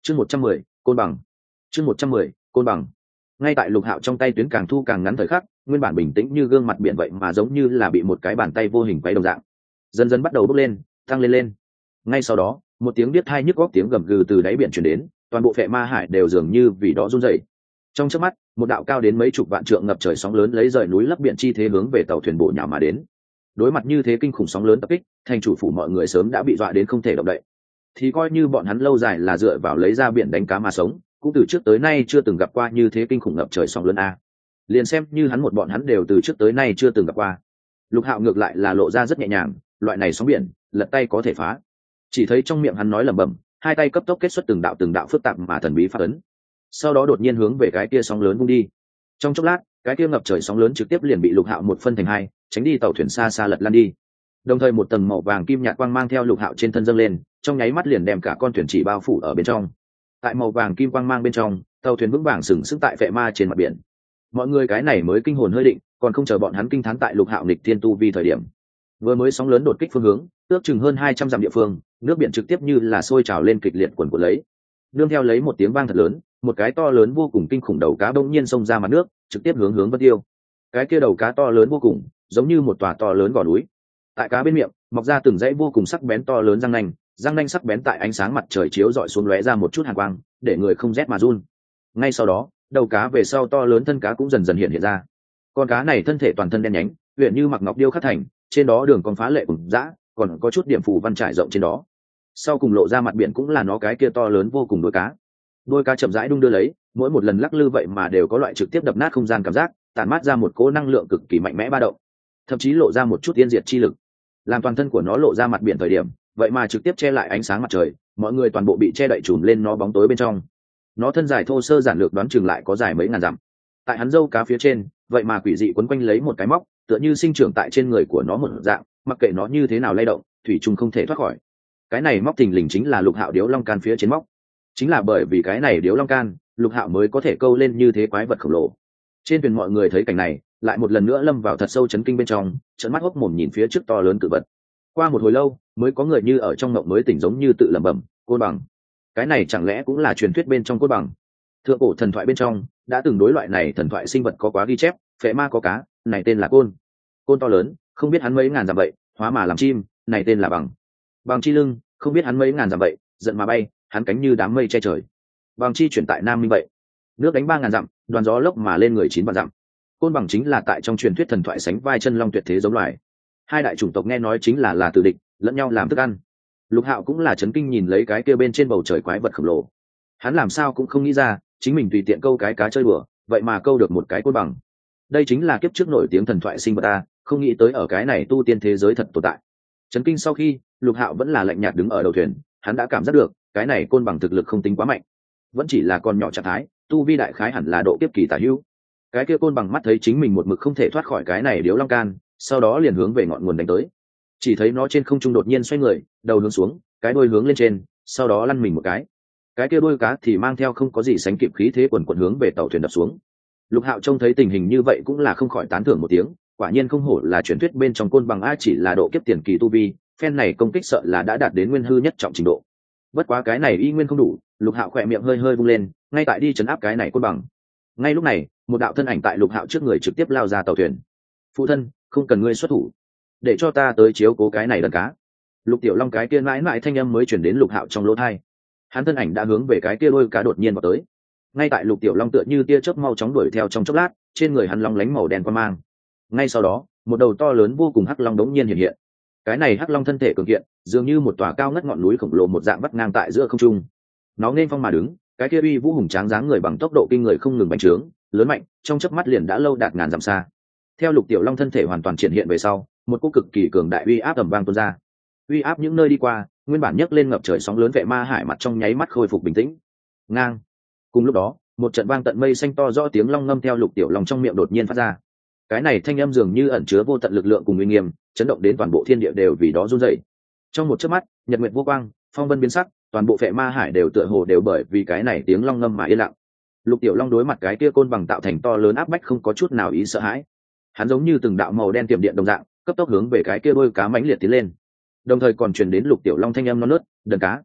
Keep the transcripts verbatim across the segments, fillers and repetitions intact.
chương một trăm mười côn bằng chương một trăm mười côn bằng ngay tại Lục Hạo trong tay tuyến càng thu càng ngắn thời khắc, nguyên bản bình tĩnh như gương mặt biển vậy mà giống như là bị một cái bàn tay vô hình quay đồng dạng, dần dần bắt đầu bốc lên, tăng lên lên. Ngay sau đó, một tiếng biết thai nhức góc tiếng gầm gừ từ đáy biển truyền đến, toàn bộ Phệ Ma Hải đều dường như vì đó run rẩy. Trong chớp mắt, một đạo cao đến mấy chục vạn trượng ngập trời sóng lớn lấy rời núi lấp biển chi thế hướng về tàu thuyền bộ nhào mà đến. Đối mặt như thế kinh khủng sóng lớn tập kích, thành chủ phủ mọi người sớm đã bị dọa đến không thể động đậy. Thì coi như bọn hắn lâu dài là dựa vào lấy ra biển đánh cá mà sống, cũng từ trước tới nay chưa từng gặp qua như thế kinh khủng ngập trời sóng lớn a. Liền xem như hắn một bọn hắn đều từ trước tới nay chưa từng gặp qua. Lục Hạo ngược lại là lộ ra rất nhẹ nhàng, loại này sóng biển, lật tay có thể phá. Chỉ thấy trong miệng hắn nói lẩm bẩm, hai tay cấp tốc kết xuất từng đạo từng đạo phức tạp mà thần bí pháp ấn. Sau đó đột nhiên hướng về cái kia sóng lớn vung đi. Trong chốc lát, cái kia ngập trời sóng lớn trực tiếp liền bị Lục Hạo một phân thành hai, tránh đi tàu thuyền xa xa lật lăn đi. Đồng thời một tầng màu vàng kim nhạt quang mang theo Lục Hạo trên thân dâng lên, trong nháy mắt liền đem cả con thuyền chỉ bao phủ ở bên trong. Tại màu vàng kim quang mang bên trong, tàu thuyền vững vàng sừng sững tại Phệ Ma trên mặt biển. Mọi người cái này mới kinh hồn hơi định, còn không chờ bọn hắn kinh thán tại Lục Hạo nghịch thiên tu vi thời điểm. Vừa mới sóng lớn đột kích phương hướng, ước chừng hơn hai trăm dặm địa phương, nước biển trực tiếp như là sôi trào lên kịch liệt cuồn cuộn lấy. Nương theo lấy một tiếng vang thật lớn, một cái to lớn vô cùng kinh khủng đầu cá bỗng nhiên xông ra mặt nước, trực tiếp hướng hướng Vân Tiêu. Cái kia đầu cá to lớn vô cùng, giống như một tòa to lớn gò núi. Tại cá bên miệng, mọc ra từng dãy vô cùng sắc bén to lớn răng nanh, răng nanh sắc bén tại ánh sáng mặt trời chiếu rọi xuống lóe ra một chút hàn quang, để người không rét mà run. Ngay sau đó, đầu cá về sau to lớn thân cá cũng dần dần hiện hiện ra. Con cá này thân thể toàn thân đen nhánh, huyền như mặc ngọc điêu khắc thành, trên đó đường còn phá lệ cùng dã, còn có chút điểm phù văn trải rộng trên đó. Sau cùng lộ ra mặt biển cũng là nó cái kia to lớn vô cùng đuôi cá. Đuôi cá chậm rãi đung đưa lấy, mỗi một lần lắc lư vậy mà đều có loại trực tiếp đập nát không gian cảm giác, tản mát ra một cỗ năng lượng cực kỳ mạnh mẽ ba động, thậm chí lộ ra một chút tiên diệt chi lực. Làm toàn thân của nó lộ ra mặt biển thời điểm, vậy mà trực tiếp che lại ánh sáng mặt trời, mọi người toàn bộ bị che đậy trùm lên nó bóng tối bên trong. Nó thân dài thô sơ giản lược đoán chừng lại có dài mấy ngàn dặm. Tại hắn râu cá phía trên, vậy mà quỷ dị quấn quanh lấy một cái móc, tựa như sinh trưởng tại trên người của nó một dạng, mặc kệ nó như thế nào lay động, thủy chung không thể thoát khỏi. Cái này móc thình lình chính là Lục Hạo điếu long can phía trên móc. Chính là bởi vì cái này điếu long can, Lục Hạo mới có thể câu lên như thế quái vật khổng lồ. Trên thuyền mọi người thấy cảnh này, lại một lần nữa lâm vào thật sâu chấn kinh bên trong, trợn mắt hốc mồm nhìn phía trước to lớn cự vật. Qua một hồi lâu, mới có người như ở trong mộng mới tỉnh, giống như tự lẩm bẩm, côn bằng. Cái này chẳng lẽ cũng là truyền thuyết bên trong côn bằng? Thượng cổ thần thoại bên trong đã từng đối loại này thần thoại sinh vật có quá ghi chép, Phệ Ma có cá, này tên là côn. Côn to lớn, không biết hắn mấy ngàn dặm vậy, hóa mà làm chim, này tên là bằng. Bằng chi lưng, không biết hắn mấy ngàn dặm vậy, giận mà bay, hắn cánh như đám mây che trời. Bằng chi chuyển tại Nam Minh vậy, nước đánh ba ngàn dặm, đoàn gió lốc mà lên người chín vạn dặm. Côn bằng chính là tại trong truyền thuyết thần thoại sánh vai chân long tuyệt thế giống loài. Hai đại chủng tộc nghe nói chính là là tử địch, lẫn nhau làm thức ăn. Lục Hạo cũng là chấn kinh nhìn lấy cái kia bên trên bầu trời quái vật khổng lồ. Hắn làm sao cũng không nghĩ ra, chính mình tùy tiện câu cái cá chơi đùa, vậy mà câu được một cái côn bằng. Đây chính là kiếp trước nổi tiếng thần thoại sinh vật ta, không nghĩ tới ở cái này tu tiên thế giới thật tồn tại. Chấn kinh sau khi, Lục Hạo vẫn là lạnh nhạt đứng ở đầu thuyền, hắn đã cảm giác được, cái này côn bằng thực lực không tính quá mạnh, vẫn chỉ là con nhỏ trạng thái, tu vi đại khái hẳn là độ kiếp kỳ tả hữu. Cái kia côn bằng mắt thấy chính mình một mực không thể thoát khỏi cái này điếu long can, sau đó liền hướng về ngọn nguồn đánh tới. Chỉ thấy nó trên không trung đột nhiên xoay người, đầu hướng xuống, cái đuôi hướng lên trên, sau đó lăn mình một cái. Cái kia đuôi cá thì mang theo không có gì sánh kịp khí thế quần quần hướng về tàu thuyền đập xuống. Lục Hạo trông thấy tình hình như vậy cũng là không khỏi tán thưởng một tiếng, quả nhiên không hổ là truyền thuyết bên trong côn bằng a, chỉ là độ kiếp tiền kỳ tu vi, phen này công kích sợ là đã đạt đến nguyên hư nhất trọng trình độ. Bất quá cái này y nguyên không đủ, Lục Hạo khỏe miệng hơi hơi vung lên, ngay tại đi chấn áp cái này côn bằng. Ngay lúc này, một đạo thân ảnh tại Lục Hạo trước người trực tiếp lao ra tàu thuyền. Phụ thân, không cần ngươi xuất thủ, để cho ta tới chiếu cố cái này đần cá. Lục Tiểu Long cái kia mãi mãi thanh âm mới chuyển đến Lục Hạo trong lỗ tai. Hắn thân ảnh đã hướng về cái kia đôi cá đột nhiên vào tới. Ngay tại Lục Tiểu Long tựa như tia chớp mau chóng đuổi theo trong chốc lát, trên người hắn long lánh màu đen quang mang. Ngay sau đó, một đầu to lớn vô cùng hắc long đống nhiên hiện hiện. Cái này hắc long thân thể cường kiện, dường như một tòa cao ngất ngọn núi khổng lồ một dạng vắt ngang tại giữa không trung. Nó nên phong mà đứng, cái kia uy vũ hùng tráng dáng người bằng tốc độ kinh người không ngừng bành trướng, lớn mạnh, trong chớp mắt liền đã lâu đạt ngàn dặm xa. Theo Lục Tiểu Long thân thể hoàn toàn triển hiện về sau, một cỗ cực kỳ cường đại uy áp ầm vang tuôn ra. Uy áp những nơi đi qua, nguyên bản nhấc lên ngập trời sóng lớn Phệ Ma Hải mặt trong nháy mắt khôi phục bình tĩnh. Ngang. Cùng lúc đó, một trận vang tận mây xanh to rõ tiếng long ngâm theo Lục Tiểu Long trong miệng đột nhiên phát ra. Cái này thanh âm dường như ẩn chứa vô tận lực lượng cùng uy nghiêm, chấn động đến toàn bộ thiên địa đều vì đó run rẩy. Trong một chớp mắt, nhật nguyệt vô quang, phong vân biến sắc, toàn bộ Phệ Ma Hải đều tựa hồ đều bởi vì cái này tiếng long ngâm mà yên lặng. Lục Tiểu Long đối mặt cái kia côn bằng tạo thành to lớn áp bách không có chút nào ý sợ hãi. Hắn giống như từng đạo màu đen tiềm điện đồng dạng, cấp tốc hướng về cái kia đôi cá mãnh liệt tiến lên. Đồng thời còn truyền đến Lục Tiểu Long thanh âm non nớt, "Đần cá."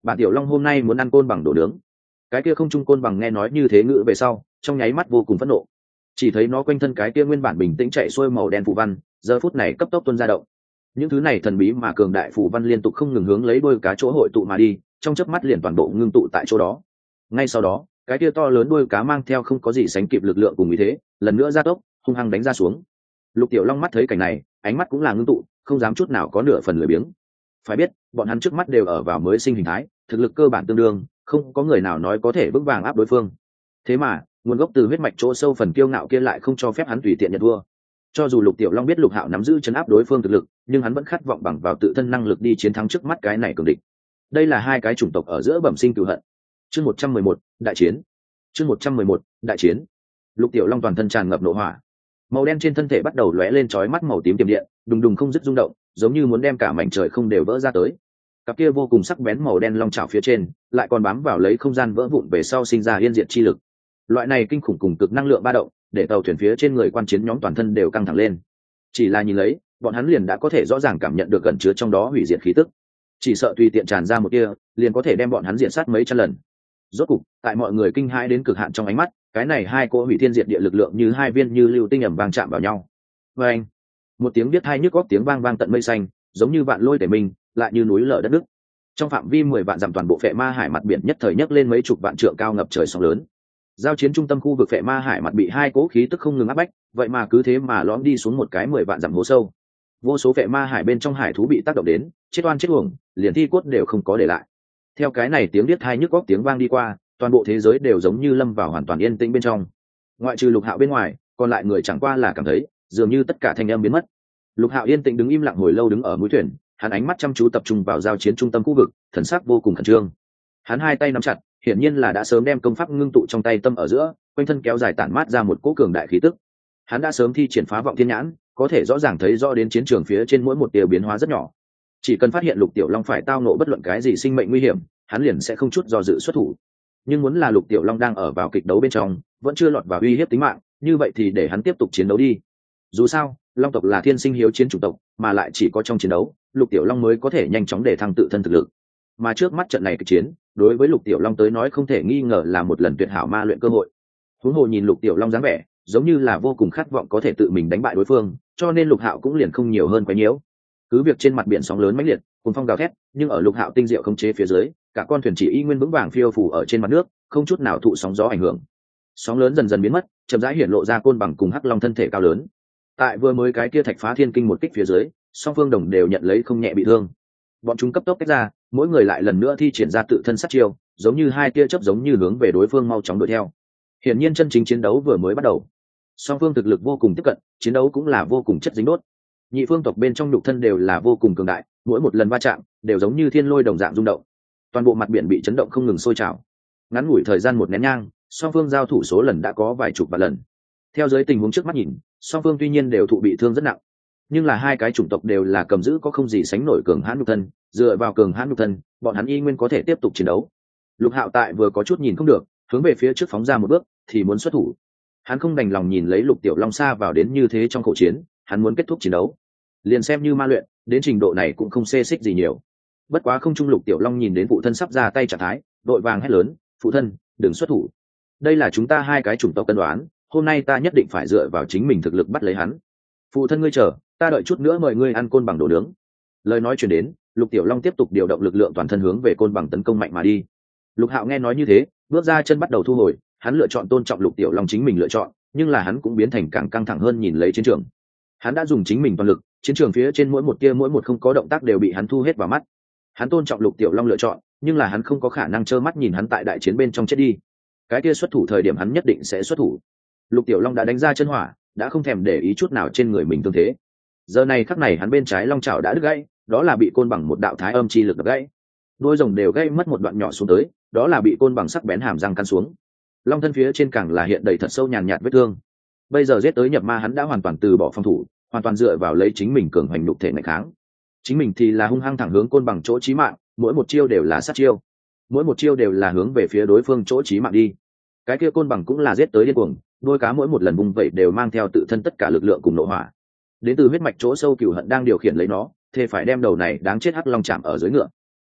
Bản tiểu long hôm nay muốn ăn côn bằng đồ nướng. Cái kia không trung côn bằng nghe nói như thế ngữ về sau, trong nháy mắt vô cùng phẫn nộ. Chỉ thấy nó quanh thân cái kia nguyên bản bình tĩnh chạy xuôi màu đen phù văn, giờ phút này cấp tốc tuôn ra động. Những thứ này thần bí mà cường đại phù văn liên tục không ngừng hướng lấy đuôi cá chỗ hội tụ mà đi, trong chớp mắt liền toàn bộ ngưng tụ tại chỗ đó. Ngay sau đó, cái kia to lớn đuôi cá mang theo không có gì sánh kịp lực lượng cùng ý thế, lần nữa ra tốc, hung hăng đánh ra xuống. Lục Tiểu Long mắt thấy cảnh này, ánh mắt cũng là ngưng tụ, không dám chút nào có nửa phần lười biếng. Phải biết, bọn hắn trước mắt đều ở vào mới sinh hình thái, thực lực cơ bản tương đương, không có người nào nói có thể vững vàng áp đối phương. Thế mà, nguồn gốc từ huyết mạch chỗ sâu phần kiêu ngạo kia lại không cho phép hắn tùy tiện nhận thua. Cho dù Lục Tiểu Long biết Lục Hạo nắm giữ trấn áp đối phương thực lực, nhưng hắn vẫn khát vọng bằng vào tự thân năng lực đi chiến thắng trước mắt cái này cường địch. Đây là hai cái chủng tộc ở giữa bẩm sinh cừu hận. Chương một trăm mười một, đại chiến. Chương một trăm mười một, đại chiến. Lục Tiểu Long toàn thân tràn ngập nộ hỏa, màu đen trên thân thể bắt đầu lóe lên chói mắt màu tím tiềm điện, đùng đùng không dứt rung động, giống như muốn đem cả mảnh trời không đều vỡ ra tới. Cặp kia vô cùng sắc bén màu đen long chảo phía trên, lại còn bám vào lấy không gian vỡ vụn về sau sinh ra yên diệt chi lực. Loại này kinh khủng cùng cực năng lượng ba động, để tàu thuyền phía trên người quan chiến nhóm toàn thân đều căng thẳng lên. Chỉ là nhìn lấy, bọn hắn liền đã có thể rõ ràng cảm nhận được gần chứa trong đó hủy diệt khí tức. Chỉ sợ tùy tiện tràn ra một tia, liền có thể đem bọn hắn diệt sát mấy trăm lần. Rốt cục, tại mọi người kinh hãi đến cực hạn trong ánh mắt, cái này hai cỗ hủy thiên diệt địa lực lượng như hai viên như lưu tinh ầm vang chạm vào nhau. Và anh, một tiếng biết hai nhức góc tiếng vang vang tận mây xanh, giống như vạn lôi tể mình, lại như núi lở đất nước. Trong phạm vi mười vạn dặm toàn bộ Phệ Ma Hải mặt biển nhất thời nhấc lên mấy chục vạn trượng cao ngập trời sóng lớn. Giao chiến trung tâm khu vực Phệ Ma Hải mặt bị hai cỗ khí tức không ngừng áp bách, vậy mà cứ thế mà lõm đi xuống một cái mười vạn dặm hố sâu. Vô số Phệ Ma Hải bên trong hải thú bị tác động đến, chết oan chết uổng, liền thi cốt đều không có để lại. Theo cái này tiếng biết hai nhức góc tiếng vang đi qua, toàn bộ thế giới đều giống như lâm vào hoàn toàn yên tĩnh bên trong. Ngoại trừ Lục Hạo bên ngoài, còn lại người chẳng qua là cảm thấy dường như tất cả thanh âm biến mất. Lục Hạo yên tĩnh đứng im lặng hồi lâu đứng ở mũi thuyền, hắn ánh mắt chăm chú tập trung vào giao chiến trung tâm khu vực, thần sắc vô cùng khẩn trương. Hắn hai tay nắm chặt, hiển nhiên là đã sớm đem công pháp ngưng tụ trong tay tâm ở giữa, quanh thân kéo dài tản mát ra một cỗ cường đại khí tức. Hắn đã sớm thi triển phá vọng thiên nhãn, có thể rõ ràng thấy rõ đến chiến trường phía trên mỗi một tia biến hóa rất nhỏ. Chỉ cần phát hiện Lục Tiểu Long phải tao nộ bất luận cái gì sinh mệnh nguy hiểm, hắn liền sẽ không chút do dự xuất thủ. Nhưng muốn là Lục Tiểu Long đang ở vào kịch đấu bên trong, vẫn chưa lọt vào uy hiếp tính mạng, như vậy thì để hắn tiếp tục chiến đấu đi. Dù sao, Long tộc là thiên sinh hiếu chiến chủng tộc, mà lại chỉ có trong chiến đấu, Lục Tiểu Long mới có thể nhanh chóng để thăng tự thân thực lực. Mà trước mắt trận này kịch chiến, đối với Lục Tiểu Long tới nói không thể nghi ngờ là một lần tuyệt hảo ma luyện cơ hội. Huống hồ nhìn Lục Tiểu Long dáng vẻ, giống như là vô cùng khát vọng có thể tự mình đánh bại đối phương, cho nên Lục Hạo cũng liền không nhiều hơn quá nhiễu. Cứ việc trên mặt biển sóng lớn mãnh liệt, cuồng phong gào thét, nhưng ở Lục Hạo tinh diệu khống chế phía dưới, cả con thuyền chỉ y nguyên vững vàng phiêu phù ở trên mặt nước, không chút nào thụ sóng gió ảnh hưởng. Sóng lớn dần dần biến mất, chậm rãi hiển lộ ra côn bằng cùng hắc long thân thể cao lớn. Tại vừa mới cái kia thạch phá thiên kinh một kích phía dưới, song phương đồng đều nhận lấy không nhẹ bị thương. Bọn chúng cấp tốc tách ra, mỗi người lại lần nữa thi triển ra tự thân sát chiêu, giống như hai tia chớp giống như hướng về đối phương mau chóng đuổi theo. Hiển nhiên chân chính chiến đấu vừa mới bắt đầu. Song phương thực lực vô cùng tiếp cận, chiến đấu cũng là vô cùng chất dính đốt. Nhị phương tộc bên trong nhục thân đều là vô cùng cường đại, mỗi một lần va chạm đều giống như thiên lôi đồng dạng rung động. Toàn bộ mặt biển bị chấn động không ngừng sôi trào. Ngắn ngủi thời gian một nén nhang, song phương giao thủ số lần đã có vài chục vạn lần. Theo dưới tình huống trước mắt nhìn, song phương tuy nhiên đều thụ bị thương rất nặng, nhưng là hai cái chủng tộc đều là cầm giữ có không gì sánh nổi cường hãn nhục thân, dựa vào cường hãn nhục thân, bọn hắn y nguyên có thể tiếp tục chiến đấu. Lục Hạo tại vừa có chút nhìn không được, hướng về phía trước phóng ra một bước, thì muốn xuất thủ. Hắn không đành lòng nhìn lấy Lục Tiểu Long xa vào đến như thế trong khẩu chiến, hắn muốn kết thúc chiến đấu. Liền xem như ma luyện, đến trình độ này cũng không xê xích gì nhiều. Bất quá không trung Lục Tiểu Long nhìn đến phụ thân sắp ra tay trạng thái, đội vàng hét lớn, "Phụ thân, đừng xuất thủ. Đây là chúng ta hai cái chủng tộc cân đoán, hôm nay ta nhất định phải dựa vào chính mình thực lực bắt lấy hắn. Phụ thân ngươi chờ, ta đợi chút nữa mời ngươi ăn côn bằng đồ nướng." Lời nói truyền đến, Lục Tiểu Long tiếp tục điều động lực lượng toàn thân hướng về côn bằng tấn công mạnh mà đi. Lục Hạo nghe nói như thế, bước ra chân bắt đầu thu hồi, hắn lựa chọn tôn trọng Lục Tiểu Long chính mình lựa chọn, nhưng là hắn cũng biến thành càng căng thẳng hơn nhìn lấy chiến trường. Hắn đã dùng chính mình toàn lực, chiến trường phía trên mỗi một tia mỗi một không có động tác đều bị hắn thu hết vào mắt. Hắn tôn trọng Lục Tiểu Long lựa chọn, nhưng là hắn không có khả năng trơ mắt nhìn hắn tại đại chiến bên trong chết đi. Cái kia xuất thủ thời điểm hắn nhất định sẽ xuất thủ. Lục Tiểu Long đã đánh ra chân hỏa, đã không thèm để ý chút nào trên người mình tương thế. Giờ này khắc này hắn bên trái long chảo đã đứt gãy, đó là bị côn bằng một đạo thái âm chi lực đập gãy. Đôi rồng đều gãy mất một đoạn nhỏ xuống tới, đó là bị côn bằng sắc bén hàm răng căn xuống. Long thân phía trên càng là hiện đầy thật sâu nhàn nhạt vết thương. Bây giờ giết tới nhập ma hắn đã hoàn toàn từ bỏ phòng thủ, hoàn toàn dựa vào lấy chính mình cường hành nhục thể ngày kháng. Chính mình thì là hung hăng thẳng hướng côn bằng chỗ chí mạng, mỗi một chiêu đều là sát chiêu, mỗi một chiêu đều là hướng về phía đối phương chỗ chí mạng đi. Cái kia côn bằng cũng là giết tới điên cuồng, đôi cá mỗi một lần vung vẩy đều mang theo tự thân tất cả lực lượng cùng nộ hỏa. Đến từ huyết mạch chỗ sâu cừu hận đang điều khiển lấy nó, thế phải đem đầu này đáng chết hắc long chạm ở dưới ngựa.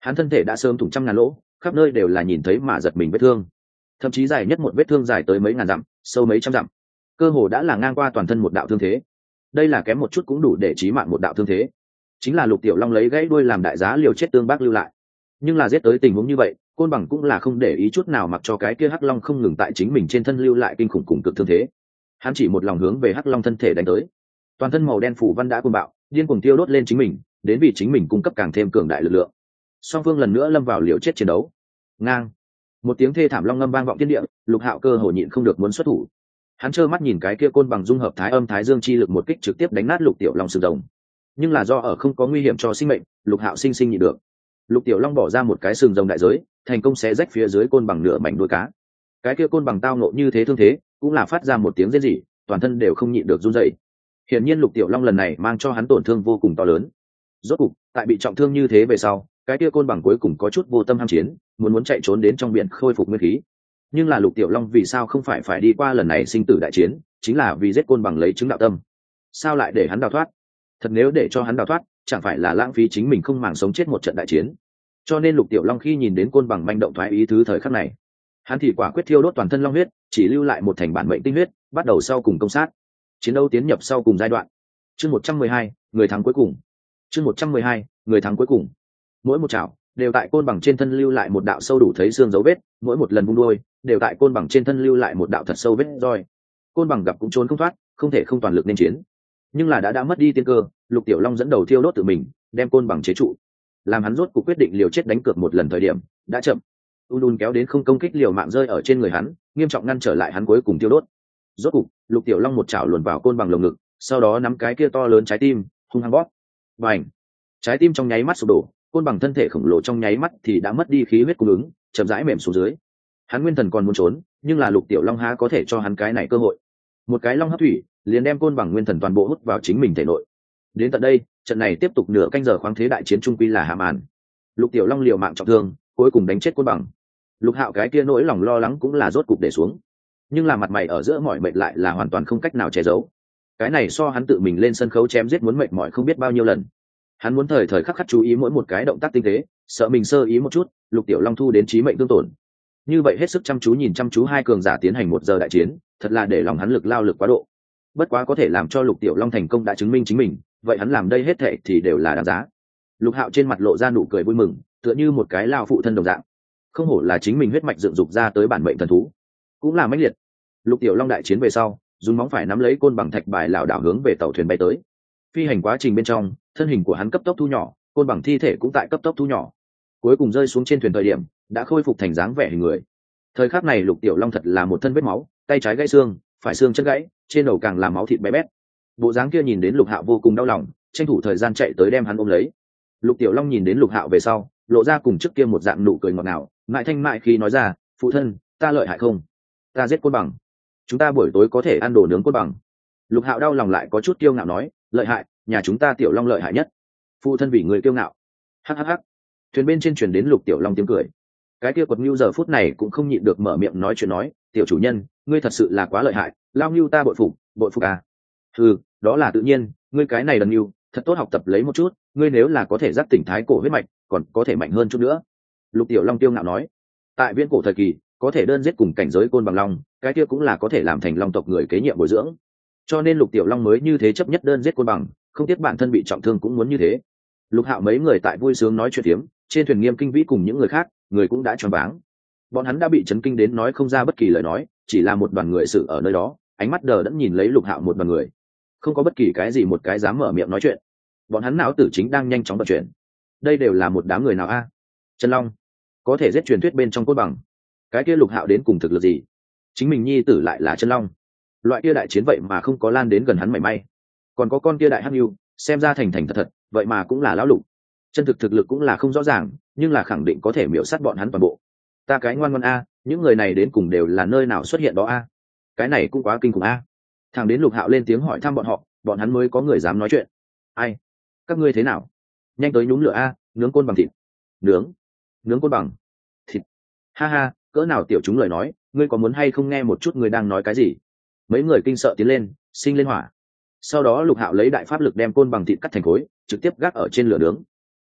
hắn thân thể đã sớm thủng trăm ngàn lỗ, khắp nơi đều là nhìn thấy mà giật mình vết thương, thậm chí dài nhất một vết thương dài tới mấy ngàn dặm, sâu mấy trăm dặm, cơ hồ đã là ngang qua toàn thân một đạo thương thế. Đây là kém một chút cũng đủ để chí mạng một đạo thương thế, chính là Lục Tiểu Long lấy gãy đuôi làm đại giá liều chết tương bác lưu lại. Nhưng là giết tới tình huống như vậy, Côn Bằng cũng là không để ý chút nào, mặc cho cái kia hắc long không ngừng tại chính mình trên thân lưu lại kinh khủng cùng cực thương thế. Hắn chỉ một lòng hướng về hắc long thân thể đánh tới, toàn thân màu đen phủ văn đã cuồng bạo, điên cuồng tiêu đốt lên chính mình, đến vì chính mình cung cấp càng thêm cường đại lực lượng. Song phương lần nữa lâm vào liều chết chiến đấu. Ngang, một tiếng thê thảm long ngâm vang vọng thiên địa, Lục Hạo cơ hồ nhịn không được muốn xuất thủ. Hắn trơ mắt nhìn cái kia Côn Bằng dung hợp thái âm thái dương chi lực một kích trực tiếp đánh nát Lục Tiểu Long sừng rồng, nhưng là do ở không có nguy hiểm cho sinh mệnh, Lục Hạo sinh sinh nhịn được. Lục Tiểu Long bỏ ra một cái sừng rồng đại giới, thành công xé rách phía dưới Côn Bằng nửa mảnh đuôi cá. Cái kia Côn Bằng tao ngộ như thế thương thế, cũng là phát ra một tiếng rên rỉ, toàn thân đều không nhịn được run rẩy. Hiển nhiên Lục Tiểu Long lần này mang cho hắn tổn thương vô cùng to lớn. Rốt cục, tại bị trọng thương như thế về sau, cái kia Côn Bằng cuối cùng có chút vô tâm ham chiến, muốn muốn chạy trốn đến trong biển khôi phục nguyên khí. Nhưng là Lục Tiểu Long vì sao không phải phải đi qua lần này sinh tử đại chiến, chính là vì giết Côn Bằng lấy chứng đạo tâm. Sao lại để hắn đào thoát? Thật nếu để cho hắn đào thoát, chẳng phải là lãng phí chính mình không màng sống chết một trận đại chiến. Cho nên Lục Tiểu Long khi nhìn đến Côn Bằng manh động thoái ý thứ thời khắc này, hắn thì quả quyết thiêu đốt toàn thân long huyết, chỉ lưu lại một thành bản mệnh tinh huyết, bắt đầu sau cùng công sát. Chiến đấu tiến nhập sau cùng giai đoạn. Chương một trăm mười hai, người thắng cuối cùng. Chương một trăm mười hai, người thắng cuối cùng. Mỗi một chảo đều tại Côn Bằng trên thân lưu lại một đạo sâu đủ thấy xương dấu vết, mỗi một lần vung đuôi đều tại Côn Bằng trên thân lưu lại một đạo thật sâu vết roi. Côn Bằng gặp cũng trốn không thoát, không thể không toàn lực nên chiến. Nhưng là đã đã mất đi tiên cơ, Lục Tiểu Long dẫn đầu thiêu đốt tự mình, đem Côn Bằng chế trụ. Làm hắn rốt cuộc quyết định liều chết đánh cược một lần thời điểm, đã chậm. Undun kéo đến không công kích liều mạng rơi ở trên người hắn, nghiêm trọng ngăn trở lại hắn cuối cùng tiêu đốt. Rốt cục, Lục Tiểu Long một chảo luồn vào Côn Bằng lồng ngực, sau đó nắm cái kia to lớn trái tim, hung hăng bóp. Bành! Trái tim trong nháy mắt sụp đổ, Côn Bằng thân thể khổng lồ trong nháy mắt thì đã mất đi khí huyết cung ứng, chậm rãi mềm xuống dưới. Hắn nguyên thần còn muốn trốn, nhưng là Lục Tiểu Long há có thể cho hắn cái này cơ hội. Một cái long hấp thủy, liền đem Côn Bằng nguyên thần toàn bộ hút vào chính mình thể nội. Đến tận đây, trận này tiếp tục nửa canh giờ khoáng thế đại chiến trung quy là hạ màn. Lục Tiểu Long liều mạng trọng thương, cuối cùng đánh chết Côn Bằng. Lục Hạo cái kia nỗi lòng lo lắng cũng là rốt cục để xuống, nhưng là mặt mày ở giữa mỏi mệt lại là hoàn toàn không cách nào che giấu. Cái này so hắn tự mình lên sân khấu chém giết muốn mệt mỏi không biết bao nhiêu lần. Hắn muốn thời thời khắc khắc chú ý mỗi một cái động tác tinh tế, sợ mình sơ ý một chút, Lục Tiểu Long thu đến chí mệnh tương tổn. Như vậy hết sức chăm chú nhìn chăm chú hai cường giả tiến hành một giờ đại chiến, thật là để lòng hắn lực lao lực quá độ. Bất quá có thể làm cho Lục Tiểu Long thành công đã chứng minh chính mình, vậy hắn làm đây hết thảy thì đều là đáng giá. Lục Hạo trên mặt lộ ra nụ cười vui mừng, tựa như một cái lao phụ thân đồng dạng. Không hổ là chính mình huyết mạch dựng dục ra tới bản mệnh thần thú, cũng là mãnh liệt. Lục Tiểu Long đại chiến về sau, dùng móng phải nắm lấy Côn Bằng thạch bài lảo đảo hướng về tàu thuyền bay tới. Phi hành quá trình bên trong, thân hình của hắn cấp tốc thu nhỏ, Côn Bằng thi thể cũng tại cấp tốc thu nhỏ. Cuối cùng rơi xuống trên thuyền thời điểm, đã khôi phục thành dáng vẻ hình người. Thời khắc này Lục Tiểu Long thật là một thân vết máu, tay trái gãy xương, phải xương chân gãy, trên đầu càng là máu thịt bé bét. Bộ dáng kia nhìn đến Lục Hạo vô cùng đau lòng, tranh thủ thời gian chạy tới đem hắn ôm lấy. Lục Tiểu Long nhìn đến Lục Hạo về sau, lộ ra cùng trước kia một dạng nụ cười ngọt ngào, mại thanh mại khi nói ra, phụ thân, ta lợi hại không? Ta giết Côn Bằng, chúng ta buổi tối có thể ăn đồ nướng Côn Bằng. Lục Hạo đau lòng lại có chút kiêu ngạo nói, lợi hại, nhà chúng ta Tiểu Long lợi hại nhất. Phụ thân vì người kiêu ngạo. Hắc hắc hắc. Thuyền bên trên truyền đến Lục Tiểu Long tiếng cười. Cái kia quật ngưu giờ phút này cũng không nhịn được mở miệng nói chuyện nói, tiểu chủ nhân, ngươi thật sự là quá lợi hại, lao ngưu ta bội phục, bội phục à. Ừ, đó là tự nhiên, ngươi cái này đần ngưu, thật tốt học tập lấy một chút, ngươi nếu là có thể giác tỉnh thái cổ huyết mạch, còn có thể mạnh hơn chút nữa. Lục Tiểu Long tiêu ngạo nói, tại viễn cổ thời kỳ, có thể đơn giết cùng cảnh giới Côn Bằng Long, cái kia cũng là có thể làm thành Long tộc người kế nhiệm bồi dưỡng. Cho nên Lục Tiểu Long mới như thế chấp nhất đơn giết Côn Bằng, không tiếc bản thân bị trọng thương cũng muốn như thế. Lục Hạo mấy người tại vui sướng nói chuyện tiếm, trên thuyền Nghiêm Kinh Vĩ cùng những người khác, người cũng đã choáng váng. Bọn hắn đã bị chấn kinh đến nói không ra bất kỳ lời nói, chỉ là một đoàn người sự ở nơi đó, ánh mắt đờ đẫn nhìn lấy Lục Hạo một đoàn người, không có bất kỳ cái gì một cái dám mở miệng nói chuyện. Bọn hắn não tử chính đang nhanh chóng vận chuyển. Đây đều là một đám người nào a? À? Chân Long có thể giết truyền thuyết bên trong Côn Bằng, cái kia Lục Hạo đến cùng thực lực gì? Chính mình nhi tử lại là Chân Long, loại kia đại chiến vậy mà không có lan đến gần hắn mảy may. Còn có con kia đại hắc nhu, xem ra thành thành thật thật, vậy mà cũng là lão Lục. Chân thực thực lực cũng là không rõ ràng, nhưng là khẳng định có thể miểu sát bọn hắn toàn bộ. Ta cái ngoan ngoan a, những người này đến cùng đều là nơi nào xuất hiện đó a? Cái này cũng quá kinh khủng a. Thằng đến Lục Hạo lên tiếng hỏi thăm bọn họ, bọn hắn mới có người dám nói chuyện. Ai? Các ngươi thế nào? Nhanh tới nhúng lửa a, nướng Côn Bằng thịt. Nướng? Nướng Côn Bằng thịt? Ha ha, cỡ nào tiểu chúng lời nói, ngươi có muốn hay không nghe một chút người đang nói cái gì? Mấy người kinh sợ tiến lên, sinh lên hỏa. Sau đó Lục Hạo lấy đại pháp lực đem Côn Bằng thịt cắt thành khối, trực tiếp gác ở trên lửa nướng.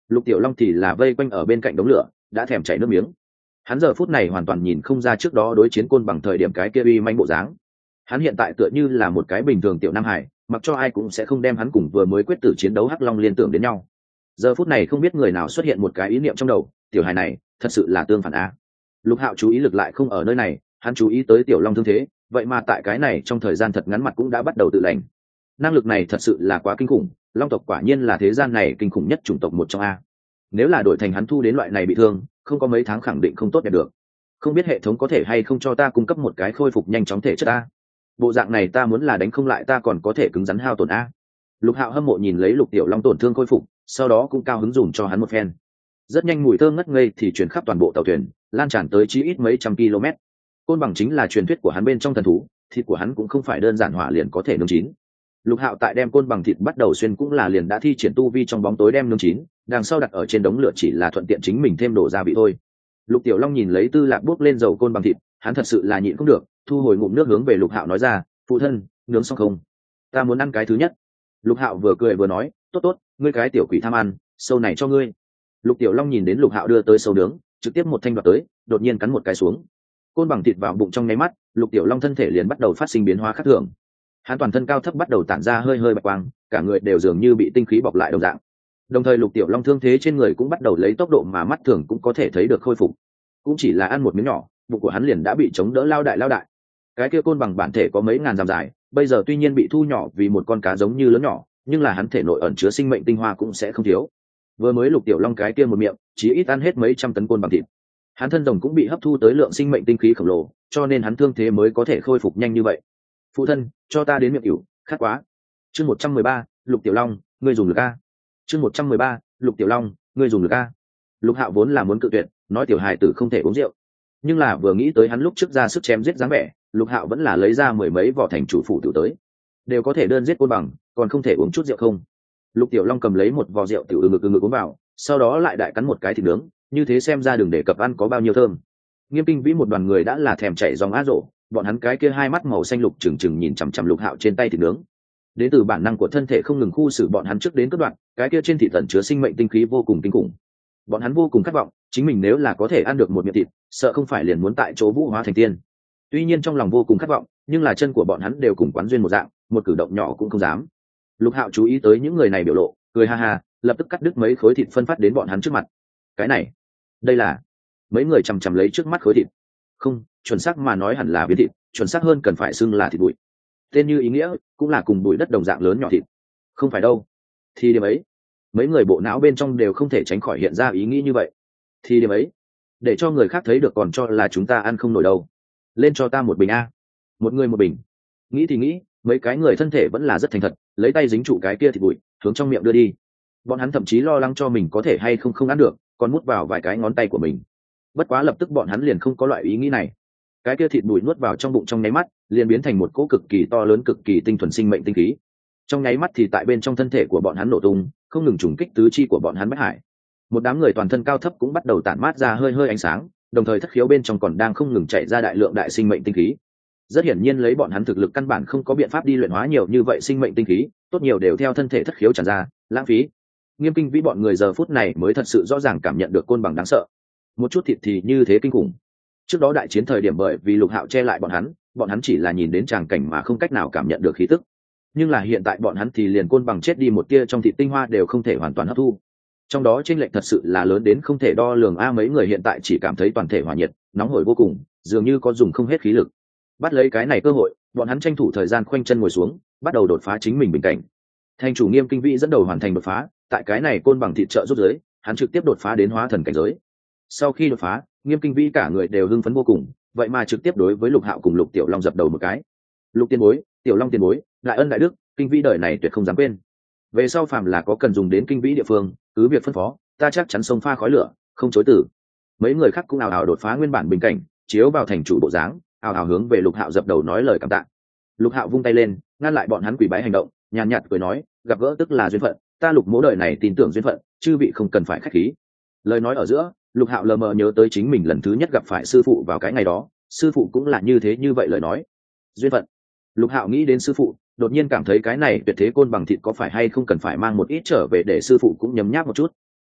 Lục Tiểu Long thì là vây quanh ở bên cạnh đống lửa, đã thèm chảy nước miếng. Hắn giờ phút này hoàn toàn nhìn không ra trước đó đối chiến côn bằng thời điểm cái kia uy manh bộ dáng. Hắn hiện tại tựa như là một cái bình thường tiểu nam hải, mặc cho ai cũng sẽ không đem hắn cùng vừa mới quyết tử chiến đấu hắc long liên tưởng đến nhau. Giờ phút này không biết người nào xuất hiện một cái ý niệm trong đầu, tiểu hài này thật sự là tương phản a. Lục Hạo chú ý lực lại không ở nơi này, hắn chú ý tới tiểu long thương thế, vậy mà tại cái này trong thời gian thật ngắn mặt cũng đã bắt đầu tự lành. Năng lực này thật sự là quá kinh khủng, long tộc quả nhiên là thế gian này kinh khủng nhất chủng tộc một trong a. Nếu là đổi thành hắn thu đến loại này bị thương, không có mấy tháng khẳng định không tốt đẹp được. Không biết hệ thống có thể hay không cho ta cung cấp một cái khôi phục nhanh chóng thể chất a. Bộ dạng này ta muốn là đánh không lại ta còn có thể cứng rắn hao tổn a. Lục Hạo hâm mộ nhìn lấy Lục Tiểu Long tổn thương khôi phục, sau đó cũng cao hứng dùm cho hắn một phen. Rất nhanh mùi thơm ngất ngây thì truyền khắp toàn bộ tàu thuyền, lan tràn tới chí ít mấy trăm km. Côn bằng chính là truyền thuyết của hắn bên trong thần thú, thịt của hắn cũng không phải đơn giản hỏa liền có thể nướng chín. Lục Hạo tại đem côn bằng thịt bắt đầu xuyên cũng là liền đã thi triển tu vi trong bóng tối đem nướng chín, đằng sau đặt ở trên đống lửa chỉ là thuận tiện chính mình thêm đổ gia vị thôi. Lục Tiểu Long nhìn lấy Tư Lạc bốc lên dầu côn bằng thịt, hắn thật sự là nhịn không được, thu hồi ngụm nước hướng về Lục Hạo nói ra, phụ thân, nướng xong không? Ta muốn ăn cái thứ nhất. Lục Hạo vừa cười vừa nói, tốt tốt, ngươi cái tiểu quỷ tham ăn, sâu này cho ngươi. Lục Tiểu Long nhìn đến Lục Hạo đưa tới sâu nướng, trực tiếp một thanh đoạt tới, đột nhiên cắn một cái xuống. Côn bằng thịt vào bụng trong nháy mắt, Lục Tiểu Long thân thể liền bắt đầu phát sinh biến hóa khác thường. Hắn toàn thân cao thấp bắt đầu tản ra hơi hơi bạch quang, cả người đều dường như bị tinh khí bọc lại đồng dạng. Đồng thời Lục Tiểu Long thương thế trên người cũng bắt đầu lấy tốc độ mà mắt thường cũng có thể thấy được khôi phục. Cũng chỉ là ăn một miếng nhỏ, bụng của hắn liền đã bị chống đỡ lao đại lao đại. Cái kia côn bằng bản thể có mấy ngàn dặm dài, bây giờ tuy nhiên bị thu nhỏ vì một con cá giống như lớn nhỏ, nhưng là hắn thể nội ẩn chứa sinh mệnh tinh hoa cũng sẽ không thiếu. Vừa mới Lục Tiểu Long cái kia một miệng, chỉ ít ăn hết mấy trăm tấn côn bằng thịt. Hắn thân rồng cũng bị hấp thu tới lượng sinh mệnh tinh khí khổng lồ, cho nên hắn thương thế mới có thể khôi phục nhanh như vậy. Phụ thân, cho ta đến miệng cửu, khát quá. Chương một trăm mười ba, Lục Tiểu Long, ngươi dùng lực a. Chương một trăm mười ba, Lục Tiểu Long, ngươi dùng lực a. Lục Hạo vốn là muốn cự tuyệt, nói tiểu hài tử không thể uống rượu, nhưng là vừa nghĩ tới hắn lúc trước ra sức chém giết dáng vẻ, Lục Hạo vẫn là lấy ra mười mấy vỏ thành chủ phủ tử tới, đều có thể đơn giết côn bằng, còn không thể uống chút rượu không? Lục Tiểu Long cầm lấy một vò rượu tiểu ừ ngực ừ ngực uống vào, sau đó lại đại cắn một cái thịt nướng, như thế xem ra đừng để cập ăn có bao nhiêu thơm. Nghiêm Kinh Vĩ một đoàn người đã là thèm chảy dòng á rổ, bọn hắn cái kia hai mắt màu xanh lục trừng trừng nhìn chằm chằm Lục Hạo trên tay thịt nướng. Đến từ bản năng của thân thể không ngừng khu xử bọn hắn trước đến cất đoạn, cái kia trên thịt tẩn chứa sinh mệnh tinh khí vô cùng kinh khủng. Bọn hắn vô cùng khát vọng, chính mình nếu là có thể ăn được một miệng thịt, sợ không phải liền muốn tại chỗ vũ hóa thành tiên. Tuy nhiên trong lòng vô cùng khát vọng, nhưng là chân của bọn hắn đều cùng quán duyên một dạng, một cử động nhỏ cũng không dám. Lục Hạo chú ý tới những người này biểu lộ, cười ha ha, lập tức cắt đứt mấy khối thịt phân phát đến bọn hắn trước mặt. Cái này, đây là mấy người chằm chằm lấy trước mắt khối thịt. Không, chuẩn xác mà nói hẳn là viên thịt, chuẩn xác hơn cần phải xưng là thịt bụi. Tên như ý nghĩa, cũng là cùng bụi đất đồng dạng lớn nhỏ thịt. Không phải đâu. Thì điểm ấy, mấy người bộ não bên trong đều không thể tránh khỏi hiện ra ý nghĩ như vậy. Thì điểm ấy, để cho người khác thấy được còn cho là chúng ta ăn không nổi đâu. Lên cho ta một bình a. Một người một bình. Nghĩ thì nghĩ, mấy cái người thân thể vẫn là rất thành thật, lấy tay dính trụ cái kia thịt bụi, hướng trong miệng đưa đi. Bọn hắn thậm chí lo lắng cho mình có thể hay không không ăn được, còn mút vào vài cái ngón tay của mình. Bất quá lập tức bọn hắn liền không có loại ý nghĩ này. Cái kia thịt bụi nuốt vào trong bụng trong nháy mắt, liền biến thành một cỗ cực kỳ to lớn cực kỳ tinh thuần sinh mệnh tinh khí. Trong nháy mắt thì tại bên trong thân thể của bọn hắn nổ tung, không ngừng trùng kích tứ chi của bọn hắn bách hải. Một đám người toàn thân cao thấp cũng bắt đầu tản mát ra hơi hơi ánh sáng, đồng thời thất khiếu bên trong còn đang không ngừng chạy ra đại lượng đại sinh mệnh tinh khí. Rất hiển nhiên lấy bọn hắn thực lực căn bản không có biện pháp đi luyện hóa nhiều như vậy sinh mệnh tinh khí, tốt nhiều đều theo thân thể thất khiếu tràn ra, lãng phí. Nghiêm Kinh Vĩ bọn người giờ phút này mới thật sự rõ ràng cảm nhận được côn bằng đáng sợ. Một chút thịt thì như thế kinh khủng. Trước đó đại chiến thời điểm bởi vì Lục Hạo che lại bọn hắn, bọn hắn chỉ là nhìn đến tràng cảnh mà không cách nào cảm nhận được khí tức. Nhưng là hiện tại bọn hắn thì liền côn bằng chết đi một tia trong thịt tinh hoa đều không thể hoàn toàn hấp thu. Trong đó chênh lệch thật sự là lớn đến không thể đo lường a, mấy người hiện tại chỉ cảm thấy toàn thể hỏa nhiệt, nóng hổi vô cùng, dường như có dùng không hết khí lực. Bắt lấy cái này cơ hội, bọn hắn tranh thủ thời gian khoanh chân ngồi xuống, bắt đầu đột phá chính mình bình cảnh. Thành chủ Nghiêm Kinh Vĩ dẫn đầu hoàn thành đột phá, tại cái này côn bằng thịt trợ rút giới, hắn trực tiếp đột phá đến hóa thần cảnh giới. Sau khi đột phá, Nghiêm Kinh Vĩ cả người đều hưng phấn vô cùng, vậy mà trực tiếp đối với Lục Hạo cùng Lục Tiểu Long dập đầu một cái. Lục Tiên Bối, Tiểu Long Tiên Bối, đại ân đại đức, Kinh Vĩ đời này tuyệt không dám quên. Về sau phàm là có cần dùng đến Kinh Vĩ địa phương, cứ việc phân phó, ta chắc chắn xông pha khói lửa, không chối từ. Mấy người khác cũng ào ào đột phá nguyên bản bình cảnh, chiếu vào thành chủ bộ dáng, ào ào hướng về Lục Hạo dập đầu nói lời cảm tạ. Lục Hạo vung tay lên, ngăn lại bọn hắn quỳ bái hành động, nhàn nhạt cười nói, gặp gỡ tức là duyên phận, ta Lục Mỗ đời này tin tưởng duyên phận, chư vị không cần phải khách khí. Lời nói ở giữa, Lục Hạo lờ mờ nhớ tới chính mình lần thứ nhất gặp phải sư phụ vào cái ngày đó, sư phụ cũng là như thế như vậy lời nói. Duyên phận. Lục Hạo nghĩ đến sư phụ, đột nhiên cảm thấy cái này tuyệt thế côn bằng thịt có phải hay không cần phải mang một ít trở về để sư phụ cũng nhấm nháp một chút.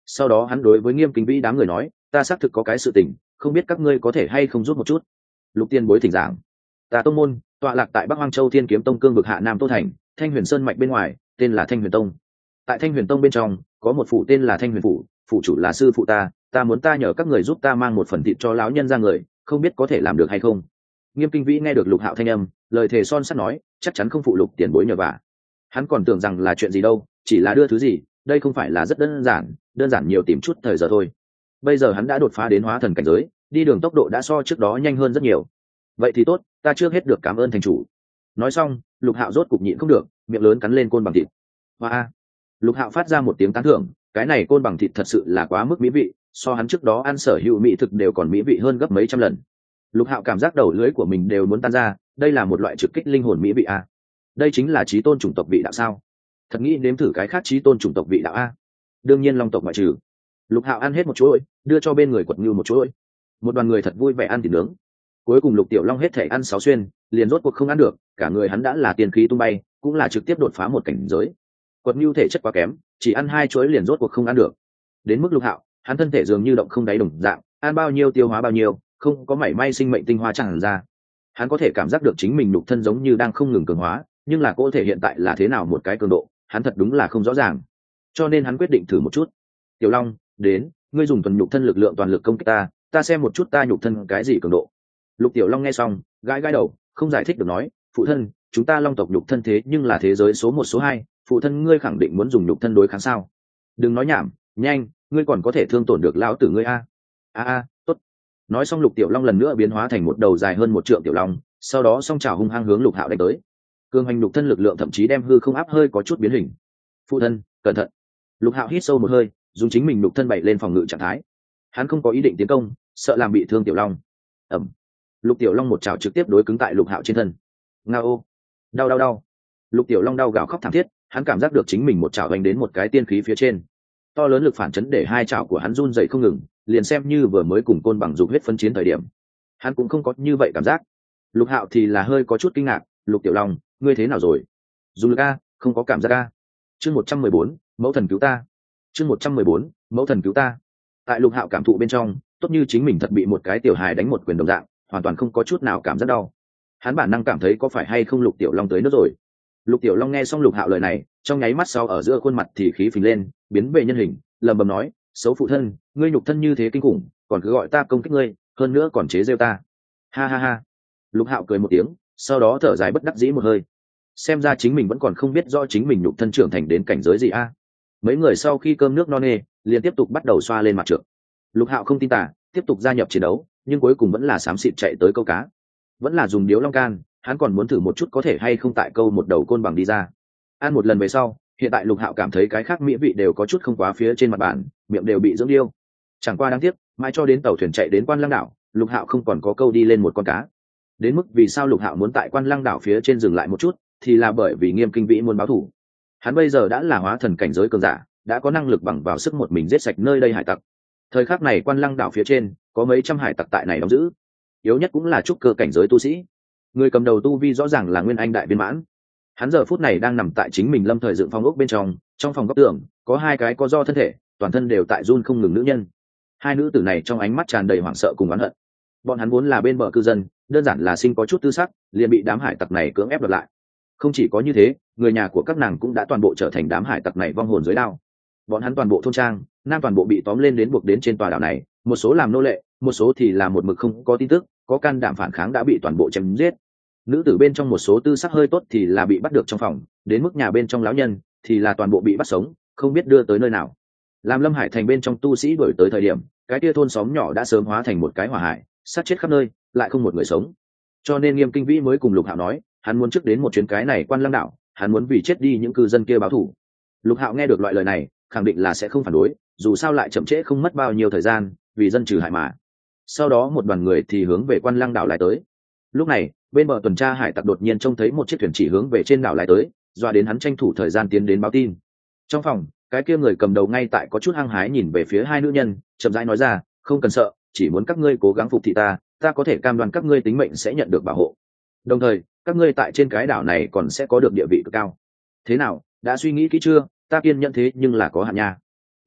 Sau đó hắn đối với Nghiêm Kinh Vĩ đám người nói, ta xác thực có cái sự tình, không biết các ngươi có thể hay không giúp một chút. Lục Tiên Bối thỉnh giảng. Ta tông môn tọa lạc tại Bắc Hoang Châu Thiên Kiếm Tông cương vực hạ Nam Tô Thành, Thanh Huyền Sơn mạch bên ngoài, tên là Thanh Huyền Tông. Tại Thanh Huyền Tông bên trong có một phủ tên là Thanh Huyền phủ, phủ chủ là sư phụ ta, ta muốn ta nhờ các người giúp ta mang một phần thịt cho lão nhân ra người, không biết có thể làm được hay không. Nghiêm Kinh Vĩ nghe được Lục Hạo thanh âm, lời thề son sắt nói, chắc chắn không phụ Lục tiền bối nhờ vả. Hắn còn tưởng rằng là chuyện gì đâu, chỉ là đưa thứ gì, đây không phải là rất đơn giản, đơn giản nhiều tìm chút thời giờ thôi. Bây giờ hắn đã đột phá đến hóa thần cảnh giới, đi đường tốc độ đã so trước đó nhanh hơn rất nhiều. Vậy thì tốt, ta trước hết được cảm ơn thành chủ. Nói xong, Lục Hạo rốt cục nhịn không được, miệng lớn cắn lên côn bằng thịt. Và Lục Hạo phát ra một tiếng tán thưởng, cái này côn bằng thịt thật sự là quá mức mỹ vị, so hắn trước đó ăn sở hữu mỹ thực đều còn mỹ vị hơn gấp mấy trăm lần. Lục Hạo cảm giác đầu lưỡi của mình đều muốn tan ra, đây là một loại trực kích linh hồn mỹ vị a. Đây chính là chí tôn chủng tộc vị đạo sao? Thật nghĩ nếm thử cái khác chí tôn chủng tộc vị đạo a. Đương nhiên long tộc ngoại trừ. Lục Hạo ăn hết một chuỗi, đưa cho bên người Quật Ngưu một chuỗi. Một đoàn người thật vui vẻ ăn thịt nướng. Cuối cùng Lục Tiểu Long hết thể ăn sáu xuyên, liền rốt cuộc không ăn được, cả người hắn đã là tiền khí tung bay, cũng là trực tiếp đột phá một cảnh giới. Quật Ngưu thể chất quá kém, chỉ ăn hai chuỗi liền rốt cuộc không ăn được. Đến mức Lục Hạo, hắn thân thể dường như động không đáy đồng dạng, ăn bao nhiêu tiêu hóa bao nhiêu, không có mảy may sinh mệnh tinh hoa tràn ra. Hắn có thể cảm giác được chính mình nhục thân giống như đang không ngừng cường hóa, nhưng là cơ thể hiện tại là thế nào một cái cường độ, hắn thật đúng là không rõ ràng. Cho nên hắn quyết định thử một chút. Tiểu Long, đến, ngươi dùng thuần nhục thân lực lượng toàn lực công kích ta, ta xem một chút ta nhục thân cái gì cường độ. Lục Tiểu Long nghe xong, gãi gãi đầu, không giải thích được nói, phụ thân, chúng ta Long tộc nhục thân thế nhưng là thế giới số một số hai, phụ thân ngươi khẳng định muốn dùng nhục thân đối kháng sao? Đừng nói nhảm, nhanh, ngươi còn có thể thương tổn được lão tử ngươi a. A a, tốt. Nói xong Lục Tiểu Long lần nữa biến hóa thành một đầu dài hơn một trượng tiểu long, sau đó song trào hung hăng hướng Lục Hạo đánh tới. Cường hành nhục thân lực lượng thậm chí đem hư không áp hơi có chút biến hình. Phụ thân, cẩn thận. Lục Hạo hít sâu một hơi, dùng chính mình nhục thân bày lên phòng ngự trạng thái. Hắn không có ý định tiến công, sợ làm bị thương tiểu long. Ầm. Lục Tiểu Long một trào trực tiếp đối cứng tại Lục Hạo trên thân. Ngao. Đau đau đau. Lục Tiểu Long đau gào khóc thảm thiết, hắn cảm giác được chính mình một trào đánh đến một cái tiên khí phía trên. To lớn lực phản chấn để hai trào của hắn run dậy không ngừng, liền xem như vừa mới cùng côn bằng dục huyết phân chiến thời điểm, hắn cũng không có như vậy cảm giác. Lục Hạo thì là hơi có chút kinh ngạc, Lục Tiểu Long, ngươi thế nào rồi? Dùng lực a, không có cảm giác a. Chương một trăm mười bốn, mẫu thần cứu ta. Chương một trăm mười bốn, mẫu thần cứu ta. Tại Lục Hạo cảm thụ bên trong, tốt như chính mình thật bị một cái tiểu hài đánh một quyền đồng dạng, hoàn toàn không có chút nào cảm giác đau. Hắn bản năng cảm thấy có phải hay không Lục Tiểu Long tới nữa rồi. Lục Tiểu Long nghe xong Lục Hạo lời này, trong nháy mắt sau ở giữa khuôn mặt thì khí phình lên, biến về nhân hình, lẩm bẩm nói, xấu phụ thân, ngươi nhục thân như thế kinh khủng, còn cứ gọi ta công kích ngươi, hơn nữa còn chế giễu ta. Ha ha ha. Lục Hạo cười một tiếng, sau đó thở dài bất đắc dĩ một hơi. Xem ra chính mình vẫn còn không biết rõ chính mình nhục thân trưởng thành đến cảnh giới gì a. Mấy người sau khi cơm nước no nê, liền tiếp tục bắt đầu xoa lên mặt trượng. Lục Hạo không tin tả, tiếp tục gia nhập chiến đấu, nhưng cuối cùng vẫn là xám xịt chạy tới câu cá. Vẫn là dùng điếu long can, hắn còn muốn thử một chút có thể hay không tại câu một đầu côn bằng đi ra. Ăn một lần về sau, hiện tại Lục Hạo cảm thấy cái khác mỹ vị đều có chút không quá phía trên mặt bàn, miệng đều bị dưỡng điêu. Chẳng qua đáng tiếc, mãi cho đến tàu thuyền chạy đến Quan Lăng đảo, Lục Hạo không còn có câu đi lên một con cá. Đến mức vì sao Lục Hạo muốn tại Quan Lăng đảo phía trên dừng lại một chút, thì là bởi vì Nghiêm Kinh Vĩ muốn báo thù. Hắn bây giờ đã là hóa thần cảnh giới cường giả, đã có năng lực bằng vào sức một mình giết sạch nơi đây hải tặc. Thời khắc này Quan Lăng đảo phía trên có mấy trăm hải tặc tại này đóng giữ, yếu nhất cũng là trúc cơ cảnh giới tu sĩ. Người cầm đầu tu vi rõ ràng là Nguyên Anh đại viên mãn. Hắn giờ phút này đang nằm tại chính mình lâm thời dựng phòng ốc bên trong, trong phòng góc tường có hai cái có do thân thể, toàn thân đều tại run không ngừng nữ nhân. Hai nữ tử này trong ánh mắt tràn đầy hoảng sợ cùng oán hận. Bọn hắn vốn là bên bờ cư dân, đơn giản là sinh có chút tư sắc, liền bị đám hải tặc này cưỡng ép đoạt lại. Không chỉ có như thế, người nhà của các nàng cũng đã toàn bộ trở thành đám hải tặc này vong hồn dưới đao. Bọn hắn toàn bộ thôn trang, nam toàn bộ bị tóm lên đến buộc đến trên tòa đảo này, một số làm nô lệ, một số thì là một mực không có tin tức, có can đảm phản kháng đã bị toàn bộ chém giết. Nữ tử bên trong một số tư sắc hơi tốt thì là bị bắt được trong phòng, đến mức nhà bên trong lão nhân thì là toàn bộ bị bắt sống, không biết đưa tới nơi nào. Làm Lâm Hải thành bên trong tu sĩ đuổi tới thời điểm, cái kia thôn xóm nhỏ đã sớm hóa thành một cái hỏa hải, sát chết khắp nơi, lại không một người sống. Cho nên Nghiêm Kinh Vĩ mới cùng Lục Hạo nói, hắn muốn trước đến một chuyến cái này Quan Lăng đảo, hắn muốn vì chết đi những cư dân kia báo thù. Lục Hạo nghe được loại lời này, khẳng định là sẽ không phản đối, dù sao lại chậm trễ không mất bao nhiêu thời gian, vì dân trừ hại mà. Sau đó một đoàn người thì hướng về Quan Lăng đảo lại tới. Lúc này, bên bờ tuần tra hải tặc đột nhiên trông thấy một chiếc thuyền chỉ hướng về trên đảo lại tới, doa đến hắn tranh thủ thời gian tiến đến báo tin. Trong phòng, cái kia người cầm đầu ngay tại có chút hăng hái nhìn về phía hai nữ nhân, chậm rãi nói ra, không cần sợ, chỉ muốn các ngươi cố gắng phục thị ta, ta có thể cam đoan các ngươi tính mệnh sẽ nhận được bảo hộ. Đồng thời, các ngươi tại trên cái đảo này còn sẽ có được địa vị cực cao. Thế nào, đã suy nghĩ kỹ chưa? Ta kiên nhẫn thế nhưng là có hạn nha.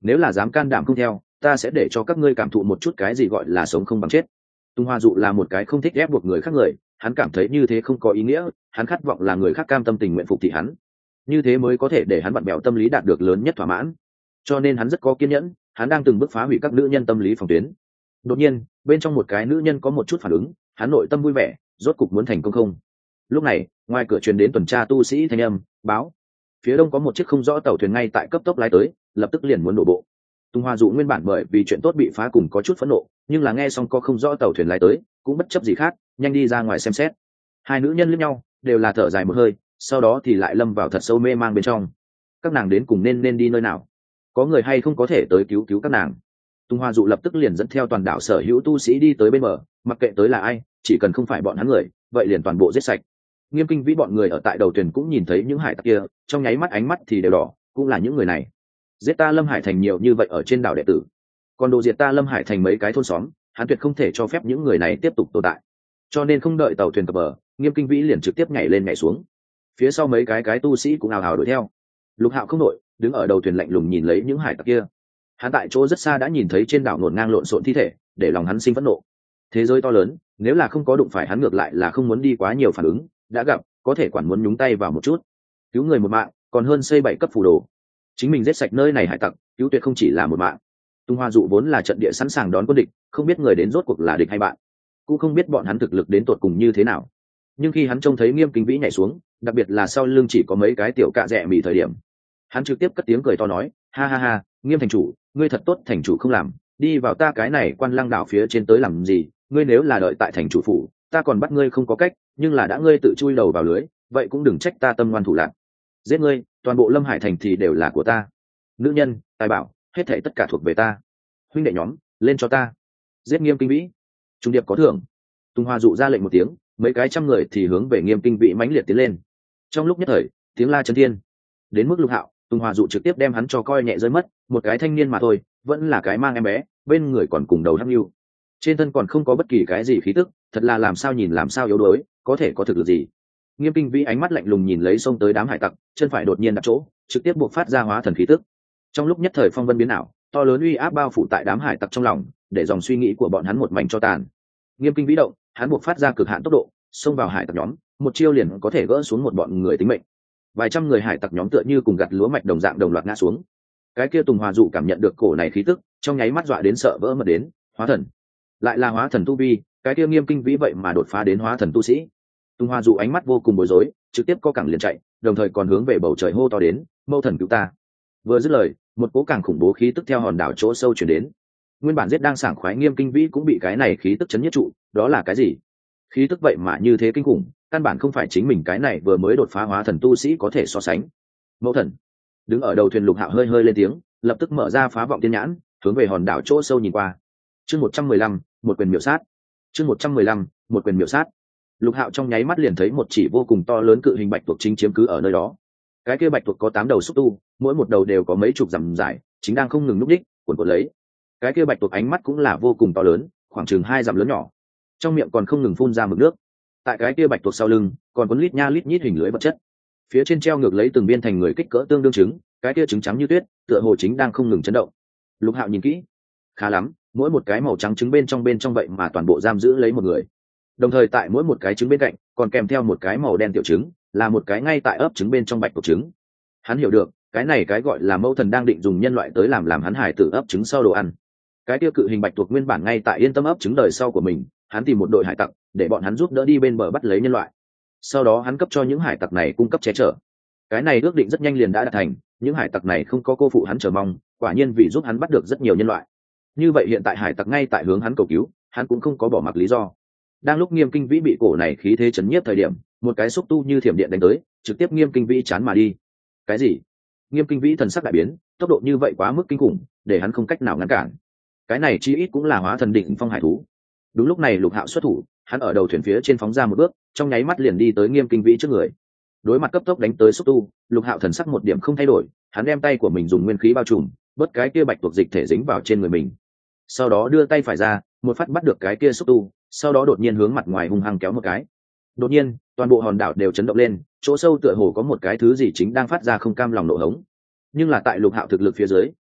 nếu là dám can đảm không theo, ta sẽ để cho các ngươi cảm thụ một chút cái gì gọi là sống không bằng chết. Tung Hoa Dụ là một cái không thích ép buộc người khác người, hắn cảm thấy như thế không có ý nghĩa, hắn khát vọng là người khác cam tâm tình nguyện phục thị hắn, như thế mới có thể để hắn vặn bèo tâm lý đạt được lớn nhất thỏa mãn. Cho nên hắn rất có kiên nhẫn, hắn đang từng bước phá hủy các nữ nhân tâm lý phòng tuyến. Đột nhiên, bên trong một cái nữ nhân có một chút phản ứng, hắn nội tâm vui vẻ, rốt cục muốn thành công không. Lúc này, ngoài cửa truyền đến tuần tra tu sĩ thanh âm, báo: phía đông có một chiếc không rõ tàu thuyền ngay tại cấp tốc lái tới, lập tức liền muốn đổ bộ. Tung Hoa Dụ nguyên bản bởi vì chuyện tốt bị phá cùng có chút phẫn nộ, nhưng là nghe xong có không rõ tàu thuyền lái tới, cũng bất chấp gì khác, nhanh đi ra ngoài xem xét. Hai nữ nhân liếc nhau, đều là thở dài một hơi, sau đó thì lại lâm vào thật sâu mê mang bên trong. Các nàng đến cùng nên nên đi nơi nào? Có người hay không có thể tới cứu cứu các nàng? Tung Hoa Dụ lập tức liền dẫn theo toàn đảo sở hữu tu sĩ đi tới bên bờ, mặc kệ tới là ai, chỉ cần không phải bọn hắn người, vậy liền toàn bộ giết sạch. Nghiêm Kinh Vĩ bọn người ở tại đầu thuyền cũng nhìn thấy những hải tặc kia, trong nháy mắt ánh mắt thì đều đỏ, cũng là những người này. Giết ta Lâm Hải Thành nhiều như vậy ở trên đảo đệ tử, còn đồ diệt ta Lâm Hải Thành mấy cái thôn xóm, hắn tuyệt không thể cho phép những người này tiếp tục tồn tại. Cho nên không đợi tàu thuyền cập bờ, Nghiêm Kinh Vĩ liền trực tiếp nhảy lên nhảy xuống. Phía sau mấy cái cái tu sĩ cũng ào ào đuổi theo. Lục Hạo không đội, đứng ở đầu thuyền lạnh lùng nhìn lấy những hải tặc kia. Hắn tại chỗ rất xa đã nhìn thấy trên đảo ngổn ngang lộn xộn thi thể, để lòng hắn sinh phẫn nộ. Thế giới to lớn, nếu là không có đụng phải hắn ngược lại là không muốn đi quá nhiều phản ứng, đã gặp, có thể quản muốn nhúng tay vào một chút. Cứu người một mạng, còn hơn xây bảy cấp phù đồ. Chính mình giết sạch nơi này hải tặc, cứu tuyệt không chỉ là một mạng. Tung Hoa Dụ vốn là trận địa sẵn sàng đón quân địch, không biết người đến rốt cuộc là địch hay bạn, cũng không biết bọn hắn thực lực đến tột cùng như thế nào. Nhưng khi hắn trông thấy Nghiêm Kinh Vĩ nhảy xuống, đặc biệt là sau lưng chỉ có mấy cái tiểu cạ rẻ mỉ thời điểm, hắn trực tiếp cất tiếng cười to nói: ha ha ha, Nghiêm thành chủ, ngươi thật tốt, thành chủ không làm, đi vào ta cái này Quan Lăng đảo phía trên tới làm gì? Ngươi nếu là đợi tại thành chủ phủ, ta còn bắt ngươi không có cách, nhưng là đã ngươi tự chui đầu vào lưới, vậy cũng đừng trách ta tâm ngoan thủ lạn. Giết ngươi, toàn bộ Lâm Hải thành thì đều là của ta. Nữ nhân, tài bảo, hết thảy tất cả thuộc về ta. Huynh đệ nhóm, lên cho ta. Giết Nghiêm Kinh Vĩ. Trung điệp có thưởng. Tung Hoa Dụ ra lệnh một tiếng, mấy cái trăm người thì hướng về Nghiêm Kinh Vĩ mãnh liệt tiến lên. Trong lúc nhất thời, tiếng la chấn thiên. Đến mức Lục Hạo, Tung Hoa Dụ trực tiếp đem hắn cho coi nhẹ rơi mất, một cái thanh niên mà thôi, vẫn là cái mang em bé, bên người còn cùng đầu hắc nhu. Trên thân còn không có bất kỳ cái gì khí tức, thật là làm sao nhìn làm sao yếu đuối, có thể có thực lực gì. Nghiêm Kinh Vĩ ánh mắt lạnh lùng nhìn lấy xông tới đám hải tặc, chân phải đột nhiên đặt chỗ, trực tiếp buộc phát ra hóa thần khí tức. Trong lúc nhất thời phong vân biến ảo, to lớn uy áp bao phủ tại đám hải tặc trong lòng, để dòng suy nghĩ của bọn hắn một mảnh cho tàn. Nghiêm Kinh Vĩ động, hắn buộc phát ra cực hạn tốc độ, xông vào hải tặc nhóm, một chiêu liền có thể gỡ xuống một bọn người tính mệnh. Vài trăm người hải tặc nhóm tựa như cùng gặt lúa mạch đồng dạng đồng loạt ngã xuống. Cái kia Tùng Hòa Dụ cảm nhận được cổ này khí tức, trong nháy mắt dọa đến sợ vỡ mật đến, hóa thần, lại là hóa thần tu vi, cái kia Nghiêm Kinh Vĩ vậy mà đột phá đến hóa thần tu sĩ. Tùng Hòa Dụ ánh mắt vô cùng bối rối, trực tiếp co cẳng liền chạy, đồng thời còn hướng về bầu trời hô to đến: mâu thần cứu ta. Vừa dứt lời, một cỗ càng khủng bố khí tức theo hòn đảo chỗ sâu chuyển đến. Nguyên bản giết đang sảng khoái Nghiêm Kinh Vĩ cũng bị cái này khí tức chấn nhất trụ, đó là cái gì? Khí tức vậy mà như thế kinh khủng, căn bản không phải chính mình cái này vừa mới đột phá hóa thần tu sĩ có thể so sánh. Mẫu thần. Đứng ở đầu thuyền Lục Hạo hơi hơi lên tiếng, lập tức mở ra phá vọng tiên nhãn, hướng về hòn đảo chỗ sâu nhìn qua. Chương một trăm mười lăm, một quyền miểu sát. Chương một trăm mười lăm, một quyền miểu sát. Lục Hạo trong nháy mắt liền thấy một chỉ vô cùng to lớn cự hình bạch tuộc chính chiếm cứ ở nơi đó. Cái kia bạch tuộc có tám đầu xúc tu, mỗi một đầu đều có mấy chục dặm dài, chính đang không ngừng núp đích, cuộn cuộn lấy. Cái kia bạch tuộc ánh mắt cũng là vô cùng to lớn, khoảng chừng hai dặm lớn nhỏ, trong miệng còn không ngừng phun ra mực nước. Tại cái kia bạch tuộc sau lưng, còn có lít nha lít nhít hình lưới vật chất. Phía trên treo ngược lấy từng viên thành người kích cỡ tương đương trứng, cái kia trứng trắng như tuyết, tựa hồ chính đang không ngừng chấn động. Lục Hạo nhìn kỹ, khá lắm, mỗi một cái màu trắng trứng bên trong bên trong vậy mà toàn bộ giam giữ lấy một người. Đồng thời tại mỗi một cái trứng bên cạnh, còn kèm theo một cái màu đen tiểu trứng, là một cái ngay tại ấp trứng bên trong bạch tuộc trứng. Hắn hiểu được, cái này cái gọi là mẫu thần đang định dùng nhân loại tới làm làm hắn hải tử ấp trứng sau đồ ăn. Cái tiêu cự hình bạch tuộc nguyên bản ngay tại yên tâm ấp trứng đời sau của mình, hắn tìm một đội hải tặc để bọn hắn giúp đỡ đi bên bờ bắt lấy nhân loại. Sau đó hắn cấp cho những hải tặc này cung cấp che chở. Cái này ước định rất nhanh liền đã đạt thành, những hải tặc này không có cô phụ hắn chờ mong, quả nhiên vì giúp hắn bắt được rất nhiều nhân loại. Như vậy hiện tại hải tặc ngay tại hướng hắn cầu cứu, hắn cũng không có bỏ mặc lý do. Đang lúc Nghiêm Kinh Vĩ bị cổ này khí thế chấn nhiếp thời điểm, một cái xúc tu như thiểm điện đánh tới, trực tiếp Nghiêm Kinh Vĩ chán mà đi. Cái gì? Nghiêm Kinh Vĩ thần sắc đại biến, tốc độ như vậy quá mức kinh khủng, để hắn không cách nào ngăn cản. Cái này chi ít cũng là hóa thần đỉnh phong hải thú. Đúng lúc này Lục Hạo xuất thủ, hắn ở đầu thuyền phía trên phóng ra một bước, trong nháy mắt liền đi tới Nghiêm Kinh Vĩ trước người. Đối mặt cấp tốc đánh tới xúc tu, Lục Hạo thần sắc một điểm không thay đổi, hắn đem tay của mình dùng nguyên khí bao trùm, bớt cái kia bạch tuộc dịch thể dính vào trên người mình. Sau đó đưa tay phải ra, một phát bắt được cái kia xúc tu, sau đó đột nhiên hướng mặt ngoài hung hăng kéo một cái. Đột nhiên, toàn bộ hòn đảo đều chấn động lên, chỗ sâu tựa hồ có một cái thứ gì chính đang phát ra không cam lòng nổ hống. Nhưng là tại Lục Hạo thực lực phía dưới,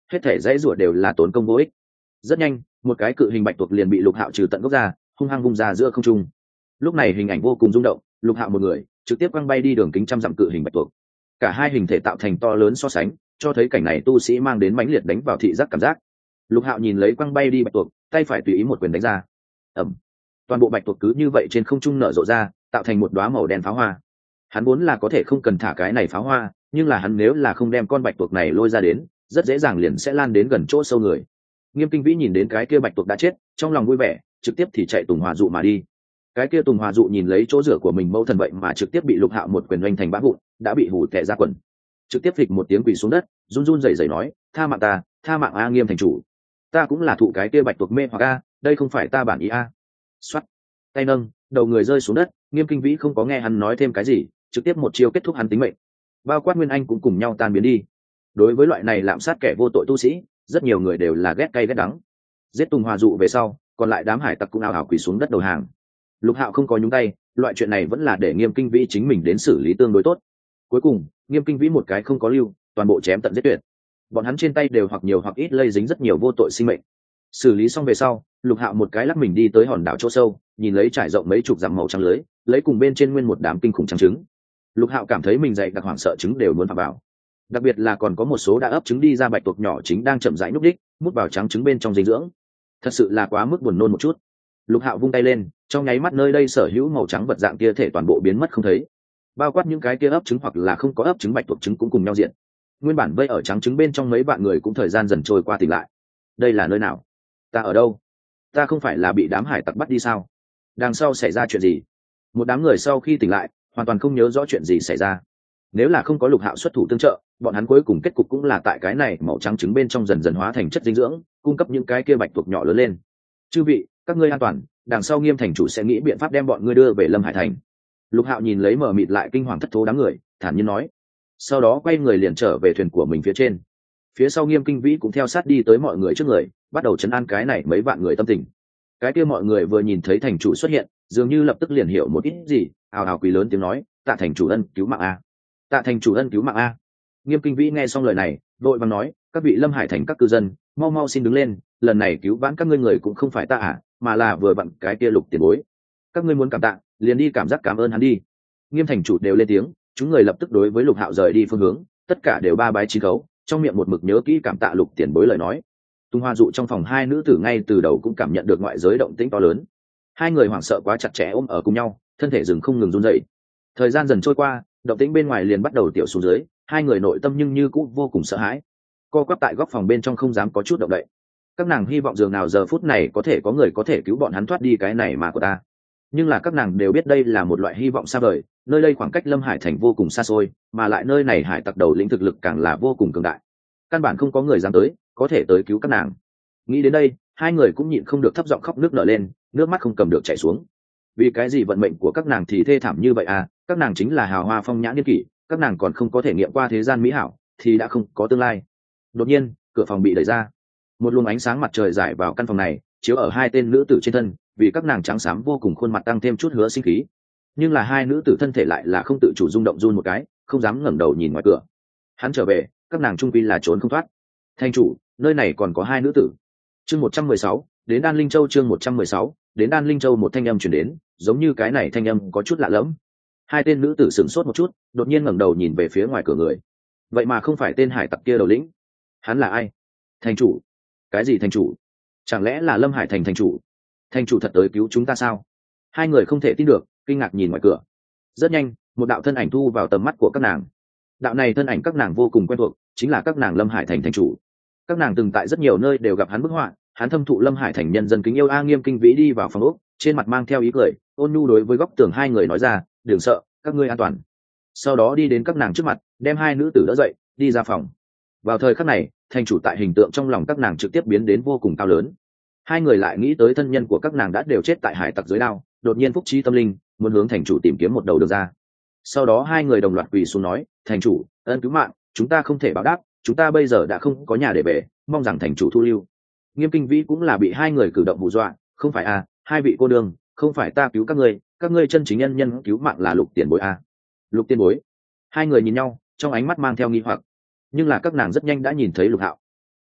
hết thể dãy rủa đều là tốn công vô ích. Rất nhanh, một cái cự hình bạch tuộc liền bị Lục Hạo trừ tận gốc ra, hung hăng vung ra giữa không trung. Lúc này hình ảnh vô cùng rung động, Lục Hạo một người trực tiếp quăng bay đi đường kính trăm dặm cự hình bạch tuộc. Cả hai hình thể tạo thành to lớn so sánh, cho thấy cảnh này tu sĩ mang đến mãnh liệt đánh vào thị giác cảm giác. Lục Hạo nhìn lấy quăng bay đi bạch tuộc, tay phải tùy ý một quyền đánh ra. Ầm. Toàn bộ bạch tuộc cứ như vậy trên không trung nở rộ ra, tạo thành một đóa màu đen pháo hoa. Hắn vốn là có thể không cần thả cái này pháo hoa, nhưng là hắn nếu là không đem con bạch tuộc này lôi ra đến, rất dễ dàng liền sẽ lan đến gần chỗ sâu người. Nghiêm Kinh Vĩ nhìn đến cái kia bạch tuộc đã chết, trong lòng vui vẻ, trực tiếp thì chạy Tùng Hòa Dụ mà đi. Cái kia Tùng Hòa Dụ nhìn lấy chỗ rửa của mình mẫu thần vậy mà trực tiếp bị Lục Hạo một quyền oanh thành bã vụn, đã bị hù tè ra quần. Trực tiếp phịch một tiếng quỳ xuống đất, run run rẩy rẩy nói, "Tha mạng ta, tha mạng a Nghiêm thành chủ. Ta cũng là thụ cái kia bạch tuộc mê hoặc a, đây không phải ta bản ý a." Soát. Tay nâng, đầu người rơi xuống đất, Nghiêm Kinh Vĩ không có nghe hắn nói thêm cái gì, trực tiếp một chiêu kết thúc hắn tính mệnh. Bao quát Nguyên Anh cũng cùng nhau tan biến đi. Đối với loại này lạm sát kẻ vô tội tu sĩ, rất nhiều người đều là ghét cay ghét đắng. Giết Tùng Hòa Dụ về sau, còn lại đám hải tặc cũng ào ào quỳ xuống đất đầu hàng. Lục Hạo không có nhúng tay, loại chuyện này vẫn là để Nghiêm Kinh Vĩ chính mình đến xử lý tương đối tốt. Cuối cùng, Nghiêm Kinh Vĩ một cái không có lưu, toàn bộ chém tận giết tuyệt. Bọn hắn trên tay đều hoặc nhiều hoặc ít lây dính rất nhiều vô tội sinh mệnh. Xử lý xong về sau, Lục Hạo một cái lắc mình đi tới hòn đảo chỗ sâu, nhìn lấy trải rộng mấy chục dặm màu trắng lưới, lấy cùng bên trên nguyên một đám kinh khủng trắng trứng. Lục Hạo cảm thấy mình dậy đặc hoảng sợ trứng đều muốn phá vào. Đặc biệt là còn có một số đã ấp trứng đi ra bạch tuộc nhỏ chính đang chậm rãi núp đích, mút vào trắng trứng bên trong dinh dưỡng. Thật sự là quá mức buồn nôn một chút. Lục Hạo vung tay lên, trong nháy mắt nơi đây sở hữu màu trắng vật dạng kia thể toàn bộ biến mất không thấy. Bao quát những cái kia ấp trứng hoặc là không có ấp trứng bạch tuộc trứng cũng cùng nhau diện. Nguyên bản vây ở trắng trứng bên trong mấy bạn người cũng thời gian dần trôi qua tỉnh lại. Đây là nơi nào? Ta ở đâu? Ta không phải là bị đám hải tặc bắt đi sao? Đằng sau xảy ra chuyện gì? Một đám người sau khi tỉnh lại, hoàn toàn không nhớ rõ chuyện gì xảy ra. Nếu là không có Lục Hạo xuất thủ tương trợ, bọn hắn cuối cùng kết cục cũng là tại cái này màu trắng trứng bên trong dần dần hóa thành chất dinh dưỡng, cung cấp những cái kia bạch tuộc nhỏ lớn lên. Chư vị, các ngươi an toàn, đằng sau Nghiêm thành chủ sẽ nghĩ biện pháp đem bọn ngươi đưa về Lâm Hải thành. Lục Hạo nhìn lấy mờ mịt lại kinh hoàng thất thố đám người, thản nhiên nói. Sau đó quay người liền trở về thuyền của mình phía trên. Phía sau Nghiêm Kinh Vĩ cũng theo sát đi tới mọi người trước người, bắt đầu trấn an cái này mấy vạn người tâm tình. Cái kia mọi người vừa nhìn thấy thành chủ xuất hiện, dường như lập tức liền hiểu một ít gì, ào ào quỳ lớn tiếng nói, "Tạ thành chủ ân cứu mạng a, tạ thành chủ ân cứu mạng a." Nghiêm Kinh Vĩ nghe xong lời này, đội vàng nói, "Các vị Lâm Hải thành các cư dân, mau mau xin đứng lên, lần này cứu vãn các ngươi người cũng không phải ta à, mà là vừa vặn cái kia Lục tiền bối. Các ngươi muốn cảm tạ, liền đi cảm giác cảm ơn hắn đi." Nghiêm thành chủ đều lên tiếng, chúng người lập tức đối với Lục Hạo rời đi phương hướng, tất cả đều ba bái chín khấu, trong miệng một mực nhớ kỹ cảm tạ Lục tiền bối lời nói. Tung Hoa Dụ trong phòng hai nữ tử ngay từ đầu cũng cảm nhận được ngoại giới động tĩnh to lớn. Hai người hoảng sợ quá chặt chẽ ôm ở cùng nhau, thân thể dừng không ngừng run rẩy. Thời gian dần trôi qua, động tĩnh bên ngoài liền bắt đầu tiểu xuống dưới, hai người nội tâm nhưng như cũng vô cùng sợ hãi. Co quắp tại góc phòng bên trong không dám có chút động đậy. Các nàng hy vọng dường nào giờ phút này có thể có người có thể cứu bọn hắn thoát đi cái này mà của ta. Nhưng là các nàng đều biết đây là một loại hy vọng xa vời, nơi đây khoảng cách Lâm Hải thành vô cùng xa xôi, mà lại nơi này hải tặc đầu lĩnh thực lực càng là vô cùng cường đại. Căn bản không có người dám tới, có thể tới cứu các nàng. Nghĩ đến đây, hai người cũng nhịn không được thấp giọng khóc nước nở lên, nước mắt không cầm được chảy xuống. Vì cái gì vận mệnh của các nàng thì thê thảm như vậy à? Các nàng chính là hào hoa phong nhã niên kỷ, các nàng còn không có thể nghiệm qua thế gian mỹ hảo, thì đã không có tương lai. Đột nhiên, cửa phòng bị đẩy ra, một luồng ánh sáng mặt trời rải vào căn phòng này, chiếu ở hai tên nữ tử trên thân, vì các nàng trắng xám vô cùng khuôn mặt tăng thêm chút hứa sinh khí. Nhưng là hai nữ tử thân thể lại là không tự chủ rung động run một cái, không dám ngẩng đầu nhìn ngoài cửa. Hắn trở về, các nàng trung quy là trốn không thoát. Thành chủ, nơi này còn có hai nữ tử. Chương một trăm mười sáu, đến Đan Linh Châu. Chương một trăm mười sáu, đến Đan Linh Châu. Một thanh âm truyền đến, giống như cái này thanh âm có chút lạ lẫm. Hai tên nữ tử sửng sốt một chút, đột nhiên ngẩng đầu nhìn về phía ngoài cửa người. Vậy mà không phải tên hải tặc kia đầu lĩnh. Hắn là ai? Thành chủ? Cái gì thành chủ? Chẳng lẽ là Lâm Hải thành thành chủ? Thành chủ thật tới cứu chúng ta sao? Hai người không thể tin được, kinh ngạc nhìn ngoài cửa. Rất nhanh, một đạo thân ảnh thu vào tầm mắt của các nàng. Đạo này thân ảnh các nàng vô cùng quen thuộc, chính là các nàng Lâm Hải thành thành chủ. Các nàng từng tại rất nhiều nơi đều gặp hắn bức họa, hắn thâm thụ Lâm Hải thành nhân dân kính yêu. A Nghiêm Kinh Vĩ đi vào phòng ốc, trên mặt mang theo ý cười, ôn nhu đối với góc tường hai người nói ra, đừng sợ, các ngươi an toàn. Sau đó đi đến các nàng trước mặt, đem hai nữ tử đỡ dậy, đi ra phòng. Vào thời khắc này, thành chủ tại hình tượng trong lòng các nàng trực tiếp biến đến vô cùng cao lớn. Hai người lại nghĩ tới thân nhân của các nàng đã đều chết tại hải tặc dưới đao, đột nhiên phúc trí tâm linh, muốn hướng thành chủ tìm kiếm một đầu đường ra. Sau đó hai người đồng loạt quỳ xuống nói, thành chủ, ân cứu mạng, chúng ta không thể báo đáp, chúng ta bây giờ đã không có nhà để về, mong rằng thành chủ thu lưu. Nghiêm Kinh Vĩ cũng là bị hai người cử động hù dọa, không phải à, hai vị cô đương, không phải ta cứu các ngươi, các ngươi chân chính nhân nhân cứu mạng là Lục tiền bối à. Lục tiền bối. Hai người nhìn nhau, trong ánh mắt mang theo nghi hoặc, nhưng là các nàng rất nhanh đã nhìn thấy Lục Hạo.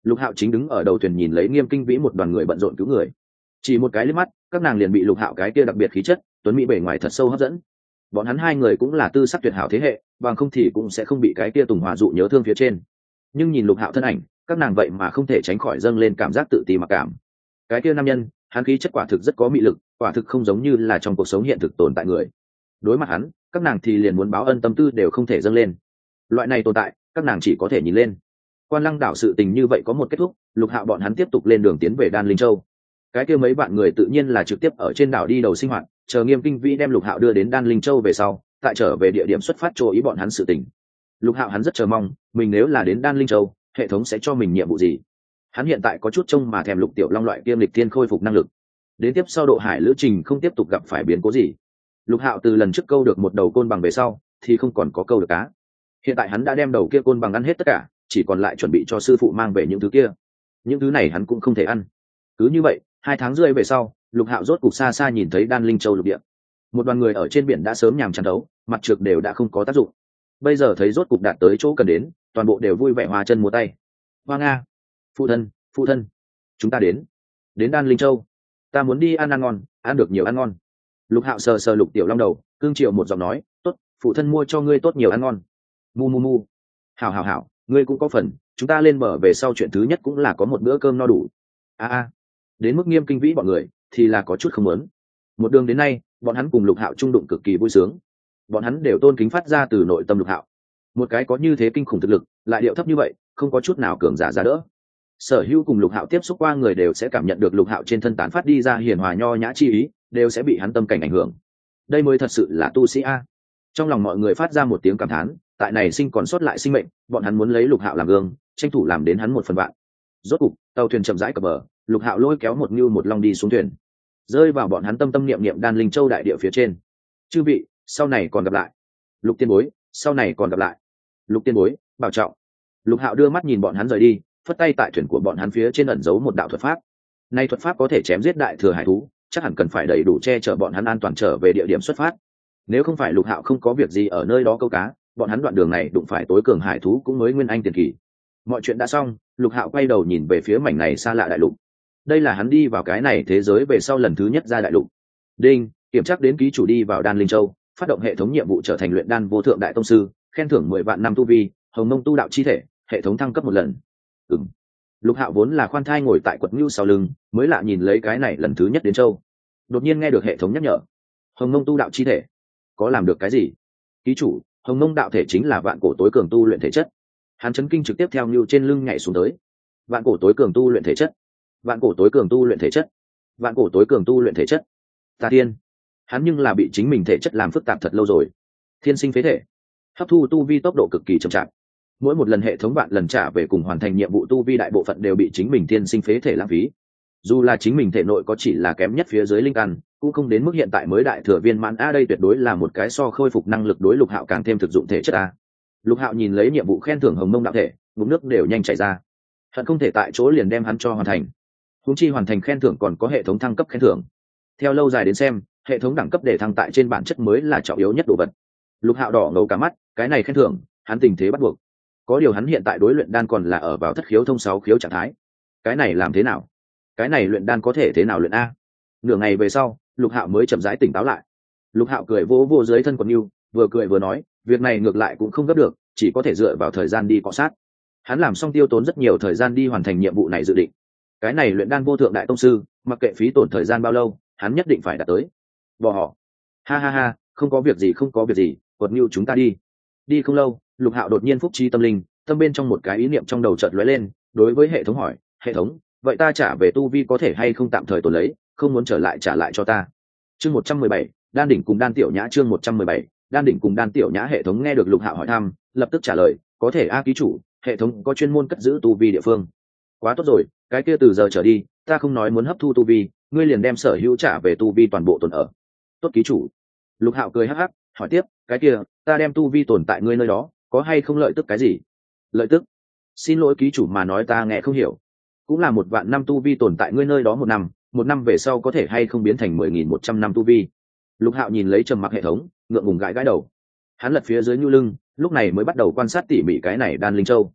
Lục Hạo chính đứng ở đầu thuyền nhìn lấy Nghiêm Kinh Vĩ một đoàn người bận rộn cứu người, chỉ một cái liếc mắt các nàng liền bị Lục Hạo cái kia đặc biệt khí chất tuấn mỹ bề ngoài thật sâu hấp dẫn. Bọn hắn hai người cũng là tư sắc tuyệt hảo thế hệ, bằng không thì cũng sẽ không bị cái kia Tùng Hòa dụ nhớ thương phía trên. Nhưng nhìn Lục Hạo thân ảnh, các nàng vậy mà không thể tránh khỏi dâng lên cảm giác tự ti mặc cảm. Cái kia nam nhân, hắn khí chất quả thực rất có mị lực, quả thực không giống như là trong cuộc sống hiện thực tồn tại người. Đối mặt hắn, các nàng thì liền muốn báo ân tâm tư đều không thể dâng lên. Loại này tồn tại, các nàng chỉ có thể nhìn lên. Quan Lăng đảo sự tình như vậy có một kết thúc, Lục Hạo bọn hắn tiếp tục lên đường tiến về Đan Linh Châu. Cái kia mấy bạn người tự nhiên là trực tiếp ở trên đảo đi đầu sinh hoạt, chờ Nghiêm Kinh Vĩ đem Lục Hạo đưa đến Đan Linh Châu về sau, tại trở về địa điểm xuất phát cho ý bọn hắn sự tình. Lục Hạo hắn rất chờ mong, mình nếu là đến Đan Linh Châu, hệ thống sẽ cho mình nhiệm vụ gì. Hắn hiện tại có chút trông mà thèm Lục Tiểu Long loại kiêm lịch tiên khôi phục năng lực. Đến tiếp sau độ hải lữ trình không tiếp tục gặp phải biến cố gì. Lục Hạo từ lần trước câu được một đầu côn bằng về sau, thì không còn có câu được cá. Hiện tại hắn đã đem đầu kia côn bằng ăn hết tất cả, chỉ còn lại chuẩn bị cho sư phụ mang về những thứ kia. Những thứ này hắn cũng không thể ăn. Cứ như vậy, hai tháng rưỡi về sau, Lục Hạo rốt cục xa xa nhìn thấy Đan Linh Châu lục địa. Một đoàn người ở trên biển đã sớm nhàm chán đấu, mặt trượt đều đã không có tác dụng. Bây giờ thấy rốt cục đạt tới chỗ cần đến, toàn bộ đều vui vẻ hoa chân múa tay. Hoa Nga, phụ thân, phụ thân, chúng ta đến, đến Đan Linh Châu. Ta muốn đi ăn ăn ngon, ăn được nhiều ăn ngon. Lục Hạo sờ sờ Lục Tiểu Long đầu, cương triệu một giọng nói, tốt, phụ thân mua cho ngươi tốt nhiều ăn ngon. Mu mu mu, hảo hảo hảo, ngươi cũng có phần. Chúng ta lên bờ về sau chuyện thứ nhất cũng là có một bữa cơm no đủ. A a, đến mức Nghiêm Kinh Vĩ bọn người thì là có chút không muốn. Một đường đến nay, bọn hắn cùng Lục Hạo trung đụng cực kỳ vui sướng. Bọn hắn đều tôn kính phát ra từ nội tâm Lục Hạo. Một cái có như thế kinh khủng thực lực, lại điệu thấp như vậy, không có chút nào cường giả ra đỡ. Sở hữu cùng Lục Hạo tiếp xúc qua người đều sẽ cảm nhận được Lục Hạo trên thân tán phát đi ra hiền hòa nho nhã chi ý, đều sẽ bị hắn tâm cảnh ảnh hưởng. Đây mới thật sự là tu sĩ a. Trong lòng mọi người phát ra một tiếng cảm thán, tại này sinh còn sót lại sinh mệnh, bọn hắn muốn lấy Lục Hạo làm gương, tranh thủ làm đến hắn một phần vạn. Rốt cục, tàu thuyền chậm rãi cập bờ, Lục Hạo lôi kéo một ngưu một long đi xuống thuyền, rơi vào bọn hắn tâm tâm niệm niệm Đan Linh Châu đại địa phía trên. Chư vị, sau này còn gặp lại. Lục tiên bối, sau này còn gặp lại. Lục tiên bối, bảo trọng. Lục Hạo đưa mắt nhìn bọn hắn rời đi, phất tay tại thuyền của bọn hắn phía trên ẩn giấu một đạo thuật pháp. Nay thuật pháp có thể chém giết đại thừa hải thú, chắc hẳn cần phải đầy đủ che chở bọn hắn an toàn trở về địa điểm xuất phát. Nếu không phải Lục Hạo không có việc gì ở nơi đó câu cá, bọn hắn đoạn đường này đụng phải tối cường hải thú cũng mới nguyên anh tiền kỳ. Mọi chuyện đã xong, Lục Hạo quay đầu nhìn về phía mảnh này xa lạ đại lục. Đây là hắn đi vào cái này thế giới về sau lần thứ nhất ra đại lục. Đinh, kiểm tra đến ký chủ đi vào Đan Linh Châu, phát động hệ thống nhiệm vụ trở thành luyện đan vô thượng đại tông sư, khen thưởng mười vạn năm tu vi, hồng mông tu đạo chi thể, hệ thống thăng cấp một lần. Ừm. Lục Hạo vốn là khoan thai ngồi tại quật ngưu sau lưng, mới lạ nhìn lấy cái này lần thứ nhất đến châu. Đột nhiên nghe được hệ thống nhắc nhở, hồng mông tu đạo chi thể, có làm được cái gì? Ký chủ, hồng mông đạo thể chính là vạn cổ tối cường tu luyện thể chất. Hắn chấn kinh trực tiếp theo ngưu trên lưng nhảy xuống tới. Vạn cổ tối cường tu luyện thể chất, vạn cổ tối cường tu luyện thể chất, vạn cổ tối cường tu luyện thể chất. Tà tiên, hắn nhưng là bị chính mình thể chất làm phức tạp thật lâu rồi. Thiên sinh phế thể, hấp thu tu vi tốc độ cực kỳ chậm chạp. Mỗi một lần hệ thống bạn lần trả về cùng hoàn thành nhiệm vụ tu vi đại bộ phận đều bị chính mình thiên sinh phế thể lãng phí. Dù là chính mình thể nội có chỉ là kém nhất phía dưới linh căn, cũng không đến mức hiện tại mới đại thừa viên mãn a. Đây tuyệt đối là một cái so khôi phục năng lực đối Lục Hạo càng thêm thực dụng thể chất a. Lục Hạo nhìn lấy nhiệm vụ khen thưởng hồng mông đạo thể, bụng nước đều nhanh chảy ra. Hận không thể tại chỗ liền đem hắn cho hoàn thành. Huống chi hoàn thành khen thưởng còn có hệ thống thăng cấp khen thưởng. Theo lâu dài đến xem, hệ thống đẳng cấp để thăng tại trên bản chất mới là trọng yếu nhất đồ vật. Lục Hạo đỏ ngầu cả mắt, cái này khen thưởng, hắn tình thế bắt buộc. Có điều hắn hiện tại đối luyện đan còn là ở vào thất khiếu thông sáu khiếu trạng thái. Cái này làm thế nào? Cái này luyện đan có thể thế nào luyện a? Nửa ngày về sau, Lục Hạo mới chậm rãi tỉnh táo lại. Lục Hạo cười vỗ vỗ dưới thân quần yêu, vừa cười vừa nói, việc này ngược lại cũng không gấp được, chỉ có thể dựa vào thời gian đi cọ sát. Hắn làm xong tiêu tốn rất nhiều thời gian đi hoàn thành nhiệm vụ này dự định. Cái này luyện đan vô thượng đại tông sư, mặc kệ phí tổn thời gian bao lâu, hắn nhất định phải đạt tới. Bỏ họ. Ha ha ha, không có việc gì không có việc gì, quật yêu chúng ta đi. Đi không lâu, Lục Hạo đột nhiên phúc trí tâm linh, tâm bên trong một cái ý niệm trong đầu chợt lóe lên, đối với hệ thống hỏi, hệ thống, vậy ta trả về tu vi có thể hay không tạm thời tồn lấy, không muốn trở lại trả lại cho ta. Chương một trăm mười bảy, đan đỉnh cùng đan tiểu nhã. Chương một trăm mười bảy, đan đỉnh cùng đan tiểu nhã. Hệ thống nghe được Lục Hạo hỏi thăm, lập tức trả lời, có thể a ký chủ, hệ thống có chuyên môn cất giữ tu vi địa phương. Quá tốt rồi, cái kia từ giờ trở đi, ta không nói muốn hấp thu tu vi, ngươi liền đem sở hữu trả về tu vi toàn bộ tồn ở. Tốt ký chủ. Lục Hạo cười hắc hắc, hỏi tiếp, cái kia, ta đem tu vi tồn tại ngươi nơi đó, có hay không lợi tức cái gì? Lợi tức? Xin lỗi ký chủ mà nói ta nghe không hiểu. Cũng là một vạn năm tu vi tồn tại ngươi nơi đó một năm, một năm về sau có thể hay không biến thành mười nghìn một trăm năm tu vi. Lục Hạo nhìn lấy trầm mặc hệ thống, ngượng ngùng gãi gãi đầu. Hắn lật phía dưới nhu lưng, lúc này mới bắt đầu quan sát tỉ mỉ cái này đan linh châu.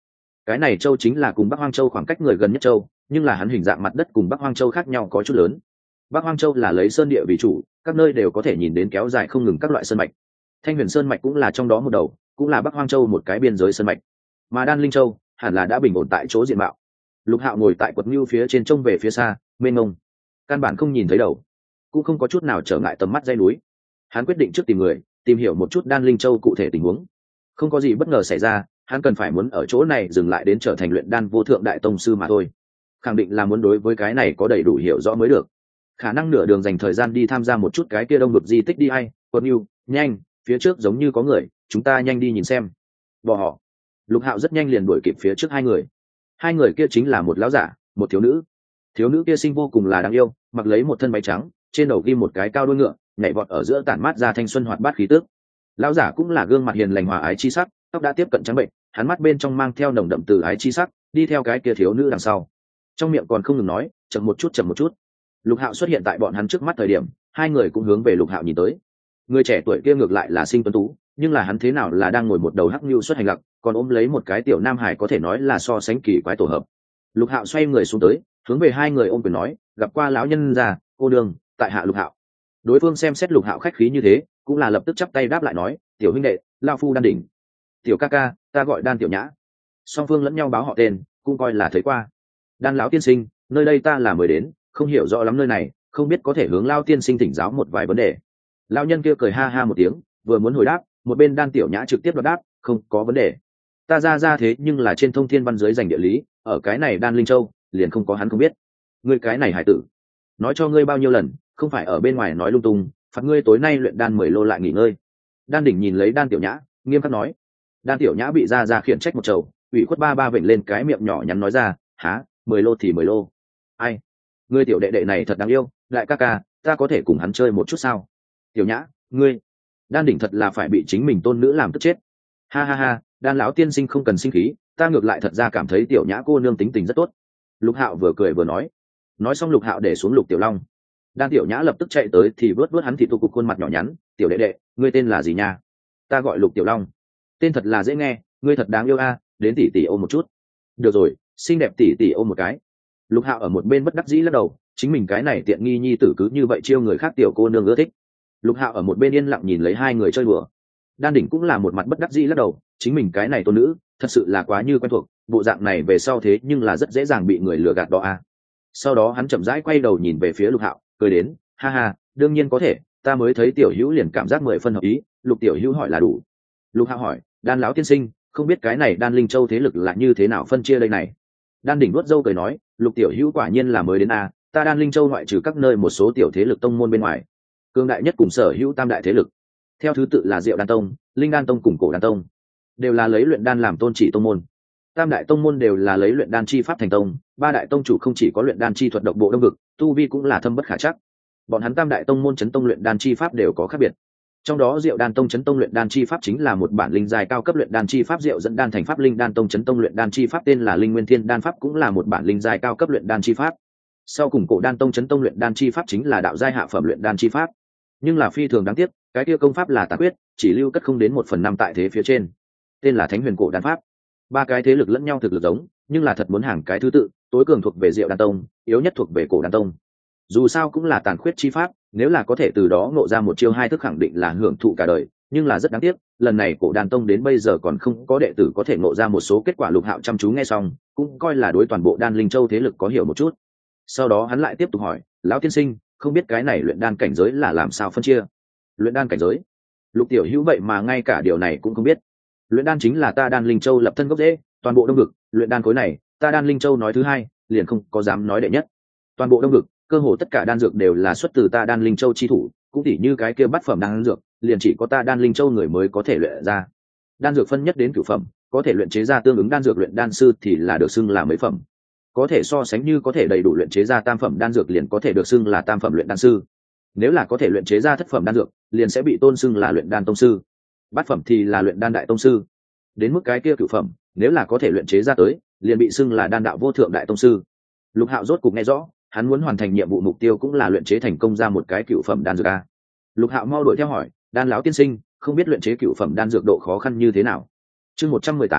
cái này châu chính là cùng Bắc Hoang Châu khoảng cách người gần nhất châu, nhưng là hắn hình dạng mặt đất cùng Bắc Hoang Châu khác nhau có chút lớn. Bắc Hoang Châu là lấy sơn địa vì chủ, các nơi đều có thể nhìn đến kéo dài không ngừng các loại sơn mạch. Thanh Huyền Sơn mạch cũng là trong đó một đầu, cũng là Bắc Hoang Châu một cái biên giới sơn mạch. Mà Đan Linh Châu hẳn là đã bình ổn tại chỗ diện mạo. Lục Hạo ngồi tại quật ngưu phía trên trông về phía xa, mênh mông, căn bản không nhìn thấy đầu, cũng không có chút nào trở ngại tầm mắt dãy núi. Hắn quyết định trước tìm người, tìm hiểu một chút Đan Linh Châu cụ thể tình huống. Không có gì bất ngờ xảy ra, hắn cần phải muốn ở chỗ này dừng lại đến trở thành luyện đan vô thượng đại tông sư mà thôi. Khẳng định là muốn đối với cái này có đầy đủ hiểu rõ mới được. Khả năng nửa đường dành thời gian đi tham gia một chút cái kia đông vực di tích đi hay, Quân Nưu, nhanh, phía trước giống như có người, chúng ta nhanh đi nhìn xem. Bỏ họ. Lục Hạo rất nhanh liền đuổi kịp phía trước hai người. Hai người kia chính là một lão giả, một thiếu nữ. Thiếu nữ kia xinh vô cùng là đáng yêu, mặc lấy một thân váy trắng, trên đầu ghi một cái cao đuôi ngựa, nhảy vọt ở giữa tản mát ra thanh xuân hoạt bát khí tức. Lão giả cũng là gương mặt hiền lành hòa ái chi sắc, tóc đã tiếp cận trắng bệnh, hắn mắt bên trong mang theo nồng đậm từ ái chi sắc, đi theo cái kia thiếu nữ đằng sau. Trong miệng còn không ngừng nói, chậm một chút chậm một chút. Lục Hạo xuất hiện tại bọn hắn trước mắt thời điểm, hai người cũng hướng về Lục Hạo nhìn tới. Người trẻ tuổi kia ngược lại là sinh tuấn tú, nhưng là hắn thế nào là đang ngồi một đầu hắc nhu xuất hành lặc, còn ôm lấy một cái tiểu nam hải, có thể nói là so sánh kỳ quái tổ hợp. Lục Hạo xoay người xuống tới, hướng về hai người ôm quyền nói, gặp qua lão nhân già, cô đường, tại hạ Lục Hạo. Đối phương xem xét Lục Hạo khách khí như thế, cũng là lập tức chắp tay đáp lại nói, tiểu huynh đệ, lão phu Đan Đỉnh. Tiểu ca ca, ta gọi Đan tiểu nhã. Song phương lẫn nhau báo họ tên, cũng coi là thấy qua. Đan lão tiên sinh, nơi đây ta là mới đến, không hiểu rõ lắm nơi này, không biết có thể hướng lão tiên sinh thỉnh giáo một vài vấn đề. Lão nhân kia cười ha ha một tiếng, vừa muốn hồi đáp, một bên Đan tiểu nhã trực tiếp đoạt đáp, không có vấn đề. Ta ra ra thế nhưng là trên thông thiên văn giới dành địa lý, ở cái này Đan Linh Châu, liền không có hắn không biết. Ngươi cái này hải tử, nói cho ngươi bao nhiêu lần, không phải ở bên ngoài nói lung tung, phạt ngươi tối nay luyện đan mười lô lại nghỉ ngơi. Đan Đỉnh nhìn lấy Đan tiểu nhã, nghiêm khắc nói. Đan tiểu nhã bị ra ra khiển trách một chầu, ủy khuất ba ba vểnh lên cái miệng nhỏ nhắn nói ra, há, mười lô thì mười lô. Ai, ngươi tiểu đệ đệ này thật đáng yêu, lại ca ca, ta có thể cùng hắn chơi một chút sao? Tiểu nhã, ngươi, Đan Đỉnh thật là phải bị chính mình tôn nữ làm tức chết. Ha ha ha, Đan lão tiên sinh không cần sinh khí, ta ngược lại thật ra cảm thấy tiểu nhã cô nương tính tình rất tốt. Lục Hạo vừa cười vừa nói. Nói xong Lục Hạo để xuống Lục Tiểu Long. Đan tiểu nhã lập tức chạy tới thì vớt vớt hắn thì tụ cục khuôn mặt nhỏ nhắn, tiểu đệ đệ, ngươi tên là gì nha? Ta gọi Lục Tiểu Long. Tên thật là dễ nghe, ngươi thật đáng yêu a, đến tỷ tỷ ôm một chút. Được rồi, xinh đẹp tỷ tỷ ôm một cái. Lục Hạo ở một bên bất đắc dĩ lắc đầu, chính mình cái này tiện nghi nhi tử cứ như vậy chiêu người khác tiểu cô nương ưa thích. Lục Hạo ở một bên yên lặng nhìn lấy hai người chơi đùa. Đan Đỉnh cũng là một mặt bất đắc dĩ lắc đầu, chính mình cái này tôn nữ, thật sự là quá như quen thuộc, bộ dạng này về sau thế nhưng là rất dễ dàng bị người lừa gạt đó a. Sau đó hắn chậm rãi quay đầu nhìn về phía Lục Hạo, cười đến, ha ha, đương nhiên có thể, ta mới thấy tiểu hữu liền cảm giác mười phân hợp ý, Lục tiểu hữu hỏi là đủ. Lục Hạo hỏi, Đan lão tiên sinh, không biết cái này Đan Linh Châu thế lực là như thế nào phân chia đây này? Đan Đỉnh vuốt râu cười nói, Lục tiểu hữu quả nhiên là mới đến a, ta Đan Linh Châu ngoại trừ các nơi một số tiểu thế lực tông môn bên ngoài, cương đại nhất cùng sở hữu tam đại thế lực, theo thứ tự là Diệu Đan Tông, Linh Đan Tông cùng Cổ Đan Tông, đều là lấy luyện đan làm tôn chỉ tông môn. Tam đại tông môn đều là lấy luyện đan chi pháp thành tông, ba đại tông chủ không chỉ có luyện đan chi thuật độc bộ đông vực, tu vi cũng là thâm bất khả trắc. Bọn hắn tam đại tông môn chấn tông luyện đan chi pháp đều có khác biệt. Trong đó Diệu Đan Tông chấn tông luyện đan chi pháp chính là một bản linh dài cao cấp luyện đan chi pháp Diệu dẫn đan thành pháp, Linh Đan Tông chấn tông luyện đan chi pháp tên là Linh Nguyên Thiên đan pháp, cũng là một bản linh dài cao cấp luyện đan chi pháp. Sau cùng Cổ Đan Tông chấn tông luyện đan chi pháp chính là đạo giai hạ phẩm luyện đan chi pháp. Nhưng là phi thường đáng tiếc, cái kia công pháp là tà quyết, chỉ lưu cất không đến một phần năm tại thế phía trên. Tên là Thánh Huyền Cổ Đan pháp. Ba cái thế lực lẫn nhau thực lực giống, nhưng là thật muốn hàng cái thứ tự, tối cường thuộc về Diệu Đan Tông, yếu nhất thuộc về Cổ Đan Tông. Dù sao cũng là tàn khuyết chi pháp, nếu là có thể từ đó ngộ ra một chiêu hai thức khẳng định là hưởng thụ cả đời, nhưng là rất đáng tiếc, lần này Cổ Đan Tông đến bây giờ còn không có đệ tử có thể ngộ ra một số kết quả. Lục Hạo chăm chú nghe xong, cũng coi là đối toàn bộ Đan Linh Châu thế lực có hiểu một chút. Sau đó hắn lại tiếp tục hỏi, lão tiên sinh, không biết cái này luyện đan cảnh giới là làm sao phân chia? Luyện đan cảnh giới? Lục tiểu hữu vậy mà ngay cả điều này cũng không biết. Luyện đan chính là ta Đan Linh Châu lập thân gốc rễ, toàn bộ đông vực, luyện đan khối này, ta Đan Linh Châu nói thứ hai, liền không có dám nói đệ nhất. Toàn bộ đông vực, cơ hồ tất cả đan dược đều là xuất từ ta Đan Linh Châu chi thủ, cũng tỉ như cái kia bát phẩm đan dược, liền chỉ có ta Đan Linh Châu người mới có thể luyện ra. Đan dược phân nhất đến cửu phẩm, có thể luyện chế ra tương ứng đan dược luyện đan sư thì là được xưng là mấy phẩm. Có thể so sánh như có thể đầy đủ luyện chế ra tam phẩm đan dược liền có thể được xưng là tam phẩm luyện đan sư. Nếu là có thể luyện chế ra thất phẩm đan dược, liền sẽ bị tôn xưng là luyện đan tông sư. Bát phẩm thì là luyện đan đại tông sư. Đến mức cái kia cửu phẩm, nếu là có thể luyện chế ra tới, liền bị xưng là đan đạo vô thượng đại tông sư. Lục Hạo rốt cục nghe rõ, hắn muốn hoàn thành nhiệm vụ mục tiêu cũng là luyện chế thành công ra một cái cửu phẩm đan dược a. Lục Hạo mau đuổi theo hỏi, Đan lão tiên sinh, không biết luyện chế cửu phẩm đan dược độ khó khăn như thế nào? Chương một trăm mười tám,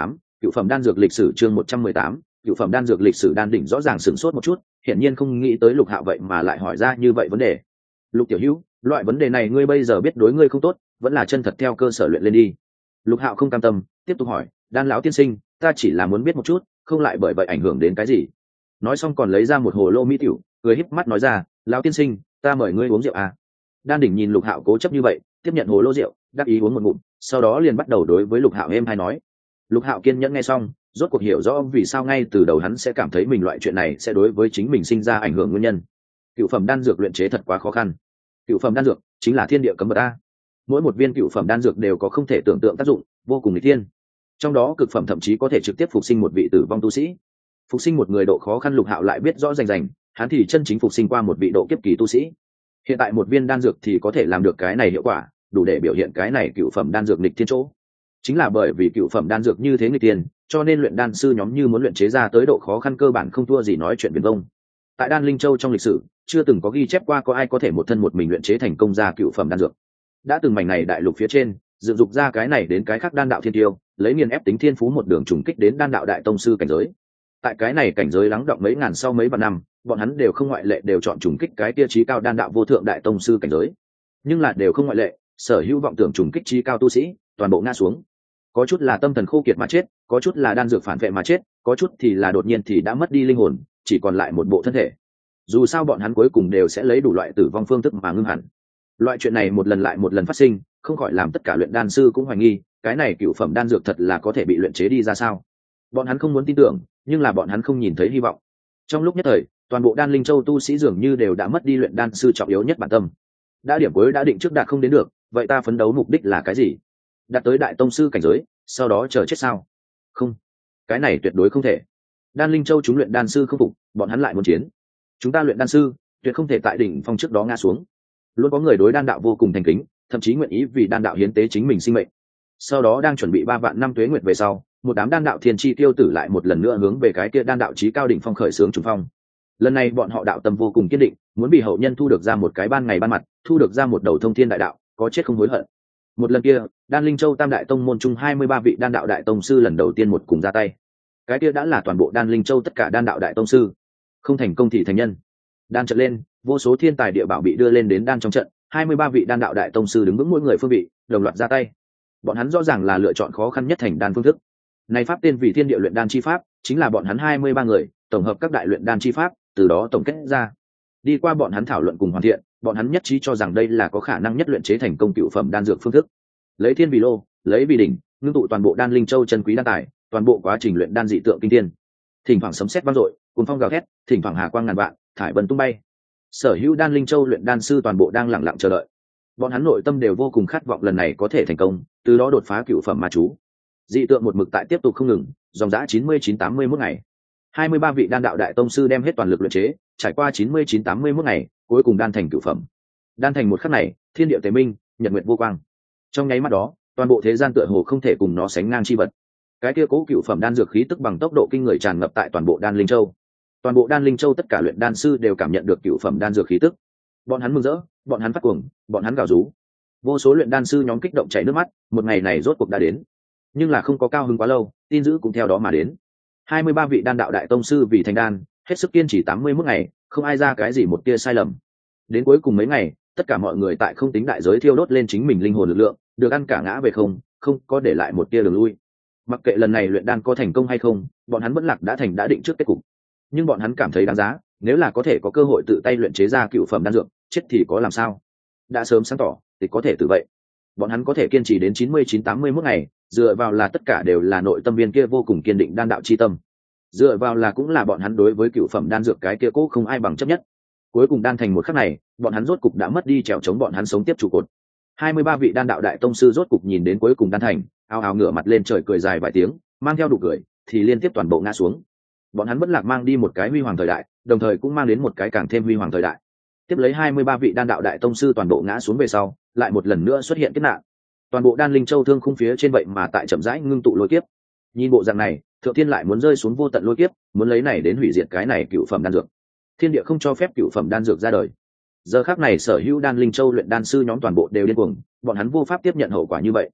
Cựu phẩm đan dược lịch sử chương một trăm mười tám, cựu phẩm đan dược lịch sử. Đan đỉnh rõ ràng sửng sốt một chút, hiển nhiên không nghĩ tới Lục Hạo vậy mà lại hỏi ra như vậy vấn đề. Lục tiểu hữu, loại vấn đề này ngươi bây giờ biết đối ngươi không tốt, vẫn là chân thật theo cơ sở luyện lên đi. Lục Hạo không cam tâm, tiếp tục hỏi, đan lão tiên sinh, ta chỉ là muốn biết một chút, không lại bởi vậy ảnh hưởng đến cái gì. Nói xong còn lấy ra một hồ lô mỹ tiểu, cười híp mắt nói ra, lão tiên sinh, ta mời ngươi uống rượu à. Đan đỉnh nhìn Lục Hạo cố chấp như vậy, tiếp nhận hồ lô rượu, đắc ý uống một ngụm, sau đó liền bắt đầu đối với Lục Hạo êm hay nói. Lục Hạo kiên nhẫn nghe xong, rốt cuộc hiểu rõ vì sao ngay từ đầu hắn sẽ cảm thấy mình loại chuyện này sẽ đối với chính mình sinh ra ảnh hưởng nguyên nhân. Cựu phẩm đan dược luyện chế thật quá khó khăn. Cựu phẩm đan dược chính là thiên địa cấm vật a. Mỗi một viên cựu phẩm đan dược đều có không thể tưởng tượng tác dụng, vô cùng nghịch thiên. Trong đó cực phẩm thậm chí có thể trực tiếp phục sinh một vị tử vong tu sĩ. Phục sinh một người độ khó khăn Lục Hạo lại biết rõ rành rành, hắn thì chân chính phục sinh qua một vị độ kiếp kỳ tu sĩ. Hiện tại một viên đan dược thì có thể làm được cái này hiệu quả, đủ để biểu hiện cái này cựu phẩm đan dược nghịch thiên chỗ. Chính là bởi vì cựu phẩm đan dược như thế nghịch thiên, cho nên luyện đan sư nhóm như muốn luyện chế ra tới độ khó khăn cơ bản không thua gì nói chuyện viển vông. Tại Đan Linh Châu trong lịch sử, chưa từng có ghi chép qua có ai có thể một thân một mình luyện chế thành công ra cựu phẩm đan dược. Đã từng mảnh này đại lục phía trên, dựng dục ra cái này đến cái khác đan đạo thiên tiêu, lấy nghiền ép tính thiên phú một đường trùng kích đến đan đạo đại tông sư cảnh giới. Tại cái này cảnh giới lắng động mấy ngàn sau mấy vạn năm, bọn hắn đều không ngoại lệ đều chọn trùng kích cái tiêu chí cao đan đạo vô thượng đại tông sư cảnh giới. Nhưng là đều không ngoại lệ, sở hữu vọng tưởng trùng kích chí cao tu sĩ, toàn bộ ngã xuống. Có chút là tâm thần khô kiệt mà chết, có chút là đan dược phản vệ mà chết, có chút thì là đột nhiên thì đã mất đi linh hồn, chỉ còn lại một bộ thân thể. Dù sao bọn hắn cuối cùng đều sẽ lấy đủ loại tử vong phương thức mà ngưng hẳn. Loại chuyện này một lần lại một lần phát sinh, không khỏi làm tất cả luyện đan sư cũng hoài nghi, cái này cựu phẩm đan dược thật là có thể bị luyện chế đi ra sao? Bọn hắn không muốn tin tưởng, nhưng là bọn hắn không nhìn thấy hy vọng. Trong lúc nhất thời, toàn bộ Đan Linh Châu tu sĩ dường như đều đã mất đi luyện đan sư trọng yếu nhất bản tâm. Đã điểm cuối đã định trước đạt không đến được, vậy ta phấn đấu mục đích là cái gì? Đạt tới đại tông sư cảnh giới, sau đó chờ chết sao? Không, cái này tuyệt đối không thể. Đan Linh Châu chúng luyện đan sư không phục, bọn hắn lại muốn chiến. Chúng ta luyện đan sư, tuyệt không thể tại đỉnh phong trước đó ngã xuống. Luôn có người đối đan đạo vô cùng thành kính, thậm chí nguyện ý vì đan đạo hiến tế chính mình sinh mệnh. Sau đó đang chuẩn bị ba vạn năm tuế nguyệt về sau, một đám đan đạo thiên chi tiêu tử lại một lần nữa hướng về cái kia đan đạo chí cao đỉnh phong khởi xướng trùng phong. Lần này bọn họ đạo tâm vô cùng kiên định, muốn vì hậu nhân thu được ra một cái ban ngày ban mặt, thu được ra một đầu thông thiên đại đạo, có chết không hối hận. Một lần kia, Đan Linh Châu Tam đại tông môn chung hai mươi ba vị đan đạo đại tông sư lần đầu tiên một cùng ra tay. Cái kia đã là toàn bộ Đan Linh Châu tất cả đan đạo đại tông sư. Không thành công thì thành nhân. Đan trận lên, vô số thiên tài địa bảo bị đưa lên đến đan trong trận, hai mươi ba vị đan đạo đại tông sư đứng vững mỗi người phương vị, đồng loạt ra tay. Bọn hắn rõ ràng là lựa chọn khó khăn nhất thành đan phương thức. Này pháp tên vì Thiên Địa luyện đan chi pháp, chính là bọn hắn hai mươi ba người, tổng hợp các đại luyện đan chi pháp, từ đó tổng kết ra. Đi qua bọn hắn thảo luận cùng hoàn thiện, bọn hắn nhất trí cho rằng đây là có khả năng nhất luyện chế thành công cựu phẩm đan dược phương thức. Lấy thiên vì lô, lấy vì đỉnh, ngưng tụ toàn bộ Đan Linh Châu chân quý đan tài, toàn bộ quá trình luyện đan dị tượng kinh thiên. Thỉnh thoảng sấm sét vang dội, cuồng phong gào thét, thỉnh thoảng hà quang ngàn vạn, thải vân tung bay. Sở hữu Đan Linh Châu luyện đan sư toàn bộ đang lặng lặng chờ đợi. Bọn hắn nội tâm đều vô cùng khát vọng lần này có thể thành công, từ đó đột phá cựu phẩm ma chú. Dị tượng một mực tại tiếp tục không ngừng, dòng dã chín mươi chín tám mươi mốt ngày. hai mươi ba vị đan đạo đại tông sư đem hết toàn lực luyện chế, trải qua chín mươi chín tám mươi mốt ngày, cuối cùng đan thành cửu phẩm. Đan thành một khắc này, thiên địa tế minh, nhật nguyệt vô quang. Trong nháy mắt đó, toàn bộ thế gian tựa hồ không thể cùng nó sánh ngang chi vật. Cái kia cố cửu phẩm đan dược khí tức bằng tốc độ kinh người tràn ngập tại toàn bộ Đan Linh Châu. Toàn bộ Đan Linh Châu tất cả luyện đan sư đều cảm nhận được cửu phẩm đan dược khí tức. Bọn hắn mừng rỡ, bọn hắn phát cuồng, bọn hắn gào rú. Vô số luyện đan sư nhóm kích động chảy nước mắt, một ngày này rốt cuộc đã đến. Nhưng là không có cao hứng quá lâu, tin dữ cũng theo đó mà đến. hai mươi ba vị đan đạo đại tông sư vì thành đan, hết sức kiên trì tám mươi mốt ngày, không ai ra cái gì một tia sai lầm. Đến cuối cùng mấy ngày, tất cả mọi người tại không tính đại giới thiêu đốt lên chính mình linh hồn lực lượng, được ăn cả ngã về không, không có để lại một tia đường lui. Mặc kệ lần này luyện đan có thành công hay không, bọn hắn vẫn lạc đã thành đã định trước kết cục. Nhưng bọn hắn cảm thấy đáng giá, nếu là có thể có cơ hội tự tay luyện chế ra cựu phẩm đan dược, chết thì có làm sao? Đã sớm sáng tỏ, thì có thể tự vậy. Bọn hắn có thể kiên trì đến chín mươi chín tám mươi mốt ngày, dựa vào là tất cả đều là nội tâm viên kia vô cùng kiên định đan đạo chi tâm. Dựa vào là cũng là bọn hắn đối với cựu phẩm đan dược cái kia cố không ai bằng chấp nhất. Cuối cùng đan thành một khắc này, bọn hắn rốt cục đã mất đi trèo chống bọn hắn sống tiếp trụ cột. hai mươi ba vị đan đạo đại tông sư rốt cục nhìn đến cuối cùng đan thành, ao ao ngửa mặt lên trời cười dài vài tiếng, mang theo đủ cười, thì liên tiếp toàn bộ ngã xuống. Bọn hắn bất lạc mang đi một cái huy hoàng thời đại, đồng thời cũng mang đến một cái càng thêm huy hoàng thời đại. Tiếp lấy hai mươi ba vị đan đạo đại tông sư toàn bộ ngã xuống về sau, lại một lần nữa xuất hiện kiếp nạn. Toàn bộ Đan Linh Châu thương khung phía trên vậy mà tại chậm rãi ngưng tụ lôi kiếp. Nhìn bộ dạng này, Thượng Thiên lại muốn rơi xuống vô tận lôi kiếp, muốn lấy này đến hủy diệt cái này cựu phẩm đan dược. Thiên địa không cho phép cựu phẩm đan dược ra đời. Giờ khắc này sở hữu Đan Linh Châu luyện đan sư nhóm toàn bộ đều điên cuồng, bọn hắn vô pháp tiếp nhận hậu quả như vậy.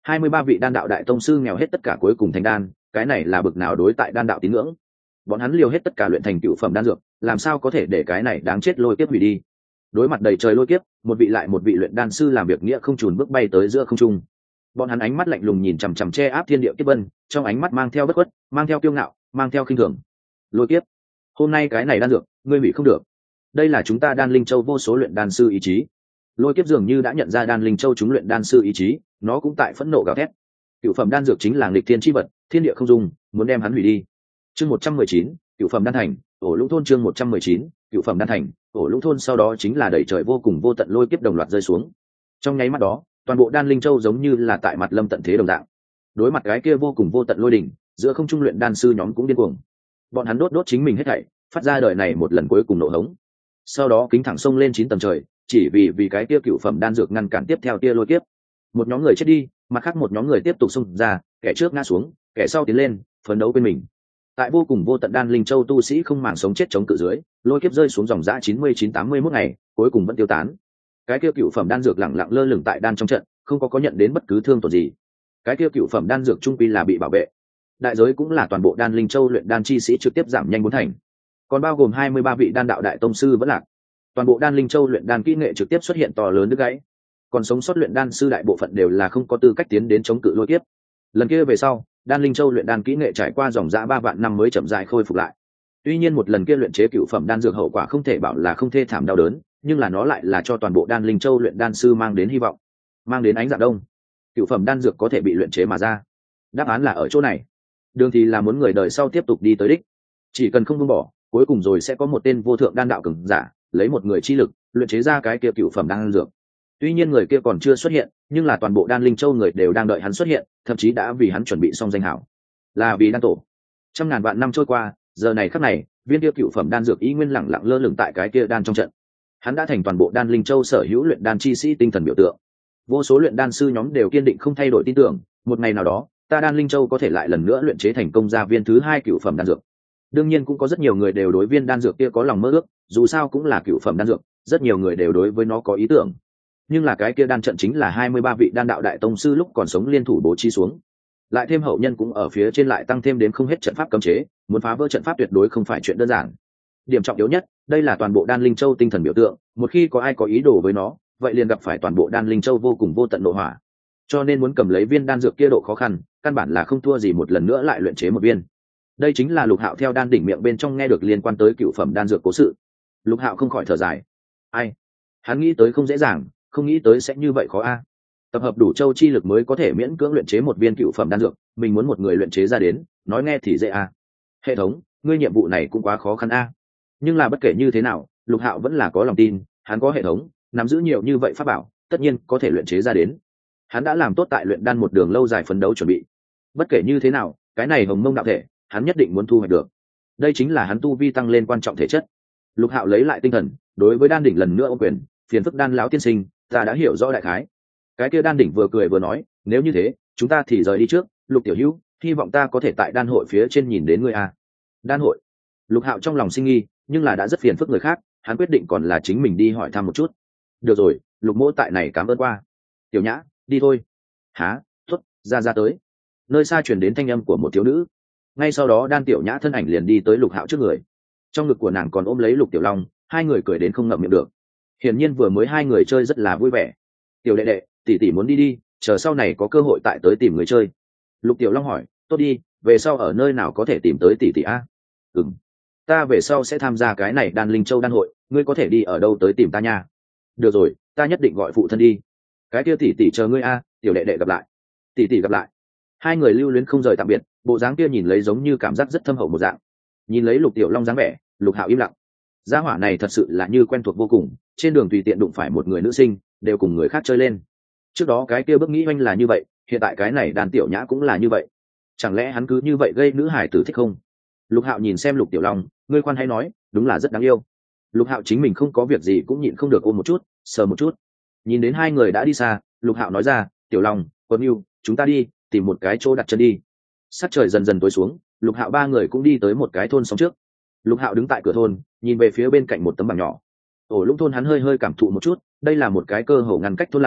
hai mươi ba vị đan đạo đại tông sư nghèo hết tất cả cuối cùng thành đan, cái này là bực nào đối tại đan đạo tín ngưỡng. Bọn hắn liều hết tất cả luyện thành cựu phẩm đan dược, làm sao có thể để cái này đáng chết lôi kiếp hủy đi. Đối mặt đầy trời lôi kiếp, một vị lại một vị luyện đan sư làm việc nghĩa không chùn bước bay tới giữa không trung. Bọn hắn ánh mắt lạnh lùng nhìn chằm chằm che áp thiên địa kiếp vân, trong ánh mắt mang theo bất khuất, mang theo kiêu ngạo, mang theo khinh thường. Lôi kiếp, hôm nay cái này đan dược ngươi hủy không được. Đây là chúng ta Đan Linh Châu vô số luyện đan sư ý chí. Lôi kiếp dường như đã nhận ra Đan Linh Châu chúng luyện đan sư ý chí, nó cũng tại phẫn nộ gào thét. Cựu phẩm đan dược chính là nghịch thiên chi vật, thiên địa không dung, muốn đem hắn hủy đi. Chương một trăm mười chín, cựu phẩm đan thành, ổ lũng thôn. Chương một trăm mười chín, cựu phẩm đan thành, ổ lũng thôn. Sau đó chính là đẩy trời vô cùng vô tận lôi kiếp đồng loạt rơi xuống. Trong nháy mắt đó, toàn bộ Đan Linh Châu giống như là tại mặt lâm tận thế đồng dạng. Đối mặt cái kia vô cùng vô tận lôi đỉnh, giữa không trung luyện đan sư nhóm cũng điên cuồng. Bọn hắn đốt đốt chính mình hết thảy, phát ra đời này một lần cuối cùng nổ hống. Sau đó kính thẳng sông lên chín tầng trời, chỉ vì vì cái kia cựu phẩm đan dược ngăn cản tiếp theo tia lôi kiếp. Một nhóm người chết đi, mặt khác một nhóm người tiếp tục xông ra, kẻ trước ngã xuống, kẻ sau tiến lên, phấn đấu bên mình. Tại vô cùng vô tận Đan Linh Châu tu sĩ không màng sống chết chống cự dưới, lôi kiếp rơi xuống dòng dã chín mươi chín tám mươi mốt ngày, cuối cùng vẫn tiêu tán. Cái kia cựu phẩm đan dược lặng lặng lơ lửng tại đan trong trận, không có có nhận đến bất cứ thương tổn gì. Cái kia cựu phẩm đan dược trung quy là bị bảo vệ. Đại giới cũng là toàn bộ Đan Linh Châu luyện đan chi sĩ trực tiếp giảm nhanh bốn thành, còn bao gồm hai mươi ba vị đan đạo đại tông sư vẫn lạc. Toàn bộ Đan Linh Châu luyện đan kỹ nghệ trực tiếp xuất hiện to lớn đứt gãy. Còn sống sót luyện đan sư đại bộ phận đều là không có tư cách tiến đến chống cự lôi kiếp. Lần kia về sau, Đan Linh Châu luyện đan kỹ nghệ trải qua dòng dã ba vạn năm mới chậm rãi khôi phục lại. Tuy nhiên một lần kia luyện chế cựu phẩm đan dược hậu quả không thể bảo là không thê thảm đau đớn, nhưng là nó lại là cho toàn bộ Đan Linh Châu luyện đan sư mang đến hy vọng, mang đến ánh dạng đông. Cựu phẩm đan dược có thể bị luyện chế mà ra. Đáp án là ở chỗ này. Đường thì là muốn người đời sau tiếp tục đi tới đích. Chỉ cần không buông bỏ, cuối cùng rồi sẽ có một tên vô thượng đan đạo cường giả, lấy một người chi lực, luyện chế ra cái kia cựu phẩm đan dược. Tuy nhiên người kia còn chưa xuất hiện, nhưng là toàn bộ Đan Linh Châu người đều đang đợi hắn xuất hiện, thậm chí đã vì hắn chuẩn bị xong danh hảo. Là vì đan tổ. Trăm ngàn vạn năm trôi qua, giờ này khắc này, viên kia cựu phẩm đan dược ý nguyên lẳng lặng lơ lửng tại cái kia đan trong trận. Hắn đã thành toàn bộ Đan Linh Châu sở hữu luyện đan chi sĩ tinh thần biểu tượng. Vô số luyện đan sư nhóm đều kiên định không thay đổi tin tưởng, một ngày nào đó, ta Đan Linh Châu có thể lại lần nữa luyện chế thành công ra viên thứ hai cựu phẩm đan dược. Đương nhiên cũng có rất nhiều người đều đối viên đan dược kia có lòng mơ ước, dù sao cũng là cựu phẩm đan dược, rất nhiều người đều đối với nó có ý tưởng. Nhưng là cái kia đan trận chính là hai mươi ba vị đan đạo đại tông sư lúc còn sống liên thủ bố trí xuống. Lại thêm hậu nhân cũng ở phía trên lại tăng thêm đến không hết trận pháp cấm chế, muốn phá vỡ trận pháp tuyệt đối không phải chuyện đơn giản. Điểm trọng yếu nhất, đây là toàn bộ Đan Linh Châu tinh thần biểu tượng, một khi có ai có ý đồ với nó, vậy liền gặp phải toàn bộ Đan Linh Châu vô cùng vô tận nộ hỏa. Cho nên muốn cầm lấy viên đan dược kia độ khó khăn, căn bản là không thua gì một lần nữa lại luyện chế một viên. Đây chính là Lục Hạo theo đan đỉnh miệng bên trong nghe được liên quan tới cựu phẩm đan dược cố sự. Lục Hạo không khỏi thở dài. Ai? Hắn nghĩ tới không dễ dàng, không nghĩ tới sẽ như vậy khó a. Tập hợp đủ châu chi lực mới có thể miễn cưỡng luyện chế một viên cựu phẩm đan dược, mình muốn một người luyện chế ra đến, nói nghe thì dễ a. Hệ thống, ngươi nhiệm vụ này cũng quá khó khăn a. Nhưng là bất kể như thế nào, Lục Hạo vẫn là có lòng tin, hắn có hệ thống, nắm giữ nhiều như vậy pháp bảo, tất nhiên có thể luyện chế ra đến. Hắn đã làm tốt tại luyện đan một đường lâu dài phấn đấu chuẩn bị. Bất kể như thế nào, cái này hồng mông đạo thể, hắn nhất định muốn thu hoạch được. Đây chính là hắn tu vi tăng lên quan trọng thể chất. Lục Hạo lấy lại tinh thần, đối với đan đỉnh lần nữa ô quyền, phiền phức đan lão tiên sinh, ta đã hiểu rõ đại khái. Cái kia đan đỉnh vừa cười vừa nói, nếu như thế, chúng ta thì rời đi trước. Lục tiểu hữu, hy vọng ta có thể tại đan hội phía trên nhìn đến ngươi a. Đan hội? Lục Hạo trong lòng sinh nghi, nhưng là đã rất phiền phức người khác, hắn quyết định còn là chính mình đi hỏi thăm một chút. Được rồi, Lục mỗ tại này cảm ơn qua. Tiểu Nhã, đi thôi. Há, tuất, ra ra tới. Nơi xa truyền đến thanh âm của một thiếu nữ. Ngay sau đó Đan Tiểu Nhã thân ảnh liền đi tới Lục Hạo trước người. Trong ngực của nàng còn ôm lấy Lục Tiểu Long, hai người cười đến không ngậm miệng được. Hiển nhiên vừa mới hai người chơi rất là vui vẻ. Tiểu đệ đệ, tỷ tỷ muốn đi đi, chờ sau này có cơ hội tại tới tìm người chơi. Lục Tiểu Long hỏi, tốt đi, về sau ở nơi nào có thể tìm tới tỷ tỷ a? Ừm, ta về sau sẽ tham gia cái này Đan Linh Châu đan hội, ngươi có thể đi ở đâu tới tìm ta nha. Được rồi, ta nhất định gọi phụ thân đi. Cái kia tỷ tỷ chờ ngươi a, tiểu đệ đệ gặp lại. Tỷ tỷ gặp lại. Hai người lưu luyến không rời tạm biệt, bộ dáng kia nhìn lấy giống như cảm giác rất thâm hậu một dạng. Nhìn lấy Lục Tiểu Long dáng vẻ, Lục Hạo im lặng. Gia hỏa này thật sự là như quen thuộc vô cùng, trên đường tùy tiện đụng phải một người nữ sinh, đều cùng người khác chơi lên. Trước đó cái kia bước nghĩ oanh là như vậy, hiện tại cái này Đan Tiểu Nhã cũng là như vậy. Chẳng lẽ hắn cứ như vậy gây nữ hải tử thích không? Lục Hạo nhìn xem Lục Tiểu Long, ngươi khoan hay nói, đúng là rất đáng yêu. Lục Hạo chính mình không có việc gì cũng nhịn không được ôm một chút, sờ một chút. Nhìn đến hai người đã đi xa, Lục Hạo nói ra, Tiểu Long, Quân Yêu, chúng ta đi tìm một cái chỗ đặt chân đi. Sắc trời dần dần tối xuống, Lục Hạo ba người cũng đi tới một cái thôn xóm trước. Lục Hạo đứng tại cửa thôn, nhìn về phía bên cạnh một tấm bảng nhỏ. Ổ Lũng thôn hắn hơi hơi cảm thụ một chút, đây là một cái cơ hồ ngăn cách thôn làng,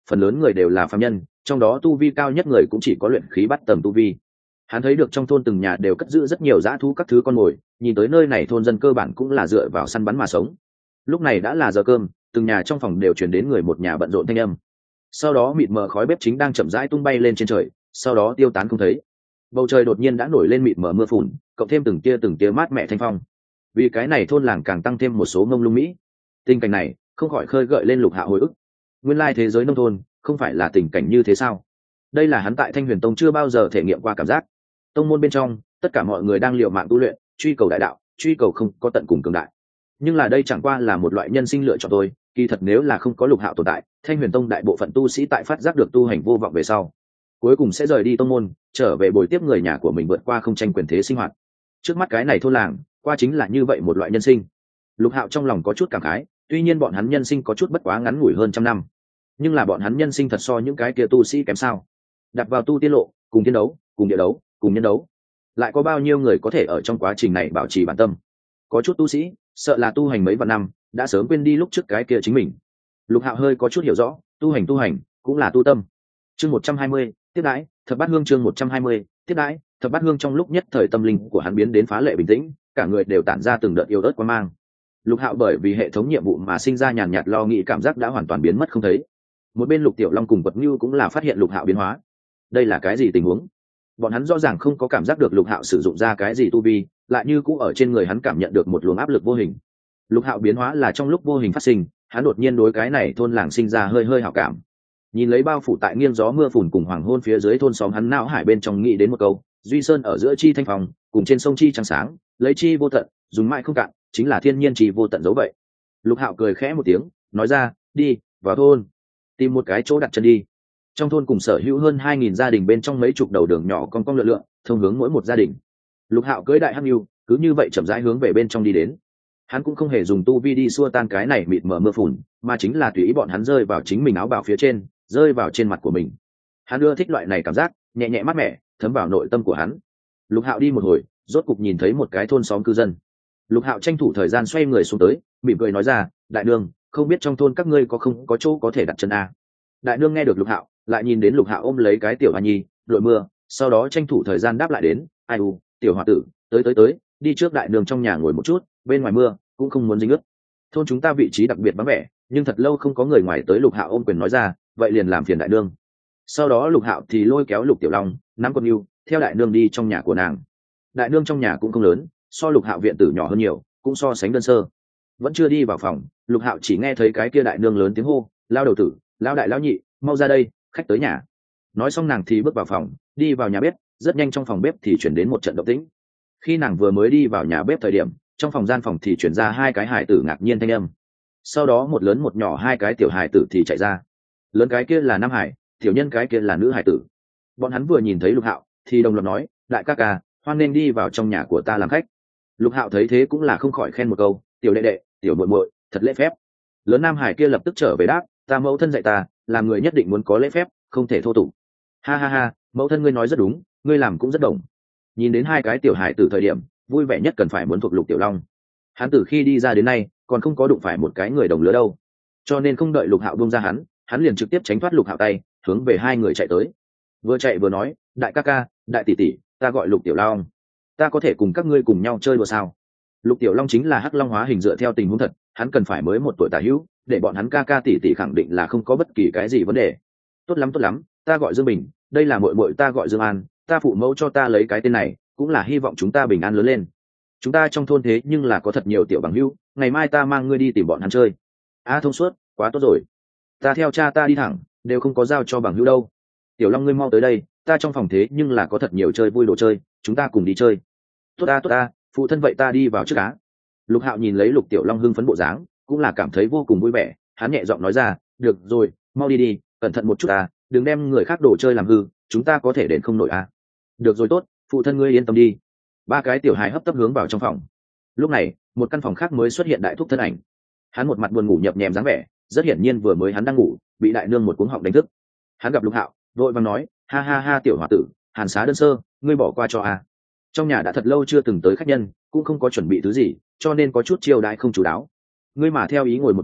phần lớn người đều là phàm nhân, trong đó tu vi cao nhất người cũng chỉ có luyện khí bắt tầng tu vi. Hắn thấy được trong thôn từng nhà đều cất giữ rất nhiều dã thú các thứ con mồi, nhìn tới nơi này thôn dân cơ bản cũng là dựa vào săn bắn mà sống. Lúc này đã là giờ cơm, từng nhà trong phòng đều truyền đến người một nhà bận rộn thanh âm. Sau đó mịt mờ khói bếp chính đang chậm rãi tung bay lên trên trời, sau đó tiêu tán không thấy. Bầu trời đột nhiên đã nổi lên mịt mờ mưa phùn, cộng thêm từng tia từng tia mát mẻ thanh phong. Vì cái này thôn làng càng tăng thêm một số mông lung mỹ. Tình cảnh này không khỏi khơi gợi lên Lục Hạo hồi ức. Nguyên lai thế giới nông thôn không phải là tình cảnh như thế sao? Đây là hắn tại Thanh Huyền Tông chưa bao giờ thể nghiệm qua cảm giác. Tông môn bên trong, tất cả mọi người đang liều mạng tu luyện, truy cầu đại đạo, truy cầu không có tận cùng cường đại. Nhưng là đây chẳng qua là một loại nhân sinh lựa chọn thôi, kỳ thật nếu là không có Lục Hạo tồn tại, Thanh Huyền Tông đại bộ phận tu sĩ tại phát giác được tu hành vô vọng về sau, cuối cùng sẽ rời đi tông môn, trở về bồi tiếp người nhà của mình vượt qua không tranh quyền thế sinh hoạt. Trước mắt cái này thôn làng, qua chính là như vậy một loại nhân sinh. Lục Hạo trong lòng có chút cảm khái, tuy nhiên bọn hắn nhân sinh có chút bất quá ngắn ngủi hơn trăm năm, nhưng là bọn hắn nhân sinh thật so những cái kia tu sĩ kém sao? Đặt vào tu tiên lộ, cùng tiên đấu, cùng địa đấu, cùng nhân đấu, lại có bao nhiêu người có thể ở trong quá trình này bảo trì bản tâm? Có chút tu sĩ, sợ là tu hành mấy vạn năm, đã sớm quên đi lúc trước cái kia chính mình. Lục Hạo hơi có chút hiểu rõ, tu hành tu hành cũng là tu tâm. Chương một trăm hai mươi, tiếp đãi, Thập Bát Hương chương một trăm hai mươi, tiếp đãi, Thập Bát Hương trong lúc nhất thời tâm linh của hắn biến đến phá lệ bình tĩnh, cả người đều tản ra từng đợt yêu ớt quang mang. Lục Hạo bởi vì hệ thống nhiệm vụ mà sinh ra nhàn nhạt lo nghĩ cảm giác đã hoàn toàn biến mất không thấy. Một bên Lục Tiểu Long cùng Quật Ngưu cũng là phát hiện Lục Hạo biến hóa. Đây là cái gì tình huống? Bọn hắn rõ ràng không có cảm giác được Lục Hạo sử dụng ra cái gì tu vi, lại như cũng ở trên người hắn cảm nhận được một luồng áp lực vô hình. Lục Hạo biến hóa là trong lúc vô hình phát sinh, hắn đột nhiên đối cái này thôn làng sinh ra hơi hơi hảo cảm. Nhìn lấy bao phủ tại nghiêng gió mưa phùn cùng hoàng hôn phía dưới thôn xóm, hắn não hải bên trong nghĩ đến một câu: duy sơn ở giữa chi thanh phòng, cùng trên sông chi trăng sáng, lấy chi vô tận, dùng mãi không cạn, chính là thiên nhiên chi vô tận dấu vậy. Lục Hạo cười khẽ một tiếng, nói ra: đi vào thôn, tìm một cái chỗ đặt chân đi. Trong thôn cùng sở hữu hơn hai nghìn gia đình bên trong mấy chục đầu đường nhỏ con con lượn lượn, thông hướng mỗi một gia đình. Lục Hạo cưỡi đại hắc nưu, cứ như vậy chậm rãi hướng về bên trong đi đến. Hắn cũng không hề dùng tu vi đi xua tan cái này mịt mờ mưa phùn, mà chính là tùy ý bọn hắn rơi vào chính mình áo bào phía trên, rơi vào trên mặt của mình. Hắn ưa thích loại này cảm giác nhẹ nhẹ mát mẻ, thấm vào nội tâm của hắn. Lục Hạo đi một hồi, rốt cục nhìn thấy một cái thôn xóm cư dân. Lục Hạo tranh thủ thời gian xoay người xuống tới, mỉm cười nói ra: đại nương, không biết trong thôn các ngươi có không có chỗ có thể đặt chân à? Đại nương nghe được Lục Hạo, lại nhìn đến Lục Hạo ôm lấy cái tiểu hoa nhi, đội mưa, sau đó tranh thủ thời gian đáp lại đến: ai u, tiểu hòa tử, tới tới tới, đi trước đại nương trong nhà ngồi một chút, bên ngoài mưa cũng không muốn dính ướt. Thôn chúng ta vị trí đặc biệt vắng vẻ, nhưng thật lâu không có người ngoài tới. Lục Hạo ôm quyền nói ra: vậy liền làm phiền đại nương. Sau đó Lục Hạo thì lôi kéo Lục Tiểu Long, nắm con yêu, theo đại nương đi trong nhà của nàng. Đại nương trong nhà cũng không lớn, so Lục Hạo viện tử nhỏ hơn nhiều, cũng so sánh đơn sơ. Vẫn chưa đi vào phòng, Lục Hạo chỉ nghe thấy cái kia đại nương lớn tiếng hô: lao đầu tử, lao đại lao nhị, mau ra đây, khách tới nhà. Nói xong nàng thì bước vào phòng, đi vào nhà bếp. Rất nhanh trong phòng bếp thì chuyển đến một trận động tĩnh. Khi nàng vừa mới đi vào nhà bếp thời điểm, trong phòng gian phòng thì chuyển ra hai cái hải tử ngạc nhiên thanh âm. Sau đó một lớn một nhỏ hai cái tiểu hải tử thì chạy ra. Lớn cái kia là nam hải, tiểu nhân cái kia là nữ hải tử. Bọn hắn vừa nhìn thấy Lục Hạo thì đồng loạt nói: đại ca ca, hoan nên đi vào trong nhà của ta làm khách. Lục Hạo thấy thế cũng là không khỏi khen một câu: tiểu đệ đệ, tiểu muội muội, thật lễ phép. Lớn nam hải kia lập tức trở về đáp: ta mẫu thân dạy ta, làm người nhất định muốn có lễ phép, không thể thô tục. Ha ha ha, mẫu thân ngươi nói rất đúng, ngươi làm cũng rất đồng. Nhìn đến hai cái tiểu hải tử thời điểm vui vẻ nhất cần phải muốn thuộc Lục Tiểu Long. Hắn từ khi đi ra đến nay còn không có đụng phải một cái người đồng lứa đâu, cho nên không đợi Lục Hạo buông ra hắn, hắn liền trực tiếp tránh thoát Lục Hạo tay, hướng về hai người chạy tới. Vừa chạy vừa nói: đại ca ca, đại tỷ tỷ, ta gọi Lục Tiểu Long, ta có thể cùng các ngươi cùng nhau chơi đùa sao? Lục Tiểu Long chính là hắc long hóa hình dựa theo tình huống thật, hắn cần phải mới một tuổi tả hữu, để bọn hắn ca ca tỷ tỷ khẳng định là không có bất kỳ cái gì vấn đề. Tốt lắm tốt lắm, ta gọi Dương Bình, đây là muội muội ta gọi Dương An, ta phụ mẫu cho ta lấy cái tên này cũng là hy vọng chúng ta bình an lớn lên. Chúng ta trong thôn thế nhưng là có thật nhiều tiểu bằng hữu, ngày mai ta mang ngươi đi tìm bọn hắn chơi. A thông suốt, quá tốt rồi. Ta theo cha ta đi thẳng, đều không có giao cho bằng hữu đâu. Tiểu Long ngươi mau tới đây, ta trong phòng thế nhưng là có thật nhiều chơi vui đồ chơi, chúng ta cùng đi chơi. Tốt ta tốt ta, phụ thân vậy ta đi vào trước á. Lục Hạo nhìn lấy Lục Tiểu Long hưng phấn bộ dáng, cũng là cảm thấy vô cùng vui vẻ, hắn nhẹ giọng nói ra: được rồi, mau đi đi, cẩn thận một chút à, đừng đem người khác đồ chơi làm hư, chúng ta có thể đến không nổi à. Được rồi tốt, phụ thân ngươi yên tâm đi. Ba cái tiểu hài hấp tấp hướng vào trong phòng. Lúc này một căn phòng khác mới xuất hiện đại thúc thân ảnh. Hắn một mặt buồn ngủ nhập nhèm dáng vẻ, rất hiển nhiên vừa mới hắn đang ngủ bị đại nương một cuống họng đánh thức. Hắn gặp Lục Hạo vội vàng nói: ha ha ha tiểu hòa tử, hàn xá đơn sơ, ngươi bỏ qua cho à. Trong nhà đã thật lâu chưa từng tới khách nhân, cũng không có chuẩn bị thứ gì, cho nên có chút chiêu đãi không chú đáo. Ngươi mà theo ý ngồi một chút,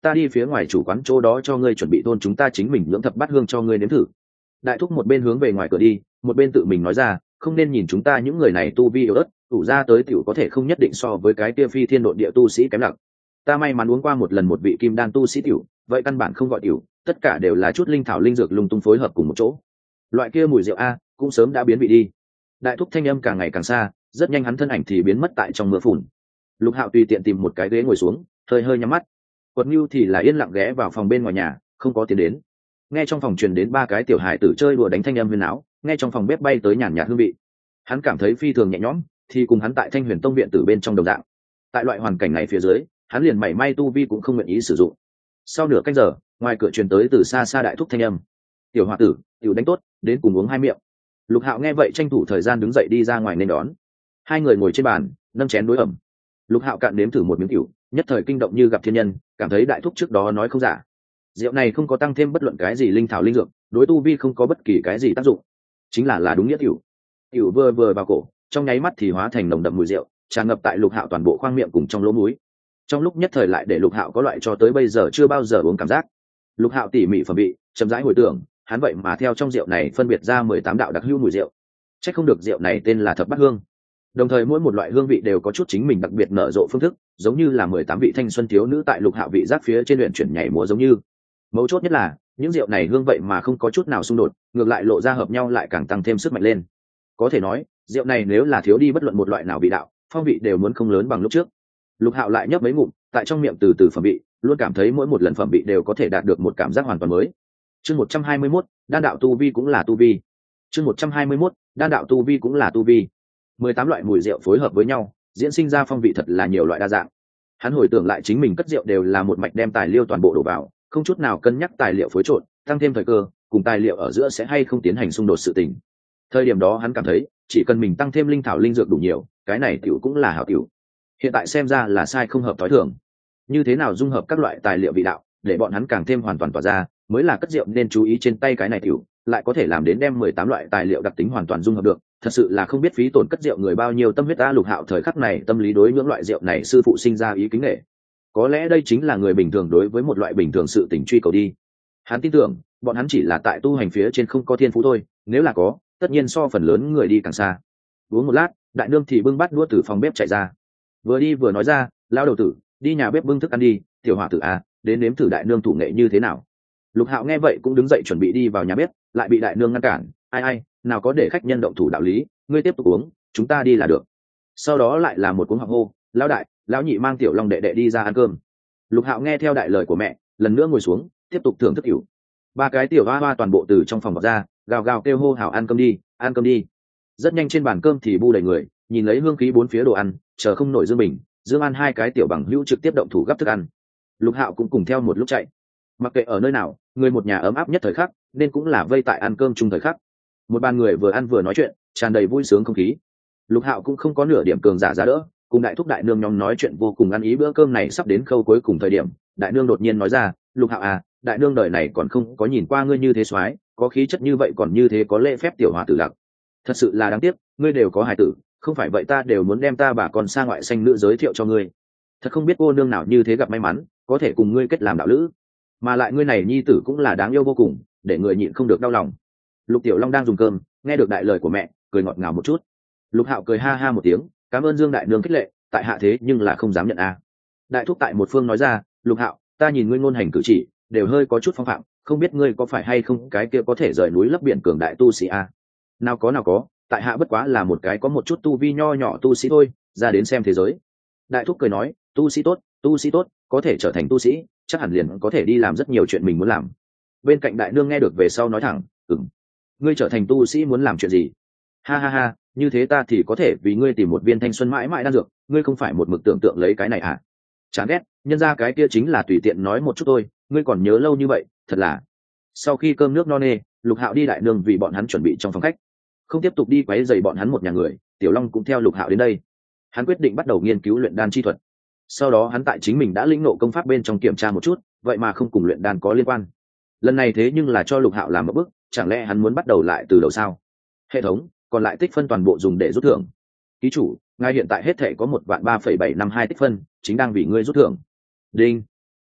ta đi phía ngoài chủ quán chỗ đó cho ngươi chuẩn bị thôn chúng ta chính mình nhưỡng thập bát hương cho ngươi nếm thử. Đại thúc một bên hướng về ngoài cửa đi, một bên tự mình nói ra, không nên nhìn chúng ta những người này tu vi yếu ớt, tủ ra tới tiểu có thể không nhất định so với cái kia phi thiên độn địa tu sĩ kém lặng. Ta may mắn uống qua một lần một vị kim đan tu sĩ tiểu, vậy căn bản không gọi tiểu, tất cả đều là chút linh thảo linh dược lung tung phối hợp cùng một chỗ. Loại kia mùi rượu a, cũng sớm đã biến vị đi. Đại thúc thanh âm càng ngày càng xa, rất nhanh hắn thân ảnh thì biến mất tại trong mưa phùn. Lục Hạo tùy tiện tìm một cái ghế ngồi xuống, hơi hơi nhắm mắt. Quật Nưu thì là yên lặng ghé vào phòng bên ngoài nhà, không có tiến đến. Nghe trong phòng truyền đến ba cái tiểu hài tử chơi đùa đánh thanh âm huyền áo, nghe trong phòng bếp bay tới nhàn nhạt hương vị. Hắn cảm thấy phi thường nhẹ nhõm, thì cùng hắn tại Thanh Huyền Tông viện tử bên trong đồng dạng. Tại loại hoàn cảnh này phía dưới, hắn liền mảy may tu vi cũng không nguyện ý sử dụng. Sau nửa canh giờ, ngoài cửa truyền tới từ xa xa đại thúc thanh âm. "Tiểu hòa tử, tiểu đánh tốt, đến cùng uống hai miệng." Lục Hạo nghe vậy tranh thủ thời gian đứng dậy đi ra ngoài nên đón. Hai người ngồi trên bàn, nâng chén đối ẩm. Lục Hạo cạn nếm thử một miếng rượu, nhất thời kinh động như gặp thiên nhân, cảm thấy đại thúc trước đó nói không giả. Rượu này không có tăng thêm bất luận cái gì linh thảo linh dược, đối tu vi không có bất kỳ cái gì tác dụng, chính là là đúng nghĩa rượu. Rượu vừa vừa vào cổ, trong nháy mắt thì hóa thành nồng đậm mùi rượu, tràn ngập tại Lục Hạo toàn bộ khoang miệng cùng trong lỗ mũi. Trong lúc nhất thời lại để Lục Hạo có loại cho tới bây giờ chưa bao giờ uống cảm giác. Lục Hạo tỉ mỉ phẩm vị, chậm rãi hồi tưởng, hắn vậy mà theo trong rượu này phân biệt ra mười tám đạo đặc hữu mùi rượu. Chắc không được rượu này tên là Thập Bát Hương. Đồng thời mỗi một loại hương vị đều có chút chính mình đặc biệt nở rộ phương thức, giống như là mười tám vị thanh xuân thiếu nữ tại Lục Hạo vị giác phía trên luyện chuyển nhảy múa giống như. Mấu chốt nhất là, những rượu này hương vậy mà không có chút nào xung đột, ngược lại lộ ra hợp nhau lại càng tăng thêm sức mạnh lên. Có thể nói, rượu này nếu là thiếu đi bất luận một loại nào vị đạo, phong vị đều muốn không lớn bằng lúc trước. Lục Hạo lại nhấp mấy ngụm, tại trong miệng từ từ phẩm vị, luôn cảm thấy mỗi một lần phẩm vị đều có thể đạt được một cảm giác hoàn toàn mới. Chương một trăm hai mươi mốt, đan đạo tu vi cũng là tu vi. Chương một trăm hai mươi mốt, đan đạo tu vi cũng là tu vi. mười tám loại mùi rượu phối hợp với nhau, diễn sinh ra phong vị thật là nhiều loại đa dạng. Hắn hồi tưởng lại chính mình cất rượu đều là một mạch đem tài liệu toàn bộ đổ vào, không chút nào cân nhắc tài liệu phối trộn, tăng thêm thời cơ, cùng tài liệu ở giữa sẽ hay không tiến hành xung đột sự tình. Thời điểm đó hắn cảm thấy, chỉ cần mình tăng thêm linh thảo linh dược đủ nhiều, cái này tiểu cũng là hảo tiểu. Hiện tại xem ra là sai không hợp tối thường. Như thế nào dung hợp các loại tài liệu vị đạo, để bọn hắn càng thêm hoàn toàn tỏa ra, mới là cất rượu nên chú ý trên tay cái này tiểu, lại có thể làm đến đem mười tám loại tài liệu đặc tính hoàn toàn dung hợp được, thật sự là không biết phí tổn cất rượu người bao nhiêu tâm huyết. Ta Lục Hạo thời khắc này tâm lý đối những loại rượu này sư phụ sinh ra ý kính nể. Có lẽ đây chính là người bình thường đối với một loại bình thường sự tình truy cầu đi. Hắn tin tưởng, bọn hắn chỉ là tại tu hành phía trên không có thiên phú thôi, nếu là có, tất nhiên so phần lớn người đi càng xa. Uống một lát, đại nương thì bưng bát đũa từ phòng bếp chạy ra. Vừa đi vừa nói ra, lao đầu tử, đi nhà bếp bưng thức ăn đi, tiểu hỏa tử à, đến nếm thử đại nương thủ nghệ như thế nào. Lục Hạo nghe vậy cũng đứng dậy chuẩn bị đi vào nhà bếp, lại bị đại nương ngăn cản. Ai ai, nào có để khách nhân động thủ đạo lý, ngươi tiếp tục uống, chúng ta đi là được. Sau đó lại là một cuống học hô, lão đại, lão nhị mang tiểu long đệ đệ đi ra ăn cơm. Lục Hạo nghe theo đại lời của mẹ, lần nữa ngồi xuống, tiếp tục thưởng thức rượu. Ba cái tiểu hoa hoa toàn bộ từ trong phòng vọt ra, gào gào kêu hô hào ăn cơm đi, ăn cơm đi. Rất nhanh trên bàn cơm thì bu đầy người, nhìn lấy hương khí bốn phía đồ ăn, chờ không nổi Dương Bình, Dương An hai cái tiểu bằng hữu trực tiếp động thủ gấp thức ăn. Lục Hạo cũng cùng theo một lúc chạy. Mặc kệ ở nơi nào, người một nhà ấm áp nhất thời khắc, nên cũng là vây tại ăn cơm chung thời khắc. Một bàn người vừa ăn vừa nói chuyện, tràn đầy vui sướng không khí. Lục Hạo cũng không có nửa điểm cường giả giá đỡ, cùng đại thúc đại nương nhóm nói chuyện vô cùng ăn ý. Bữa cơm này sắp đến khâu cuối cùng thời điểm, đại nương đột nhiên nói ra, Lục Hạo à, đại nương đời này còn không có nhìn qua ngươi như thế soái, có khí chất như vậy còn như thế có lễ phép tiểu hòa tử lặc. Thật sự là đáng tiếc, ngươi đều có hài tử, không phải vậy ta đều muốn đem ta bà con xa ngoại xanh nữ giới thiệu cho ngươi. Thật không biết cô nương nào như thế gặp may mắn, có thể cùng ngươi kết làm đạo lữ, mà lại ngươi này nhi tử cũng là đáng yêu vô cùng, để người nhịn không được đau lòng. Lục Tiểu Long đang dùng cơm, nghe được đại lời của mẹ, cười ngọt ngào một chút. Lục Hạo cười ha ha một tiếng, cảm ơn Dương đại nương khích lệ, tại hạ thế nhưng là không dám nhận a. À. Đại thúc tại một phương nói ra, Lục Hạo, ta nhìn ngươi ngôn hành cử chỉ đều hơi có chút phong phạm, không biết ngươi có phải hay không cái kia có thể rời núi lấp biển cường đại tu sĩ a? À? Nào có nào có, tại hạ bất quá là một cái có một chút tu vi nho nhỏ tu sĩ thôi, ra đến xem thế giới. Đại thúc cười nói, tu sĩ tốt, tu sĩ tốt, có thể trở thành tu sĩ, chắc hẳn liền có thể đi làm rất nhiều chuyện mình muốn làm. Bên cạnh đại nương nghe được về sau nói thẳng, ừm, ngươi trở thành tu sĩ muốn làm chuyện gì? Ha ha ha, như thế ta thì có thể vì ngươi tìm một viên thanh xuân mãi mãi đan dược, ngươi không phải một mực tưởng tượng lấy cái này à? Chán ghét, nhân ra cái kia chính là tùy tiện nói một chút thôi, ngươi còn nhớ lâu như vậy, thật là. Sau khi cơm nước no nê, Lục Hạo đi đại nương vì bọn hắn chuẩn bị trong phòng khách, không tiếp tục đi quấy rầy bọn hắn một nhà người. Tiểu Long cũng theo Lục Hạo đến đây, hắn quyết định bắt đầu nghiên cứu luyện đan chi thuật. Sau đó hắn tại chính mình đã lĩnh ngộ công pháp bên trong kiểm tra một chút, vậy mà không cùng luyện đan có liên quan. Lần này thế nhưng là cho Lục Hạo làm một bước, chẳng lẽ hắn muốn bắt đầu lại từ đầu sao? Hệ thống còn lại tích phân toàn bộ dùng để rút thưởng. Ký chủ, ngài hiện tại hết thể có một vạn ba phẩy bảy năm hai tích phân, chính đang vì ngươi rút thưởng. Đinh.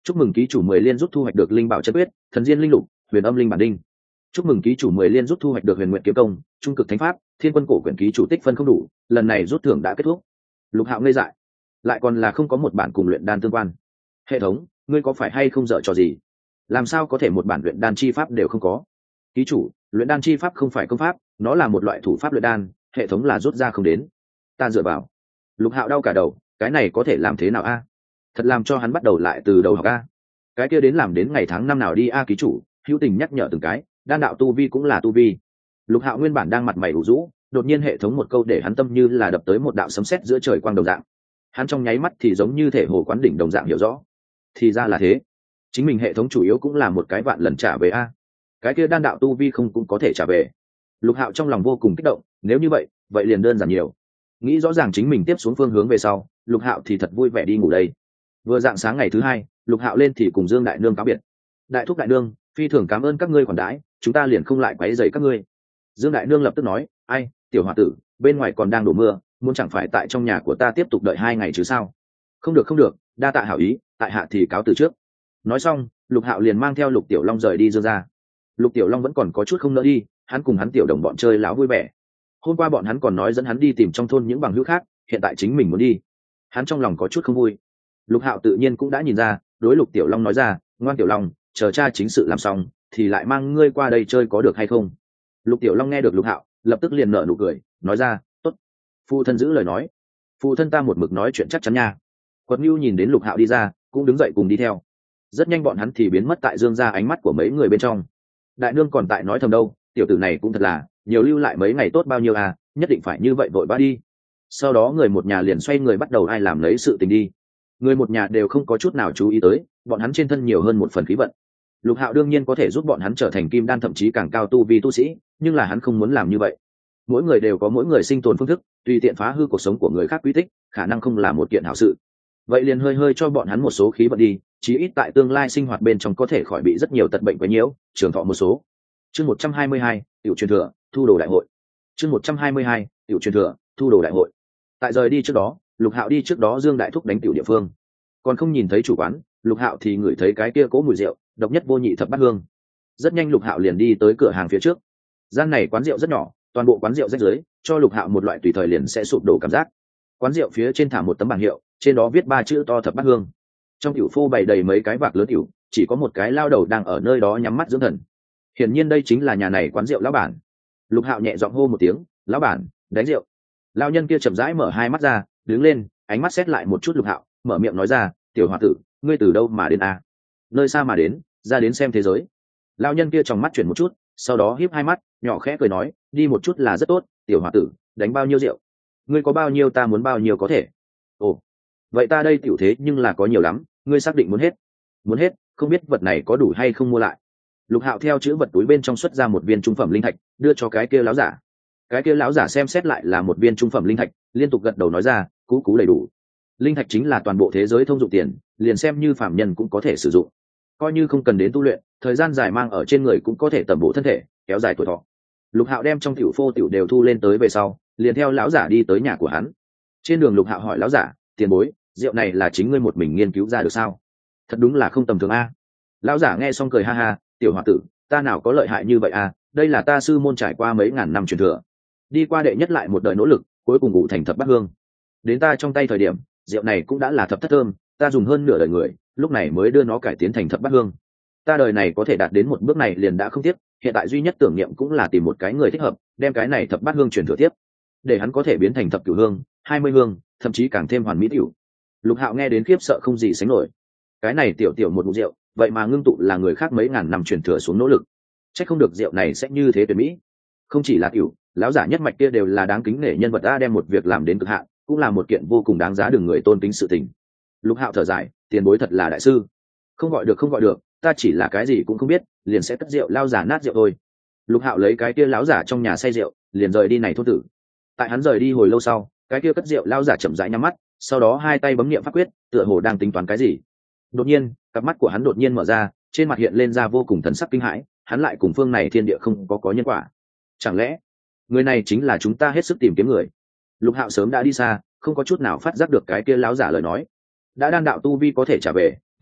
chúc mừng ký chủ mười liên rút thu hoạch được linh bảo chân quyết, thần diên linh lục, huyền âm linh bản đinh. Chúc mừng ký chủ mười liên rút thu hoạch được huyền nguyện kiếm công, trung cực thánh pháp, thiên quân cổ quyển. Ký chủ tích phân không đủ, lần này rút thưởng đã kết thúc. Lục Hạo ngây dại, lại còn là không có một bản cùng luyện đan tương quan. Hệ thống, ngươi có phải hay không dở trò gì? Làm sao có thể một bản luyện đan chi pháp đều không có? Ký chủ, luyện đan chi pháp không phải công pháp, nó là một loại thủ pháp luyện đan, hệ thống là rút ra không đến. Ta dựa vào. Lục Hạo đau cả đầu, cái này có thể làm thế nào a? Thật làm cho hắn bắt đầu lại từ đầu học a. Cái kia đến làm đến ngày tháng năm nào đi a ký chủ, hữu tình nhắc nhở từng cái, đan đạo tu vi cũng là tu vi. Lục Hạo nguyên bản đang mặt mày ủ rũ, đột nhiên hệ thống một câu để hắn tâm như là đập tới một đạo sấm sét giữa trời quang đồng dạng. Hắn trong nháy mắt thì giống như thể hồ quán đỉnh đồng dạng hiểu rõ. Thì ra là thế, chính mình hệ thống chủ yếu cũng là một cái vạn lần trả về a. Cái kia đan đạo tu vi không cũng có thể trả về. Lục Hạo trong lòng vô cùng kích động, nếu như vậy, vậy liền đơn giản nhiều. Nghĩ rõ ràng chính mình tiếp xuống phương hướng về sau, Lục Hạo thì thật vui vẻ đi ngủ đây. Vừa dạng sáng ngày thứ hai, Lục Hạo lên thì cùng Dương đại nương cáo biệt. Đại thúc đại nương, phi thường cảm ơn các ngươi khoản đãi, chúng ta liền không lại quấy rầy các ngươi. Dương đại nương lập tức nói, ai, tiểu hòa tử, bên ngoài còn đang đổ mưa, muốn chẳng phải tại trong nhà của ta tiếp tục đợi hai ngày chứ sao? Không được không được, đa tạ hảo ý, tại hạ thì cáo từ trước. Nói xong, Lục Hạo liền mang theo Lục Tiểu Long rời đi Dương ra. Lục Tiểu Long vẫn còn có chút không nỡ đi, hắn cùng hắn tiểu đồng bọn chơi láo vui vẻ. Hôm qua bọn hắn còn nói dẫn hắn đi tìm trong thôn những bằng hữu khác, hiện tại chính mình muốn đi, hắn trong lòng có chút không vui. Lục Hạo tự nhiên cũng đã nhìn ra, đối Lục Tiểu Long nói ra, ngoan Tiểu Long, chờ cha chính sự làm xong thì lại mang ngươi qua đây chơi có được hay không? Lục Tiểu Long nghe được Lục Hạo, lập tức liền nở nụ cười, nói ra, tốt. Phụ thân giữ lời nói, phụ thân ta một mực nói chuyện chắc chắn nha. Quật Nưu nhìn đến Lục Hạo đi ra, cũng đứng dậy cùng đi theo. Rất nhanh bọn hắn thì biến mất tại Dương gia ánh mắt của mấy người bên trong. Đại nương còn tại nói thầm đâu, tiểu tử này cũng thật là nhiều, lưu lại mấy ngày tốt bao nhiêu à, nhất định phải như vậy vội vã đi. Sau đó người một nhà liền xoay người bắt đầu ai làm lấy sự tình đi. Người một nhà đều không có chút nào chú ý tới, bọn hắn trên thân nhiều hơn một phần khí vận. Lục Hạo đương nhiên có thể giúp bọn hắn trở thành kim đan thậm chí càng cao tu vi tu sĩ, nhưng là hắn không muốn làm như vậy. Mỗi người đều có mỗi người sinh tồn phương thức, tùy tiện phá hư cuộc sống của người khác quy tích, khả năng không là một kiện hảo sự. Vậy liền hơi hơi cho bọn hắn một số khí vận đi, chí ít tại tương lai sinh hoạt bên trong có thể khỏi bị rất nhiều tật bệnh quấy nhiễu, trường thọ một số. Chương một trăm hai mươi hai, tiểu truyền thừa, thu đồ đại hội. Chương một trăm hai mươi hai, tiểu truyền thừa, thu đồ đại hội. Tại rời đi trước đó, Lục Hạo đi trước đó Dương đại thúc đánh tiểu địa phương, còn không nhìn thấy chủ quán, Lục Hạo thì ngửi thấy cái kia cố mùi rượu độc nhất vô nhị thập bát hương. Rất nhanh Lục Hạo liền đi tới cửa hàng phía trước. Gian này quán rượu rất nhỏ, toàn bộ quán rượu rách rưới, cho Lục Hạo một loại tùy thời liền sẽ sụp đổ cảm giác. Quán rượu phía trên thả một tấm bảng hiệu, trên đó viết ba chữ to thập bát hương. Trong tiểu phô bày đầy mấy cái vạc lớn tiểu, chỉ có một cái lao đầu đang ở nơi đó nhắm mắt dưỡng thần. Hiển nhiên đây chính là nhà này quán rượu lão bản. Lục Hạo nhẹ giọng hô một tiếng, lão bản, đánh rượu. Lão nhân kia chậm rãi mở hai mắt ra, đứng lên, ánh mắt xét lại một chút Lục Hạo, mở miệng nói ra, tiểu hòa tử, ngươi từ đâu mà đến à? Nơi xa mà đến, ra đến xem thế giới. Lão nhân kia trong mắt chuyển một chút, sau đó híp hai mắt, nhỏ khẽ cười nói, đi một chút là rất tốt, tiểu hòa tử, đánh bao nhiêu rượu? Ngươi có bao nhiêu ta muốn bao nhiêu có thể. Ồ, vậy ta đây tiểu thế nhưng là có nhiều lắm, ngươi xác định muốn hết? Muốn hết, không biết vật này có đủ hay không mua lại. Lục Hạo theo chữ vật túi bên trong xuất ra một viên trung phẩm linh thạch, đưa cho cái kia lão giả. Cái kia lão giả xem xét lại là một viên trung phẩm linh thạch, liên tục gật đầu nói ra, cú cú đầy đủ. Linh thạch chính là toàn bộ thế giới thông dụng tiền, liền xem như phạm nhân cũng có thể sử dụng, coi như không cần đến tu luyện, thời gian dài mang ở trên người cũng có thể tẩm bổ thân thể, kéo dài tuổi thọ. Lục Hạo đem trong tiểu phô tiểu đều thu lên tới về sau, liền theo lão giả đi tới nhà của hắn. Trên đường Lục Hạo hỏi lão giả, tiền bối, rượu này là chính ngươi một mình nghiên cứu ra được sao? Thật đúng là không tầm thường a. Lão giả nghe xong cười ha ha, tiểu hòa tử, ta nào có lợi hại như vậy a, đây là ta sư môn trải qua mấy ngàn năm truyền thừa, đi qua đệ nhất lại một đời nỗ lực, cuối cùng ngủ thành thập bát hương. Đến ta trong tay thời điểm, rượu này cũng đã là thập thất thơm, ta dùng hơn nửa đời người, lúc này mới đưa nó cải tiến thành thập bát hương. Ta đời này có thể đạt đến một bước này liền đã không tiếc, hiện tại duy nhất tưởng niệm cũng là tìm một cái người thích hợp, đem cái này thập bát hương truyền thừa tiếp, để hắn có thể biến thành thập cửu hương, hai mươi hương, thậm chí càng thêm hoàn mỹ tiểu. Lục Hạo nghe đến khiếp sợ không gì sánh nổi. Cái này tiểu tiểu một ngụm rượu, vậy mà ngưng tụ là người khác mấy ngàn năm truyền thừa xuống nỗ lực. Chắc không được rượu này sẽ như thế tuyệt mỹ. Không chỉ là tiểu, lão giả nhất mạch kia đều là đáng kính nể nhân vật, đã đem một việc làm đến cực hạn, cũng là một kiện vô cùng đáng giá được người tôn kính sự tình. Lục Hạo thở dài, tiền bối thật là đại sư. Không gọi được không gọi được, ta chỉ là cái gì cũng không biết, liền sẽ cất rượu lao giả nát rượu thôi. Lục Hạo lấy cái kia lão giả trong nhà say rượu, liền rời đi này thôn tử. Tại hắn rời đi hồi lâu sau, cái kia cất rượu lao giả chậm rãi nhắm mắt, sau đó hai tay bấm niệm pháp quyết, tựa hồ đang tính toán cái gì. Đột nhiên, cặp mắt của hắn đột nhiên mở ra, trên mặt hiện lên ra vô cùng thần sắc kinh hãi, hắn lại cùng phương này thiên địa không có có nhân quả. Chẳng lẽ người này chính là chúng ta hết sức tìm kiếm người? Lục Hạo sớm đã đi xa, không có chút nào phát giác được cái kia lão giả lời nói. Đã đan đạo tu vi có thể trả về,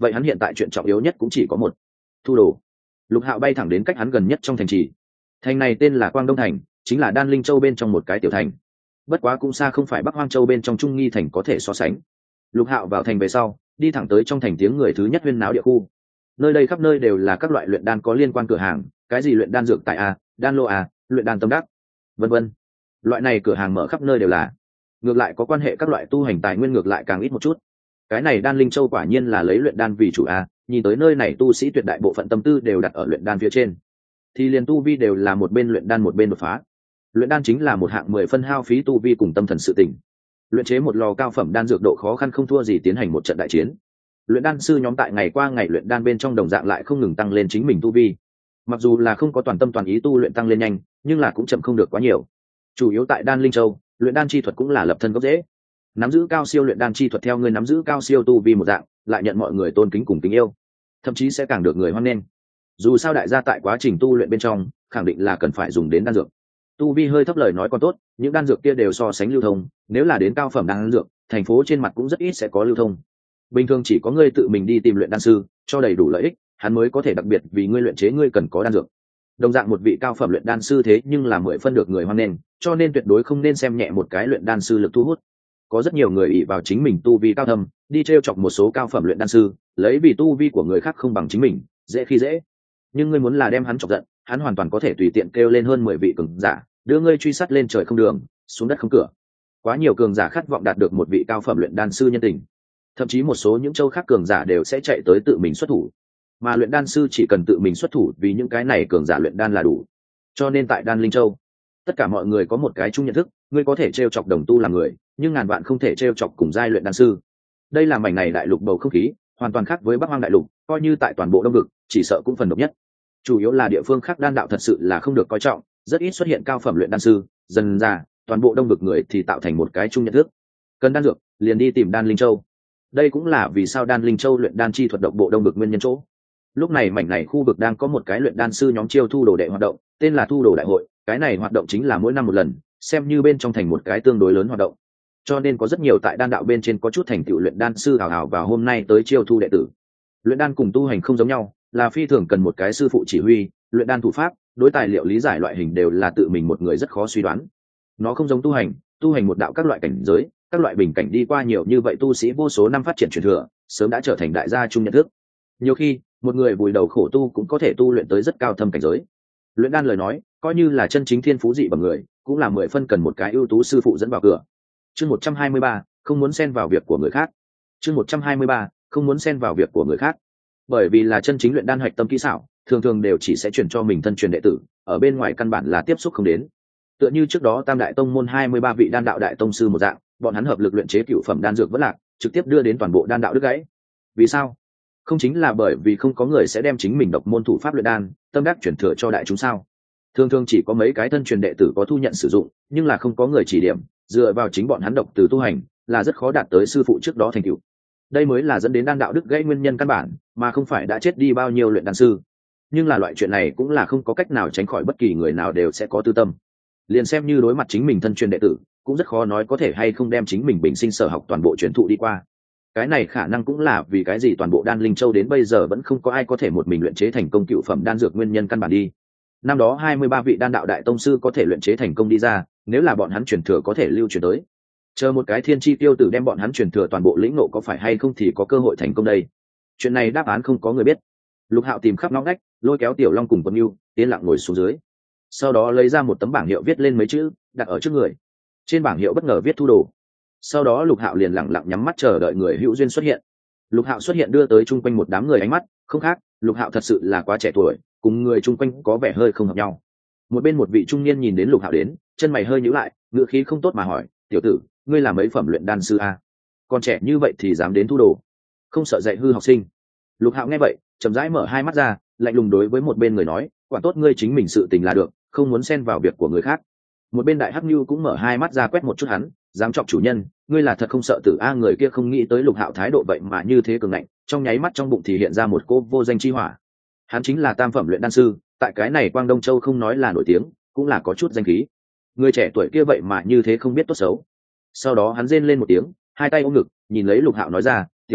vậy hắn hiện tại chuyện trọng yếu nhất cũng chỉ có một: thu đồ. Lục Hạo bay thẳng đến cách hắn gần nhất trong thành trì. Thành này tên là Quang Đông Thành, chính là Đan Linh Châu bên trong một cái tiểu thành, bất quá cũng xa không phải Bắc Hoang Châu bên trong Trung Nghi thành có thể so sánh. Lục Hạo vào thành về sau, đi thẳng tới trong thành tiếng người thứ nhất huyên náo địa khu. Nơi đây khắp nơi đều là các loại luyện đan có liên quan cửa hàng, cái gì luyện đan dược tại a, đan lô a, luyện đan tâm đắc, vân vân. Loại này cửa hàng mở khắp nơi đều là. Ngược lại có quan hệ các loại tu hành tài nguyên ngược lại càng ít một chút. Cái này Đan Linh Châu quả nhiên là lấy luyện đan vì chủ a, nhìn tới nơi này tu sĩ tuyệt đại bộ phận tâm tư đều đặt ở luyện đan phía trên. Thì liền tu vi đều là một bên luyện đan một bên đột phá. Luyện đan chính là một hạng mười phân hao phí tu vi cùng tâm thần sự tình. Luyện chế một lò cao phẩm đan dược độ khó khăn không thua gì tiến hành một trận đại chiến. Luyện đan sư nhóm tại ngày qua ngày luyện đan bên trong đồng dạng lại không ngừng tăng lên chính mình tu vi. Mặc dù là không có toàn tâm toàn ý tu luyện tăng lên nhanh, nhưng là cũng chậm không được quá nhiều. Chủ yếu tại Đan Linh Châu, luyện đan chi thuật cũng là lập thân gốc rễ. Nắm giữ cao siêu luyện đan chi thuật theo người nắm giữ cao siêu tu vi một dạng, lại nhận mọi người tôn kính cùng kính yêu, thậm chí sẽ càng được người hoan nghênh. Dù sao đại gia tại quá trình tu luyện bên trong, khẳng định là cần phải dùng đến đan dược. Tu vi hơi thấp lời nói còn tốt, những đan dược kia đều so sánh lưu thông, nếu là đến cao phẩm đan dược, thành phố trên mặt cũng rất ít sẽ có lưu thông. Bình thường chỉ có ngươi tự mình đi tìm luyện đan sư, cho đầy đủ lợi ích, hắn mới có thể đặc biệt vì ngươi luyện chế ngươi cần có đan dược. Đồng dạng một vị cao phẩm luyện đan sư thế nhưng là mười phân được người hoan nghênh, cho nên tuyệt đối không nên xem nhẹ một cái luyện đan sư lực thu hút. Có rất nhiều người ỷ vào chính mình tu vi cao thâm, đi trêu chọc một số cao phẩm luyện đan sư, lấy vì tu vi của người khác không bằng chính mình, dễ khi dễ. Nhưng ngươi muốn là đem hắn chọc giận, hắn hoàn toàn có thể tùy tiện kêu lên hơn mười vị cường giả, đưa ngươi truy sát lên trời không đường, xuống đất không cửa. Quá nhiều cường giả khát vọng đạt được một vị cao phẩm luyện đan sư nhân tình, thậm chí một số những châu khác cường giả đều sẽ chạy tới tự mình xuất thủ, mà luyện đan sư chỉ cần tự mình xuất thủ vì những cái này cường giả luyện đan là đủ. Cho nên tại Đan Linh Châu, tất cả mọi người có một cái chung nhận thức: ngươi có thể trêu chọc đồng tu làm người, nhưng ngàn vạn không thể trêu chọc cùng giai luyện đan sư. Đây là mảnh này đại lục bầu không khí hoàn toàn khác với Bắc Hoang đại lục, coi như tại toàn bộ Đông vực, chỉ sợ cũng phần độc nhất. Chủ yếu là địa phương khác đan đạo thật sự là không được coi trọng, rất ít xuất hiện cao phẩm luyện đan sư, dần ra toàn bộ Đông vực người thì tạo thành một cái chung nhận thức: cần đan dược liền đi tìm Đan Linh Châu. Đây cũng là vì sao Đan Linh Châu luyện đan chi thuật độc bộ Đông vực nguyên nhân chỗ. Lúc này mảnh này khu vực đang có một cái luyện đan sư nhóm chiêu thu đồ đệ hoạt động, tên là thu đồ đại hội. Cái này hoạt động chính là mỗi năm một lần, xem như bên trong thành một cái tương đối lớn hoạt động. Cho nên có rất nhiều tại đan đạo bên trên có chút thành tựu luyện đan sư hào hào vào hôm nay tới chiêu thu đệ tử. Luyện đan cùng tu hành không giống nhau, là phi thường cần một cái sư phụ chỉ huy, luyện đan thủ pháp, đối tài liệu lý giải loại hình đều là tự mình một người rất khó suy đoán. Nó không giống tu hành, tu hành một đạo các loại cảnh giới, các loại bình cảnh đi qua nhiều như vậy tu sĩ vô số năm phát triển truyền thừa, sớm đã trở thành đại gia chung nhận thức. Nhiều khi, một người vùi đầu khổ tu cũng có thể tu luyện tới rất cao thâm cảnh giới. Luyện đan lời nói, coi như là chân chính thiên phú dị bằng người, cũng là mười phân cần một cái ưu tú sư phụ dẫn vào cửa. Chương một trăm hai mươi ba, không muốn xen vào việc của người khác. Chương một trăm hai mươi ba, không muốn xen vào việc của người khác. Bởi vì là chân chính luyện đan hoạch tâm kỹ xảo, thường thường đều chỉ sẽ truyền cho mình thân truyền đệ tử, ở bên ngoài căn bản là tiếp xúc không đến. Tựa như trước đó Tam đại tông môn hai mươi ba vị đan đạo đại tông sư một dạng, bọn hắn hợp lực luyện chế cửu phẩm đan dược vẫn lạc, trực tiếp đưa đến toàn bộ đan đạo đứt gãy. Vì sao? Không chính là bởi vì không có người sẽ đem chính mình độc môn thủ pháp luyện đan, tâm đắc truyền thừa cho đại chúng sao? Thường thường chỉ có mấy cái thân truyền đệ tử có thu nhận sử dụng, nhưng là không có người chỉ điểm, dựa vào chính bọn hắn độc từ tu hành, là rất khó đạt tới sư phụ trước đó thành tựu. Đây mới là dẫn đến đan đạo đứt gãy nguyên nhân căn bản, mà không phải đã chết đi bao nhiêu luyện đan sư. Nhưng là loại chuyện này cũng là không có cách nào tránh khỏi, bất kỳ người nào đều sẽ có tư tâm. Liền xem như đối mặt chính mình thân truyền đệ tử, cũng rất khó nói có thể hay không đem chính mình bình sinh sở học toàn bộ truyền thụ đi qua. Cái này khả năng cũng là vì cái gì toàn bộ Đan Linh Châu đến bây giờ vẫn không có ai có thể một mình luyện chế thành công cựu phẩm đan dược nguyên nhân căn bản đi. Năm đó hai mươi ba vị đan đạo đại tông sư có thể luyện chế thành công đi ra, nếu là bọn hắn truyền thừa có thể lưu truyền tới, chờ một cái thiên chi tiêu tử đem bọn hắn truyền thừa toàn bộ lĩnh ngộ có phải hay không thì có cơ hội thành công đây. Chuyện này đáp án không có người biết. Lục Hạo tìm khắp ngóc ngách, lôi kéo Tiểu Long cùng Quân Nưu, tiến lặng ngồi xuống dưới. Sau đó lấy ra một tấm bảng hiệu viết lên mấy chữ, đặt ở trước người. Trên bảng hiệu bất ngờ viết thu đồ. Sau đó Lục Hạo liền lặng lặng nhắm mắt chờ đợi người hữu duyên xuất hiện. Lục Hạo xuất hiện đưa tới chung quanh một đám người ánh mắt, không khác, Lục Hạo thật sự là quá trẻ tuổi, cùng người chung quanh có vẻ hơi không hợp nhau. Một bên một vị trung niên nhìn đến Lục Hạo đến, chân mày hơi nhíu lại, ngữ khí không tốt mà hỏi: "Tiểu tử, ngươi là mấy phẩm luyện đan sư a? Còn trẻ như vậy thì dám đến thu đồ, không sợ dạy hư học sinh?" Lục Hạo nghe vậy, chậm rãi mở hai mắt ra, lạnh lùng đối với một bên người nói: "Quản tốt ngươi chính mình sự tình là được, không muốn xen vào việc của người khác." Một bên Đại Hắc Nưu cũng mở hai mắt ra quét một chút hắn, dám chọc chủ nhân, ngươi là thật không sợ tử a? Người kia không nghĩ tới Lục Hạo thái độ vậy mà như thế cường ngạnh, trong nháy mắt trong bụng thì hiện ra một cô vô danh chi hỏa. Hắn chính là tam phẩm luyện đan sư, tại cái này Quang Đông Châu không nói là nổi tiếng, cũng là có chút danh khí. Người trẻ tuổi kia vậy mà như thế không biết tốt xấu. Sau đó hắn rên lên một tiếng, hai tay ôm ngực, nhìn lấy Lục Hạo nói ra: "Tiểu tử,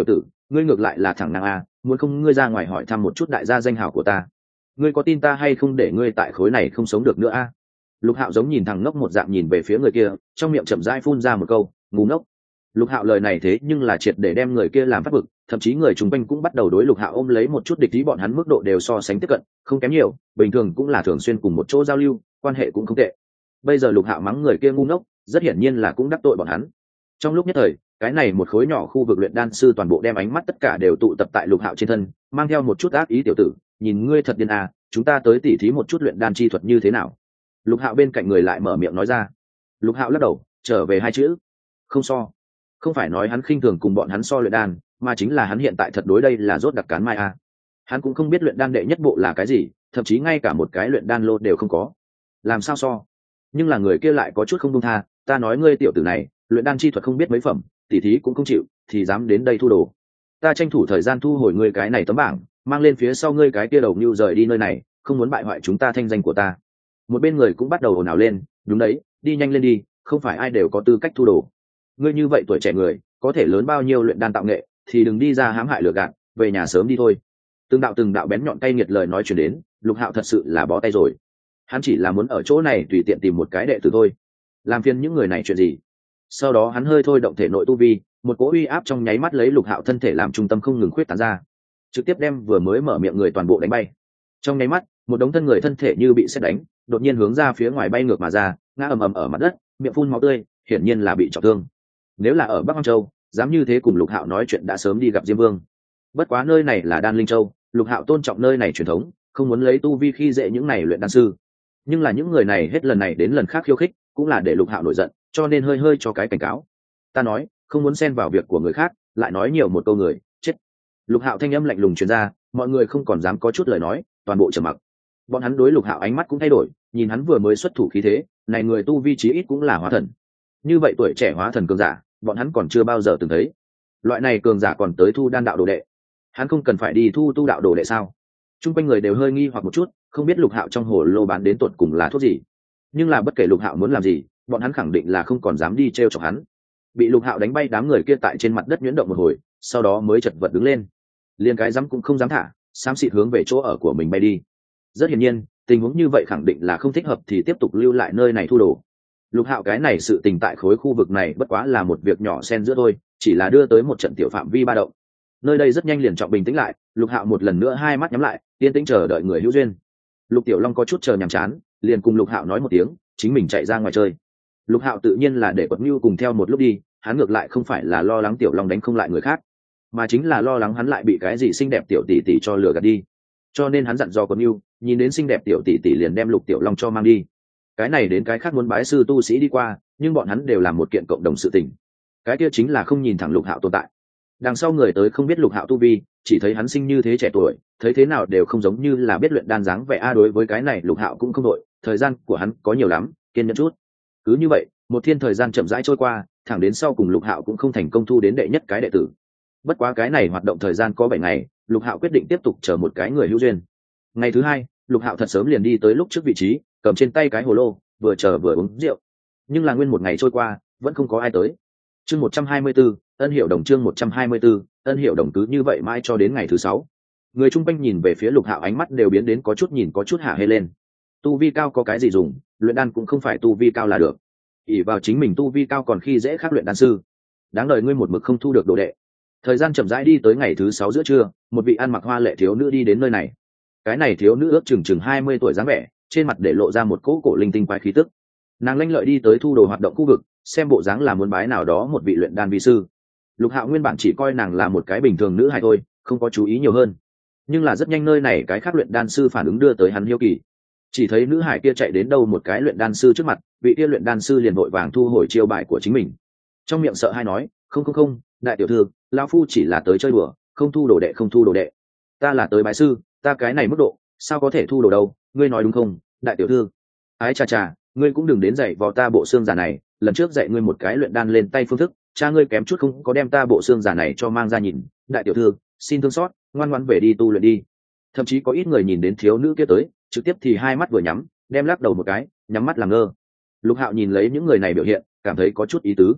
ngươi ngược lại là thẳng năng a, muốn không ngươi ra ngoài hỏi thăm một chút đại gia danh hào của ta. Ngươi có tin ta hay không để ngươi tại khối này không sống được nữa a? Lục Hạo giống nhìn thằng ngốc một dạng nhìn về phía người kia, trong miệng chậm rãi phun ra một câu, ngu ngốc. Lục Hạo lời này thế nhưng là triệt để đem người kia làm phát bực, thậm chí người chung quanh cũng bắt đầu đối Lục Hạo ôm lấy một chút địch ý, bọn hắn mức độ đều so sánh tiếp cận, không kém nhiều, bình thường cũng là thường xuyên cùng một chỗ giao lưu, quan hệ cũng không tệ. Bây giờ Lục Hạo mắng người kia ngu ngốc, rất hiển nhiên là cũng đắc tội bọn hắn. Trong lúc nhất thời, cái này một khối nhỏ khu vực luyện đan sư toàn bộ đem ánh mắt tất cả đều tụ tập tại Lục Hạo trên thân, mang theo một chút ác ý, tiểu tử, nhìn ngươi thật điên à, chúng ta tới tỉ thí một chút luyện đan chi thuật như thế nào? Lục Hạo bên cạnh người lại mở miệng nói ra. Lục Hạo lắc đầu, trở về hai chữ, không so. Không phải nói hắn khinh thường cùng bọn hắn so luyện đan, mà chính là hắn hiện tại thật đối đây là rốt đặc cán mai a. Hắn cũng không biết luyện đan đệ nhất bộ là cái gì, thậm chí ngay cả một cái luyện đan lô đều không có, làm sao so? Nhưng là người kia lại có chút không dung tha, ta nói ngươi tiểu tử này, luyện đan chi thuật không biết mấy phẩm, tỉ thí cũng không chịu, thì dám đến đây thu đồ. Ta tranh thủ thời gian thu hồi ngươi cái này tấm bảng, mang lên phía sau ngươi cái kia đầu nưu rời đi nơi này, không muốn bại hoại chúng ta thanh danh của ta. Một bên người cũng bắt đầu ồn ào lên, đúng đấy, đi nhanh lên đi, không phải ai đều có tư cách thu đồ. Ngươi như vậy tuổi trẻ người, có thể lớn bao nhiêu luyện đan tạo nghệ, thì đừng đi ra hãm hại lừa gạt, về nhà sớm đi thôi. Từng đạo từng đạo bén nhọn cay nghiệt lời nói truyền đến, Lục Hạo thật sự là bó tay rồi. Hắn chỉ là muốn ở chỗ này tùy tiện tìm một cái đệ tử thôi, làm phiền những người này chuyện gì? Sau đó hắn hơi thôi động thể nội tu vi, một cỗ uy áp trong nháy mắt lấy Lục Hạo thân thể làm trung tâm không ngừng khuyết tán ra, trực tiếp đem vừa mới mở miệng người toàn bộ đánh bay. Trong nháy mắt, một đống thân người thân thể như bị sét đánh, đột nhiên hướng ra phía ngoài bay ngược mà ra, ngã ầm ầm ở mặt đất, miệng phun máu tươi, hiển nhiên là bị trọng thương. Nếu là ở Bắc Hoang Châu, dám như thế cùng Lục Hạo nói chuyện đã sớm đi gặp Diêm Vương. Bất quá nơi này là Đan Linh Châu, Lục Hạo tôn trọng nơi này truyền thống, không muốn lấy tu vi khi dễ những này luyện đan sư. Nhưng là những người này hết lần này đến lần khác khiêu khích, cũng là để Lục Hạo nổi giận, cho nên hơi hơi cho cái cảnh cáo. Ta nói, không muốn xen vào việc của người khác, lại nói nhiều một câu người, chết. Lục Hạo thanh âm lạnh lùng truyền ra, mọi người không còn dám có chút lời nói, toàn bộ trầm mặc. Bọn hắn đối Lục Hạo ánh mắt cũng thay đổi, nhìn hắn vừa mới xuất thủ khí thế, này người tu vi chí ít cũng là hóa thần. Như vậy tuổi trẻ hóa thần cường giả, bọn hắn còn chưa bao giờ từng thấy. Loại này cường giả còn tới thu đan đạo đồ đệ, hắn không cần phải đi thu tu đạo đồ đệ sao? Trung quanh người đều hơi nghi hoặc một chút, không biết Lục Hạo trong hồ lô bán đến tột cùng là thuốc gì. Nhưng là bất kể Lục Hạo muốn làm gì, bọn hắn khẳng định là không còn dám đi trêu chọc hắn. Bị Lục Hạo đánh bay đám người kia tại trên mặt đất nhuyễn động một hồi, sau đó mới chật vật đứng lên, liền cái dám cũng không dám thả, xám xịt hướng về chỗ ở của mình bay đi. Rất hiển nhiên, tình huống như vậy khẳng định là không thích hợp, thì tiếp tục lưu lại nơi này thu đồ. Lục Hạo cái này sự tình tại khối khu vực này bất quá là một việc nhỏ xen giữa thôi, chỉ là đưa tới một trận tiểu phạm vi ba động. Nơi đây rất nhanh liền trọng bình tĩnh lại, Lục Hạo một lần nữa hai mắt nhắm lại, yên tĩnh chờ đợi người hữu duyên. Lục Tiểu Long có chút chờ nhàm chán, liền cùng Lục Hạo nói một tiếng, chính mình chạy ra ngoài chơi. Lục Hạo tự nhiên là để Quật Nưu cùng theo một lúc đi, hắn ngược lại không phải là lo lắng Tiểu Long đánh không lại người khác, mà chính là lo lắng hắn lại bị cái gì xinh đẹp tiểu tỷ tỷ cho lừa gạt đi. Cho nên hắn dặn dò Quật Nưu, nhìn đến xinh đẹp tiểu tỷ tỷ liền đem Lục Tiểu Long cho mang đi. Cái này đến cái khác muốn bái sư tu sĩ đi qua, nhưng bọn hắn đều làm một kiện cộng đồng sự tình. Cái kia chính là không nhìn thẳng Lục Hạo tồn tại. Đằng sau người tới không biết Lục Hạo tu vi, chỉ thấy hắn sinh như thế trẻ tuổi, thấy thế nào đều không giống như là biết luyện đan dáng vẻ a. Đối với cái này Lục Hạo cũng không đội, thời gian của hắn có nhiều lắm, kiên nhẫn chút. Cứ như vậy, một thiên thời gian chậm rãi trôi qua, thẳng đến sau cùng Lục Hạo cũng không thành công thu đến đệ nhất cái đệ tử. Bất quá cái này hoạt động thời gian có bảy ngày, Lục Hạo quyết định tiếp tục chờ một cái người hữu duyên. Ngày thứ hai, Lục Hạo thật sớm liền đi tới lúc trước vị trí, cầm trên tay cái hồ lô, vừa chờ vừa uống rượu. Nhưng là nguyên một ngày trôi qua, vẫn không có ai tới. Chương một trăm hai mươi 124, Ân Hiểu Đồng chương một trăm hai mươi 124, Ân Hiểu Đồng cứ như vậy mãi cho đến ngày thứ sáu. Người chung quanh nhìn về phía Lục Hạo ánh mắt đều biến đến có chút nhìn có chút hả hê lên. Tu vi cao có cái gì dùng, luyện đan cũng không phải tu vi cao là được. ỷ vào chính mình tu vi cao còn khi dễ khác luyện đan sư. Đáng đời ngươi một mực không thu được đồ đệ. Thời gian chậm rãi đi tới ngày thứ sáu giữa trưa, một vị ăn mặc hoa lệ thiếu nữ đi đến nơi này. Cái này thiếu nữ ước chừng chừng hai mươi tuổi dáng vẻ, trên mặt để lộ ra một cỗ cổ linh tinh quái khí tức. Nàng lanh lợi đi tới thu đồ hoạt động khu vực, xem bộ dáng là muốn bái nào đó một vị luyện đan vi sư. Lục Hạo nguyên bản chỉ coi nàng là một cái bình thường nữ hài thôi, không có chú ý nhiều hơn. Nhưng là rất nhanh nơi này cái khác luyện đan sư phản ứng đưa tới hắn hiếu kỳ. Chỉ thấy nữ hải kia chạy đến đâu một cái luyện đan sư trước mặt, vị kia luyện đan sư liền vội vàng thu hồi chiêu bài của chính mình. Trong miệng sợ hai nói, "Không không không, đại tiểu thư, lão phu chỉ là tới chơi đùa, không thu đồ đệ không thu đồ đệ. Ta là tới bái sư, ta cái này mức độ, sao có thể thu đồ đâu, ngươi nói đúng không, đại tiểu thư?" Ái chà chà, ngươi cũng đừng đến dạy vò ta bộ xương giả này, lần trước dạy ngươi một cái luyện đan lên tay phương thức, cha ngươi kém chút không có đem ta bộ xương giả này cho mang ra nhìn, đại tiểu thư, xin thương xót, ngoan ngoãn về đi tu luyện đi. Thậm chí có ít người nhìn đến thiếu nữ kia tới, trực tiếp thì hai mắt vừa nhắm, đem lắc đầu một cái, nhắm mắt làm ngơ. Lục Hạo nhìn lấy những người này biểu hiện, cảm thấy có chút ý tứ.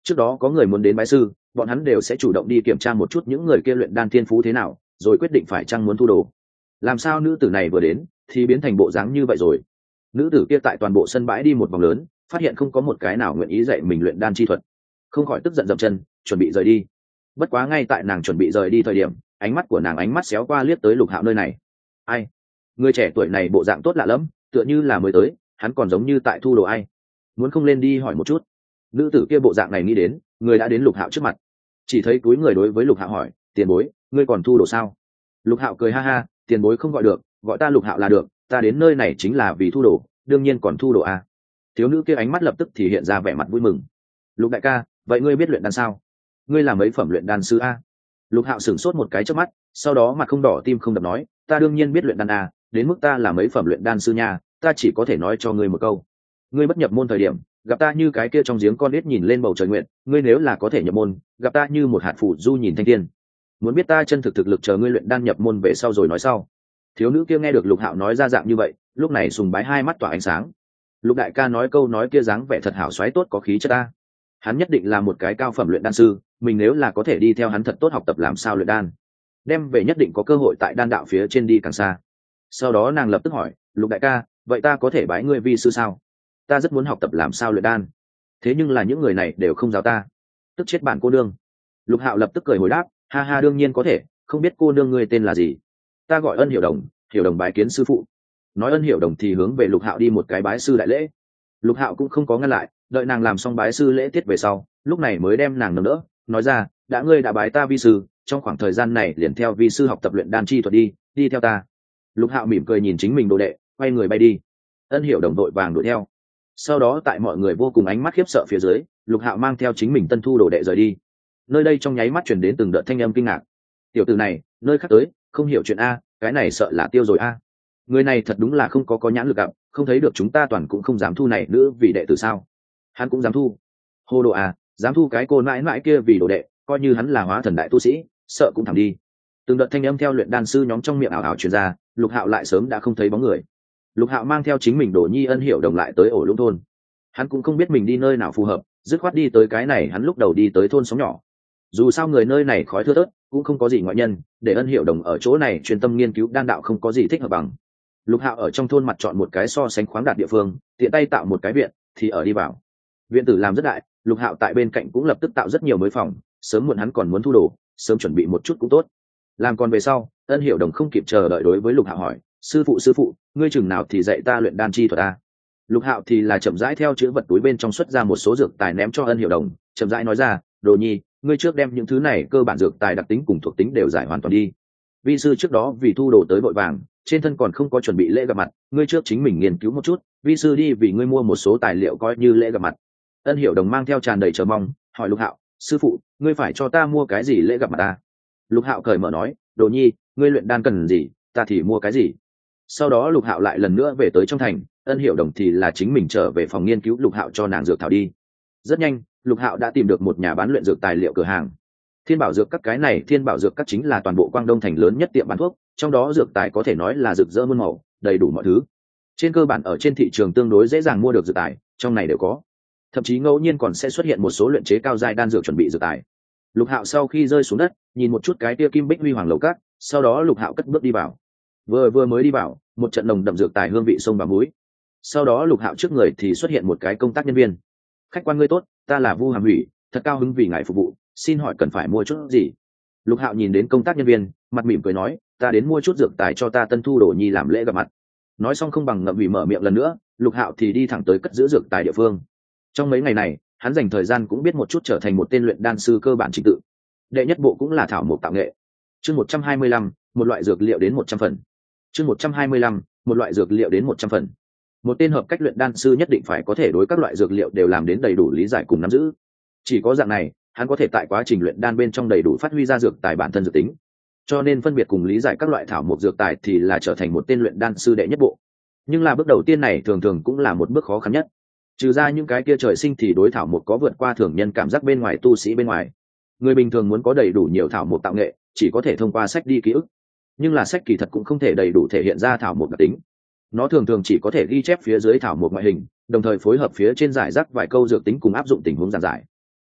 Trước đó có người muốn đến bái sư, bọn hắn đều sẽ chủ động đi kiểm tra một chút những người kia luyện đan thiên phú thế nào, rồi quyết định phải chăng muốn thu đồ. Làm sao nữ tử này vừa đến thì biến thành bộ dáng như vậy rồi? Nữ tử kia tại toàn bộ sân bãi đi một vòng lớn, phát hiện không có một cái nào nguyện ý dạy mình luyện đan chi thuật, không khỏi tức giận dậm chân, chuẩn bị rời đi. Bất quá ngay tại nàng chuẩn bị rời đi thời điểm, ánh mắt của nàng ánh mắt xéo qua liếc tới Lục Hạo nơi này. Ai? Người trẻ tuổi này bộ dạng tốt lạ lắm, tựa như là mới tới, hắn còn giống như tại thu đồ ai? Muốn không lên đi hỏi một chút? Nữ tử kia bộ dạng này nghĩ đến, người đã đến Lục Hạo trước mặt, chỉ thấy túi người đối với Lục Hạo hỏi, tiền bối, ngươi còn thu đồ sao? Lục Hạo cười ha ha, tiền bối không gọi được, gọi ta Lục Hạo là được, ta đến nơi này chính là vì thu đồ, đương nhiên còn thu đồ à. Thiếu nữ kia ánh mắt lập tức thì hiện ra vẻ mặt vui mừng. Lục đại ca, vậy ngươi biết luyện đan sao? Ngươi là mấy phẩm luyện đan sư a? Lục Hạo sửng sốt một cái trước mắt, sau đó mặt không đỏ tim không đập nói, ta đương nhiên biết luyện đan a, đến mức ta là mấy phẩm luyện đan sư nha, ta chỉ có thể nói cho ngươi một câu. Ngươi bất nhập môn thời điểm, gặp ta như cái kia trong giếng con nít nhìn lên bầu trời nguyện, ngươi nếu là có thể nhập môn, gặp ta như một hạt phủ du nhìn thanh thiên. Muốn biết ta chân thực thực lực chờ ngươi luyện đan nhập môn về sau rồi nói sau. Thiếu nữ kia nghe được Lục Hạo nói ra dạng như vậy, lúc này sùng bái hai mắt tỏa ánh sáng. Lục đại ca nói câu nói kia dáng vẻ thật hảo xoáy tốt có khí chất ta. Hắn nhất định là một cái cao phẩm luyện đan sư, mình nếu là có thể đi theo hắn thật tốt học tập làm sao luyện đan, đem về nhất định có cơ hội tại đan đạo phía trên đi càng xa. Sau đó nàng lập tức hỏi, Lục đại ca, vậy ta có thể bái ngươi vi sư sao? Ta rất muốn học tập làm sao luyện đan, thế nhưng là những người này đều không giáo ta, tức chết bản cô nương. Lục Hạo lập tức cười hồi đáp, ha ha, đương nhiên có thể, không biết cô nương ngươi tên là gì? Ta gọi Ân Hiểu Đồng, Hiểu Đồng bái kiến sư phụ. Nói Ân Hiểu Đồng thì hướng về Lục Hạo đi một cái bái sư đại lễ. Lục Hạo cũng không có ngăn lại, đợi nàng làm xong bái sư lễ tiết về sau, lúc này mới đem nàng nâng đỡ, nói ra, đã ngươi đã bái ta vi sư, trong khoảng thời gian này liền theo vi sư học tập luyện đan chi thuật đi, đi theo ta. Lục Hạo mỉm cười nhìn chính mình đồ đệ, quay người bay đi. Ân Hiểu Đồng đội vàng đuổi theo. Sau đó tại mọi người vô cùng ánh mắt khiếp sợ phía dưới, Lục Hạo mang theo chính mình tân thu đồ đệ rời đi. Nơi đây trong nháy mắt truyền đến từng đợt thanh âm kinh ngạc. Tiểu tử này, nơi khác tới, không hiểu chuyện a, cái này sợ là tiêu rồi a. Người này thật đúng là không có có nhãn lực gặp, không thấy được chúng ta toàn cũng không dám thu này nữa vì đệ tử sao? Hắn cũng dám thu. Hô đồ à, dám thu cái cô mãi mãi kia vì đồ đệ, coi như hắn là hóa thần đại tu sĩ, sợ cũng thẳng đi. Từng đợt thanh âm theo luyện đan sư nhóm trong miệng ảo ảo truyền ra, Lục Hạo lại sớm đã không thấy bóng người. Lục Hạo mang theo chính mình Đồ Nhi Ân Hiểu Đồng lại tới ổ lũng thôn. Hắn cũng không biết mình đi nơi nào phù hợp, dứt khoát đi tới cái này, hắn lúc đầu đi tới thôn xóm nhỏ. Dù sao người nơi này khói thưa thớt, cũng không có gì ngoại nhân, để Ân Hiểu Đồng ở chỗ này chuyên tâm nghiên cứu đan đạo không có gì thích hợp bằng. Lục Hạo ở trong thôn mặt chọn một cái so sánh khoáng đạt địa phương, tiện tay tạo một cái viện, thì ở đi vào. Viện tử làm rất đại, Lục Hạo tại bên cạnh cũng lập tức tạo rất nhiều mới phòng, sớm muộn hắn còn muốn thu đồ, sớm chuẩn bị một chút cũng tốt. Làm còn về sau, Ân Hiểu Đồng không kịp chờ đợi đối với Lục Hạo hỏi, sư phụ sư phụ, ngươi chừng nào thì dạy ta luyện đan chi thuật ta? Lục Hạo thì là chậm rãi theo chữ vật túi bên trong xuất ra một số dược tài ném cho Ân Hiểu Đồng, chậm rãi nói ra, Đồ Nhi, ngươi trước đem những thứ này cơ bản dược tài đặc tính cùng thuộc tính đều giải hoàn toàn đi. Vi sư trước đó vì thu đồ tới vội vàng, trên thân còn không có chuẩn bị lễ gặp mặt, ngươi trước chính mình nghiên cứu một chút, vi sư đi vì ngươi mua một số tài liệu coi như lễ gặp mặt. Ân Hiểu Đồng mang theo tràn đầy chờ mong, hỏi Lục Hạo, sư phụ, ngươi phải cho ta mua cái gì lễ gặp mặt ta? Lục Hạo cởi mở nói, Đồ Nhi, ngươi luyện đan cần gì, ta thì mua cái gì. Sau đó Lục Hạo lại lần nữa về tới trong thành, Ân Hiểu Đồng thì là chính mình trở về phòng nghiên cứu Lục Hạo cho nàng dược thảo đi. Rất nhanh, Lục Hạo đã tìm được một nhà bán luyện dược tài liệu cửa hàng. Thiên Bảo Dược các cái này, Thiên Bảo Dược các chính là toàn bộ Quang Đông thành lớn nhất tiệm bán thuốc, trong đó dược tài có thể nói là rực rỡ muôn màu, đầy đủ mọi thứ. Trên cơ bản ở trên thị trường tương đối dễ dàng mua được dược tài, trong này đều có. Thậm chí ngẫu nhiên còn sẽ xuất hiện một số luyện chế cao giai đan dược chuẩn bị dược tài. Lục Hạo sau khi rơi xuống đất, nhìn một chút cái tia kim bích huy hoàng lầu các, sau đó Lục Hạo cất bước đi vào. Vừa vừa mới đi vào, một trận nồng đậm dược tài hương vị sông vào mũi. Sau đó Lục Hạo trước người thì xuất hiện một cái công tác nhân viên. Khách quan ngươi tốt, ta là Vu Hàm Hủy, thật cao hứng vì ngài phục vụ, xin hỏi cần phải mua chút gì? Lục Hạo nhìn đến công tác nhân viên, mặt mỉm cười nói, ta đến mua chút dược tài cho ta tân thu Đồ Nhi làm lễ gặp mặt. Nói xong không bằng ngậm vì mở miệng lần nữa, Lục Hạo thì đi thẳng tới cất giữ dược tài địa phương. Trong mấy ngày này, hắn dành thời gian cũng biết một chút trở thành một tên luyện đan sư cơ bản trình tự. Đệ nhất bộ cũng là thảo mộc tạo nghệ. Chương một trăm hai mươi lăm, một loại dược liệu đến một trăm phần. Chương một trăm hai mươi lăm, một loại dược liệu đến một trăm phần. Một tên hợp cách luyện đan sư nhất định phải có thể đối các loại dược liệu đều làm đến đầy đủ lý giải cùng nắm giữ. Chỉ có dạng này, hắn có thể tại quá trình luyện đan bên trong đầy đủ phát huy ra dược tài bản thân dược tính. Cho nên phân biệt cùng lý giải các loại thảo mộc dược tài thì là trở thành một tên luyện đan sư đệ nhất bộ. Nhưng là bước đầu tiên này thường thường cũng là một bước khó khăn nhất. Trừ ra những cái kia trời sinh thì đối thảo mộc có vượt qua thường nhân cảm giác bên ngoài tu sĩ bên ngoài, người bình thường muốn có đầy đủ nhiều thảo mộc tạo nghệ, chỉ có thể thông qua sách đi ký ức. Nhưng là sách kỳ thật cũng không thể đầy đủ thể hiện ra thảo mộc đặc tính. Nó thường thường chỉ có thể ghi chép phía dưới thảo mộc ngoại hình, đồng thời phối hợp phía trên giải rác vài câu dược tính cùng áp dụng tình huống giản giải.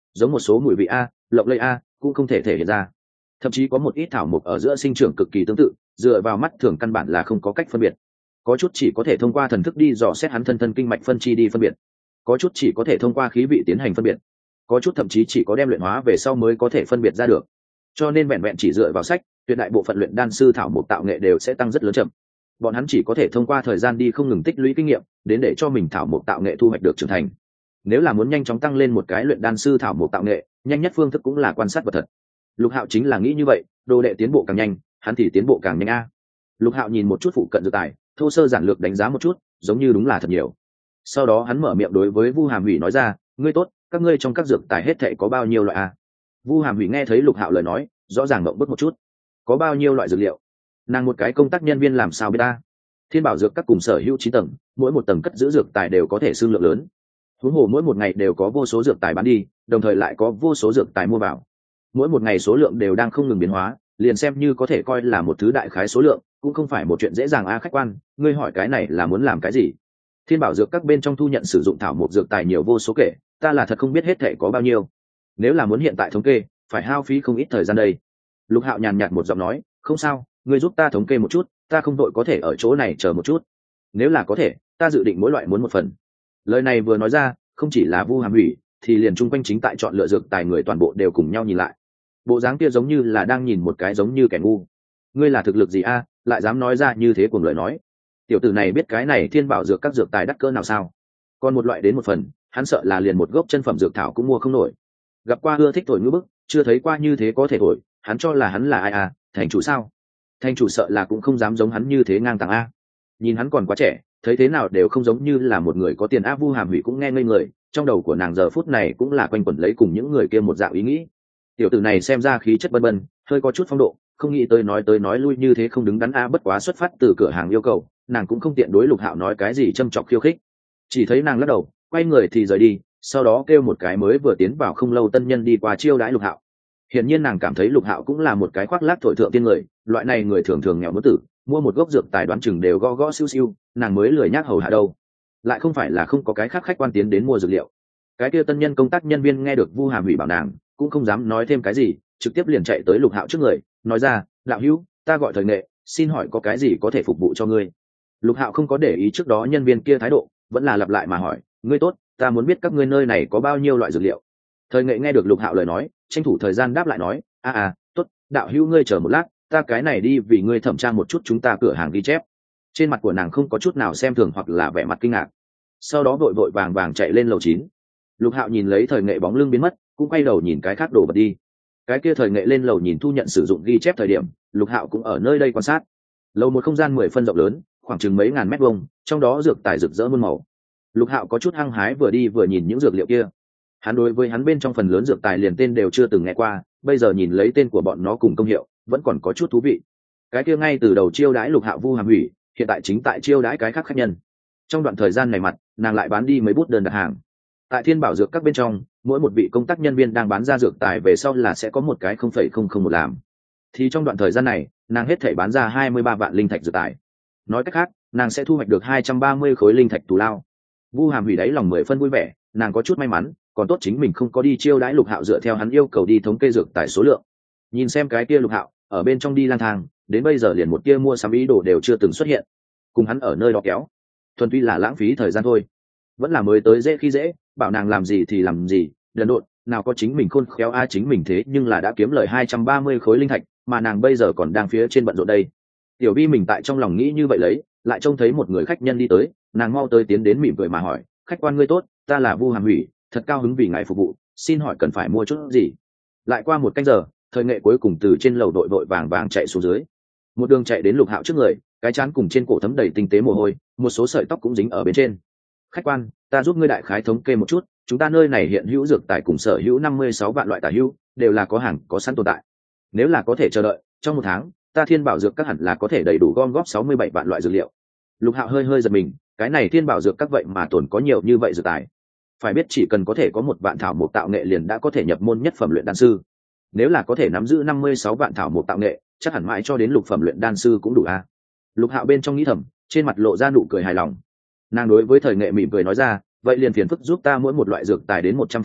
giống một số mùi vị a, lộng lây a cũng không thể thể hiện ra. Thậm chí có một ít thảo mộc ở giữa sinh trưởng cực kỳ tương tự, dựa vào mắt thường căn bản là không có cách phân biệt. Có chút chỉ có thể thông qua thần thức đi dò xét hắn thân thân kinh mạch phân chi đi phân biệt, có chút chỉ có thể thông qua khí vị tiến hành phân biệt, có chút thậm chí chỉ có đem luyện hóa về sau mới có thể phân biệt ra được. Cho nên vẹn vẹn chỉ dựa vào sách, tuyệt đại bộ phận luyện đan sư thảo mộc tạo nghệ đều sẽ tăng rất lớn chậm. Bọn hắn chỉ có thể thông qua thời gian đi không ngừng tích lũy kinh nghiệm, đến để cho mình thảo mộc tạo nghệ thu hoạch được trưởng thành. Nếu là muốn nhanh chóng tăng lên một cái luyện đan sư thảo mộc tạo nghệ, nhanh nhất phương thức cũng là quan sát vật thật. Lục Hạo chính là nghĩ như vậy, đồ đệ tiến bộ càng nhanh, hắn thì tiến bộ càng nhanh a. Lục Hạo nhìn một chút phụ cận dược tài, thô sơ giản lược đánh giá một chút, giống như đúng là thật nhiều. Sau đó hắn mở miệng đối với Vu Hàm Hủy nói ra, ngươi tốt, các ngươi trong các dược tài hết thảy có bao nhiêu loại a? Vu Hàm Hủy nghe thấy Lục Hạo lời nói, rõ ràng ngậm bức một chút. Có bao nhiêu loại dược liệu? Nàng một cái công tác nhân viên làm sao biết ta? Thiên Bảo dược các cùng sở hữu chín tầng, mỗi một tầng cất giữ dược tài đều có thể xương lượng lớn. Huống hồ mỗi một ngày đều có vô số dược tài bán đi, đồng thời lại có vô số dược tài mua vào. Mỗi một ngày số lượng đều đang không ngừng biến hóa, liền xem như có thể coi là một thứ đại khái số lượng, cũng không phải một chuyện dễ dàng a. Khách quan, ngươi hỏi cái này là muốn làm cái gì? Thiên Bảo dược các bên trong thu nhận sử dụng thảo mộc dược tài nhiều vô số kể, ta là thật không biết hết thể có bao nhiêu. Nếu là muốn hiện tại thống kê, phải hao phí không ít thời gian đây. Lục Hạo nhàn nhạt một giọng nói, không sao, ngươi giúp ta thống kê một chút, ta không đội có thể ở chỗ này chờ một chút. Nếu là có thể, ta dự định mỗi loại muốn một phần. Lời này vừa nói ra, không chỉ là Vu Hàm Hủy, thì liền chung quanh chính tại chọn lựa dược tài người toàn bộ đều cùng nhau nhìn lại. Bộ dáng kia giống như là đang nhìn một cái giống như kẻ ngu. Ngươi là thực lực gì a, lại dám nói ra như thế cuồng lời nói? Tiểu tử này biết cái này Thiên Bảo dược các dược tài đắt cỡ nào sao? Còn một loại đến một phần, hắn sợ là liền một gốc chân phẩm dược thảo cũng mua không nổi. Gặp qua ưa thích thổi ngữ bức, chưa thấy qua như thế có thể thổi, hắn cho là hắn là ai à, thành chủ sao? Thành chủ sợ là cũng không dám giống hắn như thế ngang tàng a. Nhìn hắn còn quá trẻ, thấy thế nào đều không giống như là một người có tiền a. Vu Hàm Hủy cũng nghe ngây người, trong đầu của nàng giờ phút này cũng là quanh quẩn lấy cùng những người kia một dạng ý nghĩ. Tiểu tử này xem ra khí chất bân bân, hơi có chút phong độ, không nghĩ tới nói tới nói lui như thế không đứng đắn a. Bất quá xuất phát từ cửa hàng yêu cầu, nàng cũng không tiện đối Lục Hạo nói cái gì châm chọc khiêu khích, chỉ thấy nàng lắc đầu, quay người thì rời đi, sau đó kêu một cái mới vừa tiến vào không lâu tân nhân đi qua chiêu đãi Lục Hạo. Hiển nhiên nàng cảm thấy Lục Hạo cũng là một cái khoác lác thổi thượng tiên người, loại này người thường thường nghèo muốn tử, mua một gốc dược tài đoán chừng đều gõ gõ siêu siêu, nàng mới lười nhác hầu hạ đâu. Lại không phải là không có cái khác khách quan tiến đến mua dược liệu. Cái kia tân nhân công tác nhân viên nghe được Vu Hàm Hủy bảo nàng, cũng không dám nói thêm cái gì, trực tiếp liền chạy tới Lục Hạo trước người, nói ra, "Lão hữu, ta gọi Thời Nghệ, xin hỏi có cái gì có thể phục vụ cho ngươi?" Lục Hạo không có để ý trước đó nhân viên kia thái độ, vẫn là lặp lại mà hỏi, "Ngươi tốt, ta muốn biết các ngươi nơi này có bao nhiêu loại dược liệu." Thời Nghệ nghe được Lục Hạo lời nói, tranh thủ thời gian đáp lại nói, "A à, tốt, đạo hữu ngươi chờ một lát, ta cái này đi vì ngươi thẩm tra một chút chúng ta cửa hàng ghi chép." Trên mặt của nàng không có chút nào xem thường hoặc là vẻ mặt kinh ngạc, sau đó vội vội vàng vàng chạy lên lầu chín. Lục Hạo nhìn lấy Thời Nghệ bóng lưng biến mất, cũng quay đầu nhìn cái khác đồ vật đi. Cái kia Thời Nghệ lên lầu nhìn thu nhận sử dụng ghi chép thời điểm, Lục Hạo cũng ở nơi đây quan sát. Lầu một không gian mười phân rộng lớn, khoảng chừng mấy ngàn mét vuông, trong đó dược tài rực rỡ muôn màu. Lục Hạo có chút hăng hái vừa đi vừa nhìn những dược liệu kia. Hắn đối với hắn bên trong phần lớn dược tài liền tên đều chưa từng nghe qua, bây giờ nhìn lấy tên của bọn nó cùng công hiệu, vẫn còn có chút thú vị. Cái kia ngay từ đầu chiêu đãi Lục Hạo Vu Hàm Hủy, hiện tại chính tại chiêu đãi cái khác khách nhân. Trong đoạn thời gian này mặt, nàng lại bán đi mấy bút đơn đặt hàng. Tại Thiên Bảo dược các bên trong, mỗi một vị công tác nhân viên đang bán ra dược tài về sau là sẽ có một cái không phẩy không không một làm. Thì trong đoạn thời gian này, nàng hết thảy bán ra hai mươi ba vạn linh thạch dược tài. Nói cách khác, nàng sẽ thu hoạch được hai trăm ba mươi khối linh thạch thù lao. Vu Hàm Hủy đáy lòng mười phân vui vẻ, nàng có chút may mắn, còn tốt chính mình không có đi chiêu đãi Lục Hạo dựa theo hắn yêu cầu đi thống kê dược tài số lượng. Nhìn xem cái kia Lục Hạo ở bên trong đi lang thang, đến bây giờ liền một kia mua sắm ý đồ đều chưa từng xuất hiện. Cùng hắn ở nơi đó kéo, thuần túy là lãng phí thời gian thôi. Vẫn là mới tới dễ khi dễ, bảo nàng làm gì thì làm gì, đần độn, nào có chính mình khôn khéo a. Chính mình thế nhưng là đã kiếm lời hai trăm ba mươi khối linh thạch, mà nàng bây giờ còn đang phía trên bận rộn đây. Tiểu Vi mình tại trong lòng nghĩ như vậy lấy, lại trông thấy một người khách nhân đi tới, nàng mau tới tiến đến mỉm cười mà hỏi, "Khách quan ngươi tốt, ta là Vu Hàm Hủy, thật cao hứng vì ngài phục vụ, xin hỏi cần phải mua chút gì?" Lại qua một canh giờ, Thời Nghệ cuối cùng từ trên lầu đội vội vàng vàng chạy xuống dưới, một đường chạy đến Lục Hạo trước người, cái trán cùng trên cổ thấm đầy tinh tế mồ hôi, một số sợi tóc cũng dính ở bên trên. "Khách quan, ta giúp ngươi đại khái thống kê một chút, chúng ta nơi này hiện hữu dược tài cùng sở hữu năm mươi sáu vạn loại tả hữu, đều là có hàng có sẵn tồn tại. Nếu là có thể chờ đợi, trong một tháng, ta Thiên Bảo dược các hẳn là có thể đầy đủ gom góp sáu mươi bảy vạn loại dược liệu." Lục Hạo hơi hơi giật mình, cái này Thiên Bảo dược các vậy mà tồn có nhiều như vậy dược tài. Phải biết chỉ cần có thể có một vạn thảo mộc tạo nghệ liền đã có thể nhập môn nhất phẩm luyện đan sư. Nếu là có thể nắm giữ năm mươi sáu vạn thảo mộc tạo nghệ, chắc hẳn mãi cho đến lục phẩm luyện đan sư cũng đủ a. Lục Hạo bên trong nghĩ thầm, trên mặt lộ ra nụ cười hài lòng. Nàng đối với Thời Nghệ mỉm cười nói ra, "Vậy liền phiền phức giúp ta mỗi một loại dược tài đến một trăm phần đi,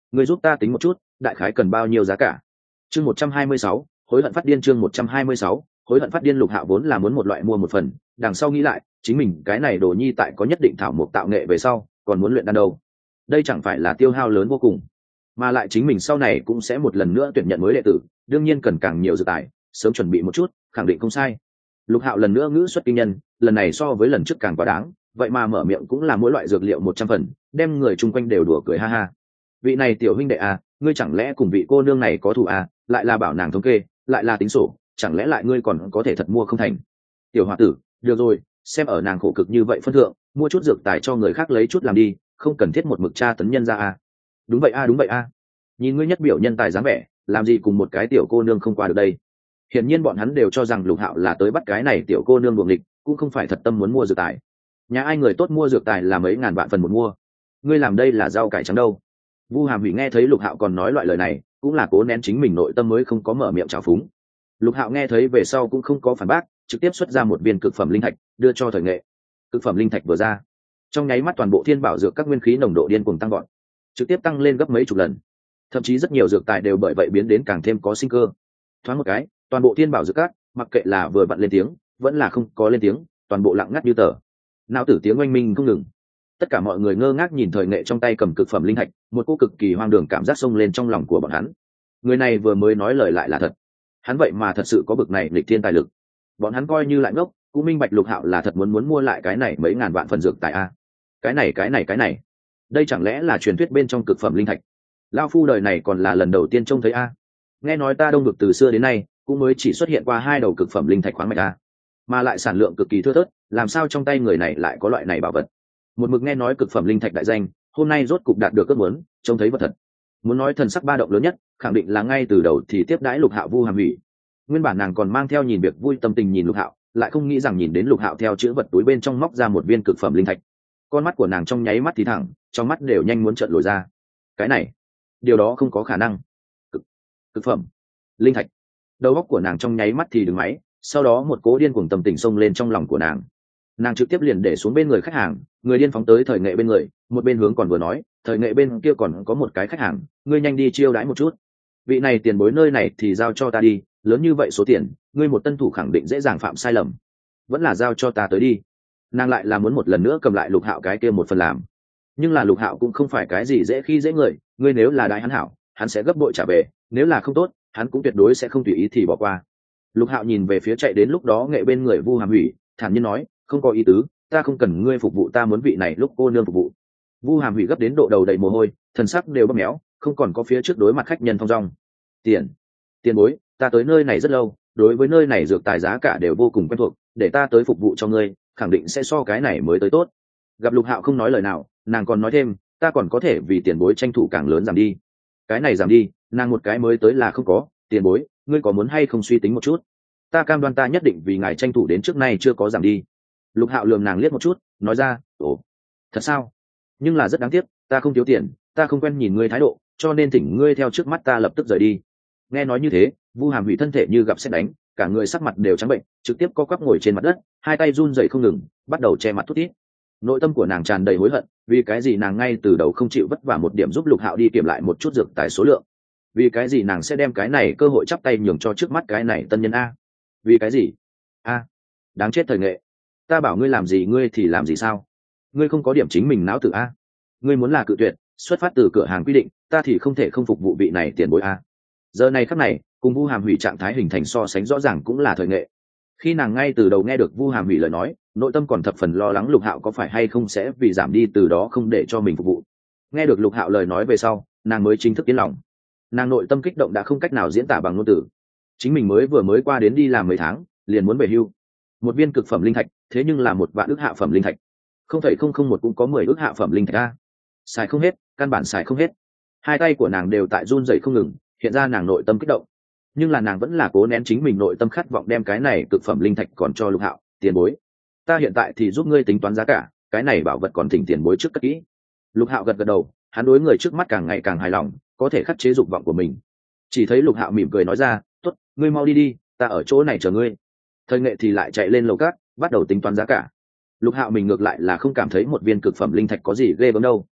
người giúp ta tính một chút đại khái cần bao nhiêu giá cả. Chương một trăm hai mươi sáu, hối hận phát điên. Chương một trăm hai mươi sáu, hối hận phát điên. Lục Hạo vốn là muốn một loại mua một phần, đằng sau nghĩ lại chính mình cái này đồ nhi tại có nhất định thảo mộc tạo nghệ về sau còn muốn luyện đan đâu, đây chẳng phải là tiêu hao lớn vô cùng, mà lại chính mình sau này cũng sẽ một lần nữa tuyển nhận mới đệ tử, đương nhiên cần càng nhiều dự tài, sớm chuẩn bị một chút khẳng định không sai. Lục Hạo lần nữa ngữ xuất kinh nhân, lần này so với lần trước càng quá đáng, vậy mà mở miệng cũng là mỗi loại dược liệu một trăm phần, đem người chung quanh đều đùa cười ha ha. Vị này tiểu huynh đệ à, ngươi chẳng lẽ cùng vị cô nương này có thù à, lại là bảo nàng thống kê, lại là tính sổ, chẳng lẽ lại ngươi còn có thể thật mua không thành. Tiểu h o a tử, được rồi, xem ở nàng khổ cực như vậy phân thượng, mua chút dược tài cho người khác lấy chút làm đi, không cần thiết một mực tra tấn nhân ra à. Đúng vậy a à, đúng vậy a à. Nhìn ngươi nhất biểu nhân tài dáng vẻ, làm gì cùng một cái tiểu cô nương không qua được đây. Hiển nhiên bọn hắn đều cho rằng Lục Hạo là tới bắt cái này tiểu cô nương buồng địch, cũng không phải thật tâm muốn mua dược tài. Nhà ai người tốt mua dược tài là mấy ngàn vạn phần một mua, ngươi làm đây là rau cải trắng đâu. Vu Hàm Hủy nghe thấy Lục Hạo còn nói loại lời này, cũng là cố nén chính mình nội tâm mới không có mở miệng trào phúng. Lục Hạo nghe thấy về sau cũng không có phản bác, trực tiếp xuất ra một viên cực phẩm linh thạch đưa cho Thời Nghệ. Cực phẩm linh thạch vừa ra, trong nháy mắt toàn bộ thiên bảo dược các nguyên khí nồng độ điên cuồng tăng gọn, trực tiếp tăng lên gấp mấy chục lần, thậm chí rất nhiều dược tài đều bởi vậy biến đến càng thêm có sinh cơ. Thoáng một cái, toàn bộ thiên bảo dược các, mặc kệ là vừa bận lên tiếng vẫn là không có lên tiếng, toàn bộ lặng ngắt như tờ. Não tử tiếng oanh minh không ngừng, tất cả mọi người ngơ ngác nhìn Thời Nghệ trong tay cầm cực phẩm linh thạch, một cô cực kỳ hoang đường cảm giác xông lên trong lòng của bọn hắn. Người này vừa mới nói lời lại là thật, hắn vậy mà thật sự có bực này lịch thiên tài lực. Bọn hắn coi như lại ngốc, cũng minh bạch Lục Hạo là thật muốn muốn mua lại cái này mấy ngàn vạn phần dược tài a. Cái này cái này cái này, đây chẳng lẽ là truyền thuyết bên trong cực phẩm linh thạch? Lão phu đời này còn là lần đầu tiên trông thấy a. Nghe nói ta Đông Vực từ xưa đến nay cũng mới chỉ xuất hiện qua hai đầu cực phẩm linh thạch khoáng mạch a, mà lại sản lượng cực kỳ thưa thớt, làm sao trong tay người này lại có loại này bảo vật? Một mực nghe nói cực phẩm linh thạch đại danh, hôm nay rốt cục đạt được ước muốn, trông thấy vật thật. Muốn nói thần sắc ba động lớn nhất, khẳng định là ngay từ đầu thì tiếp đãi Lục Hạo Vu Hàm Hủy. Nguyên bản nàng còn mang theo nhìn việc vui tâm tình nhìn Lục Hạo, lại không nghĩ rằng nhìn đến Lục Hạo theo chữ vật túi bên trong móc ra một viên cực phẩm linh thạch. Con mắt của nàng trong nháy mắt thì thẳng, trong mắt đều nhanh muốn trợn lồi ra. Cái này, điều đó không có khả năng. Cực, cực phẩm linh thạch. Đầu óc của nàng trong nháy mắt thì đứng máy, sau đó một cố điên cuồng tâm tình xông lên trong lòng của nàng. Nàng trực tiếp liền để xuống bên người khách hàng, người điên phóng tới Thời Nghệ bên người, một bên hướng còn vừa nói, Thời Nghệ bên kia còn có một cái khách hàng, ngươi nhanh đi chiêu đãi một chút. Vị này tiền bối nơi này thì giao cho ta đi, lớn như vậy số tiền, ngươi một tân thủ khẳng định dễ dàng phạm sai lầm, vẫn là giao cho ta tới đi. Nàng lại là muốn một lần nữa cầm lại Lục Hạo cái kia một phần làm, nhưng là Lục Hạo cũng không phải cái gì dễ khi dễ người, ngươi nếu là đại hắn hảo, hắn sẽ gấp bội trả về, nếu là không tốt, hắn cũng tuyệt đối sẽ không tùy ý thì bỏ qua. Lục Hạo nhìn về phía chạy đến lúc đó Nghệ bên người Vu Hàm Hủy, thản nhiên nói, không có ý tứ, ta không cần ngươi phục vụ, ta muốn vị này lúc cô nương phục vụ. Vu Hàm Hủy gấp đến độ đầu đầy mồ hôi, thần sắc đều bóp méo, không còn có phía trước đối mặt khách nhân thong dong. Tiền, tiền bối, ta tới nơi này rất lâu, đối với nơi này dược tài giá cả đều vô cùng quen thuộc, để ta tới phục vụ cho ngươi, khẳng định sẽ so cái này mới tới tốt. Gặp Lục Hạo không nói lời nào, nàng còn nói thêm, ta còn có thể vì tiền bối tranh thủ càng lớn giảm đi. Cái này giảm đi, nàng một cái mới tới là không có, tiền bối, ngươi có muốn hay không suy tính một chút? Ta cam đoan ta nhất định vì ngài tranh thủ đến trước nay chưa có giảm đi. Lục Hạo lườm nàng liếc một chút, nói ra, ồ, thật sao? Nhưng là rất đáng tiếc, ta không thiếu tiền, ta không quen nhìn ngươi thái độ, cho nên thỉnh ngươi theo trước mắt ta lập tức rời đi. Nghe nói như thế, Vu Hàm Hủy thân thể như gặp sét đánh, cả người sắc mặt đều trắng bệnh, trực tiếp co quắp ngồi trên mặt đất, hai tay run rẩy không ngừng, bắt đầu che mặt thút thít. Nội tâm của nàng tràn đầy hối hận, vì cái gì nàng ngay từ đầu không chịu vất vả một điểm giúp Lục Hạo đi kiểm lại một chút dược tài số lượng? Vì cái gì nàng sẽ đem cái này cơ hội chắp tay nhường cho trước mắt cái này tân nhân a? Vì cái gì? A, đáng chết Thời Nghệ, ta bảo ngươi làm gì ngươi thì làm gì sao? Ngươi không có điểm chính mình não tử a? Ngươi muốn là cự tuyệt, xuất phát từ cửa hàng quy định, ta thì không thể không phục vụ vị này tiền bối a. Giờ này khắc này, cùng Vu Hàm Hủy trạng thái hình thành so sánh rõ ràng cũng là Thời Nghệ. Khi nàng ngay từ đầu nghe được Vu Hàm Hủy lời nói, nội tâm còn thập phần lo lắng Lục Hạo có phải hay không sẽ vì giảm đi từ đó không để cho mình phục vụ. Nghe được Lục Hạo lời nói về sau, nàng mới chính thức yên lòng. Nàng nội tâm kích động đã không cách nào diễn tả bằng ngôn từ. Chính mình mới vừa mới qua đến đi làm mấy tháng, liền muốn về hưu. Một viên cực phẩm linh thạch, thế nhưng là một vạn ức hạ phẩm linh thạch. Không thể không không một cũng có mười ức hạ phẩm linh thạch a. Xài không hết, căn bản xài không hết. Hai tay của nàng đều tại run rẩy không ngừng, hiện ra nàng nội tâm kích động. Nhưng là nàng vẫn là cố nén chính mình nội tâm khát vọng đem cái này cực phẩm linh thạch còn cho Lục Hạo, tiền bối. Ta hiện tại thì giúp ngươi tính toán giá cả, cái này bảo vật còn thỉnh tiền bối trước cất kỹ. Lục Hạo gật gật đầu, hắn đối người trước mắt càng ngày càng hài lòng, có thể khắc chế dục vọng của mình. Chỉ thấy Lục Hạo mỉm cười nói ra, tốt, ngươi mau đi đi, ta ở chỗ này chờ ngươi. Thời Nghệ thì lại chạy lên lầu cát, bắt đầu tính toán giá cả. Lục Hạo mình ngược lại là không cảm thấy một viên cực phẩm linh thạch có gì ghê gớm đâu.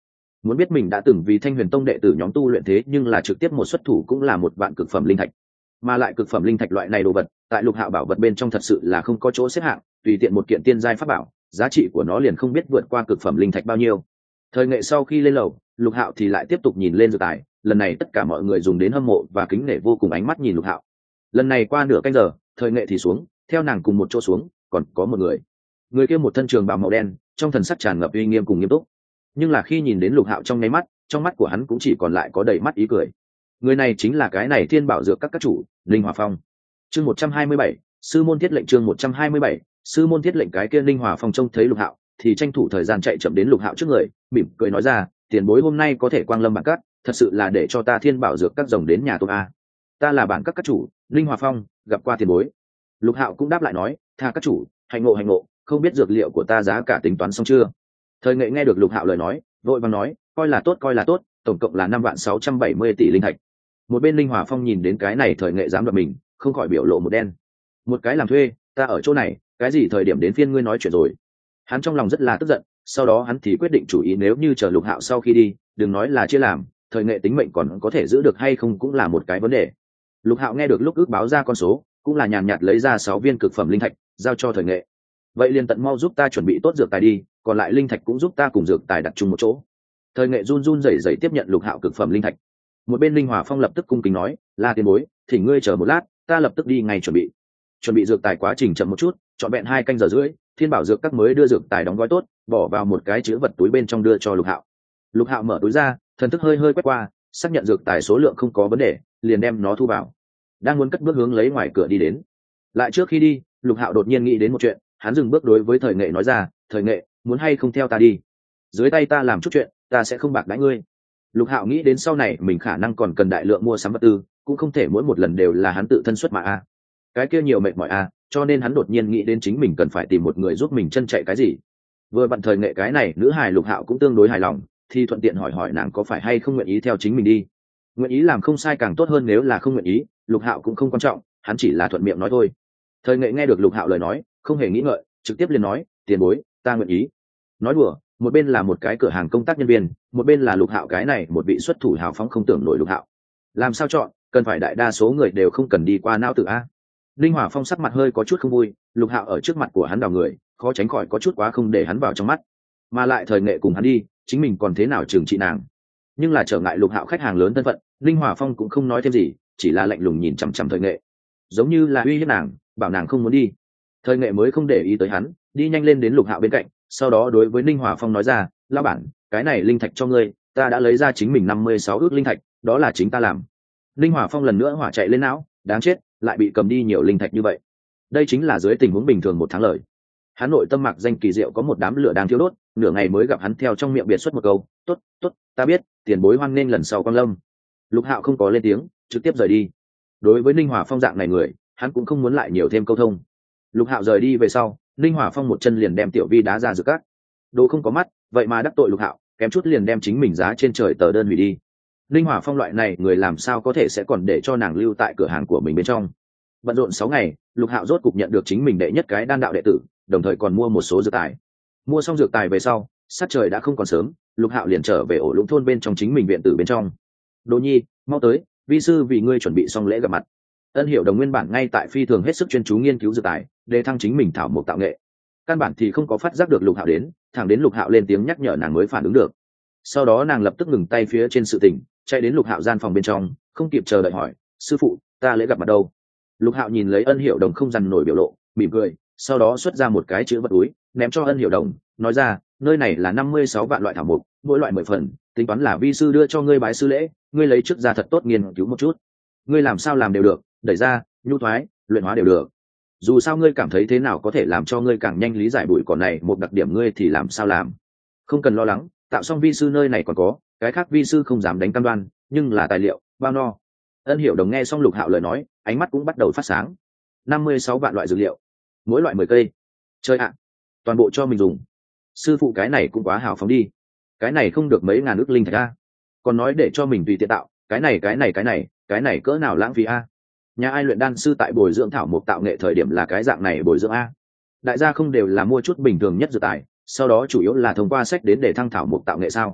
Muốn biết mình đã từng vì Thanh Huyền Tông đệ tử nhóm tu luyện thế nhưng là trực tiếp một xuất thủ cũng là một vạn cực phẩm linh thạch, mà lại cực phẩm linh thạch loại này đồ vật tại Lục Hạo bảo vật bên trong thật sự là không có chỗ xếp hạng, tùy tiện một kiện tiên giai pháp bảo giá trị của nó liền không biết vượt qua cực phẩm linh thạch bao nhiêu. Thời nghệ sau khi lên lầu, Lục Hạo thì lại tiếp tục nhìn lên dược tài, lần này tất cả mọi người dùng đến hâm mộ và kính nể vô cùng ánh mắt nhìn Lục Hạo. Lần này qua nửa canh giờ, thời nghệ thì xuống, theo nàng cùng một chỗ xuống, còn có một người. Người kia một thân trường bào màu đen, trong thần sắc tràn ngập uy nghiêm cùng nghiêm túc. Nhưng là khi nhìn đến Lục Hạo trong nháy mắt, trong mắt của hắn cũng chỉ còn lại có đầy mắt ý cười. Người này chính là cái này Thiên Bảo dược các các chủ, Linh Hòa Phong. Chương một trăm hai mươi bảy, sư môn thiết lệnh chương một trăm hai mươi bảy, sư môn thiết lệnh cái kia Linh Hòa Phong trông thấy Lục Hạo, thì tranh thủ thời gian chạy chậm đến Lục Hạo trước người, mỉm cười nói ra, tiền bối hôm nay có thể quang lâm bản các, thật sự là để cho ta Thiên Bảo dược các rồng đến nhà tôi a. Ta là bản các các chủ, Linh Hòa Phong, gặp qua tiền bối. Lục Hạo cũng đáp lại nói, tha các chủ, hành ngộ hành ngộ, không biết dược liệu của ta giá cả tính toán xong chưa? Thời nghệ nghe được Lục Hạo lời nói, vội vàng nói, coi là tốt coi là tốt, tổng cộng là năm vạn sáu trăm bảy mươi tỷ linh thạch. Một bên Linh Hòa Phong nhìn đến cái này thời nghệ dám đoạt mình, không khỏi biểu lộ một đen. Một cái làm thuê, ta ở chỗ này, cái gì thời điểm đến phiên ngươi nói chuyện rồi? Hắn trong lòng rất là tức giận, sau đó hắn thì quyết định chủ ý nếu như chờ Lục Hạo sau khi đi, đừng nói là chia làm, thời nghệ tính mệnh còn có thể giữ được hay không cũng là một cái vấn đề. Lục Hạo nghe được lúc ước báo ra con số, cũng là nhàn nhạt lấy ra sáu viên cực phẩm linh thạch, giao cho thời nghệ. Vậy liền tận mau giúp ta chuẩn bị tốt dược tài đi, còn lại linh thạch cũng giúp ta cùng dược tài đặt chung một chỗ. Thời nghệ run run rẩy rẩy tiếp nhận Lục Hạo cực phẩm linh thạch. Một bên Linh Hòa Phong lập tức cung kính nói, là tiền bối, thỉnh ngươi chờ một lát, ta lập tức đi ngay chuẩn bị. Chuẩn bị dược tài quá trình chậm một chút, trọn vẹn hai canh giờ rưỡi, Thiên Bảo dược các mới đưa dược tài đóng gói tốt, bỏ vào một cái chứa vật túi bên trong đưa cho Lục Hạo. Lục Hạo mở túi ra, thần thức hơi hơi quét qua, xác nhận dược tài số lượng không có vấn đề, liền đem nó thu vào. Đang muốn cất bước hướng lấy ngoài cửa đi đến, lại trước khi đi, Lục Hạo đột nhiên nghĩ đến một chuyện, hắn dừng bước đối với thời nghệ nói ra, thời nghệ, muốn hay không theo ta đi? Dưới tay ta làm chút chuyện, ta sẽ không bạc đãi ngươi. Lục Hạo nghĩ đến sau này mình khả năng còn cần đại lượng mua sắm vật tư, cũng không thể mỗi một lần đều là hắn tự thân xuất mà a. Cái kia nhiều mệt mỏi a, cho nên hắn đột nhiên nghĩ đến chính mình cần phải tìm một người giúp mình chân chạy cái gì. Vừa bận thời nghệ cái này, nữ hài Lục Hạo cũng tương đối hài lòng, thì thuận tiện hỏi hỏi nàng có phải hay không nguyện ý theo chính mình đi. Nguyện ý làm không sai càng tốt hơn, nếu là không nguyện ý, Lục Hạo cũng không quan trọng, hắn chỉ là thuận miệng nói thôi. Thời nghệ nghe được Lục Hạo lời nói, không hề nghĩ ngợi, trực tiếp liền nói, tiền bối, ta nguyện ý. Nói đùa, một bên là một cái cửa hàng công tác nhân viên, một bên là Lục Hạo cái này một vị xuất thủ hào phóng không tưởng nổi Lục Hạo. Làm sao chọn, cần phải đại đa số người đều không cần đi qua não tử a. Linh Hòa Phong sắc mặt hơi có chút không vui, Lục Hạo ở trước mặt của hắn đào người, khó tránh khỏi có chút quá không để hắn vào trong mắt. Mà lại thời nghệ cùng hắn đi, chính mình còn thế nào trừng trị nàng. Nhưng là trở ngại Lục Hạo khách hàng lớn thân phận, Linh Hòa Phong cũng không nói thêm gì, chỉ là lạnh lùng nhìn chằm chằm thời nghệ, giống như là uy hiếp nàng, bảo nàng không muốn đi. Thời nghệ mới không để ý tới hắn, đi nhanh lên đến Lục Hạo bên cạnh, sau đó đối với Linh Hòa Phong nói ra, lão bản, cái này linh thạch cho ngươi, ta đã lấy ra chính mình năm mươi sáu ước linh thạch, đó là chính ta làm. Linh Hòa Phong lần nữa hỏa chạy lên não, đáng chết, lại bị cầm đi nhiều linh thạch như vậy. Đây chính là dưới tình huống bình thường một tháng lời. Hắn nội tâm mặc danh kỳ diệu có một đám lửa đang thiêu đốt, nửa ngày mới gặp hắn theo trong miệng biệt xuất một câu, tốt, tốt, ta biết, tiền bối hoan nên lần sau quan lâm. Lục Hạo không có lên tiếng, trực tiếp rời đi. Đối với Linh Hòa Phong dạng này người, hắn cũng không muốn lại nhiều thêm câu thông. Lục Hạo rời đi về sau, Linh Hòa Phong một chân liền đem Tiểu Vi đá ra dược cát. Đồ không có mắt, vậy mà đắc tội Lục Hạo, kém chút liền đem chính mình giá trên trời tờ đơn hủy đi. Linh Hòa Phong loại này người làm sao có thể sẽ còn để cho nàng lưu tại cửa hàng của mình bên trong. Bận rộn sáu ngày, Lục Hạo rốt cục nhận được chính mình đệ nhất cái đan đạo đệ tử, đồng thời còn mua một số dược tài. Mua xong dược tài về sau, sát trời đã không còn sớm, Lục Hạo liền trở về ổ lũng thôn bên trong chính mình viện tử bên trong. Đỗ Nhi, mau tới, vi sư vì ngươi chuẩn bị xong lễ gặp mặt. Ân Hiểu Đồng nguyên bản ngay tại phi thường hết sức chuyên chú nghiên cứu dược tài, để thăng chính mình thảo mộc tạo nghệ. Căn bản thì không có phát giác được Lục Hạo đến, thẳng đến Lục Hạo lên tiếng nhắc nhở nàng mới phản ứng được. Sau đó nàng lập tức ngừng tay phía trên sự tình, chạy đến Lục Hạo gian phòng bên trong, không kịp chờ đợi hỏi, sư phụ, ta lễ gặp mặt đâu? Lục Hạo nhìn lấy Ân Hiểu Đồng không dằn nổi biểu lộ, mỉm cười, sau đó xuất ra một cái chữ vật túi, ném cho Ân Hiểu Đồng, nói ra, nơi này là năm mươi sáu vạn loại thảo mộc, mỗi loại mười phần, tính toán là vi sư đưa cho ngươi bái sư lễ, ngươi lấy trước ra thật tốt nghiên cứu một chút. Ngươi làm sao làm đều được, đẩy ra, nhu thoái, luyện hóa đều được. Dù sao ngươi cảm thấy thế nào có thể làm cho ngươi càng nhanh lý giải bụi cỏ này, một đặc điểm ngươi thì làm sao làm. Không cần lo lắng, tạo xong vi sư nơi này còn có, cái khác vi sư không dám đánh cam đoan, nhưng là tài liệu, bao no. Ân Hiểu Đồng nghe xong Lục Hạo lời nói, ánh mắt cũng bắt đầu phát sáng. năm mươi sáu vạn loại dược liệu, mỗi loại mười cây. Chơi ạ, toàn bộ cho mình dùng. Sư phụ cái này cũng quá hào phóng đi. Cái này không được mấy ngàn ức linh thạch a. Còn nói để cho mình tùy tiện tạo, cái này cái này cái này, cái này cỡ nào lãng phí a. Nhà ai luyện đan sư tại bồi dưỡng thảo mộc tạo nghệ thời điểm là cái dạng này bồi dưỡng a. Đại gia không đều là mua chút bình thường nhất dược tài, sau đó chủ yếu là thông qua sách đến để thăng thảo mộc tạo nghệ sao?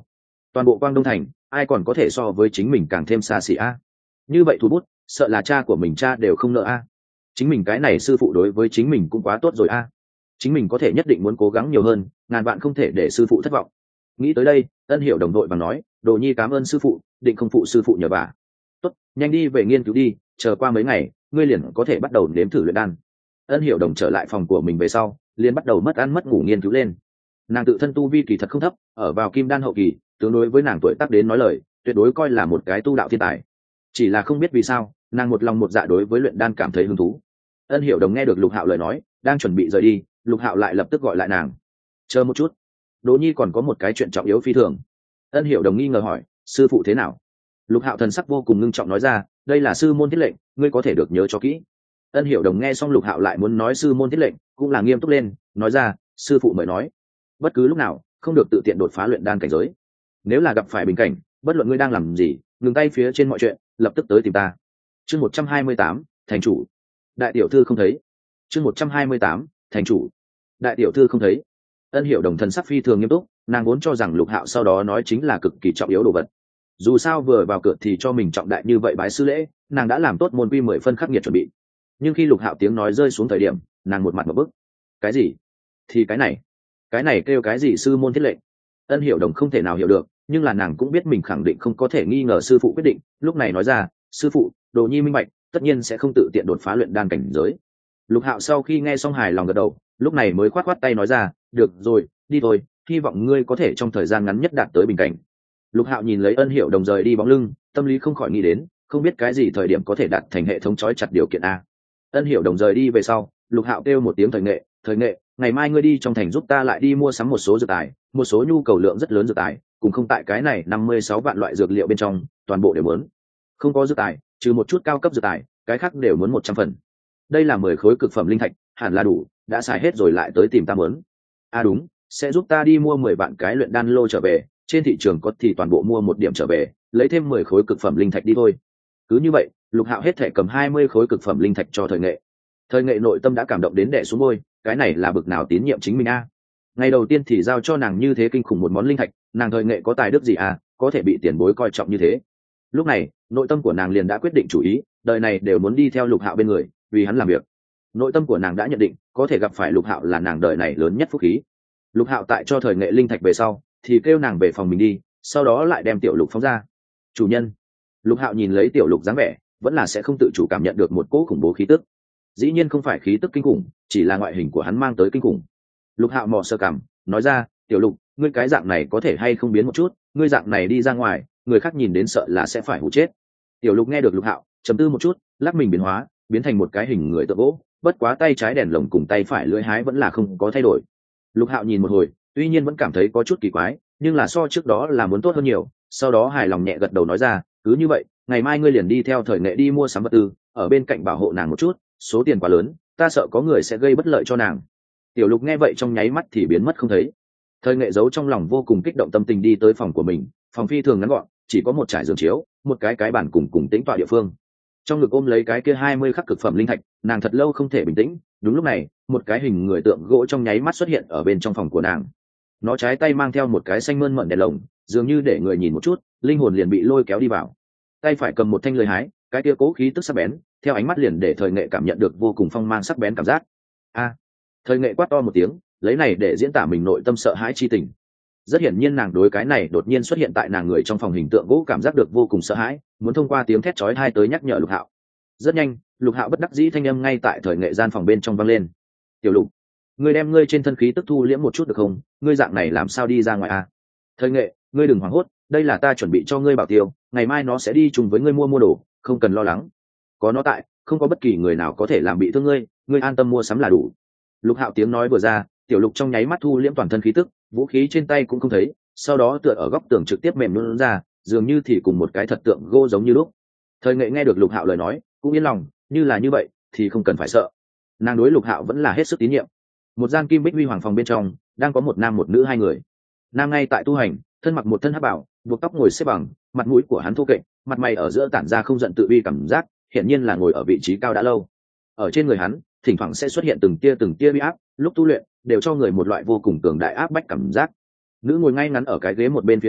toàn bộ Quang Đông thành ai còn có thể so với chính mình càng thêm xa xỉ a. Như vậy thủ bút sợ là cha của mình cha đều không nợ a. Chính mình cái này sư phụ đối với chính mình cũng quá tốt rồi a. Chính mình có thể nhất định muốn cố gắng nhiều hơn, ngàn vạn không thể để sư phụ thất vọng. Nghĩ tới đây, Ân Hiểu đồng đội và nói, Đồ Nhi cảm ơn sư phụ, định không phụ sư phụ nhờ vả. Tốt, nhanh đi về nghiên cứu đi, chờ qua mấy ngày ngươi liền có thể bắt đầu nếm thử luyện đan. Ân Hiểu đồng trở lại phòng của mình về sau, liền bắt đầu mất ăn mất ngủ nghiên cứu lên. Nàng tự thân tu vi kỳ thật không thấp, ở vào kim đan hậu kỳ, tương đối với nàng tuổi tác đến nói lời, tuyệt đối coi là một cái tu đạo thiên tài. Chỉ là không biết vì sao, nàng một lòng một dạ đối với luyện đan cảm thấy hứng thú. Ân Hiểu đồng nghe được Lục Hạo lời nói, đang chuẩn bị rời đi, Lục Hạo lại lập tức gọi lại nàng. Chờ một chút, Đỗ Nhi còn có một cái chuyện trọng yếu phi thường. Ân Hiểu đồng nghi ngờ hỏi, sư phụ thế nào? Lục Hạo thần sắc vô cùng ngưng trọng nói ra, đây là sư môn thiết lệnh, ngươi có thể được nhớ cho kỹ. Ân Hiểu đồng nghe xong Lục Hạo lại muốn nói sư môn thiết lệnh, cũng là nghiêm túc lên, nói ra, sư phụ mời nói, bất cứ lúc nào không được tự tiện đột phá luyện đan cảnh giới. Nếu là gặp phải bình cảnh, bất luận ngươi đang làm gì, ngừng tay phía trên mọi chuyện, lập tức tới tìm ta. Chương một trăm hai mươi tám, thành chủ. Đại tiểu thư không thấy. Chương một trăm hai mươi tám, thành chủ. Đại tiểu thư không thấy. Ân Hiểu đồng thần sắc phi thường nghiêm túc, nàng vốn cho rằng Lục Hạo sau đó nói chính là cực kỳ trọng yếu đồ vật. Dù sao vừa vào cửa thì cho mình trọng đại như vậy bái sư lễ, nàng đã làm tốt môn quy mười phân khắc nghiệt chuẩn bị. Nhưng khi Lục Hạo tiếng nói rơi xuống thời điểm, nàng một mặt một bức. Cái gì? Thì cái này, cái này kêu cái gì sư môn thiết lệnh? Ân Hiểu đồng không thể nào hiểu được, nhưng là nàng cũng biết mình khẳng định không có thể nghi ngờ sư phụ quyết định, lúc này nói ra, sư phụ, Đồ Nhi minh bạch, tất nhiên sẽ không tự tiện đột phá luyện đan cảnh giới. Lục Hạo sau khi nghe xong hài lòng gật đầu, lúc này mới khoát khoát tay nói ra, được rồi, đi thôi, hy vọng ngươi có thể trong thời gian ngắn nhất đạt tới bình cảnh. Lục Hạo nhìn lấy Ân Hiểu đồng rời đi bóng lưng, tâm lý không khỏi nghĩ đến, không biết cái gì thời điểm có thể đạt thành hệ thống trói chặt điều kiện a. Ân Hiểu đồng rời đi về sau, Lục Hạo kêu một tiếng thời nghệ, thời nghệ, ngày mai ngươi đi trong thành giúp ta lại đi mua sắm một số dược tài, một số nhu cầu lượng rất lớn dược tài, cùng không tại cái này năm mươi sáu vạn loại dược liệu bên trong, toàn bộ đều muốn. Không có dược tài, trừ một chút cao cấp dược tài, cái khác đều muốn một trăm phần. Đây là mười khối cực phẩm linh thạch, hẳn là đủ, đã xài hết rồi lại tới tìm ta muốn. À đúng, sẽ giúp ta đi mua mười vạn cái luyện đan lô trở về, trên thị trường có thì toàn bộ mua một điểm trở về, lấy thêm mười khối cực phẩm linh thạch đi thôi. Cứ như vậy, Lục Hạo hết thể cầm hai mươi khối cực phẩm linh thạch cho thời nghệ. Thời nghệ nội tâm đã cảm động đến đè xuống môi, cái này là bực nào tín nhiệm chính mình a. Ngày đầu tiên thì giao cho nàng như thế kinh khủng một món linh thạch, nàng thời nghệ có tài đức gì à, có thể bị tiền bối coi trọng như thế. Lúc này, nội tâm của nàng liền đã quyết định chủ ý, đời này đều muốn đi theo Lục Hạo bên người, vì hắn làm việc. Nội tâm của nàng đã nhận định, có thể gặp phải Lục Hạo là nàng đời này lớn nhất phúc khí. Lục Hạo tại cho thời nghệ linh thạch về sau, thì kêu nàng về phòng mình đi, sau đó lại đem Tiểu Lục phóng ra. Chủ nhân. Lục Hạo nhìn lấy Tiểu Lục dáng vẻ, vẫn là sẽ không tự chủ cảm nhận được một cỗ khủng bố khí tức. Dĩ nhiên không phải khí tức kinh khủng, chỉ là ngoại hình của hắn mang tới kinh khủng. Lục Hạo mò sơ cằm, nói ra, Tiểu Lục, ngươi cái dạng này có thể hay không biến một chút, ngươi dạng này đi ra ngoài, người khác nhìn đến sợ là sẽ phải hụ chết. Tiểu Lục nghe được Lục Hạo, trầm tư một chút, lắc mình biến hóa, biến thành một cái hình người tượng gỗ, bất quá tay trái đèn lồng cùng tay phải lưỡi hái vẫn là không có thay đổi. Lục Hạo nhìn một hồi, tuy nhiên vẫn cảm thấy có chút kỳ quái, nhưng là so trước đó là muốn tốt hơn nhiều, sau đó hài lòng nhẹ gật đầu nói ra, cứ như vậy, ngày mai ngươi liền đi theo thời nghệ đi mua sắm vật tư, ở bên cạnh bảo hộ nàng một chút, số tiền quá lớn, ta sợ có người sẽ gây bất lợi cho nàng. Tiểu Lục nghe vậy trong nháy mắt thì biến mất không thấy. Thời nghệ giấu trong lòng vô cùng kích động tâm tình đi tới phòng của mình, phòng phi thường ngắn gọn, chỉ có một trải giường chiếu, một cái cái bàn cùng cùng tĩnh tọa địa phương. Trong ngực ôm lấy cái kia hai mươi khắc cực phẩm linh thạch, nàng thật lâu không thể bình tĩnh. Đúng lúc này, một cái hình người tượng gỗ trong nháy mắt xuất hiện ở bên trong phòng của nàng. Nó trái tay mang theo một cái xanh mơn mởn đèn lồng, dường như để người nhìn một chút, linh hồn liền bị lôi kéo đi vào. Tay phải cầm một thanh lưỡi hái, cái kia cố khí tức sắc bén, theo ánh mắt liền để thời nghệ cảm nhận được vô cùng phong mang sắc bén cảm giác. A! Thời nghệ quát to một tiếng, lấy này để diễn tả mình nội tâm sợ hãi chi tình. Rất hiển nhiên nàng đối cái này đột nhiên xuất hiện tại nàng người trong phòng hình tượng gỗ cảm giác được vô cùng sợ hãi, muốn thông qua tiếng thét chói tai tới nhắc nhở Lục Hạo. Rất nhanh, Lục Hạo bất đắc dĩ thanh âm ngay tại thời nghệ gian phòng bên trong vang lên. Tiểu Lục, ngươi đem ngươi trên thân khí tức thu liễm một chút được không? Ngươi dạng này làm sao đi ra ngoài à? Thời nghệ, ngươi đừng hoảng hốt, đây là ta chuẩn bị cho ngươi bảo tiêu, ngày mai nó sẽ đi chung với ngươi mua mua đồ, không cần lo lắng. Có nó tại, không có bất kỳ người nào có thể làm bị thương ngươi, ngươi an tâm mua sắm là đủ. Lục Hạo tiếng nói vừa ra, Tiểu Lục trong nháy mắt thu liễm toàn thân khí tức, vũ khí trên tay cũng không thấy, sau đó tựa ở góc tường trực tiếp mềm nhũn ra, dường như thì cùng một cái thật tượng gỗ giống như lúc. Thời nghệ nghe được Lục Hạo lời nói, cũng yên lòng, như là như vậy thì không cần phải sợ. Nàng đối Lục Hạo vẫn là hết sức tín nhiệm. Một gian kim bích huy hoàng phòng bên trong, đang có một nam một nữ hai người. Nam ngay tại tu hành, thân mặc một thân hắc bảo, buộc tóc ngồi xếp bằng, mặt mũi của hắn thô kệch, mặt mày ở giữa tản ra không giận tự uy cảm giác, hiển nhiên là ngồi ở vị trí cao đã lâu. Ở trên người hắn, thỉnh thoảng sẽ xuất hiện từng tia từng tia uy áp, lúc tu luyện đều cho người một loại vô cùng cường đại áp bách cảm giác. Nữ ngồi ngay ngắn ở cái ghế một bên phía trên,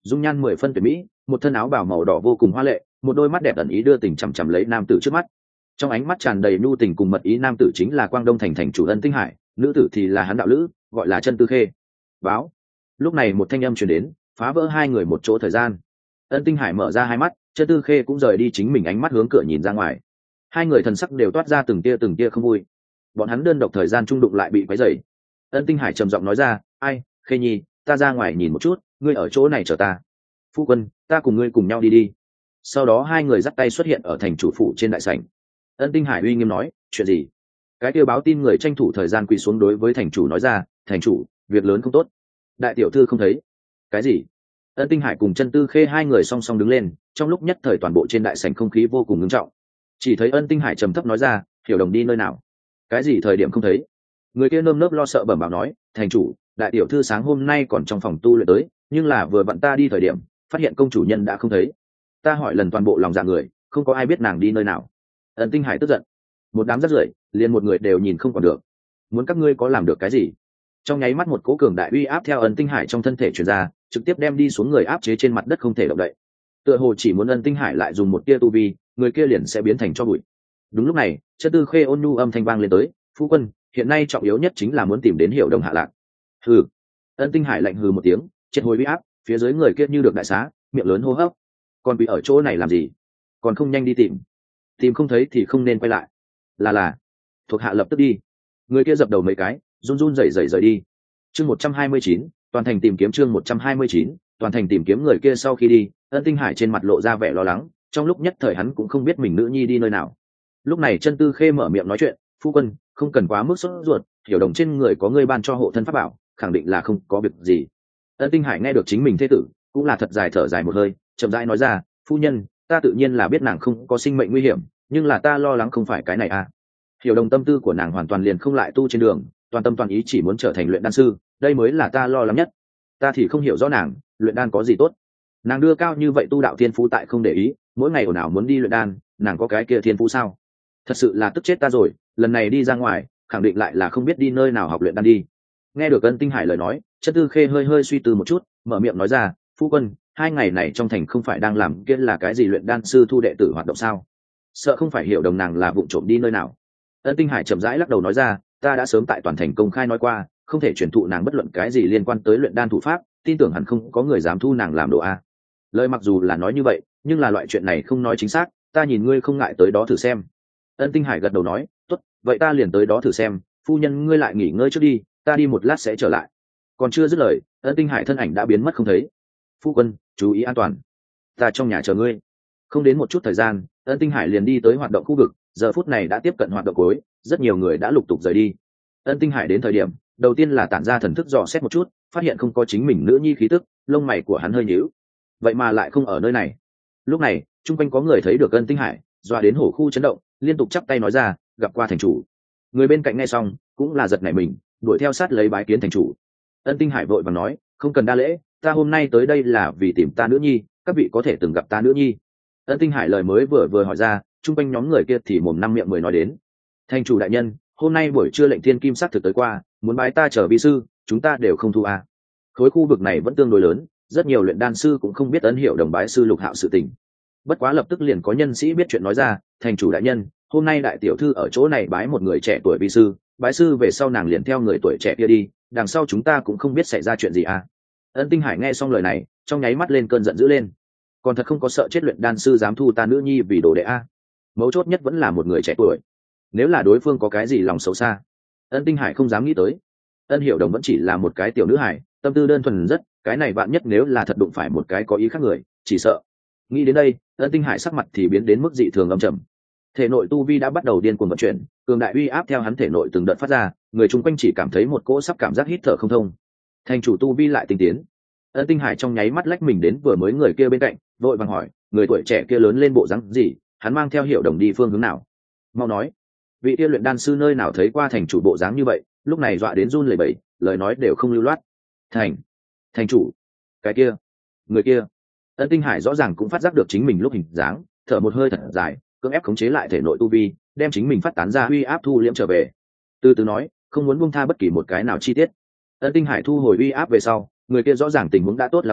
dung nhan mười phân tuyệt mỹ, một thân áo bào màu đỏ vô cùng hoa lệ, một đôi mắt đẹp ẩn ý đưa tình chằm chằm lấy nam tử trước mắt. Trong ánh mắt tràn đầy nhu tình cùng mật ý, nam tử chính là Quang Đông thành thành chủ Ân Tinh Hải, nữ tử thì là hắn đạo lữ, gọi là Chân Tư Khê. Báo. Lúc này một thanh âm truyền đến, phá vỡ hai người một chỗ thời gian. Ân Tinh Hải mở ra hai mắt, Chân Tư Khê cũng rời đi chính mình ánh mắt hướng cửa nhìn ra ngoài. Hai người thần sắc đều toát ra từng tia từng tia không vui. Bọn hắn đơn độc thời gian trung đụng lại bị quấy rầy. Ân Tinh Hải trầm giọng nói ra, ai, Khê Nhi, ta ra ngoài nhìn một chút, ngươi ở chỗ này chờ ta. Phu quân, ta cùng ngươi cùng nhau đi đi. Sau đó hai người dắt tay xuất hiện ở thành chủ phủ trên đại sảnh. Ân Tinh Hải uy nghiêm nói, chuyện gì? Cái kêu báo tin người tranh thủ thời gian quỳ xuống đối với thành chủ nói ra, thành chủ, việc lớn không tốt. Đại tiểu thư không thấy. Cái gì? Ân Tinh Hải cùng Chân Tư Khê hai người song song đứng lên, trong lúc nhất thời toàn bộ trên đại sảnh không khí vô cùng ngưng trọng. Chỉ thấy Ân Tinh Hải trầm thấp nói ra, Hiểu Đồng đi nơi nào? Cái gì thời điểm không thấy? Người kia nơm nớp lo sợ bẩm báo nói, thành chủ, đại tiểu thư sáng hôm nay còn trong phòng tu luyện tới, nhưng là vừa vặn ta đi thời điểm, phát hiện công chủ nhân đã không thấy. Ta hỏi lần toàn bộ lòng dạ người, không có ai biết nàng đi nơi nào. Ân Tinh Hải tức giận, một đám rác rưởi, liền một người đều nhìn không còn được. Muốn các ngươi có làm được cái gì? Trong nháy mắt một cỗ cường đại uy áp theo Ân Tinh Hải trong thân thể truyền ra, trực tiếp đem đi xuống người áp chế trên mặt đất không thể động đậy. Tựa hồ chỉ muốn Ân Tinh Hải lại dùng một tia tu vi, người kia liền sẽ biến thành tro bụi. Đúng lúc này, Chân Tư Khê ôn nhu âm thanh vang lên tới, phu quân, hiện nay trọng yếu nhất chính là muốn tìm đến Hiểu Đồng hạ lạc. Hừ. Ân Tinh Hải lạnh hừ một tiếng, triệt hồi uy áp, phía dưới người kia như được đại xá, miệng lớn hô hấp. Còn bị ở chỗ này làm gì? Còn không nhanh đi tìm. Tìm không thấy thì không nên quay lại. Là là. Thuộc hạ lập tức đi. Người kia dập đầu mấy cái, run run rẩy rẩy rời đi. Chương một trăm hai mươi chín, toàn thành tìm kiếm chương một trăm hai mươi chín, toàn thành tìm kiếm người kia sau khi đi, Ân Tinh Hải trên mặt lộ ra vẻ lo lắng, trong lúc nhất thời hắn cũng không biết mình nữ nhi đi nơi nào. Lúc này Chân Tư Khê mở miệng nói chuyện, phu quân, không cần quá mức sốt ruột, Hiểu Đồng trên người có người ban cho hộ thân pháp bảo, khẳng định là không có việc gì. Ân Tinh Hải nghe được chính mình thế tử, cũng là thật dài thở dài một hơi, chậm rãi nói ra, phu nhân, ta tự nhiên là biết nàng không có sinh mệnh nguy hiểm, nhưng là ta lo lắng không phải cái này à. Hiểu Đồng tâm tư của nàng hoàn toàn liền không lại tu trên đường, toàn tâm toàn ý chỉ muốn trở thành luyện đan sư, đây mới là ta lo lắng nhất. Ta thì không hiểu rõ nàng, luyện đan có gì tốt. Nàng đưa cao như vậy tu đạo thiên phú tại không để ý, mỗi ngày ồn ào muốn đi luyện đan, nàng có cái kia thiên phú sao? Thật sự là tức chết ta rồi, lần này đi ra ngoài, khẳng định lại là không biết đi nơi nào học luyện đan đi. Nghe được Ân Tinh Hải lời nói, Chân Tư Khê hơi hơi suy tư một chút, mở miệng nói ra, phu quân, hai ngày này trong thành không phải đang làm kia là cái gì luyện đan sư thu đệ tử hoạt động sao? Sợ không phải Hiểu Đồng nàng là vụng trộm đi nơi nào. Ân Tinh Hải chậm rãi lắc đầu nói ra, ta đã sớm tại toàn thành công khai nói qua, không thể truyền thụ nàng bất luận cái gì liên quan tới luyện đan thủ pháp, tin tưởng hẳn không có người dám thu nàng làm đồ a. Lời mặc dù là nói như vậy, nhưng là loại chuyện này không nói chính xác, ta nhìn ngươi không ngại tới đó thử xem. Ân Tinh Hải gật đầu nói, tốt, vậy ta liền tới đó thử xem, phu nhân ngươi lại nghỉ ngơi trước đi, ta đi một lát sẽ trở lại. Còn chưa dứt lời, Ân Tinh Hải thân ảnh đã biến mất không thấy. Phu quân, chú ý an toàn, ta trong nhà chờ ngươi. Không đến một chút thời gian, Ân Tinh Hải liền đi tới hoạt động khu vực, giờ phút này đã tiếp cận hoạt động cuối, rất nhiều người đã lục tục rời đi. Ân Tinh Hải đến thời điểm, đầu tiên là tản ra thần thức dò xét một chút, phát hiện không có chính mình nữ nhi khí tức, lông mày của hắn hơi nhíu. Vậy mà lại không ở nơi này. Lúc này, chung quanh có người thấy được Ân Tinh Hải, dọa đến hổ khu chấn động, liên tục chắp tay nói ra, gặp qua thành chủ. Người bên cạnh nghe xong, cũng là giật nảy mình, đuổi theo sát lấy bái kiến thành chủ. Ân Tinh Hải vội vàng nói, không cần đa lễ, ta hôm nay tới đây là vì tìm ta nữ nhi, các vị có thể từng gặp ta nữ nhi. Ân Tinh Hải lời mới vừa vừa hỏi ra, chung quanh nhóm người kia thì mồm năm miệng mười nói đến. Thành chủ đại nhân, hôm nay buổi trưa lệnh thiên kim sắc thực tới qua, muốn bái ta trở vi sư, chúng ta đều không thu à. Khối khu vực này vẫn tương đối lớn, rất nhiều luyện đan sư cũng không biết Ân Hiểu Đồng bái sư Lục Hạo sự tình. Bất quá lập tức liền có nhân sĩ biết chuyện nói ra, thành chủ đại nhân, hôm nay đại tiểu thư ở chỗ này bái một người trẻ tuổi vi sư, bái sư về sau nàng liền theo người tuổi trẻ kia đi, đằng sau chúng ta cũng không biết xảy ra chuyện gì à. Ân Tinh Hải nghe xong lời này, trong nháy mắt lên cơn giận dữ lên. Còn thật không có sợ chết luyện đan sư dám thu ta nữ nhi vì đồ đệ a. Mấu chốt nhất vẫn là một người trẻ tuổi. Nếu là đối phương có cái gì lòng xấu xa, Ân Tinh Hải không dám nghĩ tới. Ân Hiểu Đồng vẫn chỉ là một cái tiểu nữ hải, tâm tư đơn thuần rất, cái này vạn nhất nếu là thật đụng phải một cái có ý khác người, chỉ sợ. Nghĩ đến đây, Ân Tinh Hải sắc mặt thì biến đến mức dị thường âm trầm. Thể nội tu vi đã bắt đầu điên cuồng vận chuyển, cường đại uy áp theo hắn thể nội từng đợt phát ra, người chung quanh chỉ cảm thấy một cỗ sắp cảm giác hít thở không thông. Thành chủ tu vi lại tinh tiến. Ân Tinh Hải trong nháy mắt lách mình đến vừa mới người kia bên cạnh, vội vàng hỏi, người tuổi trẻ kia lớn lên bộ dáng gì, hắn mang theo Hiểu Đồng đi phương hướng nào? Mau nói. Vị kia luyện đan sư nơi nào thấy qua thành chủ bộ dáng như vậy, lúc này dọa đến run lẩy bẩy, lời nói đều không lưu loát. Thành, thành chủ, cái kia, người kia. Ân Tinh Hải rõ ràng cũng phát giác được chính mình lúc hình dáng, thở một hơi thật dài, cưỡng ép khống chế lại thể nội tu vi, đem chính mình phát tán ra uy áp thu liễm trở về. Từ từ nói, không muốn buông tha bất kỳ một cái nào chi tiết. Ân Tinh Hải thu hồi uy áp về sau, người kia rõ ràng tình huống đã tốt lắm rồi,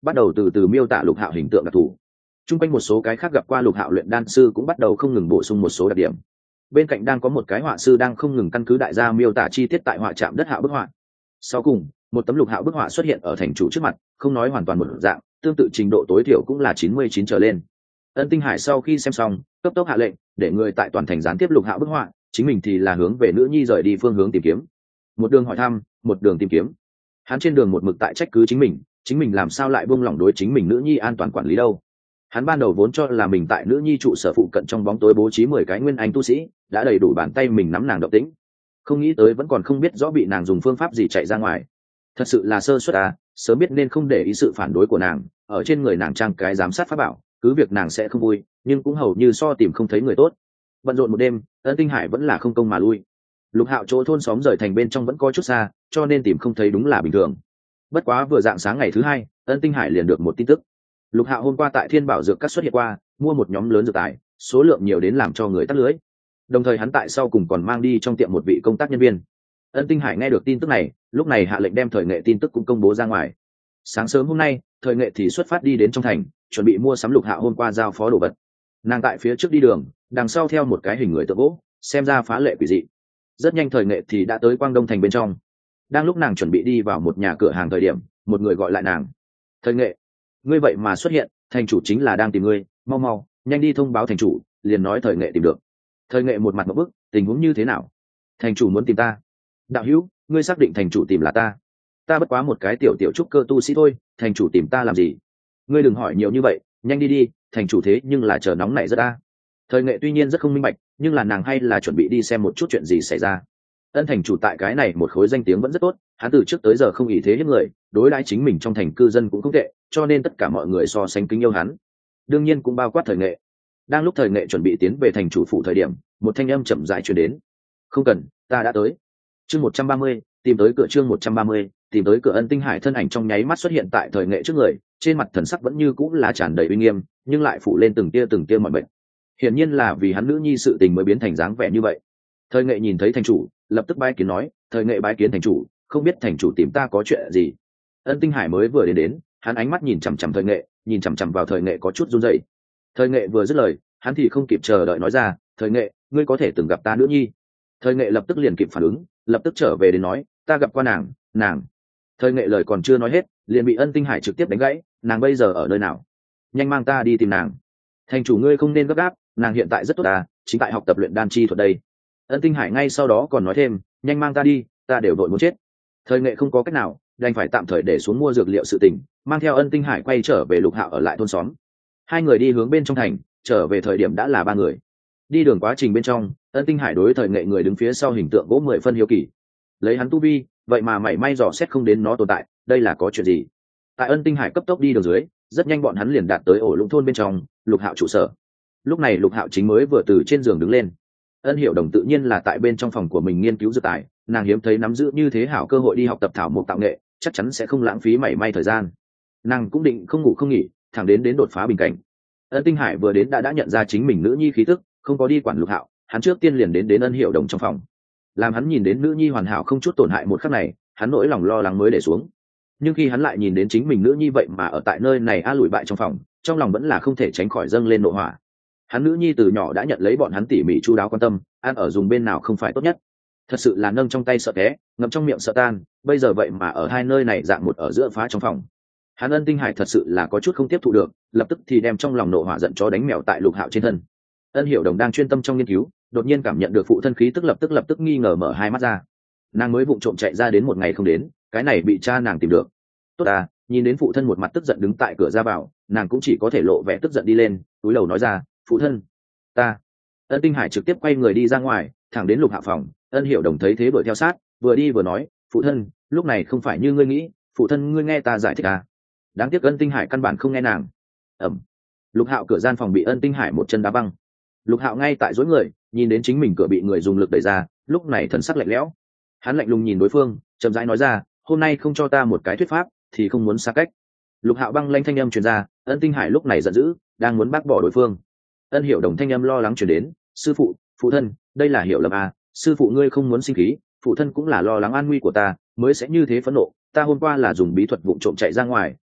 bắt đầu từ từ miêu tả Lục Hạo hình tượng đặc thù. Trung quanh một số cái khác gặp qua Lục Hạo luyện đan sư cũng bắt đầu không ngừng bổ sung một số đặc điểm. Bên cạnh đang có một cái họa sư đang không ngừng căn cứ đại gia miêu tả chi tiết tại họa trạm đất Hạo bức họa. Sau cùng, một tấm Lục Hạo bức họa xuất hiện ở thành chủ trước mặt, không nói hoàn toàn một dạng, tương tự trình độ tối thiểu cũng là chín mươi chín trở lên. Ân Tinh Hải sau khi xem xong, cấp tốc hạ lệnh, để người tại toàn thành gián tiếp Lục Hạo bức họa, chính mình thì là hướng về nữ nhi rời đi phương hướng tìm kiếm. Một đường hỏi thăm, một đường tìm kiếm. Hắn trên đường một mực tại trách cứ chính mình, chính mình làm sao lại buông lỏng đối chính mình nữ nhi an toàn quản lý đâu. Hắn ban đầu vốn cho là mình tại nữ nhi trụ sở phụ cận trong bóng tối bố trí mười cái nguyên anh tu sĩ, đã đầy đủ bàn tay mình nắm nàng động tĩnh. Không nghĩ tới vẫn còn không biết rõ bị nàng dùng phương pháp gì chạy ra ngoài. Thật sự là sơ suất à, sớm biết nên không để ý sự phản đối của nàng, ở trên người nàng trang cái giám sát pháp bảo, cứ việc nàng sẽ không vui, nhưng cũng hầu như so tìm không thấy người tốt. Bận rộn một đêm, Ân Tinh Hải vẫn là không công mà lui. Lục Hạo chỗ thôn xóm rời thành bên trong vẫn có chút xa, cho nên tìm không thấy đúng là bình thường. Bất quá vừa dạng sáng ngày thứ hai, Ân Tinh Hải liền được một tin tức. Lục Hạo hôm qua tại Thiên Bảo dược các xuất hiện qua, mua một nhóm lớn dược tài, số lượng nhiều đến làm cho người tắt lưới. Đồng thời hắn tại sau cùng còn mang đi trong tiệm một vị công tác nhân viên. Ân Tinh Hải nghe được tin tức này, lúc này hạ lệnh đem Thời Nghệ tin tức cũng công bố ra ngoài. Sáng sớm hôm nay, Thời Nghệ thì xuất phát đi đến trong thành, chuẩn bị mua sắm Lục Hạo hôm qua giao phó đồ vật. Nàng tại phía trước đi đường, đằng sau theo một cái hình người tượng gỗ, xem ra phá lệ quỷ dị. Rất nhanh Thời Nghệ thì đã tới Quang Đông thành bên trong. Đang lúc nàng chuẩn bị đi vào một nhà cửa hàng thời điểm, một người gọi lại nàng. Thời Nghệ, ngươi vậy mà xuất hiện, thành chủ chính là đang tìm ngươi, mau mau nhanh đi thông báo thành chủ, liền nói Thời Nghệ tìm được. Thời Nghệ một mặt một bức, tình huống như thế nào? Thành chủ muốn tìm ta? Đạo hữu, ngươi xác định thành chủ tìm là ta? Ta bất quá một cái tiểu tiểu trúc cơ tu sĩ thôi, thành chủ tìm ta làm gì? Ngươi đừng hỏi nhiều như vậy, nhanh đi đi, thành chủ thế nhưng là chờ nóng này rất ta. Thời Nghệ tuy nhiên rất không minh bạch, nhưng là nàng hay là chuẩn bị đi xem một chút chuyện gì xảy ra. Ân thành chủ tại cái này một khối danh tiếng vẫn rất tốt, hắn từ trước tới giờ không ý thế hiếp người, đối đãi chính mình trong thành cư dân cũng không tệ, cho nên tất cả mọi người so sánh kính yêu hắn. Đương nhiên cũng bao quát Thời Nghệ. Đang lúc Thời Nghệ chuẩn bị tiến về thành chủ phủ thời điểm, một thanh âm chậm rãi truyền đến. Không cần, ta đã tới. Chương một trăm ba mươi, tìm tới cửa chương một trăm ba mươi, tìm tới cửa. Ân Tinh Hải thân ảnh trong nháy mắt xuất hiện tại Thời Nghệ trước người, trên mặt thần sắc vẫn như cũng là tràn đầy uy nghiêm, nhưng lại phủ lên từng tia từng tia mọi bệnh. Hiển nhiên là vì hắn nữ nhi sự tình mới biến thành dáng vẻ như vậy. Thời Nghệ nhìn thấy thành chủ, lập tức bái kiến nói, Thời Nghệ bái kiến thành chủ, không biết thành chủ tìm ta có chuyện gì. Ân Tinh Hải mới vừa đến đến, hắn ánh mắt nhìn chằm chằm Thời Nghệ, nhìn chằm chằm vào Thời Nghệ có chút run rẩy. Thời Nghệ vừa dứt lời, hắn thì không kịp chờ đợi nói ra, Thời Nghệ, ngươi có thể từng gặp ta nữ nhi. Thời Nghệ lập tức liền kịp phản ứng, lập tức trở về đến nói, ta gặp qua nàng, nàng. Thời Nghệ lời còn chưa nói hết, liền bị Ân Tinh Hải trực tiếp đánh gãy, nàng bây giờ ở nơi nào? Nhanh mang ta đi tìm nàng. Thành chủ ngươi không nên gấp gáp, nàng hiện tại rất tốt à, chính tại học tập luyện đan chi thuật đây. Ân Tinh Hải ngay sau đó còn nói thêm, nhanh mang ta đi, ta đều vội muốn chết. Thời Nghệ không có cách nào, đành phải tạm thời để xuống mua dược liệu sự tình, mang theo Ân Tinh Hải quay trở về Lục Hạo ở lại thôn xóm. Hai người đi hướng bên trong thành, trở về thời điểm đã là ba người. Đi đường quá trình bên trong, Ân Tinh Hải đối Thời Nghệ người đứng phía sau hình tượng gỗ mười phân hiếu kỳ. Lấy hắn tu vi, vậy mà mảy may dò xét không đến nó tồn tại, đây là có chuyện gì? Tại Ân Tinh Hải cấp tốc đi đường dưới, rất nhanh bọn hắn liền đạt tới ổ lũng thôn bên trong, Lục Hạo trụ sở. Lúc này Lục Hạo chính mới vừa từ trên giường đứng lên. Ân Hiểu Đồng tự nhiên là tại bên trong phòng của mình nghiên cứu dược tài, nàng hiếm thấy nắm giữ như thế hảo cơ hội đi học tập thảo mộc tạo nghệ, chắc chắn sẽ không lãng phí mảy may thời gian. Nàng cũng định không ngủ không nghỉ, thẳng đến đến đột phá bình cảnh. Ân Tinh Hải vừa đến đã đã nhận ra chính mình nữ nhi khí tức, không có đi quản Lục Hạo, hắn trước tiên liền đến đến Ân Hiểu Đồng trong phòng. Làm hắn nhìn đến nữ nhi hoàn hảo không chút tổn hại một khắc này, hắn nỗi lòng lo lắng mới để xuống. Nhưng khi hắn lại nhìn đến chính mình nữ nhi vậy mà ở tại nơi này a lùi bại trong phòng, trong lòng vẫn là không thể tránh khỏi dâng lên nộ hỏa. Hắn nữ nhi từ nhỏ đã nhận lấy bọn hắn tỉ mỉ chu đáo quan tâm, ăn ở dùng bên nào không phải tốt nhất, thật sự là nâng trong tay sợ té, ngậm trong miệng sợ tan, bây giờ vậy mà ở hai nơi này dạng một ở giữa phá trong phòng. Hắn Ân Tinh Hải thật sự là có chút không tiếp thụ được, lập tức thì đem trong lòng nộ hỏa giận chó đánh mèo tại Lục Hạo trên thân. Ân Hiểu Đồng đang chuyên tâm trong nghiên cứu, đột nhiên cảm nhận được phụ thân khí tức, lập tức lập tức nghi ngờ mở hai mắt ra. Nàng mới vụng trộm chạy ra đến một ngày không đến, cái này bị cha nàng tìm được. Tốt à, nhìn đến phụ thân một mặt tức giận đứng tại cửa ra vào, nàng cũng chỉ có thể lộ vẻ tức giận đi lên, túi đầu nói ra, phụ thân, ta. Ân Tinh Hải trực tiếp quay người đi ra ngoài, thẳng đến Lục Hạo phòng. Ân Hiểu Đồng thấy thế đuổi theo sát, vừa đi vừa nói, phụ thân, lúc này không phải như ngươi nghĩ, phụ thân ngươi nghe ta giải thích à. Đáng tiếc Ân Tinh Hải căn bản không nghe nàng. Ẩm. Lục Hạo cửa gian phòng bị Ân Tinh Hải một chân đá văng. Lục Hạo ngay tại dối người, nhìn đến chính mình cửa bị người dùng lực đẩy ra, lúc này thần sắc lạnh lẽo. Hắn lạnh lùng nhìn đối phương, chậm rãi nói ra, hôm nay không cho ta một cái thuyết pháp thì không muốn xa cách. Lục Hạo băng lanh thanh âm truyền ra, Ân Tinh Hải lúc này giận dữ, đang muốn bác bỏ đối phương. Ân Hiểu Đồng thanh âm lo lắng truyền đến, sư phụ, phụ thân, đây là hiểu lầm à, sư phụ ngươi không muốn sinh khí, phụ thân cũng là lo lắng an nguy của ta mới sẽ như thế phẫn nộ, ta hôm qua là dùng bí thuật vụng trộm chạy ra ngoài,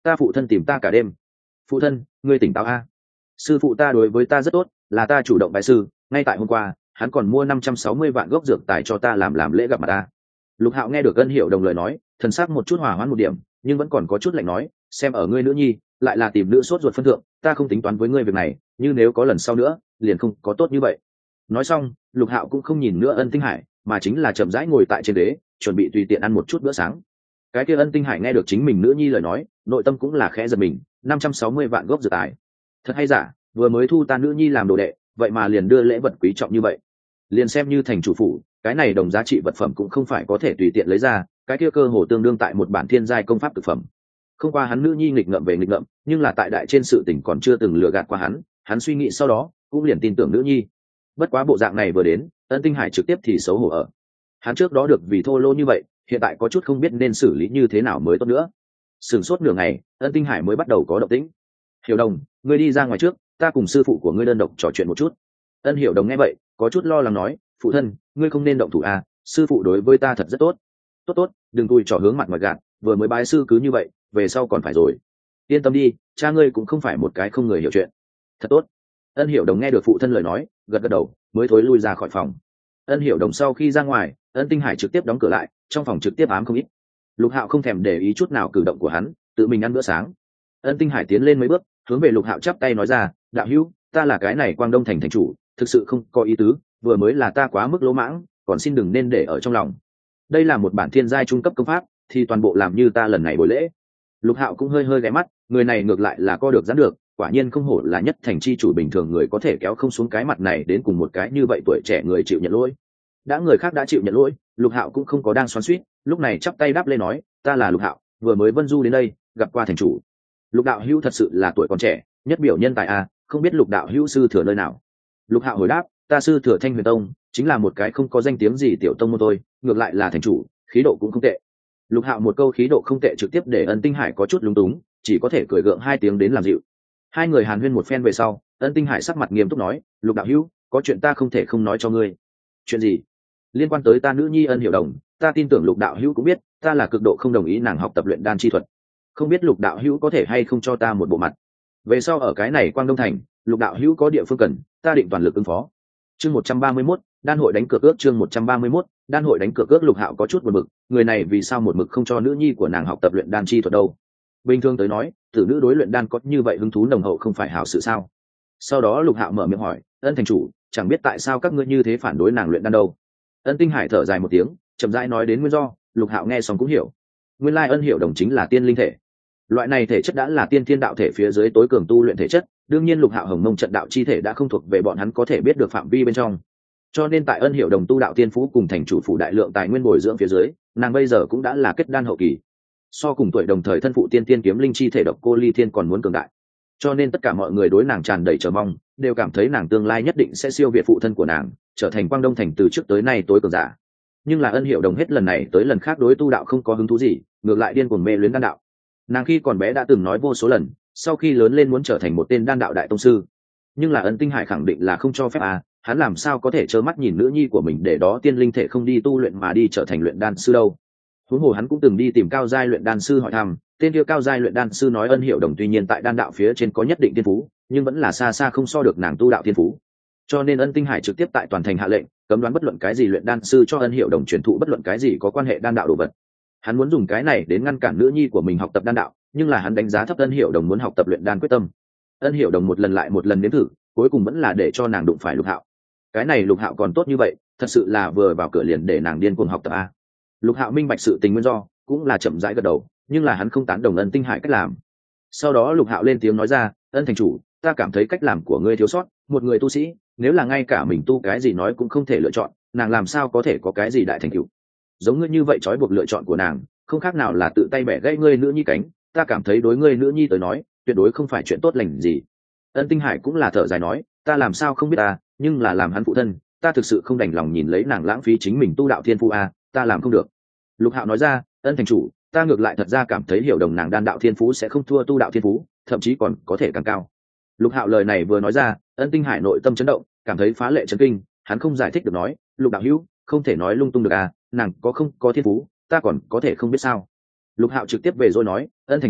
ta phụ thân tìm ta cả đêm. Phụ thân, ngươi tỉnh táo a. Sư phụ ta đối với ta rất tốt, là ta chủ động bài sư, ngay tại hôm qua hắn còn mua năm trăm sáu mươi vạn gốc dược tài cho ta làm làm lễ gặp mặt ta. Lục Hạo nghe được Ân Hiểu Đồng lời nói, thần sắc một chút hòa hoãn một điểm, nhưng vẫn còn có chút lạnh nói, xem ở ngươi nữ nhi, lại là tìm nữ sốt ruột phân thượng, ta không tính toán với ngươi việc này, nhưng nếu có lần sau nữa, liền không có tốt như vậy. Nói xong, Lục Hạo cũng không nhìn nữa Ân Tinh Hải, mà chính là chậm rãi ngồi tại trên ghế, chuẩn bị tùy tiện ăn một chút bữa sáng. Cái kia Ân Tinh Hải nghe được chính mình nữ nhi lời nói, nội tâm cũng là khẽ giật mình, năm trăm sáu mươi vạn gốc dược tài. Thật hay giả, vừa mới thu ta nữ nhi làm đồ đệ, vậy mà liền đưa lễ vật quý trọng như vậy. Liền xem như thành chủ phủ, cái này đồng giá trị vật phẩm cũng không phải có thể tùy tiện lấy ra, cái kia cơ hồ tương đương tại một bản thiên giai công pháp thực phẩm. Không qua hắn nữ nhi nghịch ngợm về nghịch ngợm, nhưng là tại đại trên sự tình còn chưa từng lừa gạt qua hắn, hắn suy nghĩ sau đó cũng liền tin tưởng nữ nhi. Bất quá bộ dạng này vừa đến, Ân Tinh Hải trực tiếp thì xấu hổ ở. Hắn trước đó được vì thô lỗ như vậy, hiện tại có chút không biết nên xử lý như thế nào mới tốt nữa. Sửng sốt nửa ngày, Ân Tinh Hải mới bắt đầu có động tĩnh. Hiểu Đồng, ngươi đi ra ngoài trước, ta cùng sư phụ của ngươi đơn độc trò chuyện một chút. Ân Hiểu Đồng nghe vậy, có chút lo lắng nói, phụ thân, ngươi không nên động thủ à, sư phụ đối với ta thật rất tốt. Tốt tốt, đừng tùi trỏ hướng mặt ngoài gạt, vừa mới bái sư cứ như vậy, về sau còn phải rồi. Yên tâm đi, cha ngươi cũng không phải một cái không người hiểu chuyện. Thật tốt. Ân Hiểu Đồng nghe được phụ thân lời nói, gật gật đầu, mới thối lui ra khỏi phòng. Ân Hiểu Đồng sau khi ra ngoài, Ân Tinh Hải trực tiếp đóng cửa lại, trong phòng trực tiếp ám không ít. Lục Hạo không thèm để ý chút nào cử động của hắn, tự mình ăn bữa sáng. Ân Tinh Hải tiến lên mấy bước, hướng về Lục Hạo chắp tay nói ra, đạo hữu, ta là cái này Quang Đông thành thành chủ, thực sự không có ý tứ, vừa mới là ta quá mức lỗ mãng, còn xin đừng nên để ở trong lòng. Đây là một bản thiên giai trung cấp công pháp, thì toàn bộ làm như ta lần này buổi lễ. Lục Hạo cũng hơi hơi ghé mắt, người này ngược lại là co được giãn được, quả nhiên không hổ là nhất thành chi chủ bình thường người có thể kéo không xuống cái mặt này đến cùng một cái như vậy tuổi trẻ người chịu nhận lỗi. Đã người khác đã chịu nhận lỗi, Lục Hạo cũng không có đang xoắn xuýt, lúc này chắp tay đáp lên nói, ta là Lục Hạo, vừa mới vân du đến đây, gặp qua thành chủ. Lục đạo hữu thật sự là tuổi còn trẻ, nhất biểu nhân tài a, không biết Lục đạo hữu sư thừa nơi nào. Lục Hạo hồi đáp, ta sư thừa Thanh Huyền Tông, chính là một cái không có danh tiếng gì tiểu tông môn thôi, ngược lại là thành chủ, khí độ cũng không tệ. Lục Hạo một câu khí độ không tệ trực tiếp để Ân Tinh Hải có chút lúng túng, chỉ có thể cười gượng hai tiếng đến làm dịu. Hai người hàn huyên một phen về sau, Ân Tinh Hải sắc mặt nghiêm túc nói, Lục đạo hữu, có chuyện ta không thể không nói cho ngươi. Chuyện gì? Liên quan tới ta nữ nhi Ân Hiểu Đồng, ta tin tưởng Lục đạo hữu cũng biết, ta là cực độ không đồng ý nàng học tập luyện đan chi thuật. Không biết Lục đạo hữu có thể hay không cho ta một bộ mặt. Về sau ở cái này Quang Đông thành, Lục đạo hữu có địa phương cần, ta định toàn lực ứng phó. Chương một trăm ba mươi mốt, đan hội đánh cược ước chương một trăm ba mươi mốt, đan hội đánh cược ước. Lục Hạo có chút buồn bực, người này vì sao một mực không cho nữ nhi của nàng học tập luyện đan chi thuật đâu? Bình thường tới nói, tử nữ đối luyện đan có như vậy hứng thú nồng hậu không phải hảo sự sao? Sau đó Lục Hạo mở miệng hỏi, Ân thành chủ, chẳng biết tại sao các ngươi như thế phản đối nàng luyện đan đâu? Ân Tinh Hải thở dài một tiếng, chậm rãi nói đến nguyên do. Lục Hạo nghe xong cũng hiểu. Nguyên lai Ân Hiểu Đồng chính là tiên linh thể. Loại này thể chất đã là tiên thiên đạo thể phía dưới tối cường tu luyện thể chất, đương nhiên Lục Hạo Hồng Mông trận đạo chi thể đã không thuộc về bọn hắn có thể biết được phạm vi bên trong. Cho nên tại Ân Hiểu Đồng tu đạo tiên phú cùng thành chủ phủ đại lượng tài nguyên bồi dưỡng phía dưới, nàng bây giờ cũng đã là kết đan hậu kỳ. So cùng tuổi đồng thời thân phụ tiên tiên kiếm linh chi thể độc cô ly thiên còn muốn cường đại. Cho nên tất cả mọi người đối nàng tràn đầy chờ mong, đều cảm thấy nàng tương lai nhất định sẽ siêu việt phụ thân của nàng, trở thành Quang Đông thành từ trước tới nay tối cường giả. Nhưng là Ân Hiểu Đồng hết lần này tới lần khác đối tu đạo không có hứng thú gì, ngược lại điên cuồng mê luyến đan đạo. Nàng khi còn bé đã từng nói vô số lần, sau khi lớn lên muốn trở thành một tên đan đạo đại tông sư. Nhưng là Ân Tinh Hải khẳng định là không cho phép à, hắn làm sao có thể trơ mắt nhìn nữ nhi của mình để đó tiên linh thể không đi tu luyện mà đi trở thành luyện đan sư đâu. Huống hồ hắn cũng từng đi tìm cao giai luyện đan sư hỏi thăm, tên kia cao giai luyện đan sư nói Ân Hiểu Đồng tuy nhiên tại đan đạo phía trên có nhất định tiên phú, nhưng vẫn là xa xa không so được nàng tu đạo tiên phú. Cho nên Ân Tinh Hải trực tiếp tại toàn thành hạ lệnh, cấm đoán bất luận cái gì luyện đan sư cho Ân Hiểu Đồng truyền thụ bất luận cái gì có quan hệ đan đạo đồ vật. Hắn muốn dùng cái này đến ngăn cản nữ nhi của mình học tập đan đạo, nhưng là hắn đánh giá thấp Ân Hiểu Đồng muốn học tập luyện đan quyết tâm. Ân Hiểu Đồng một lần lại một lần nếm thử, cuối cùng vẫn là để cho nàng đụng phải Lục Hạo. Cái này Lục Hạo còn tốt như vậy, thật sự là vừa vào cửa liền để nàng điên cuồng học tập a. Lục Hạo minh bạch sự tình nguyên do, cũng là chậm rãi gật đầu, nhưng là hắn không tán đồng Ân Tinh Hải cách làm. Sau đó Lục Hạo lên tiếng nói ra, Ân thành chủ, ta cảm thấy cách làm của ngươi thiếu sót, một người tu sĩ, nếu là ngay cả mình tu cái gì nói cũng không thể lựa chọn, nàng làm sao có thể có cái gì đại thành tựu? Giống ngươi như vậy trói buộc lựa chọn của nàng, không khác nào là tự tay bẻ gãy ngươi nữ nhi cánh, ta cảm thấy đối ngươi nữ nhi tới nói, tuyệt đối không phải chuyện tốt lành gì. Ân Tinh Hải cũng là thở dài nói, ta làm sao không biết ta, nhưng là làm hắn phụ thân, ta thực sự không đành lòng nhìn lấy nàng lãng phí chính mình tu đạo thiên phú a, ta làm không được. Lục Hạo nói ra, Ân thành chủ, ta ngược lại thật ra cảm thấy Hiểu Đồng nàng đan đạo thiên phú sẽ không thua tu đạo thiên phú, thậm chí còn có thể càng cao. Lục Hạo lời này vừa nói ra, Ân Tinh Hải nội tâm chấn động, cảm thấy phá lệ chấn kinh, hắn không giải thích được nói, Lục đạo hữu, không thể nói lung tung được à, nàng có không có thiên phú, ta còn có thể không biết sao? Lục Hạo trực tiếp về rồi nói, Ân thành chủ,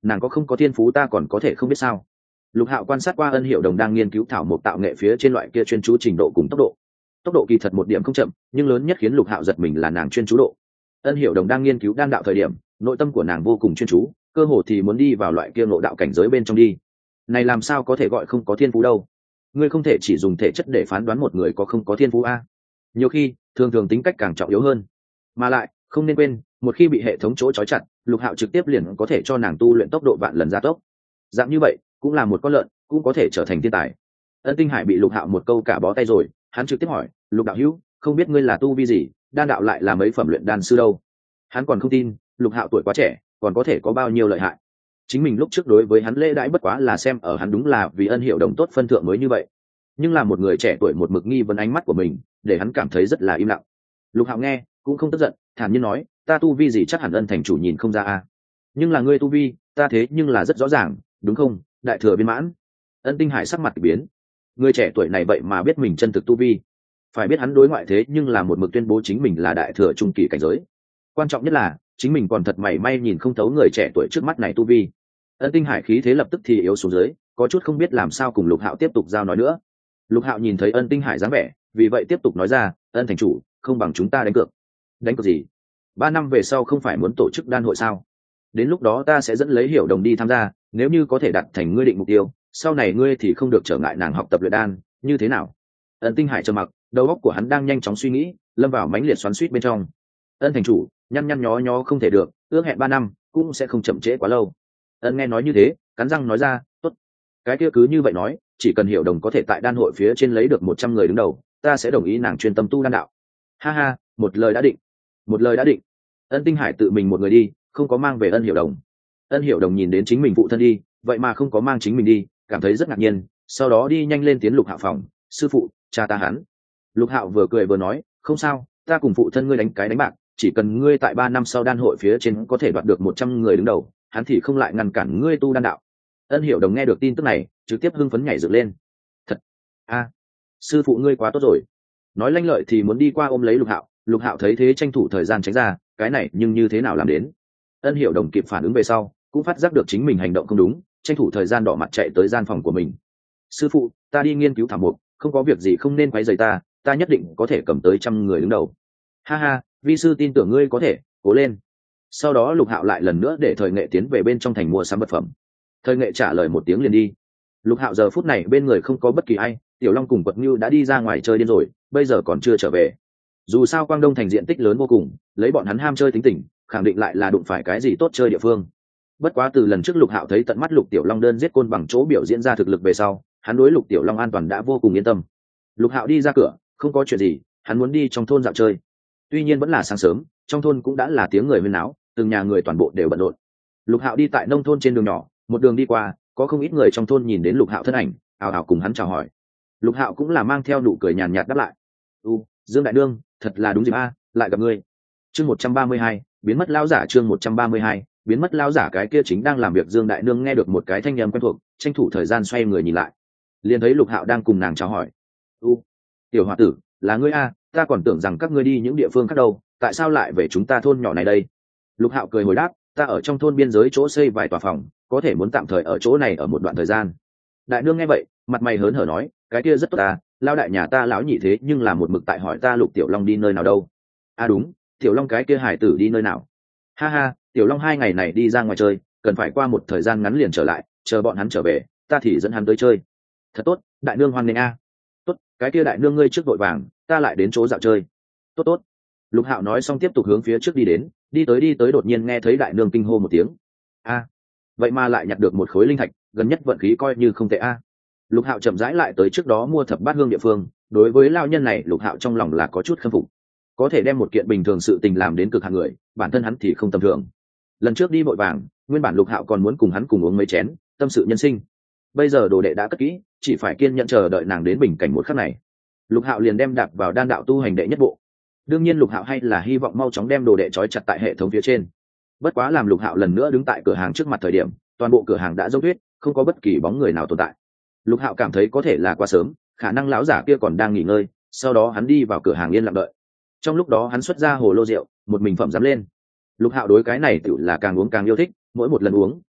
nàng có không có thiên phú ta còn có thể không biết sao? Lục Hạo quan sát qua Ân Hiểu Đồng đang nghiên cứu thảo mộc tạo nghệ phía trên loại kia chuyên chú trình độ cùng tốc độ. Tốc độ kỳ thật một điểm không chậm, nhưng lớn nhất khiến Lục Hạo giật mình là nàng chuyên chú độ. Ân Hiểu Đồng đang nghiên cứu đan đạo thời điểm, nội tâm của nàng vô cùng chuyên chú, cơ hồ thì muốn đi vào loại kia ngộ đạo cảnh giới bên trong đi. Này làm sao có thể gọi không có thiên phú đâu? Ngươi không thể chỉ dùng thể chất để phán đoán một người có không có thiên phú a. Nhiều khi, thường thường tính cách càng trọng yếu hơn. Mà lại, không nên quên, một khi bị hệ thống chỗ trói chặt, Lục Hạo trực tiếp liền có thể cho nàng tu luyện tốc độ vạn lần gia tốc. Dạng như vậy, cũng là một con lợn, cũng có thể trở thành thiên tài. Ân Tinh Hải bị Lục Hạo một câu cả bó tay rồi, hắn trực tiếp hỏi, "Lục đạo hữu, không biết ngươi là tu vi gì, đan đạo lại là mấy phẩm luyện đan sư đâu?" Hắn còn không tin, Lục Hạo tuổi quá trẻ, còn có thể có bao nhiêu lợi hại. Chính mình lúc trước đối với hắn lễ đãi bất quá là xem ở hắn đúng là vì Ân Hiểu Đồng tốt phân thượng mới như vậy. Nhưng là một người trẻ tuổi một mực nghi vấn ánh mắt của mình, để hắn cảm thấy rất là im lặng. Lục Hạo nghe, cũng không tức giận, thản nhiên nói, "Ta tu vi gì chắc hẳn Ân thành chủ nhìn không ra a. Nhưng là ngươi tu vi, ta thế nhưng là rất rõ ràng, đúng không? Đại thừa viên mãn." Ân Tinh Hải sắc mặt biến. Người trẻ tuổi này vậy mà biết mình chân thực tu vi. Phải biết hắn đối ngoại thế nhưng là một mực tuyên bố chính mình là đại thừa trung kỳ cảnh giới. Quan trọng nhất là, chính mình còn thật mảy may nhìn không thấu người trẻ tuổi trước mắt này tu vi. Ân Tinh Hải khí thế lập tức thì yếu xuống dưới, có chút không biết làm sao cùng Lục Hạo tiếp tục giao nói nữa. Lục Hạo nhìn thấy Ân Tinh Hải dáng vẻ, vì vậy tiếp tục nói ra, "Ân thành chủ, không bằng chúng ta đánh cược." "Đánh cược gì? Ba năm về sau không phải muốn tổ chức đan hội sao? Đến lúc đó ta sẽ dẫn lấy Hiểu Đồng đi tham gia, nếu như có thể đạt thành ngươi định mục tiêu, sau này ngươi thì không được trở ngại nàng học tập luyện đan, như thế nào?" Ân Tinh Hải trầm mặc, đầu óc của hắn đang nhanh chóng suy nghĩ, lâm vào mãnh liệt xoắn xuýt bên trong. "Ân thành chủ, nhăn nhăn nhó nhó không thể được, ước hẹn ba năm cũng sẽ không chậm trễ quá lâu." Ân nghe nói như thế, cắn răng nói ra, "Tốt." Cái kia cứ như vậy nói, chỉ cần Hiểu Đồng có thể tại đan hội phía trên lấy được một trăm người đứng đầu, ta sẽ đồng ý nàng chuyên tâm tu đan đạo. Ha ha, một lời đã định. Một lời đã định. Ân Tinh Hải tự mình một người đi, không có mang về Ân Hiểu Đồng. Ân Hiểu Đồng nhìn đến chính mình phụ thân đi, vậy mà không có mang chính mình đi, cảm thấy rất ngạc nhiên, sau đó đi nhanh lên tiến Lục Hạo phòng, "Sư phụ, cha ta hắn." Lục Hạo vừa cười vừa nói, "Không sao, ta cùng phụ thân ngươi đánh cái đánh bạc, chỉ cần ngươi tại ba năm sau đan hội phía trên có thể đoạt được một trăm người đứng đầu, hắn thì không lại ngăn cản ngươi tu đan đạo." Ân Hiểu Đồng nghe được tin tức này, trực tiếp hưng phấn nhảy dựng lên. "Thật? A, sư phụ ngươi quá tốt rồi." Nói lanh lợi thì muốn đi qua ôm lấy Lục Hạo, Lục Hạo thấy thế tranh thủ thời gian tránh ra, cái này nhưng như thế nào làm đến. Ân Hiểu Đồng kịp phản ứng về sau, cũng phát giác được chính mình hành động không đúng, tranh thủ thời gian đỏ mặt chạy tới gian phòng của mình. "Sư phụ, ta đi nghiên cứu thảo mộc, không có việc gì không nên quấy rầy ta, ta nhất định có thể cầm tới trăm người đứng đầu." "Ha ha, vi sư tin tưởng ngươi có thể, cố lên." Sau đó Lục Hạo lại lần nữa để Thời Nghệ tiến về bên trong thành mua sắm vật phẩm. Thời Nghệ trả lời một tiếng liền đi. Lục Hạo giờ phút này bên người không có bất kỳ ai, Tiểu Long cùng Quật Ngưu đã đi ra ngoài chơi điên rồi, bây giờ còn chưa trở về. Dù sao Quang Đông thành diện tích lớn vô cùng, lấy bọn hắn ham chơi tính tình, khẳng định lại là đụng phải cái gì tốt chơi địa phương. Bất quá từ lần trước Lục Hạo thấy tận mắt Lục Tiểu Long đơn giết côn bằng chỗ biểu diễn ra thực lực về sau, hắn đối Lục Tiểu Long an toàn đã vô cùng yên tâm. Lục Hạo đi ra cửa, không có chuyện gì, hắn muốn đi trong thôn dạo chơi. Tuy nhiên vẫn là sáng sớm, trong thôn cũng đã là tiếng người huyên náo, từng nhà người toàn bộ đều bận rộn. Lục Hạo đi tại nông thôn trên đường nhỏ, một đường đi qua, có không ít người trong thôn nhìn đến Lục Hạo thân ảnh, ào ào cùng hắn chào hỏi. Lục Hạo cũng là mang theo nụ cười nhàn nhạt đáp lại. "U, Dương đại nương, thật là đúng dịp a, lại gặp ngươi." Chương một trăm ba mươi hai, biến mất lão giả. Chương một trăm ba mươi hai, biến mất lão giả. Cái kia chính đang làm việc Dương đại nương nghe được một cái thanh âm quen thuộc, tranh thủ thời gian xoay người nhìn lại, liền thấy Lục Hạo đang cùng nàng chào hỏi. "U, tiểu hòa tử, là ngươi a, ta còn tưởng rằng các ngươi đi những địa phương khác đâu, tại sao lại về chúng ta thôn nhỏ này đây?" Lục Hạo cười hồi đáp, "Ta ở trong thôn biên giới chỗ xây vài tòa phòng, có thể muốn tạm thời ở chỗ này ở một đoạn thời gian." Đại nương nghe vậy, mặt mày hớn hở nói, "Cái kia rất tốt ta, lao đại nhà ta lão nhị thế nhưng là một mực tại hỏi ta Lục Tiểu Long đi nơi nào đâu." "À đúng, Tiểu Long cái kia hải tử đi nơi nào?" "Ha ha, Tiểu Long hai ngày này đi ra ngoài chơi, cần phải qua một thời gian ngắn liền trở lại, chờ bọn hắn trở về, ta thì dẫn hắn tới chơi." "Thật tốt, đại nương hoan nghênh a." "Tốt, cái kia đại nương ngươi trước vội vàng, ta lại đến chỗ dạo chơi." "Tốt tốt." Lục Hạo nói xong tiếp tục hướng phía trước đi đến, đi tới đi tới đột nhiên nghe thấy đại nương kinh hô một tiếng. "A, vậy mà lại nhặt được một khối linh thạch, gần nhất vận khí coi như không tệ a." Lục Hạo chậm rãi lại tới trước đó mua thập bát hương địa phương, đối với lao nhân này Lục Hạo trong lòng là có chút khâm phục. Có thể đem một kiện bình thường sự tình làm đến cực hạn người, bản thân hắn thì không tầm thường. Lần trước đi vội vàng, nguyên bản Lục Hạo còn muốn cùng hắn cùng uống mấy chén, tâm sự nhân sinh. Bây giờ đồ đệ đã cất kỹ, chỉ phải kiên nhẫn chờ đợi nàng đến bình cảnh một khắc này. Lục Hạo liền đem đạp vào đan đạo tu hành đệ nhất bộ. Đương nhiên Lục Hạo hay là hy vọng mau chóng đem đồ đệ trói chặt tại hệ thống phía trên. Bất quá làm Lục Hạo lần nữa đứng tại cửa hàng trước mặt thời điểm, toàn bộ cửa hàng đã dốc tuyết, không có bất kỳ bóng người nào tồn tại. Lục Hạo cảm thấy có thể là quá sớm, khả năng lão giả kia còn đang nghỉ ngơi, sau đó hắn đi vào cửa hàng yên lặng đợi. Trong lúc đó hắn xuất ra hồ lô rượu, một mình phẩm dám lên. Lục Hạo đối cái này tự là càng uống càng yêu thích, mỗi một lần uống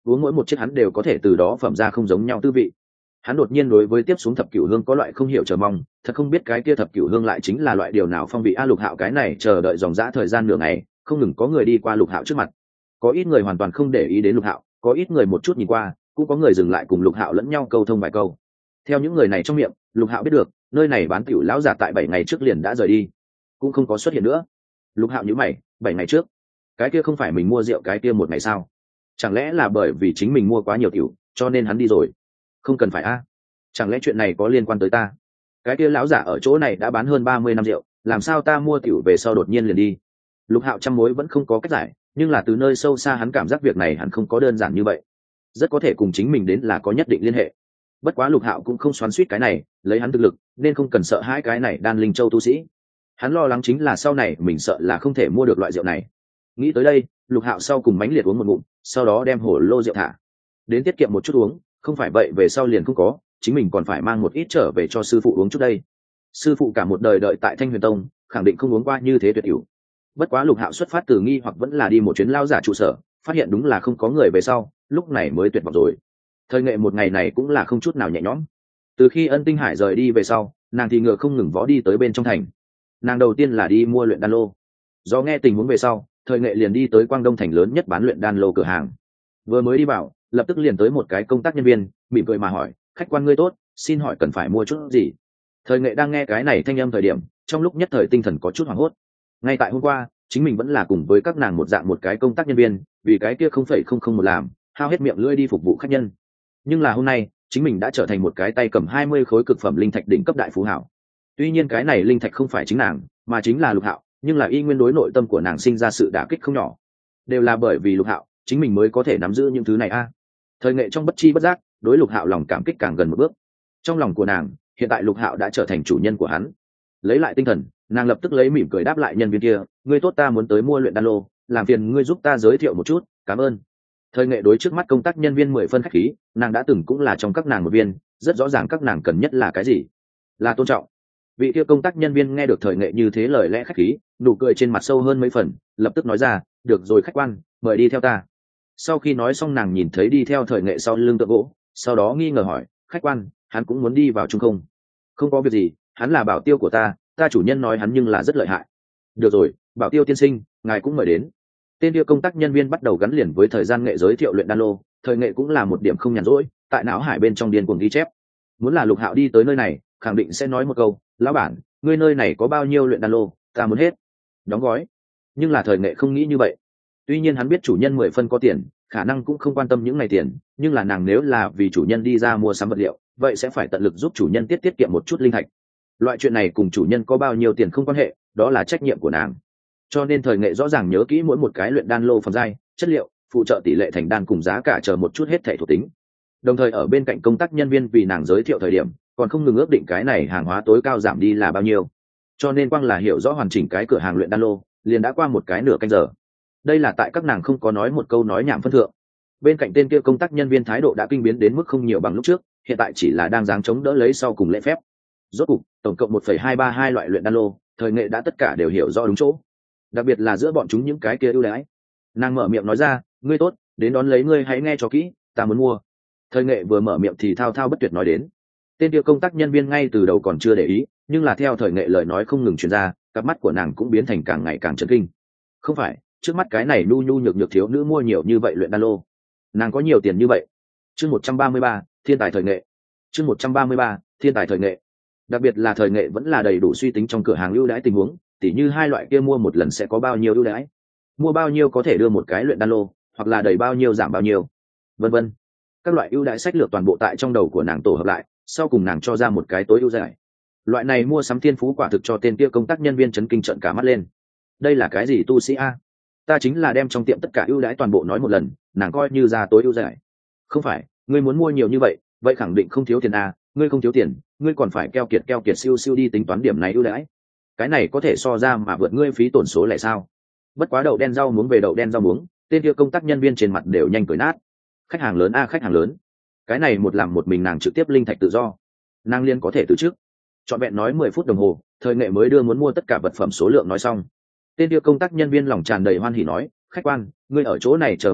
uống mỗi một chiếc hắn đều có thể từ đó phẩm ra không giống nhau tư vị. Hắn đột nhiên đối với tiếp xuống thập cửu hương có loại không hiểu chờ mong, thật không biết cái kia thập cửu hương lại chính là loại điều nào phong vị a. Lục Hạo cái này chờ đợi dòng dã thời gian nửa ngày, không ngừng có người đi qua Lục Hạo trước mặt. Có ít người hoàn toàn không để ý đến Lục Hạo, có ít người một chút nhìn qua, cũng có người dừng lại cùng Lục Hạo lẫn nhau câu thông vài câu. Theo những người này trong miệng, Lục Hạo biết được, nơi này bán tiểu lão giả tại bảy ngày trước liền đã rời đi, cũng không có xuất hiện nữa. Lục Hạo nhíu mày, bảy ngày trước, cái kia không phải mình mua rượu cái kia một ngày sao? Chẳng lẽ là bởi vì chính mình mua quá nhiều tiểu, cho nên hắn đi rồi? Không cần phải a. Chẳng lẽ chuyện này có liên quan tới ta? Cái kia lão giả ở chỗ này đã bán hơn ba mươi năm rượu, làm sao ta mua tiểu về sau đột nhiên liền đi? Lục Hạo trăm mối vẫn không có cách giải, nhưng là từ nơi sâu xa hắn cảm giác việc này hẳn không có đơn giản như vậy, rất có thể cùng chính mình đến là có nhất định liên hệ. Bất quá Lục Hạo cũng không xoắn xuýt cái này, lấy hắn thực lực nên không cần sợ hãi cái này đan linh châu tu sĩ. Hắn lo lắng chính là sau này mình sợ là không thể mua được loại rượu này. Nghĩ tới đây, Lục Hạo sau cùng mãnh liệt uống một ngụm, sau đó đem hổ lô rượu thả, đến tiết kiệm một chút uống, không phải vậy về sau liền không có, chính mình còn phải mang một ít trở về cho sư phụ uống chút đây. Sư phụ cả một đời đợi tại Thanh Huyền Tông, khẳng định không uống qua như thế tuyệt hữu. Bất quá Lục Hạo xuất phát từ nghi hoặc vẫn là đi một chuyến lao giả trụ sở, phát hiện đúng là không có người về sau, lúc này mới tuyệt vọng rồi. Thời nghệ một ngày này cũng là không chút nào nhẹ nhõm. Từ khi Ân Tinh Hải rời đi về sau, nàng thì ngựa không ngừng vó đi tới bên trong thành. Nàng đầu tiên là đi mua luyện đan lô. Do nghe tình huống về sau, thời nghệ liền đi tới Quang Đông thành lớn nhất bán luyện đan lô cửa hàng. Vừa mới đi vào, lập tức liền tới một cái công tác nhân viên, mỉm cười mà hỏi, khách quan ngươi tốt, xin hỏi cần phải mua chút gì? Thời nghệ đang nghe cái này thanh âm thời điểm, trong lúc nhất thời tinh thần có chút hoảng hốt. Ngay tại hôm qua, chính mình vẫn là cùng với các nàng một dạng một cái công tác nhân viên, vì cái kia không phẩy không không một làm, hao hết miệng lưỡi đi phục vụ khách nhân. Nhưng là hôm nay, chính mình đã trở thành một cái tay cầm hai mươi khối cực phẩm linh thạch đỉnh cấp đại phú hảo. Tuy nhiên cái này linh thạch không phải chính nàng, mà chính là Lục Hạo, nhưng là y nguyên đối nội tâm của nàng sinh ra sự đả kích không nhỏ. Đều là bởi vì Lục Hạo, chính mình mới có thể nắm giữ những thứ này a. Thời nghệ trong bất chi bất giác, đối Lục Hạo lòng cảm kích càng gần một bước. Trong lòng của nàng, hiện tại Lục Hạo đã trở thành chủ nhân của hắn. Lấy lại tinh thần, nàng lập tức lấy mỉm cười đáp lại nhân viên kia, ngươi tốt, ta muốn tới mua luyện đan lô, làm phiền ngươi giúp ta giới thiệu một chút, cảm ơn. Thời nghệ đối trước mắt công tác nhân viên mười phân khách khí, nàng đã từng cũng là trong các nàng một viên, rất rõ ràng các nàng cần nhất là cái gì, là tôn trọng. Vị kia công tác nhân viên nghe được thời nghệ như thế lời lẽ khách khí, nụ cười trên mặt sâu hơn mấy phần, lập tức nói ra, được rồi khách quan, mời đi theo ta. Sau khi nói xong, nàng nhìn thấy đi theo thời nghệ sau lưng tượng gỗ, sau đó nghi ngờ hỏi, khách quan, hắn cũng muốn đi vào chung không? Không có việc gì, hắn là bảo tiêu của ta, ta chủ nhân nói hắn nhưng là rất lợi hại. Được rồi, bảo tiêu tiên sinh, ngài cũng mời đến. Tên kia công tác nhân viên bắt đầu gắn liền với thời gian nghệ giới thiệu luyện đan lô, thời nghệ cũng là một điểm không nhàn rỗi, tại não hải bên trong điên cuồng ghi chép. Muốn là Lục Hạo đi tới nơi này, khẳng định sẽ nói một câu, lão bản, ngươi nơi này có bao nhiêu luyện đan lô, ta muốn hết, đóng gói. Nhưng là thời nghệ không nghĩ như vậy. Tuy nhiên hắn biết chủ nhân mười phân có tiền, khả năng cũng không quan tâm những ngày tiền, nhưng là nàng nếu là vì chủ nhân đi ra mua sắm vật liệu, vậy sẽ phải tận lực giúp chủ nhân tiết tiết kiệm một chút linh thạch. Loại chuyện này cùng chủ nhân có bao nhiêu tiền không quan hệ, đó là trách nhiệm của nàng. Cho nên thời nghệ rõ ràng nhớ kỹ mỗi một cái luyện đan lô phẩm giai, chất liệu, phụ trợ tỷ lệ thành đan cùng giá cả chờ một chút hết thảy thuộc tính. Đồng thời ở bên cạnh công tác nhân viên vì nàng giới thiệu thời điểm, còn không ngừng ước định cái này hàng hóa tối cao giảm đi là bao nhiêu. Cho nên quang là hiểu rõ hoàn chỉnh cái cửa hàng luyện đan lô, liền đã qua một cái nửa canh giờ. Đây là tại các nàng không có nói một câu nói nhảm phân thượng. Bên cạnh tên kia công tác nhân viên thái độ đã kinh biến đến mức không nhiều bằng lúc trước, hiện tại chỉ là đang dáng chống đỡ lấy sau cùng lễ phép. Rốt cục, tổng cộng một phẩy hai ba hai loại luyện đan lô, thời nghệ đã tất cả đều hiểu rõ đúng chỗ. Đặc biệt là giữa bọn chúng những cái kia ưu đãi. Nàng mở miệng nói ra, ngươi tốt, đến đón lấy ngươi hãy nghe cho kỹ, ta muốn mua. Thời nghệ vừa mở miệng thì thao thao bất tuyệt nói đến. Tên kia công tác nhân viên ngay từ đầu còn chưa để ý, nhưng là theo thời nghệ lời nói không ngừng truyền ra, cặp mắt của nàng cũng biến thành càng ngày càng chấn kinh. Không phải, trước mắt cái này nu nhu nhược nhược thiếu nữ mua nhiều như vậy luyện đan lô, nàng có nhiều tiền như vậy? Chương một trăm ba mươi ba, thiên tài thời nghệ. Chương một trăm ba mươi ba, thiên tài thời nghệ. Đặc biệt là thời nghệ vẫn là đầy đủ suy tính trong cửa hàng ưu đãi tình huống, tỉ như hai loại kia mua một lần sẽ có bao nhiêu ưu đãi, mua bao nhiêu có thể đưa một cái luyện đan lô, hoặc là đầy bao nhiêu giảm bao nhiêu, vân vân. Các loại ưu đãi sách lược toàn bộ tại trong đầu của nàng tổ hợp lại, sau cùng nàng cho ra một cái tối ưu giải. Loại này mua sắm thiên phú quả thực cho tên kia công tác nhân viên chấn kinh trợn cả mắt lên. Đây là cái gì tu sĩ a? Ta chính là đem trong tiệm tất cả ưu đãi toàn bộ nói một lần, nàng coi như ra tối ưu giải. Không phải, ngươi muốn mua nhiều như vậy, vậy khẳng định không thiếu tiền a, ngươi không thiếu tiền, ngươi còn phải keo kiệt keo kiệt siêu siêu đi tính toán điểm này ưu đãi. Cái này có thể so ra mà vượt ngươi phí tổn số lại sao? Bất quá đậu đen rau muống về đậu đen rau muống, tên kia công tác nhân viên trên mặt đều nhanh cười nát. Khách hàng lớn a, khách hàng lớn. Cái này một làm một mình nàng trực tiếp linh thạch tự do, nàng liên có thể từ trước. Chọn vẹn nói mười phút đồng hồ, thời nghệ mới đưa muốn mua tất cả vật phẩm số lượng nói xong. Tên kia công tác nhân viên lòng tràn đầy hoan hỉ nói, khách quan, ngươi ở chỗ này chờ một chút,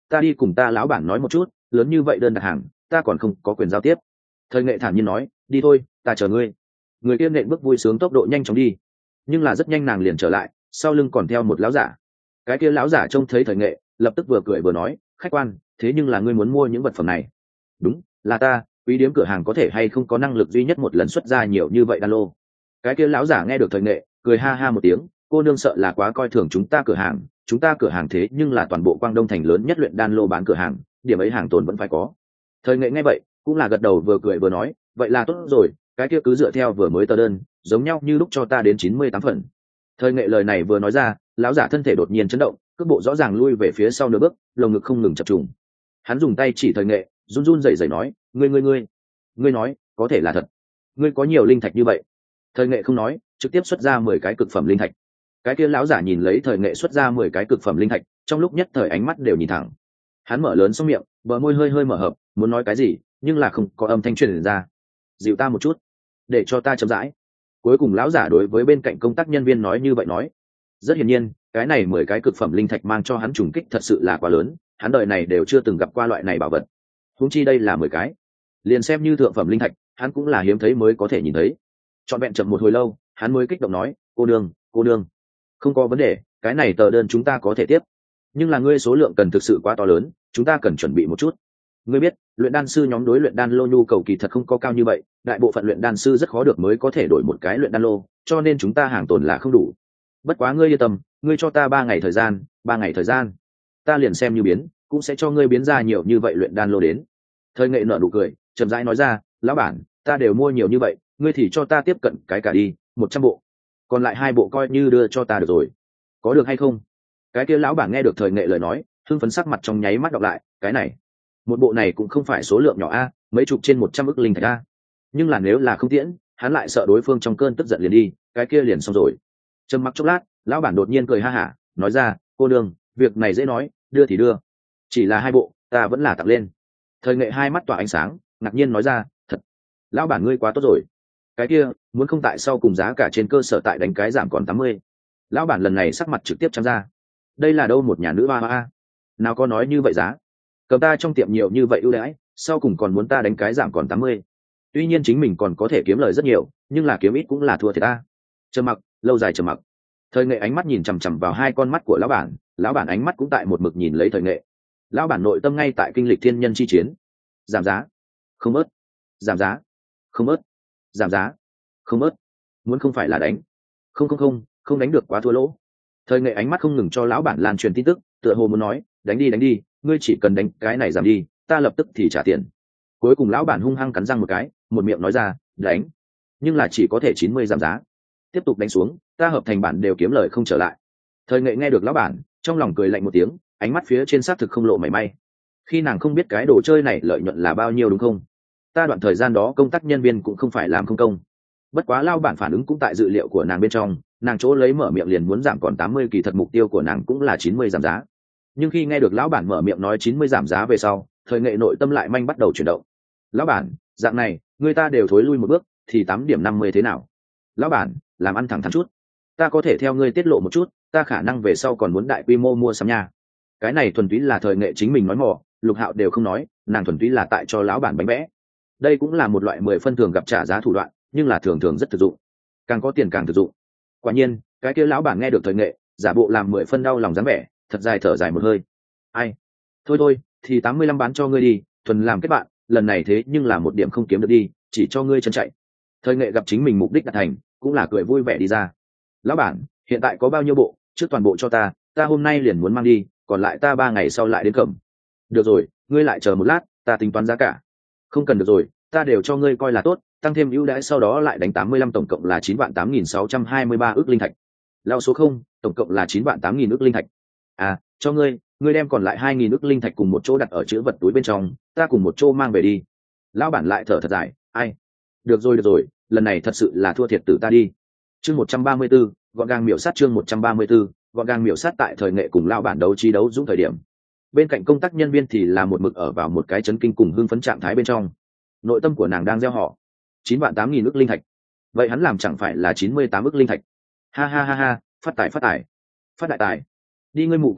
ta đi cùng ta lão bản nói một chút, lớn như vậy đơn đặt hàng ta còn không có quyền giao tiếp. Thời Nghệ thản nhiên nói, đi thôi, ta chờ ngươi. Người kia nện bước vui sướng tốc độ nhanh chóng đi, nhưng là rất nhanh nàng liền trở lại, sau lưng còn theo một lão giả. Cái kia lão giả trông thấy Thời Nghệ, lập tức vừa cười vừa nói, khách quan, thế nhưng là ngươi muốn mua những vật phẩm này? Đúng, là ta. Quý điếm cửa hàng có thể hay không có năng lực duy nhất một lần xuất ra nhiều như vậy đan lô? Cái kia lão giả nghe được Thời Nghệ, cười ha ha một tiếng, cô nương sợ là quá coi thường chúng ta cửa hàng, chúng ta cửa hàng thế nhưng là toàn bộ Quang Đông thành lớn nhất luyện đan lô bán cửa hàng, điểm ấy hàng tồn vẫn phải có. Thời Nghệ nghe vậy cũng là gật đầu vừa cười vừa nói, vậy là tốt rồi, cái kia cứ dựa theo vừa mới tờ đơn, giống nhau như lúc cho ta đến chín mươi tám phần. Thời Nghệ lời này vừa nói ra, lão giả thân thể đột nhiên chấn động, cước bộ rõ ràng lui về phía sau nửa bước, lồng ngực không ngừng chập trùng. Hắn dùng tay chỉ Thời Nghệ, run run rẩy rẩy nói, ngươi ngươi ngươi, ngươi nói, có thể là thật? Ngươi có nhiều linh thạch như vậy? Thời Nghệ không nói, trực tiếp xuất ra mười cái cực phẩm linh thạch. Cái kia lão giả nhìn lấy Thời Nghệ xuất ra mười cái cực phẩm linh thạch, trong lúc nhất thời ánh mắt đều nhìn thẳng. Hắn mở lớn xong miệng, bờ môi hơi hơi mở hợp, muốn nói cái gì, nhưng là không có âm thanh truyền ra. Dịu ta một chút, để cho ta chậm rãi. Cuối cùng lão giả đối với bên cạnh công tác nhân viên nói như vậy nói. Rất hiển nhiên, cái này mười cái cực phẩm linh thạch mang cho hắn trùng kích thật sự là quá lớn, hắn đời này đều chưa từng gặp qua loại này bảo vật. Huống chi đây là mười cái, liền xem như thượng phẩm linh thạch, hắn cũng là hiếm thấy mới có thể nhìn thấy. Trọn vẹn chậm một hồi lâu, hắn mới kích động nói, cô đương, cô đương, không có vấn đề, cái này tờ đơn chúng ta có thể tiếp, nhưng là ngươi số lượng cần thực sự quá to lớn, chúng ta cần chuẩn bị một chút. Ngươi biết, luyện đan sư nhóm đối luyện đan lô nhu cầu kỳ thật không có cao như vậy, đại bộ phận luyện đan sư rất khó được mới có thể đổi một cái luyện đan lô, cho nên chúng ta hàng tồn là không đủ. Bất quá ngươi yên tâm, ngươi cho ta ba ngày thời gian, ba ngày thời gian, ta liền xem như biến, cũng sẽ cho ngươi biến ra nhiều như vậy luyện đan lô đến. Thời Nghệ nở nụ cười, chậm rãi nói ra, lão bản, ta đều mua nhiều như vậy, ngươi thì cho ta tiếp cận cái cả đi, một trăm bộ, còn lại hai bộ coi như đưa cho ta được rồi, có được hay không? Cái kia lão bản nghe được Thời Nghệ lời nói, hưng phấn sắc mặt trong nháy mắt đọc lại, cái này, một bộ này cũng không phải số lượng nhỏ a, mấy chục trên một trăm ức linh thạch a. Nhưng là nếu là không tiễn, hắn lại sợ đối phương trong cơn tức giận liền đi, cái kia liền xong rồi. Trầm mặc chốc lát, lão bản đột nhiên cười ha hả, nói ra, cô đương, việc này dễ nói, đưa thì đưa, chỉ là hai bộ, ta vẫn là tặng lên. Thời Nghệ hai mắt tỏa ánh sáng, ngạc nhiên nói ra, thật, lão bản ngươi quá tốt rồi. Cái kia, muốn không tại sau cùng giá cả trên cơ sở tại đánh cái giảm còn tám mươi. Lão bản lần này sắc mặt trực tiếp trắng ra. Đây là đâu một nhà nữ ba a, nào có nói như vậy giá, cầm ta trong tiệm nhiều như vậy ưu đãi, sau cùng còn muốn ta đánh cái giảm còn tám mươi. Tuy nhiên chính mình còn có thể kiếm lời rất nhiều, nhưng là kiếm ít cũng là thua thiệt ta. Trầm mặc, lâu dài trầm mặc. Thời Nghệ ánh mắt nhìn chằm chằm vào hai con mắt của lão bản, lão bản ánh mắt cũng tại một mực nhìn lấy Thời Nghệ. Lão bản nội tâm ngay tại kinh lịch thiên nhân chi chiến. Giảm giá, không ớt, giảm giá, không ớt, giảm giá, không ớt. Muốn không phải là đánh, không không không, không đánh được quá thua lỗ. Thời Nghệ ánh mắt không ngừng cho lão bản lan truyền tin tức, tựa hồ muốn nói, đánh đi đánh đi, ngươi chỉ cần đánh cái này giảm đi, ta lập tức thì trả tiền. Cuối cùng lão bản hung hăng cắn răng một cái, một miệng nói ra, đánh, nhưng là chỉ có thể chín mươi giảm giá, tiếp tục đánh xuống, ta hợp thành bản đều kiếm lời không trở lại. Thời Nghệ nghe được lão bản, trong lòng cười lạnh một tiếng, ánh mắt phía trên xác thực không lộ mảy may. Khi nàng không biết cái đồ chơi này lợi nhuận là bao nhiêu đúng không? Ta đoạn thời gian đó công tác nhân viên cũng không phải làm không công. Bất quá lão bản phản ứng cũng tại dự liệu của nàng bên trong, nàng chỗ lấy mở miệng liền muốn giảm còn tám mươi, kỳ thật mục tiêu của nàng cũng là chín mươi giảm giá. Nhưng khi nghe được lão bản mở miệng nói chín mươi giảm giá về sau, Thời Nghệ nội tâm lại manh bắt đầu chuyển động. Lão bản, dạng này, người ta đều thối lui một bước, thì tám điểm năm mươi thế nào? Lão bản, làm ăn thẳng thắn chút, ta có thể theo ngươi tiết lộ một chút, ta khả năng về sau còn muốn đại quy mô mua sắm nha. Cái này thuần túy là Thời Nghệ chính mình nói mò, Lục Hạo đều không nói, nàng thuần túy là tại cho lão bản bánh vẽ. Đây cũng là một loại mười phân thường gặp trả giá thủ đoạn, nhưng là thường thường rất thực dụng, càng có tiền càng thực dụng. Quả nhiên, cái kia lão bản nghe được Thời Nghệ, giả bộ làm mười phân đau lòng dáng vẻ, thật dài thở dài một hơi. Ai, thôi thôi, thì tám mươi lăm bán cho ngươi đi, thuần làm kết bạn, lần này thế nhưng là một điểm không kiếm được đi, chỉ cho ngươi chân chạy. Thời Nghệ gặp chính mình mục đích đạt thành, cũng là cười vui vẻ đi ra. Lão bản, hiện tại có bao nhiêu bộ, trước toàn bộ cho ta, ta hôm nay liền muốn mang đi, còn lại ta ba ngày sau lại đến cầm. Được rồi, ngươi lại chờ một lát, ta tính toán giá cả. Không cần được rồi, ta đều cho ngươi coi là tốt, tăng thêm ưu đãi sau đó lại đánh tám mươi lăm, tổng cộng là chín vạn tám nghìn sáu trăm hai mươi ba ức linh thạch. Lao số không, tổng cộng là chín vạn tám nghìn ức linh thạch. À, cho ngươi, ngươi đem còn lại hai nghìn ức linh thạch cùng một chỗ đặt ở chữ vật túi bên trong, ta cùng một chỗ mang về đi. Lão bản lại thở thật dài, ai? Được rồi được rồi, lần này thật sự là thua thiệt tử ta đi. Chương một trăm ba mươi 134, gọn gàng miểu sát chương một trăm ba mươi 134, gọn gàng miểu sát tại Thời Nghệ cùng lão bản đấu trí đấu dũng thời điểm. Bên cạnh công tác nhân viên thì là một mực ở vào một cái chấn kinh cùng hưng phấn trạng thái bên trong. Nội tâm của nàng đang gieo họ. chín vạn tám nghìn ức linh thạch. Vậy hắn làm chẳng phải là chín mươi tám ức linh thạch. Ha ha ha ha, phát tài phát tài. Phát đại tài. Đi ngươi mụ công tác,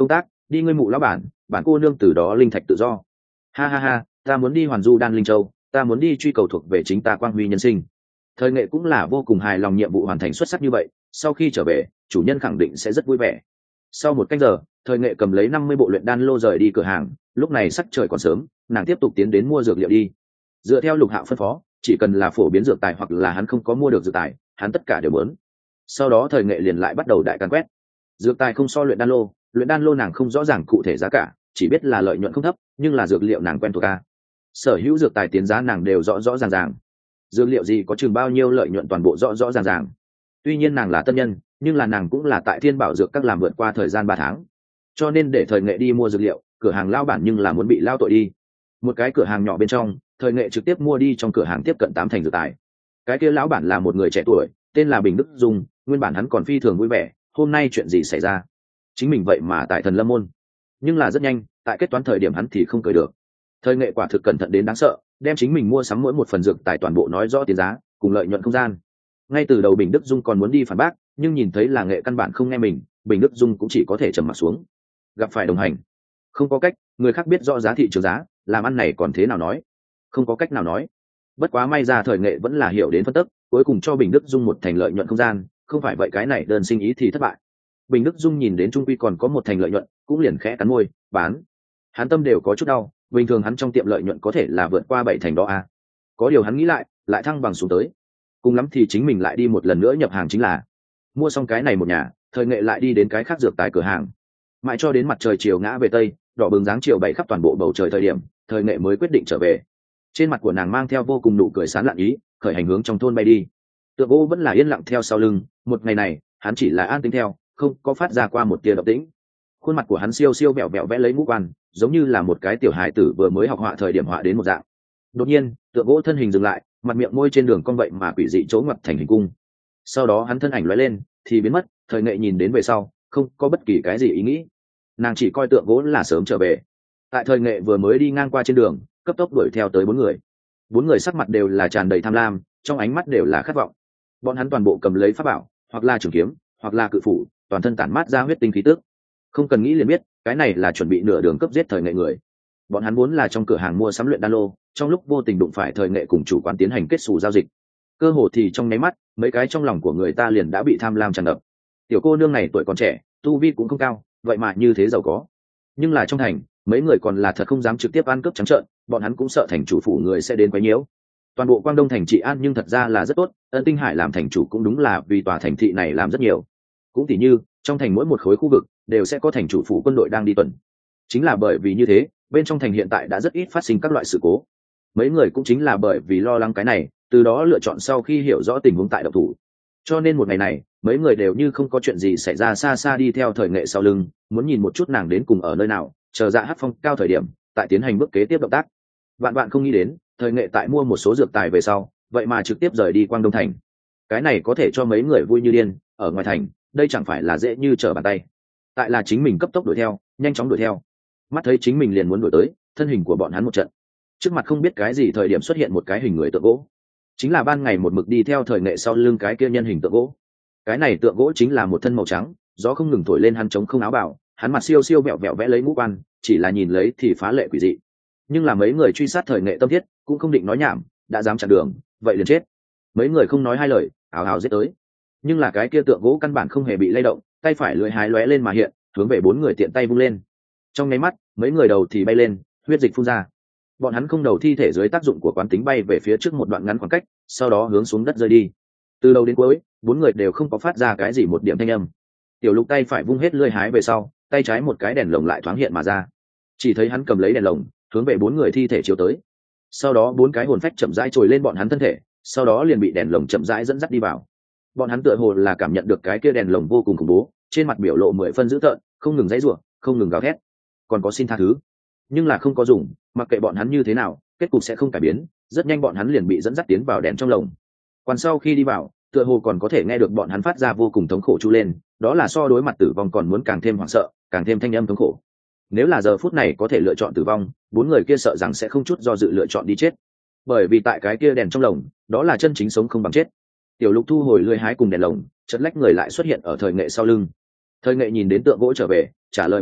đi ngươi mụ lão bản, bản cô nương từ đó linh thạch tự do. Ha ha ha, ta muốn đi hoàn du đan linh châu, ta muốn đi truy cầu thuộc về chính ta quang huy nhân sinh. Thời nghệ cũng là vô cùng hài lòng nhiệm vụ hoàn thành xuất sắc như vậy, sau khi trở về chủ nhân khẳng định sẽ rất vui vẻ. Sau một canh giờ, thời nghệ cầm lấy năm mươi bộ luyện đan lô rời đi cửa hàng. Lúc này sắc trời còn sớm, nàng tiếp tục tiến đến mua dược liệu đi. Dựa theo Lục Hạo phân phó, chỉ cần là phổ biến dược tài hoặc là hắn không có mua được dược tài, hắn tất cả đều muốn. Sau đó thời nghệ liền lại bắt đầu đại càn quét. Dược tài không so luyện đan lô, luyện đan lô nàng không rõ ràng cụ thể giá cả, chỉ biết là lợi nhuận không thấp, nhưng là dược liệu nàng quen thuộc a. Sở hữu dược tài tiến giá nàng đều rõ rõ ràng ràng. Dược liệu gì có chừng bao nhiêu lợi nhuận toàn bộ rõ rõ ràng ràng. Tuy nhiên nàng là tân nhân, nhưng là nàng cũng là tại Thiên Bảo dược các làm vượt qua thời gian ba tháng, cho nên để thời nghệ đi mua dược liệu, cửa hàng lao bản nhưng là muốn bị lao tội đi. Một cái cửa hàng nhỏ bên trong, thời nghệ trực tiếp mua đi trong cửa hàng tiếp cận tám thành dược tài. Cái kia lão bản là một người trẻ tuổi, tên là Bình Đức Dung, nguyên bản hắn còn phi thường vui vẻ, hôm nay chuyện gì xảy ra? Chính mình vậy mà tại Thần Lâm môn. Nhưng là rất nhanh, tại kết toán thời điểm hắn thì không cười được. Thời nghệ quả thực cẩn thận đến đáng sợ, đem chính mình mua sắm mỗi một phần dược tài toàn bộ nói rõ tiền giá, cùng lợi nhuận không gian. Ngay từ đầu Bình Đức Dung còn muốn đi phản bác, nhưng nhìn thấy là nghệ căn bản không nghe mình, Bình Đức Dung cũng chỉ có thể trầm mặt xuống. Gặp phải đồng hành, không có cách, người khác biết rõ giá thị trường giá, làm ăn này còn thế nào nói? Không có cách nào nói. Bất quá may ra thời nghệ vẫn là hiểu đến phân tích, cuối cùng cho Bình Đức Dung một thành lợi nhuận không gian, không phải vậy cái này đơn sinh ý thì thất bại. Bình Đức Dung nhìn đến trung quy còn có một thành lợi nhuận, cũng liền khẽ cắn môi, bán. Hắn tâm đều có chút đau, bình thường hắn trong tiệm lợi nhuận có thể là vượt qua bảy thành đó a. Có điều hắn nghĩ lại, lại thăng bằng xuống tới. Cùng lắm thì chính mình lại đi một lần nữa nhập hàng chính là. Mua xong cái này một nhà, thời nghệ lại đi đến cái khác dược tài cửa hàng. Mãi cho đến mặt trời chiều ngã về tây, đỏ bừng dáng chiều bay khắp toàn bộ bầu trời thời điểm, thời nghệ mới quyết định trở về. Trên mặt của nàng mang theo vô cùng nụ cười sán lạn ý, khởi hành hướng trong thôn bay đi. Tượng gỗ vẫn là yên lặng theo sau lưng, một ngày này, hắn chỉ là an tĩnh theo, không có phát ra qua một tia động tĩnh. Khuôn mặt của hắn siêu siêu vẹo vẹo vẽ lấy ngũ quan, giống như là một cái tiểu hài tử vừa mới học họa thời điểm họa đến một dạng. Đột nhiên, tượng gỗ thân hình dừng lại, mặt miệng môi trên đường cong vậy mà quỷ dị chỗ ngoặt thành hình cung. Sau đó hắn thân ảnh lóe lên, thì biến mất. Thời nghệ nhìn đến về sau, không có bất kỳ cái gì ý nghĩ. Nàng chỉ coi tượng gỗ là sớm trở về. Tại thời nghệ vừa mới đi ngang qua trên đường, cấp tốc đuổi theo tới bốn người. Bốn người sắc mặt đều là tràn đầy tham lam, trong ánh mắt đều là khát vọng. Bọn hắn toàn bộ cầm lấy pháp bảo, hoặc là trường kiếm, hoặc là cự phủ, toàn thân tản mát ra huyết tinh khí tức. Không cần nghĩ liền biết, cái này là chuẩn bị nửa đường cấp giết thời nghệ người. Bọn hắn vốn là trong cửa hàng mua sắm luyện đan lô, trong lúc vô tình đụng phải thời nghệ cùng chủ quán tiến hành kết sủ giao dịch. Cơ hồ thì trong nháy mắt, mấy cái trong lòng của người ta liền đã bị tham lam tràn ngập. Tiểu cô nương này tuổi còn trẻ, tu vi cũng không cao, vậy mà như thế giàu có. Nhưng là trong thành, mấy người còn là thật không dám trực tiếp ăn cướp trắng trợn, bọn hắn cũng sợ thành chủ phủ người sẽ đến quấy nhiễu. Toàn bộ Quang Đông thành trị an nhưng thật ra là rất tốt, Ân Tinh Hải làm thành chủ cũng đúng là vì tòa thành thị này làm rất nhiều. Cũng tỉ như, trong thành mỗi một khối khu vực đều sẽ có thành chủ phủ quân đội đang đi tuần. Chính là bởi vì như thế, bên trong thành hiện tại đã rất ít phát sinh các loại sự cố. Mấy người cũng chính là bởi vì lo lắng cái này, từ đó lựa chọn sau khi hiểu rõ tình huống tại độc thủ. Cho nên một ngày này, mấy người đều như không có chuyện gì xảy ra xa xa đi theo thời nghệ sau lưng, muốn nhìn một chút nàng đến cùng ở nơi nào, chờ Dạ Hát Phong cao thời điểm, tại tiến hành bước kế tiếp động tác. Vạn vạn không nghĩ đến, thời nghệ tại mua một số dược tài về sau, vậy mà trực tiếp rời đi Quang Đông thành. Cái này có thể cho mấy người vui như điên, ở ngoài thành, đây chẳng phải là dễ như trở bàn tay. Tại là chính mình cấp tốc đuổi theo, nhanh chóng đuổi theo. Mắt thấy chính mình liền muốn đuổi tới, thân hình của bọn hắn một trận. Trước mặt không biết cái gì thời điểm xuất hiện một cái hình người tượng gỗ. Chính là ban ngày một mực đi theo thời nghệ sau lưng cái kia nhân hình tượng gỗ. Cái này tượng gỗ chính là một thân màu trắng, gió không ngừng thổi lên hắn trống không áo bào, hắn mặt siêu siêu vẹo vẹo vẽ lấy ngũ quan, chỉ là nhìn lấy thì phá lệ quỷ dị. Nhưng là mấy người truy sát thời nghệ tâm thiết, cũng không định nói nhảm, đã dám chặn đường, vậy liền chết. Mấy người không nói hai lời, ào ào giết tới. Nhưng là cái kia tượng gỗ căn bản không hề bị lay động, tay phải lưỡi hái lóe lên mà hiện, hướng về bốn người tiện tay vung lên. Trong nháy mắt, mấy người đầu thì bay lên, huyết dịch phun ra. Bọn hắn không đầu thi thể dưới tác dụng của quán tính bay về phía trước một đoạn ngắn khoảng cách, sau đó hướng xuống đất rơi đi. Từ đầu đến cuối, bốn người đều không có phát ra cái gì một điểm thanh âm. Tiểu Lục tay phải vung hết lưỡi hái về sau, tay trái một cái đèn lồng lại thoáng hiện mà ra. Chỉ thấy hắn cầm lấy đèn lồng, hướng về bốn người thi thể chiếu tới. Sau đó bốn cái hồn phách chậm rãi trồi lên bọn hắn thân thể, sau đó liền bị đèn lồng chậm rãi dẫn dắt đi vào. Bọn hắn tựa hồ là cảm nhận được cái kia đèn lồng vô cùng khủng bố, trên mặt biểu lộ mười phân dữ tợn, không ngừng giãy giụa, không ngừng gào thét, còn có xin tha thứ. Nhưng là không có dùng, mặc kệ bọn hắn như thế nào, kết cục sẽ không cải biến, rất nhanh bọn hắn liền bị dẫn dắt tiến vào đèn trong lồng. Còn sau khi đi vào, tựa hồ còn có thể nghe được bọn hắn phát ra vô cùng thống khổ chu lên, đó là so đối mặt tử vong còn muốn càng thêm hoảng sợ, càng thêm thanh âm thống khổ. Nếu là giờ phút này có thể lựa chọn tử vong, bốn người kia sợ rằng sẽ không chút do dự lựa chọn đi chết, bởi vì tại cái kia đèn trong lồng, đó là chân chính sống không bằng chết. Tiểu Lục thu hồi lưỡi hái cùng đèn lồng, chợt lách người lại xuất hiện ở thời nghệ sau lưng. Thời nghệ nhìn đến tượng gỗ trở về, trả lời một câu,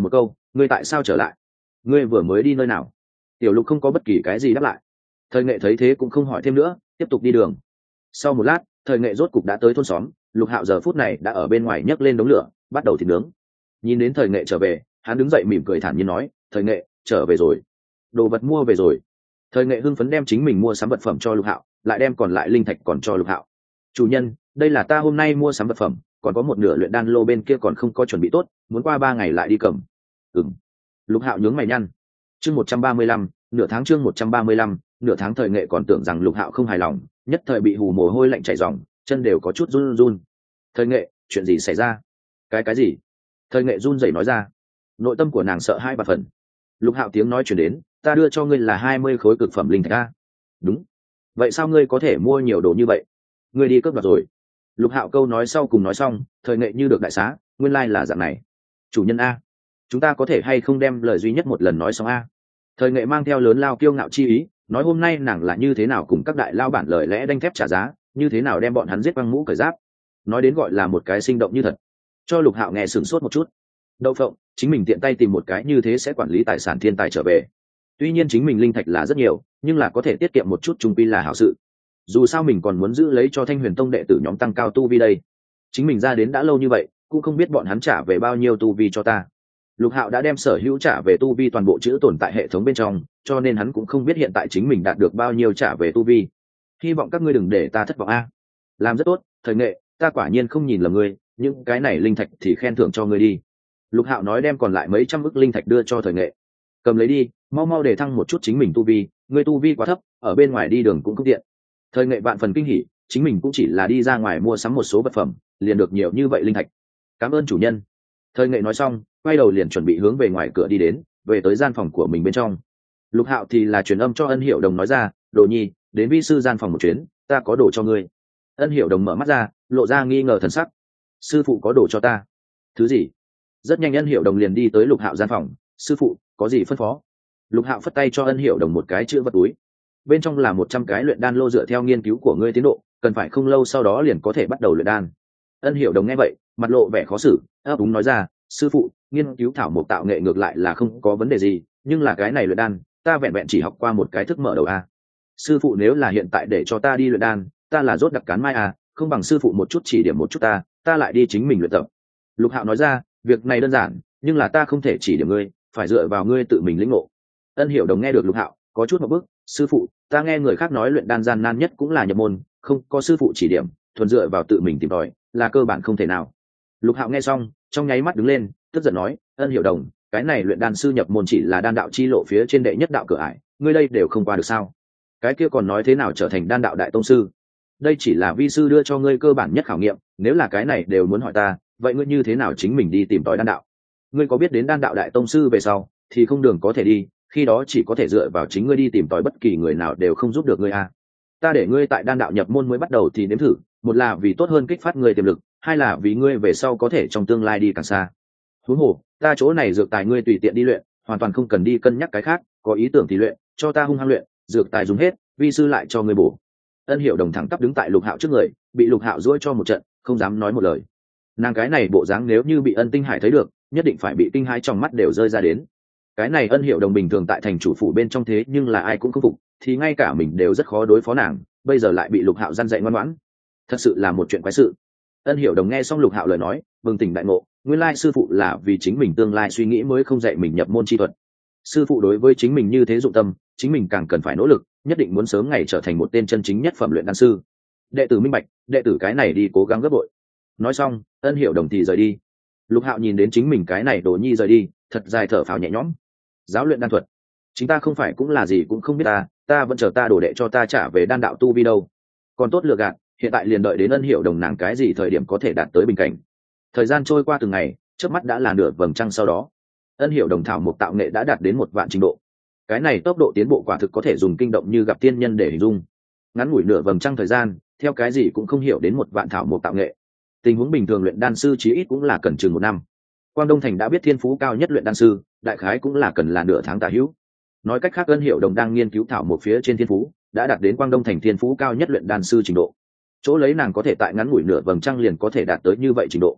ngươi tại sao trở lại? Ngươi vừa mới đi nơi nào? Tiểu Lục không có bất kỳ cái gì đáp lại. Thời Nghệ thấy thế cũng không hỏi thêm nữa, tiếp tục đi đường. Sau một lát, Thời Nghệ rốt cục đã tới thôn xóm. Lục Hạo giờ phút này đã ở bên ngoài nhấc lên đống lửa, bắt đầu thịt nướng. Nhìn đến Thời Nghệ trở về, hắn đứng dậy mỉm cười thản nhiên nói, Thời Nghệ trở về rồi, đồ vật mua về rồi. Thời Nghệ hưng phấn đem chính mình mua sắm vật phẩm cho Lục Hạo, lại đem còn lại linh thạch còn cho Lục Hạo. Chủ nhân, đây là ta hôm nay mua sắm vật phẩm, còn có một nửa luyện đan lô bên kia còn không có chuẩn bị tốt, muốn qua ba ngày lại đi cầm. Ừm. Lục Hạo nhướng mày nhăn. Chương một trăm ba mươi lăm, nửa tháng chương một trăm ba mươi lăm, nửa tháng. Thời Nghệ còn tưởng rằng Lục Hạo không hài lòng, nhất thời bị hù mồ hôi lạnh chảy ròng, chân đều có chút run run. Thời Nghệ, chuyện gì xảy ra? Cái cái gì? Thời Nghệ run rẩy nói ra. Nội tâm của nàng sợ hai ba phần. Lục Hạo tiếng nói truyền đến, ta đưa cho ngươi là hai mươi khối cực phẩm linh thạch a. Đúng. Vậy sao ngươi có thể mua nhiều đồ như vậy? Ngươi đi cướp đoạt rồi. Lục Hạo câu nói sau cùng nói xong, Thời Nghệ như được đại xá, nguyên lai là dạng này. Chủ nhân a, chúng ta có thể hay không đem lời duy nhất một lần nói xong a? Thời Nghệ mang theo lớn lao kiêu ngạo chi ý, nói hôm nay nàng là như thế nào cùng các đại lao bản lời lẽ đanh thép trả giá, như thế nào đem bọn hắn giết băng mũ cởi giáp, nói đến gọi là một cái sinh động như thật, cho Lục Hạo nghe sửng sốt một chút. Đậu phộng, chính mình tiện tay tìm một cái như thế sẽ quản lý tài sản thiên tài trở về. Tuy nhiên chính mình linh thạch là rất nhiều, nhưng là có thể tiết kiệm một chút trung quy là hảo sự. Dù sao mình còn muốn giữ lấy cho Thanh Huyền Tông đệ tử nhóm tăng cao tu vi đây. Chính mình ra đến đã lâu như vậy, cũng không biết bọn hắn trả về bao nhiêu tu vi cho ta. Lục Hạo đã đem sở hữu trả về tu vi toàn bộ chữ tồn tại hệ thống bên trong, cho nên hắn cũng không biết hiện tại chính mình đạt được bao nhiêu trả về tu vi. Hy vọng các ngươi đừng để ta thất vọng a. Làm rất tốt, Thời Nghệ, ta quả nhiên không nhìn lầm ngươi, những cái này linh thạch thì khen thưởng cho ngươi đi. Lục Hạo nói đem còn lại mấy trăm ức linh thạch đưa cho Thời Nghệ. Cầm lấy đi, mau mau để thăng một chút chính mình tu vi, ngươi tu vi quá thấp, ở bên ngoài đi đường cũng không tiện. Thời Nghệ vạn phần kinh hỉ, chính mình cũng chỉ là đi ra ngoài mua sắm một số vật phẩm, liền được nhiều như vậy linh thạch. Cảm ơn chủ nhân. Thời Nghệ nói xong, quay đầu liền chuẩn bị hướng về ngoài cửa đi đến, về tới gian phòng của mình bên trong. Lục Hạo thì là truyền âm cho Ân Hiểu Đồng nói ra, Đồ Nhi, đến vi sư gian phòng một chuyến, ta có đồ cho ngươi. Ân Hiểu Đồng mở mắt ra, lộ ra nghi ngờ thần sắc. Sư phụ có đồ cho ta? Thứ gì? Rất nhanh Ân Hiểu Đồng liền đi tới Lục Hạo gian phòng. Sư phụ, có gì phân phó? Lục Hạo phất tay cho Ân Hiểu Đồng một cái chữ vật túi, bên trong là một trăm cái luyện đan lô, dựa theo nghiên cứu của ngươi tiến độ, cần phải không lâu sau đó liền có thể bắt đầu luyện đan. Ân Hiểu Đồng nghe vậy, mặt lộ vẻ khó xử, ấp úng nói ra, sư phụ, nghiên cứu thảo mộc tạo nghệ ngược lại là không có vấn đề gì, nhưng là cái này luyện đan, ta vẹn vẹn chỉ học qua một cái thức mở đầu a. Sư phụ nếu là hiện tại để cho ta đi luyện đan, ta là rốt đặc cán mai a, không bằng sư phụ một chút chỉ điểm một chút ta, ta lại đi chính mình luyện tập. Lục Hạo nói ra, việc này đơn giản, nhưng là ta không thể chỉ điểm ngươi, phải dựa vào ngươi tự mình lĩnh ngộ. Ân Hiểu Đồng nghe được Lục Hạo, có chút một bước, sư phụ, ta nghe người khác nói luyện đan gian nan nhất cũng là nhập môn, không có sư phụ chỉ điểm, thuần dựa vào tự mình tìm tòi là cơ bản không thể nào. Lục Hạo nghe xong, trong nháy mắt đứng lên, tức giận nói, Ân Hiểu Đồng, cái này luyện đan sư nhập môn chỉ là đan đạo chi lộ phía trên đệ nhất đạo cửa ải, ngươi đây đều không qua được sao? Cái kia còn nói thế nào trở thành đan đạo đại tông sư? Đây chỉ là vi sư đưa cho ngươi cơ bản nhất khảo nghiệm, nếu là cái này đều muốn hỏi ta, vậy ngươi như thế nào chính mình đi tìm tòi đan đạo? Ngươi có biết đến đan đạo đại tông sư về sau, thì không đường có thể đi, khi đó chỉ có thể dựa vào chính ngươi đi tìm tòi, bất kỳ người nào đều không giúp được ngươi a. Ta để ngươi tại đan đạo nhập môn mới bắt đầu thì nếm thử, một là vì tốt hơn kích phát ngươi tiềm lực, hai là vì ngươi về sau có thể trong tương lai đi càng xa. Huống hồ, ta chỗ này dược tài ngươi tùy tiện đi luyện, hoàn toàn không cần đi cân nhắc cái khác, có ý tưởng thì luyện, cho ta hung hăng luyện, dược tài dùng hết, vi sư lại cho ngươi bổ. Ân Hiểu Đồng thẳng tắp đứng tại Lục Hạo trước người, bị Lục Hạo duỗi cho một trận, không dám nói một lời. Nàng cái này bộ dáng nếu như bị Ân Tinh Hải thấy được, nhất định phải bị kinh hãi trong mắt đều rơi ra đến. Cái này Ân Hiểu Đồng bình thường tại thành chủ phủ bên trong thế nhưng là ai cũng không phục, thì ngay cả mình đều rất khó đối phó nàng, bây giờ lại bị Lục Hạo gian dạy ngoan ngoãn, thật sự là một chuyện quái sự. Ân Hiểu Đồng nghe xong Lục Hạo lời nói, bừng tỉnh đại ngộ, nguyên lai sư phụ là vì chính mình tương lai suy nghĩ mới không dạy mình nhập môn chi thuật. Sư phụ đối với chính mình như thế dụng tâm, chính mình càng cần phải nỗ lực, nhất định muốn sớm ngày trở thành một tên chân chính nhất phẩm luyện đan sư. Đệ tử minh bạch, đệ tử cái này đi cố gắng gấp bội. Nói xong, Ân Hiểu Đồng thì rời đi. Lục Hạo nhìn đến chính mình cái này đồ nhi rời đi, thật dài thở phào nhẹ nhõm. Giáo luyện đan thuật, chính ta không phải cũng là gì cũng không biết ta, ta vẫn chờ ta đồ đệ cho ta trả về đan đạo tu vi đâu. Còn tốt lựa gạt, hiện tại liền đợi đến Ân Hiểu Đồng nàng cái gì thời điểm có thể đạt tới bình cảnh. Thời gian trôi qua từng ngày, trước mắt đã là nửa vầng trăng sau đó, Ân Hiểu Đồng thảo mộc tạo nghệ đã đạt đến một vạn trình độ. Cái này tốc độ tiến bộ quả thực có thể dùng kinh động như gặp tiên nhân để hình dung. Ngắn ngủi nửa vầng trăng thời gian, theo cái gì cũng không hiểu đến một vạn thảo mộc tạo nghệ. Tình huống bình thường luyện đan sư chí ít cũng là cần chừng một năm. Quang Đông Thành đã biết thiên phú cao nhất luyện đan sư, đại khái cũng là cần là nửa tháng tả hữu. Nói cách khác, Ân Hiểu Đồng đang nghiên cứu thảo một phía trên thiên phú, đã đạt đến Quang Đông Thành thiên phú cao nhất luyện đan sư trình độ. Chỗ lấy nàng có thể tại ngắn ngủi nửa vầng trăng liền có thể đạt tới như vậy trình độ.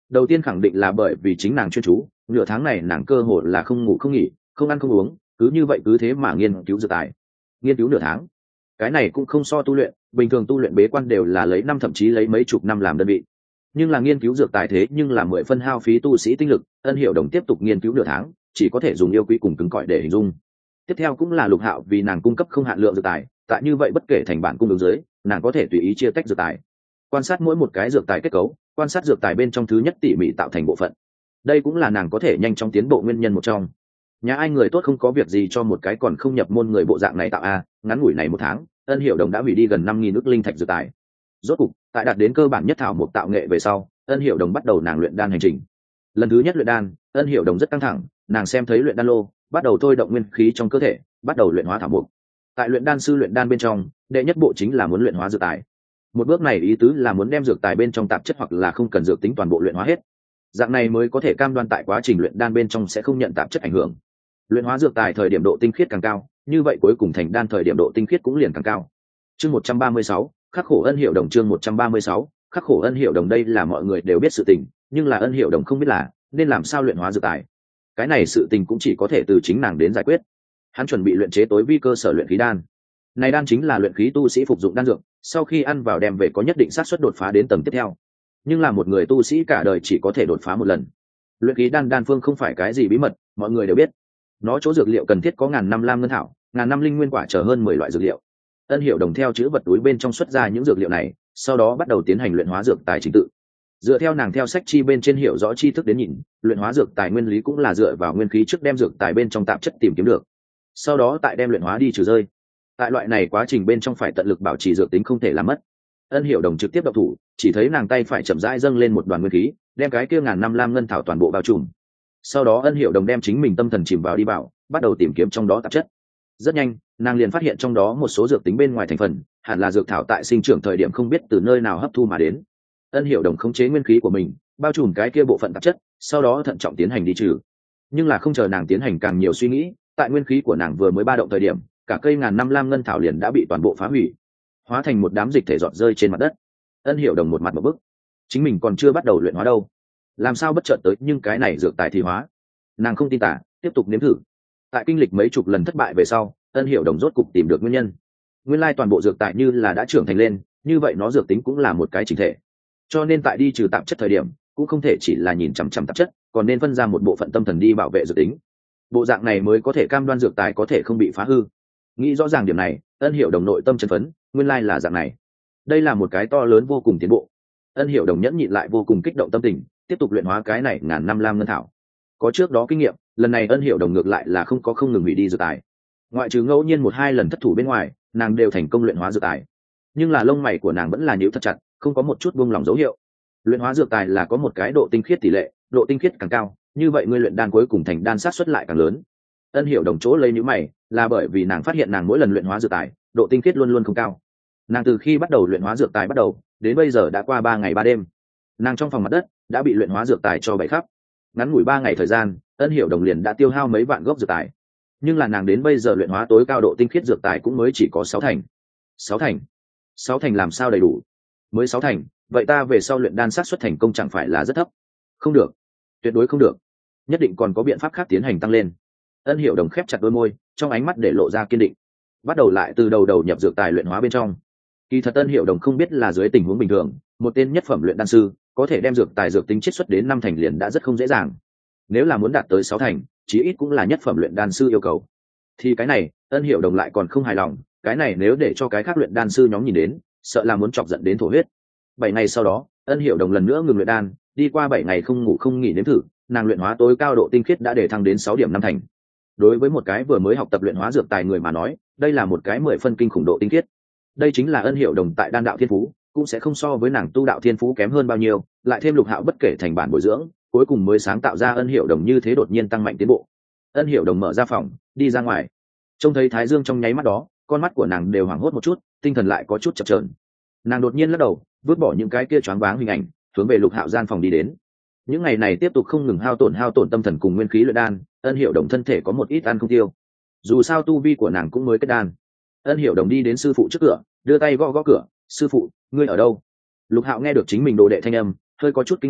Đầu tiên khẳng định là bởi vì chính nàng chuyên chú, nửa tháng này nàng cơ hồ là không ngủ không nghỉ, không ăn không uống, cứ như vậy cứ thế mà nghiên cứu dược tài. Nghiên cứu nửa tháng, cái này cũng không so tu luyện, bình thường tu luyện bế quan đều là lấy năm thậm chí lấy mấy chục năm làm đơn vị. Nhưng là nghiên cứu dược tài thế nhưng là mười phân hao phí tu sĩ tinh lực, Ân Hiểu Đồng tiếp tục nghiên cứu nửa tháng, chỉ có thể dùng yêu quý cùng cứng cỏi để hình dung. Tiếp theo cũng là Lục Hạo vì nàng cung cấp không hạn lượng dược tài, tại như vậy bất kể thành bản cung ứng dưới, nàng có thể tùy ý chia tách dược tài, quan sát mỗi một cái dược tài kết cấu, quan sát dược tài bên trong thứ nhất tỉ mỉ tạo thành bộ phận. Đây cũng là nàng có thể nhanh chóng tiến bộ nguyên nhân một trong. Nhà ai người tốt không có việc gì cho một cái còn không nhập môn người bộ dạng này tạo a, ngắn ngủi này một tháng, Ân Hiểu Đồng đã hủy đi gần năm nghìn ức linh thạch dược tài. Rốt cục, tại đạt đến cơ bản nhất thảo mục tạo nghệ về sau, Ân Hiểu Đồng bắt đầu nàng luyện đan hành trình. Lần thứ nhất luyện đan, Ân Hiểu Đồng rất căng thẳng, nàng xem thấy luyện đan lô, bắt đầu thôi động nguyên khí trong cơ thể, bắt đầu luyện hóa thảo mục. Tại luyện đan sư luyện đan bên trong, đệ nhất bộ chính là muốn luyện hóa dược tài. Một bước này ý tứ là muốn đem dược tài bên trong tạp chất hoặc là không cần dược tính toàn bộ luyện hóa hết. Dạng này mới có thể cam đoan tại quá trình luyện đan bên trong sẽ không nhận tạp chất ảnh hưởng. Luyện hóa dược tài thời điểm độ tinh khiết càng cao, như vậy cuối cùng thành đan thời điểm độ tinh khiết cũng liền càng cao. Chương một trăm ba mươi sáu, khắc khổ Ân Hiểu Đồng chương một trăm ba mươi sáu, khắc khổ Ân Hiểu Đồng đây là mọi người đều biết sự tình, nhưng là Ân Hiểu Đồng không biết là nên làm sao luyện hóa dược tài. Cái này sự tình cũng chỉ có thể từ chính nàng đến giải quyết. Hắn chuẩn bị luyện chế tối vi cơ sở luyện khí đan. Này đan chính là luyện khí tu sĩ phục dụng đan dược, sau khi ăn vào đem về có nhất định xác suất đột phá đến tầng tiếp theo. Nhưng là một người tu sĩ cả đời chỉ có thể đột phá một lần. Luyện khí đan đan phương không phải cái gì bí mật, mọi người đều biết. Nó chỗ dược liệu cần thiết có ngàn năm lam ngân thảo, ngàn năm linh nguyên quả chờ hơn mười loại dược liệu. Ân Hiểu Đồng theo chữ vật túi bên trong xuất ra những dược liệu này, sau đó bắt đầu tiến hành luyện hóa dược tài trình tự. Dựa theo nàng theo sách chi bên trên hiểu rõ tri thức đến nhìn, luyện hóa dược tài nguyên lý cũng là dựa vào nguyên khí trước đem dược tài bên trong tạp chất tìm kiếm được, sau đó tại đem luyện hóa đi trừ rơi. Tại loại này quá trình bên trong phải tận lực bảo trì dược tính không thể làm mất. Ân Hiểu Đồng trực tiếp độc thủ, chỉ thấy nàng tay phải chậm rãi dâng lên một đoàn nguyên khí, đem cái kia ngàn năm lam ngân thảo toàn bộ bao trùm. Sau đó Ân Hiểu Đồng đem chính mình tâm thần chìm vào đi vào, bắt đầu tìm kiếm trong đó tạp chất. Rất nhanh, nàng liền phát hiện trong đó một số dược tính bên ngoài thành phần, hẳn là dược thảo tại sinh trưởng thời điểm không biết từ nơi nào hấp thu mà đến. Ân Hiểu Đồng khống chế nguyên khí của mình, bao trùm cái kia bộ phận tạp chất, sau đó thận trọng tiến hành đi trừ. Nhưng là không chờ nàng tiến hành càng nhiều suy nghĩ, tại nguyên khí của nàng vừa mới ba động thời điểm, cả cây ngàn năm lam ngân thảo liền đã bị toàn bộ phá hủy, hóa thành một đám dịch thể giọt rơi trên mặt đất. Ân Hiểu Đồng một mặt một bức, chính mình còn chưa bắt đầu luyện hóa đâu, làm sao bất chợt tới nhưng cái này dược tài thì hóa. Nàng không tin tả, tiếp tục nếm thử. Tại kinh lịch mấy chục lần thất bại về sau, Ân Hiểu Đồng rốt cục tìm được nguyên nhân. Nguyên lai toàn bộ dược tài như là đã trưởng thành lên, như vậy nó dược tính cũng là một cái chỉnh thể. Cho nên tại đi trừ tạp chất thời điểm, cũng không thể chỉ là nhìn chằm chằm tạp chất, còn nên phân ra một bộ phận tâm thần đi bảo vệ dược tính. Bộ dạng này mới có thể cam đoan dược tài có thể không bị phá hư. Nghĩ rõ ràng điểm này, Ân Hiểu Đồng nội tâm chấn phấn, nguyên lai là dạng này. Đây là một cái to lớn vô cùng tiến bộ. Ân Hiểu Đồng nhẫn nhịn lại vô cùng kích động tâm tình, tiếp tục luyện hóa cái này ngàn năm lam ngân thảo. Có trước đó kinh nghiệm, lần này Ân Hiểu Đồng ngược lại là không có không ngừng hủy đi dược tài. Ngoại trừ ngẫu nhiên một hai lần thất thủ bên ngoài, nàng đều thành công luyện hóa dược tài. Nhưng là lông mày của nàng vẫn là nhíu thật chặt, không có một chút buông lỏng dấu hiệu. Luyện hóa dược tài là có một cái độ tinh khiết tỷ lệ, độ tinh khiết càng cao, như vậy ngươi luyện đan cuối cùng thành đan sát suất lại càng lớn. Ân Hiểu Đồng chỗ lấy nhíu mày, là bởi vì nàng phát hiện nàng mỗi lần luyện hóa dược tài, độ tinh khiết luôn luôn không cao. Nàng từ khi bắt đầu luyện hóa dược tài bắt đầu, đến bây giờ đã qua ba ngày ba đêm. Nàng trong phòng mặt đất đã bị luyện hóa dược tài cho bày khắp. Ngắn ngủi ba ngày thời gian, Ân Hiểu Đồng liền đã tiêu hao mấy vạn gốc dược tài. Nhưng là nàng đến bây giờ luyện hóa tối cao độ tinh khiết dược tài cũng mới chỉ có sáu thành. Sáu thành? Sáu thành làm sao đầy đủ? Mới sáu thành, vậy ta về sau luyện đan xác suất thành công chẳng phải là rất thấp? Không được, tuyệt đối không được. Nhất định còn có biện pháp khác tiến hành tăng lên. Ân Hiểu Đồng khép chặt đôi môi, trong ánh mắt để lộ ra kiên định. Bắt đầu lại từ đầu đầu nhập dược tài luyện hóa bên trong. Kỳ thật Ân Hiểu Đồng không biết là dưới tình huống bình thường, một tên nhất phẩm luyện đan sư có thể đem dược tài dược tính chiết xuất đến năm thành liền đã rất không dễ dàng. Nếu là muốn đạt tới sáu thành, chí ít cũng là nhất phẩm luyện đan sư yêu cầu. Thì cái này, Ân Hiểu Đồng lại còn không hài lòng, cái này nếu để cho cái khác luyện đan sư nhóm nhìn đến, sợ là muốn chọc giận đến thổ huyết. Bảy ngày sau đó, Ân Hiểu Đồng lần nữa ngừng luyện đan, đi qua bảy ngày không ngủ không nghỉ nếm thử, nàng luyện hóa tối cao độ tinh khiết đã để thăng đến sáu điểm năm thành. Đối với một cái vừa mới học tập luyện hóa dược tài người mà nói, đây là một cái mười phân kinh khủng độ tinh khiết. Đây chính là Ân Hiểu Đồng tại đan đạo thiên phú, cũng sẽ không so với nàng tu đạo thiên phú kém hơn bao nhiêu, lại thêm Lục Hạo bất kể thành bản bồi dưỡng, cuối cùng mới sáng tạo ra Ân Hiểu Đồng như thế đột nhiên tăng mạnh tiến bộ. Ân Hiểu Đồng mở ra phòng, đi ra ngoài, trông thấy Thái Dương trong nháy mắt đó, con mắt của nàng đều hoảng hốt một chút, tinh thần lại có chút chập chờn. Nàng đột nhiên lắc đầu, vứt bỏ những cái kia choáng váng hình ảnh, hướng về Lục Hạo gian phòng đi đến. Những ngày này tiếp tục không ngừng hao tổn hao tổn tâm thần cùng nguyên khí luyện đan, Ân Hiểu Đồng thân thể có một ít ăn không tiêu. Dù sao tu vi của nàng cũng mới kết đan. Ân Hiểu Đồng đi đến sư phụ trước cửa, đưa tay gõ gõ cửa, "Sư phụ, ngươi ở đâu?" Lục Hạo nghe được chính mình đồ đệ thanh âm, hơi có chút kinh ngạc,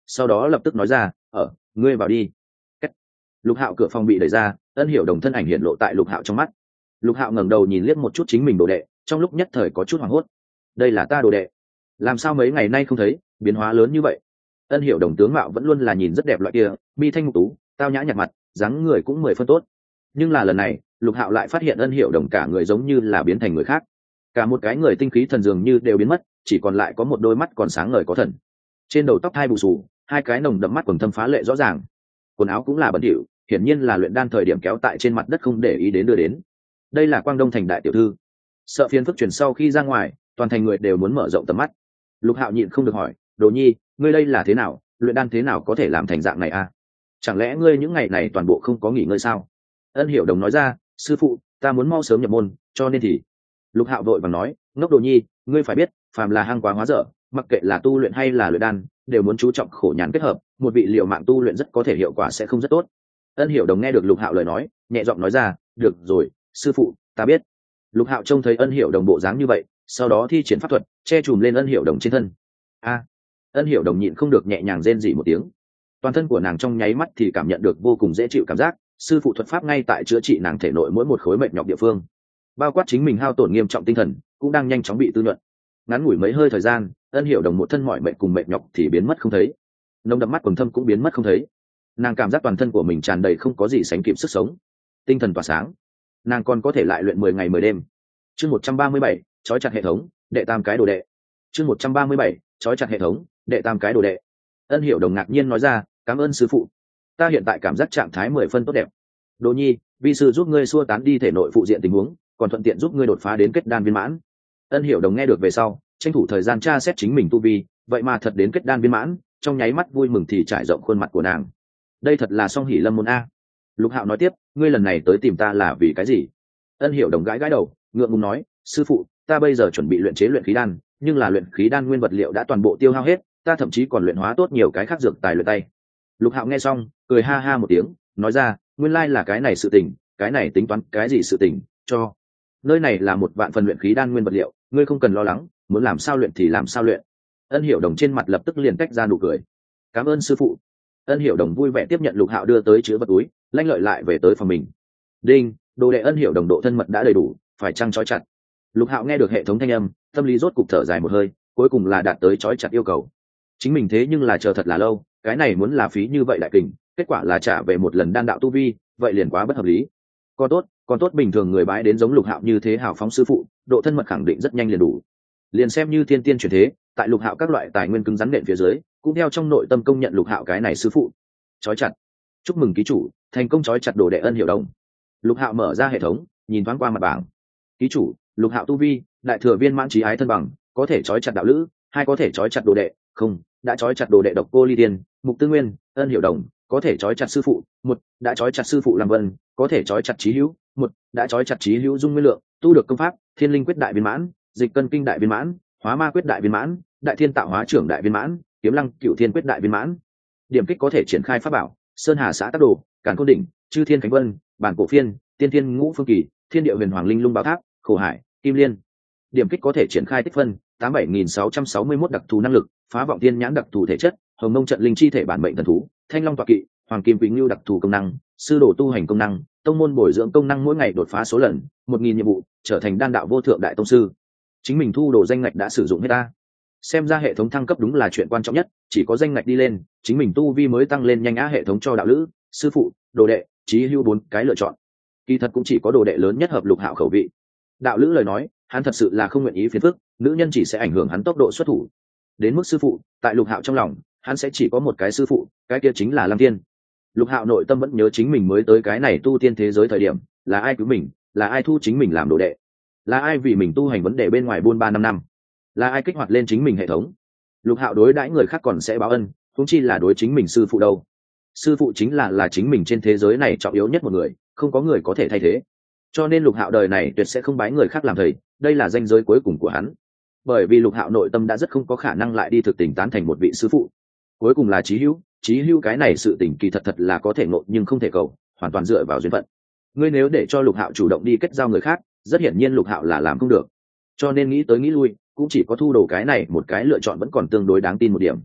sau đó lập tức nói ra, ở ngươi vào đi. Cách. Lục Hạo cửa phòng bị đẩy ra, Ân Hiểu Đồng thân ảnh hiện lộ tại Lục Hạo trong mắt. Lục Hạo ngẩng đầu nhìn liếc một chút chính mình đồ đệ, trong lúc nhất thời có chút hoảng hốt. Đây là ta đồ đệ, làm sao mấy ngày nay không thấy, biến hóa lớn như vậy? Ân Hiểu Đồng tướng mạo vẫn luôn là nhìn rất đẹp loại kia, mi thanh mục tú, tao nhã nhạt mặt, dáng người cũng mười phân tốt. Nhưng là lần này, Lục Hạo lại phát hiện Ân Hiểu Đồng cả người giống như là biến thành người khác, cả một cái người tinh khí thần dường như đều biến mất, chỉ còn lại có một đôi mắt còn sáng ngời có thần. Trên đầu tóc hai bù xù, hai cái nồng đậm mắt quầng thâm phá lệ rõ ràng. Quần áo cũng là bẩn thỉu, hiển nhiên là luyện đan thời điểm kéo tại trên mặt đất không để ý đến đưa đến. Đây là Quang Đông thành đại tiểu thư. Sợ phiền phức truyền sau khi ra ngoài, toàn thành người đều muốn mở rộng tầm mắt. Lục Hạo nhịn không được hỏi, Đồ Nhi, ngươi đây là thế nào, luyện đan thế nào có thể làm thành dạng này à? Chẳng lẽ ngươi những ngày này toàn bộ không có nghỉ ngơi sao? Ân Hiểu Đồng nói ra, sư phụ, ta muốn mau sớm nhập môn, cho nên thì. Lục Hạo vội vàng nói, ngốc Đồ Nhi, ngươi phải biết, phàm là hang quá hóa dở, mặc kệ là tu luyện hay là luyện đan, đều muốn chú trọng khổ nhàn kết hợp, một vị liều mạng tu luyện rất có thể hiệu quả sẽ không rất tốt. Ân Hiểu Đồng nghe được Lục Hạo lời nói, nhẹ giọng nói ra, được rồi, sư phụ, ta biết. Lục Hạo trông thấy Ân Hiểu Đồng bộ dáng như vậy, sau đó thi triển pháp thuật, che chùm lên Ân Hiểu Đồng trên thân. A, Ân Hiểu Đồng nhịn không được nhẹ nhàng rên rỉ một tiếng. Toàn thân của nàng trong nháy mắt thì cảm nhận được vô cùng dễ chịu cảm giác, sư phụ thuật pháp ngay tại chữa trị nàng thể nội mỗi một khối mệt nhọc địa phương, bao quát chính mình hao tổn nghiêm trọng tinh thần cũng đang nhanh chóng bị tư nhuận. Ngắn ngủi mấy hơi thời gian, Ân Hiểu Đồng một thân mọi mệt cùng mệt nhọc thì biến mất không thấy, nồng đậm mắt quầng thâm cũng biến mất không thấy. Nàng cảm giác toàn thân của mình tràn đầy không có gì sánh kịp sức sống, tinh thần tỏa sáng. Nàng còn có thể lại luyện mười ngày mười đêm. Chương một trăm ba mươi bảy, trói chặt hệ thống, đệ tam cái đồ đệ. Chương một trăm ba mươi bảy, trói chặt hệ thống, đệ tam cái đồ đệ. Ân Hiểu Đồng ngạc nhiên nói ra, cảm ơn sư phụ, ta hiện tại cảm giác trạng thái mười phân tốt đẹp. Đồ Nhi, vi sư giúp ngươi xua tán đi thể nội phụ diện tình huống, còn thuận tiện giúp ngươi đột phá đến kết đan viên mãn. Ân Hiểu Đồng nghe được về sau, tranh thủ thời gian tra xét chính mình tu vi, vậy mà thật đến kết đan viên mãn, trong nháy mắt vui mừng thì trải rộng khuôn mặt của nàng. Đây thật là song hỷ lâm môn a. Lục Hạo nói tiếp, ngươi lần này tới tìm ta là vì cái gì? Ân Hiểu Đồng gãi gãi đầu, ngượng ngùng nói, sư phụ, ta bây giờ chuẩn bị luyện chế luyện khí đan, nhưng là luyện khí đan nguyên vật liệu đã toàn bộ tiêu hao hết, ta thậm chí còn luyện hóa tốt nhiều cái khác dược tài luyện tay. Lục Hạo nghe xong, cười ha ha một tiếng, nói ra, nguyên lai là cái này sự tình, cái này tính toán cái gì sự tình, cho. Nơi này là một vạn phần luyện khí đan nguyên vật liệu, ngươi không cần lo lắng, muốn làm sao luyện thì làm sao luyện. Ân Hiểu Đồng trên mặt lập tức liền tách ra nụ cười. Cảm ơn sư phụ. Ân Hiểu Đồng vui vẻ tiếp nhận Lục Hạo đưa tới chứa vật túi, lanh lợi lại về tới phòng mình. Đinh, đồ đệ Ân Hiểu Đồng độ thân mật đã đầy đủ, phải chăng trói chặt. Lục Hạo nghe được hệ thống thanh âm, tâm lý rốt cục thở dài một hơi, cuối cùng là đạt tới trói chặt yêu cầu. Chính mình thế nhưng là chờ thật là lâu, cái này muốn là phí như vậy đại kình, kết quả là trả về một lần đan đạo tu vi, vậy liền quá bất hợp lý. Còn tốt, còn tốt bình thường người bái đến giống Lục Hạo như thế hào phóng sư phụ, độ thân mật khẳng định rất nhanh liền đủ. Liền xem như thiên tiên chuyển thế, tại Lục Hạo các loại tài nguyên cứng rắn nện phía dưới, cũng theo trong nội tâm công nhận Lục Hạo cái này sư phụ. Chói chặt. Chúc mừng ký chủ, thành công chói chặt đồ đệ Ân Hiểu Đồng. Lục Hạo mở ra hệ thống, nhìn thoáng qua mặt bảng. Ký chủ, Lục Hạo tu vi, đại thừa viên mãn trí ái thân bằng, có thể chói chặt đạo lữ, hai có thể chói chặt đồ đệ, không, đã chói chặt đồ đệ Độc Cô Ly Tiên, Mục Tư Nguyên, Ân Hiểu Đồng, có thể chói chặt sư phụ, một, đã chói chặt sư phụ Lam Vân, có thể chói chặt Chí Hữu, một, đã chói chặt Chí Hữu Dung Nguyên Lượng, tu được công pháp, Thiên Linh Quyết đại viên mãn, Dịch Cân Kinh đại viên mãn, Hóa Ma Quyết đại viên mãn, Đại Thiên Tạo Hóa Trưởng đại viên mãn, Kiếm Lăng Cửu Thiên Quyết đại viên mãn. Điểm kích có thể triển khai pháp bảo, Sơn Hà xã tác đồ, Càn Khôn đỉnh, Chư Thiên Khánh Vân, Bản Cổ Phiên, Tiên Thiên Ngũ Phương Kỳ, Thiên Địa Huyền Hoàng Linh Lung Bảo Tháp, Khổ Hải, Kim Liên. Điểm kích có thể triển khai tích phân, tám bảy nghìn sáu trăm sáu mươi mốt đặc thù năng lực, Phá Vọng Tiên Nhãn đặc thù thể chất, Hồng Mông Trận Linh chi thể bản mệnh thần thú, Thanh Long tọa kỵ, Hoàng Kim Quý Ngưu đặc thù công năng, Sư đồ tu hành công năng, tông môn bồi dưỡng công năng mỗi ngày đột phá số lần, một nghìn nhiệm vụ, trở thành đan đạo vô thượng đại tông sư. Chính mình thu đồ danh ngạch đã sử dụng hết ta. Xem ra hệ thống thăng cấp đúng là chuyện quan trọng nhất, chỉ có danh ngạch đi lên, chính mình tu vi mới tăng lên nhanh á. Hệ thống cho đạo lữ, sư phụ, đồ đệ, chí hữu bốn cái lựa chọn. Kỳ thật cũng chỉ có đồ đệ lớn nhất hợp Lục Hạo khẩu vị. Đạo lữ lời nói, hắn thật sự là không nguyện ý phiền phức, nữ nhân chỉ sẽ ảnh hưởng hắn tốc độ xuất thủ. Đến mức sư phụ, tại Lục Hạo trong lòng, hắn sẽ chỉ có một cái sư phụ, cái kia chính là Lăng Thiên. Lục Hạo nội tâm vẫn nhớ chính mình mới tới cái này tu tiên thế giới thời điểm, là ai cứu mình, là ai thu chính mình làm đồ đệ, là ai vì mình tu hành vấn đề bên ngoài buôn ba năm năm, là ai kích hoạt lên chính mình hệ thống. Lục Hạo đối đãi người khác còn sẽ báo ân, huống chi là đối chính mình sư phụ đâu. Sư phụ chính là là chính mình trên thế giới này trọng yếu nhất một người, không có người có thể thay thế. Cho nên Lục Hạo đời này tuyệt sẽ không bái người khác làm thầy, đây là ranh giới cuối cùng của hắn. Bởi vì Lục Hạo nội tâm đã rất không có khả năng lại đi thực tình tán thành một vị sư phụ. Cuối cùng là chí hữu, chí hữu cái này sự tình kỳ thật thật là có thể ngộ nhưng không thể cầu, hoàn toàn dựa vào duyên phận. Ngươi nếu để cho Lục Hạo chủ động đi kết giao người khác, rất hiển nhiên Lục Hạo là làm không được. Cho nên nghĩ tới nghĩ lui, cũng chỉ có thu đồ cái này một cái lựa chọn vẫn còn tương đối đáng tin một điểm.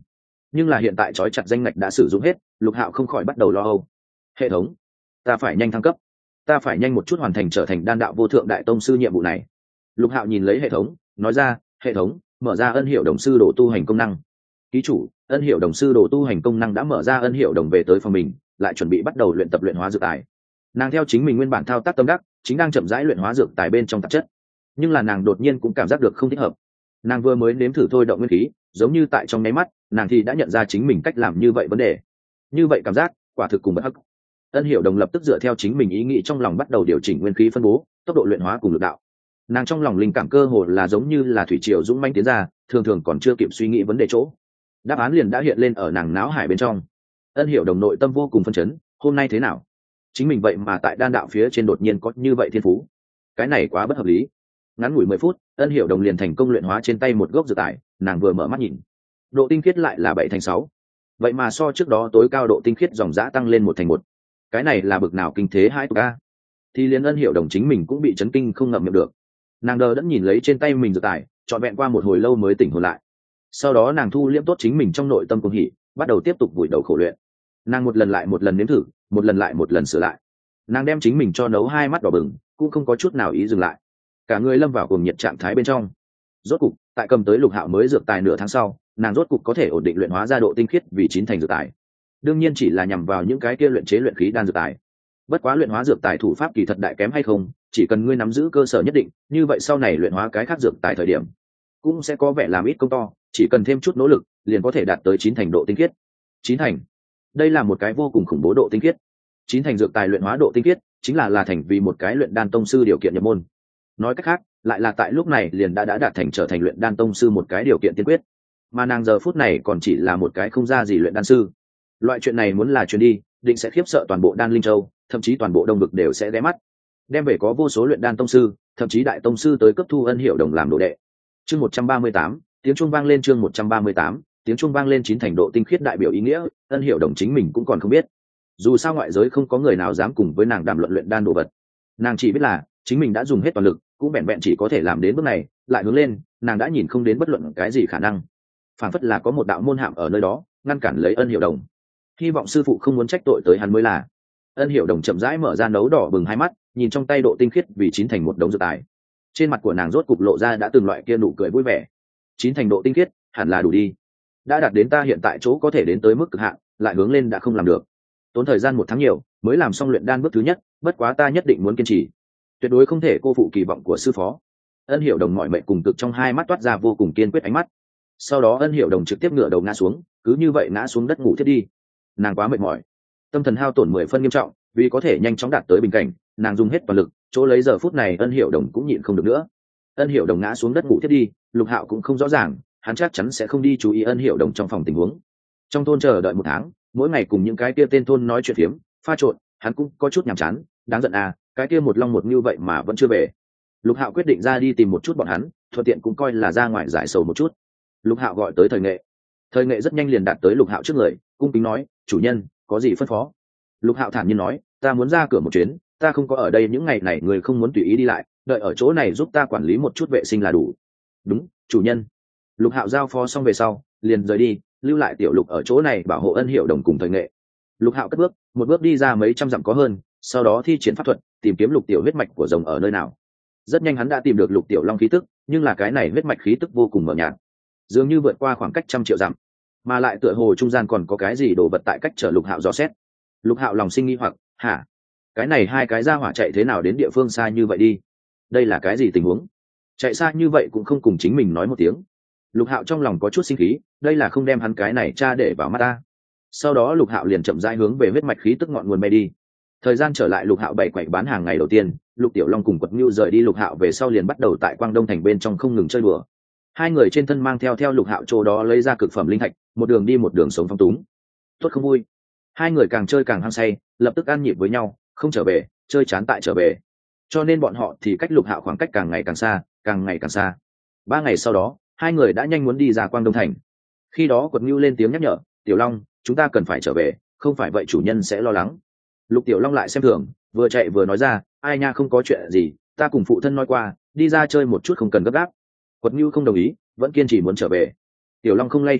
nhưng là hiện tại trói chặt danh ngạch đã sử dụng hết, Lục Hạo không khỏi bắt đầu lo âu. Hệ thống, ta phải nhanh thăng cấp, ta phải nhanh một chút hoàn thành trở thành đan đạo vô thượng đại tông sư nhiệm vụ này. Lục Hạo nhìn lấy hệ thống nói ra, hệ thống mở ra ân hiệu đồng sư đồ tu hành công năng. Ký chủ, ân hiệu đồng sư đồ tu hành công năng đã mở ra. Ân hiệu đồng về tới phòng mình, lại chuẩn bị bắt đầu luyện tập luyện hóa dược tài. Nàng theo chính mình nguyên bản thao tác tâm đắc, chính đang chậm rãi luyện hóa dược tài bên trong tạp chất, nhưng là nàng đột nhiên cũng cảm giác được không thích hợp. Nàng vừa mới nếm thử thôi động nguyên khí, giống như tại trong nháy mắt nàng thì đã nhận ra chính mình cách làm như vậy vấn đề. Như vậy cảm giác quả thực cùng bất hắc. Ân hiệu đồng lập tức dựa theo chính mình ý nghĩ trong lòng bắt đầu điều chỉnh nguyên khí phân bố, tốc độ luyện hóa cùng lực đạo. Nàng trong lòng linh cảm cơ hồ là giống như là thủy triều dũng mãnh tiến ra, thường thường còn chưa kịp suy nghĩ vấn đề chỗ, đáp án liền đã hiện lên ở nàng não hải bên trong. Ân hiệu đồng nội tâm vô cùng phân chấn, hôm nay thế nào, chính mình vậy mà tại đan đạo phía trên đột nhiên có như vậy thiên phú, cái này quá bất hợp lý. Ngắn ngủi mười phút, Ân hiệu đồng liền thành công luyện hóa trên tay một gốc dược tài. Nàng vừa mở mắt nhìn, độ tinh khiết lại là bảy thành sáu, vậy mà so trước đó tối cao độ tinh khiết dòng dã tăng lên một thành một. Cái này là bực nào kinh thế hai tục a. Thì liền Ân hiệu đồng chính mình cũng bị chấn kinh không ngậm miệng được. Nàng đờ đẫn nhìn lấy trên tay mình dược tài, trọn vẹn qua một hồi lâu mới tỉnh hồn lại. Sau đó nàng thu liễm tốt chính mình trong nội tâm cuồng hỉ, bắt đầu tiếp tục vùi đầu khổ luyện. Nàng một lần lại một lần nếm thử, một lần lại một lần sửa lại. Nàng đem chính mình cho nấu hai mắt đỏ bừng, cũng không có chút nào ý dừng lại. Cả người lâm vào cuồng nhiệt trạng thái bên trong. Rốt cục, tại cầm tới Lục Hạo mới dược tài nửa tháng sau, nàng rốt cục có thể ổn định luyện hóa ra độ tinh khiết vì chín thành dược tài. Đương nhiên chỉ là nhằm vào những cái kia luyện chế luyện khí đan dược tài. Bất quá luyện hóa dược tài thủ pháp kỳ thật đại kém hay không, chỉ cần ngươi nắm giữ cơ sở nhất định, như vậy sau này luyện hóa cái khác dược tài thời điểm cũng sẽ có vẻ làm ít công to, chỉ cần thêm chút nỗ lực liền có thể đạt tới chín thành độ tinh khiết. Chín thành, đây là một cái vô cùng khủng bố độ tinh khiết. Chín thành dược tài luyện hóa độ tinh khiết chính là là thành vì một cái luyện đan tông sư điều kiện nhập môn. Nói cách khác, lại là tại lúc này liền đã đã đạt thành trở thành luyện đan tông sư một cái điều kiện tiên quyết. Mà nàng giờ phút này còn chỉ là một cái không ra gì luyện đan sư. Loại chuyện này muốn là truyền đi, định sẽ khiếp sợ toàn bộ Đan Linh Châu, thậm chí toàn bộ Đông vực đều sẽ ghé mắt. Đem về có vô số luyện đan tông sư, thậm chí đại tông sư tới cấp thu Ân hiệu đồng làm đồ đệ. Chương một trăm ba mươi tám, tiếng chuông vang lên. Chương một trăm ba mươi tám, tiếng chuông vang lên. Chín thành độ tinh khiết đại biểu ý nghĩa, Ân hiệu đồng chính mình cũng còn không biết. Dù sao ngoại giới không có người nào dám cùng với nàng đàm luận luyện đan đồ vật. Nàng chỉ biết là chính mình đã dùng hết toàn lực, cũng vẹn vẹn chỉ có thể làm đến bước này, lại hướng lên, nàng đã nhìn không đến bất luận cái gì khả năng. Phản phất là có một đạo môn hạm ở nơi đó, ngăn cản lấy Ân hiệu đồng. Hy vọng sư phụ không muốn trách tội tới hắn mới là. Ân hiệu đồng chậm rãi mở ra nấu đỏ bừng hai mắt, nhìn trong tay độ tinh khiết vì chín thành một đống dược tài. Trên mặt của nàng rốt cục lộ ra đã từng loại kia nụ cười vui vẻ. Chín thành độ tinh khiết hẳn là đủ đi, đã đạt đến ta hiện tại chỗ có thể đến tới mức cực hạn, lại hướng lên đã không làm được. Tốn thời gian một tháng nhiều mới làm xong luyện đan bước thứ nhất, bất quá ta nhất định muốn kiên trì, tuyệt đối không thể cô phụ kỳ vọng của sư phó. Ân hiệu đồng mọi mệnh cùng cực trong hai mắt toát ra vô cùng kiên quyết ánh mắt. Sau đó Ân hiệu đồng trực tiếp ngửa đầu ngã xuống, cứ như vậy ngã xuống đất ngủ thiết đi. Nàng quá mệt mỏi, tâm thần hao tổn mười phân nghiêm trọng, vì có thể nhanh chóng đạt tới bình cảnh, nàng dùng hết toàn lực, chỗ lấy giờ phút này Ân hiệu đồng cũng nhịn không được nữa. Ân hiệu đồng ngã xuống đất ngủ thiết đi, Lục Hạo cũng không rõ ràng, hắn chắc chắn sẽ không đi chú ý Ân hiệu đồng trong phòng tình huống. Trong thôn chờ đợi một tháng, mỗi ngày cùng những cái kia tên thôn nói chuyện phiếm, pha trộn, hắn cũng có chút nhàm chán. Đáng giận à, cái kia một long một như vậy mà vẫn chưa về. Lục Hạo quyết định ra đi tìm một chút bọn hắn, thuận tiện cũng coi là ra ngoài giải sầu một chút. Lục Hạo gọi tới Thời Nghệ. Thời Nghệ rất nhanh liền đạt tới Lục Hạo trước người, cung kính nói, chủ nhân, có gì phân phó? Lục Hạo thản nhiên nói, ta muốn ra cửa một chuyến, ta không có ở đây những ngày này, người không muốn tùy ý đi lại, đợi ở chỗ này giúp ta quản lý một chút vệ sinh là đủ. Đúng, chủ nhân. Lục Hạo giao phó xong về sau, liền rời đi, lưu lại Tiểu Lục ở chỗ này bảo hộ Ân hiệu đồng cùng Thời Nghệ. Lục Hạo cất bước, một bước đi ra mấy trăm dặm có hơn, sau đó thi triển pháp thuật, tìm kiếm Lục Tiểu huyết mạch của rồng ở nơi nào. Rất nhanh hắn đã tìm được Lục Tiểu Long khí tức, nhưng là cái này huyết mạch khí tức vô cùng mờ nhạt, dường như vượt qua khoảng cách trăm triệu dặm, mà lại tựa hồ trung gian còn có cái gì đồ vật tại cách chở Lục Hạo dò xét. Lục Hạo lòng sinh nghi hoặc, hả? Cái này hai cái ra hỏa chạy thế nào đến địa phương xa như vậy đi? Đây là cái gì tình huống? Chạy xa như vậy cũng không cùng chính mình nói một tiếng. Lục Hạo trong lòng có chút sinh khí, đây là không đem hắn cái này cha để vào mắt ta. Sau đó Lục Hạo liền chậm rãi hướng về huyết mạch khí tức ngọn nguồn bay đi. Thời gian trở lại Lục Hạo bảy quậy bán hàng ngày đầu tiên, Lục Tiểu Long cùng Quật Nưu rời đi Lục Hạo về sau liền bắt đầu tại Quang Đông thành bên trong không ngừng chơi đùa. Hai người trên thân mang theo theo Lục Hạo chỗ đó lấy ra cực phẩm linh thạch, một đường đi một đường sống phong túng. Tốt không vui. Hai người càng chơi càng hăng say, lập tức ăn nhịp với nhau, không trở về, chơi chán tại trở về. Cho nên bọn họ thì cách Lục Hạo khoảng cách càng ngày càng xa, càng ngày càng xa. Ba ngày sau đó, hai người đã nhanh muốn đi ra Quang Đông thành. Khi đó Quật Nưu lên tiếng nhắc nhở, Tiểu Long, chúng ta cần phải trở về, không phải vậy chủ nhân sẽ lo lắng. Lục Tiểu Long lại xem thường, vừa chạy vừa nói ra, ai nha, không có chuyện gì, ta cùng phụ thân nói qua, đi ra chơi một chút không cần gấp gáp. Quật Nưu không đồng ý, vẫn kiên trì muốn trở về. Tiểu Long không lay chuyển được,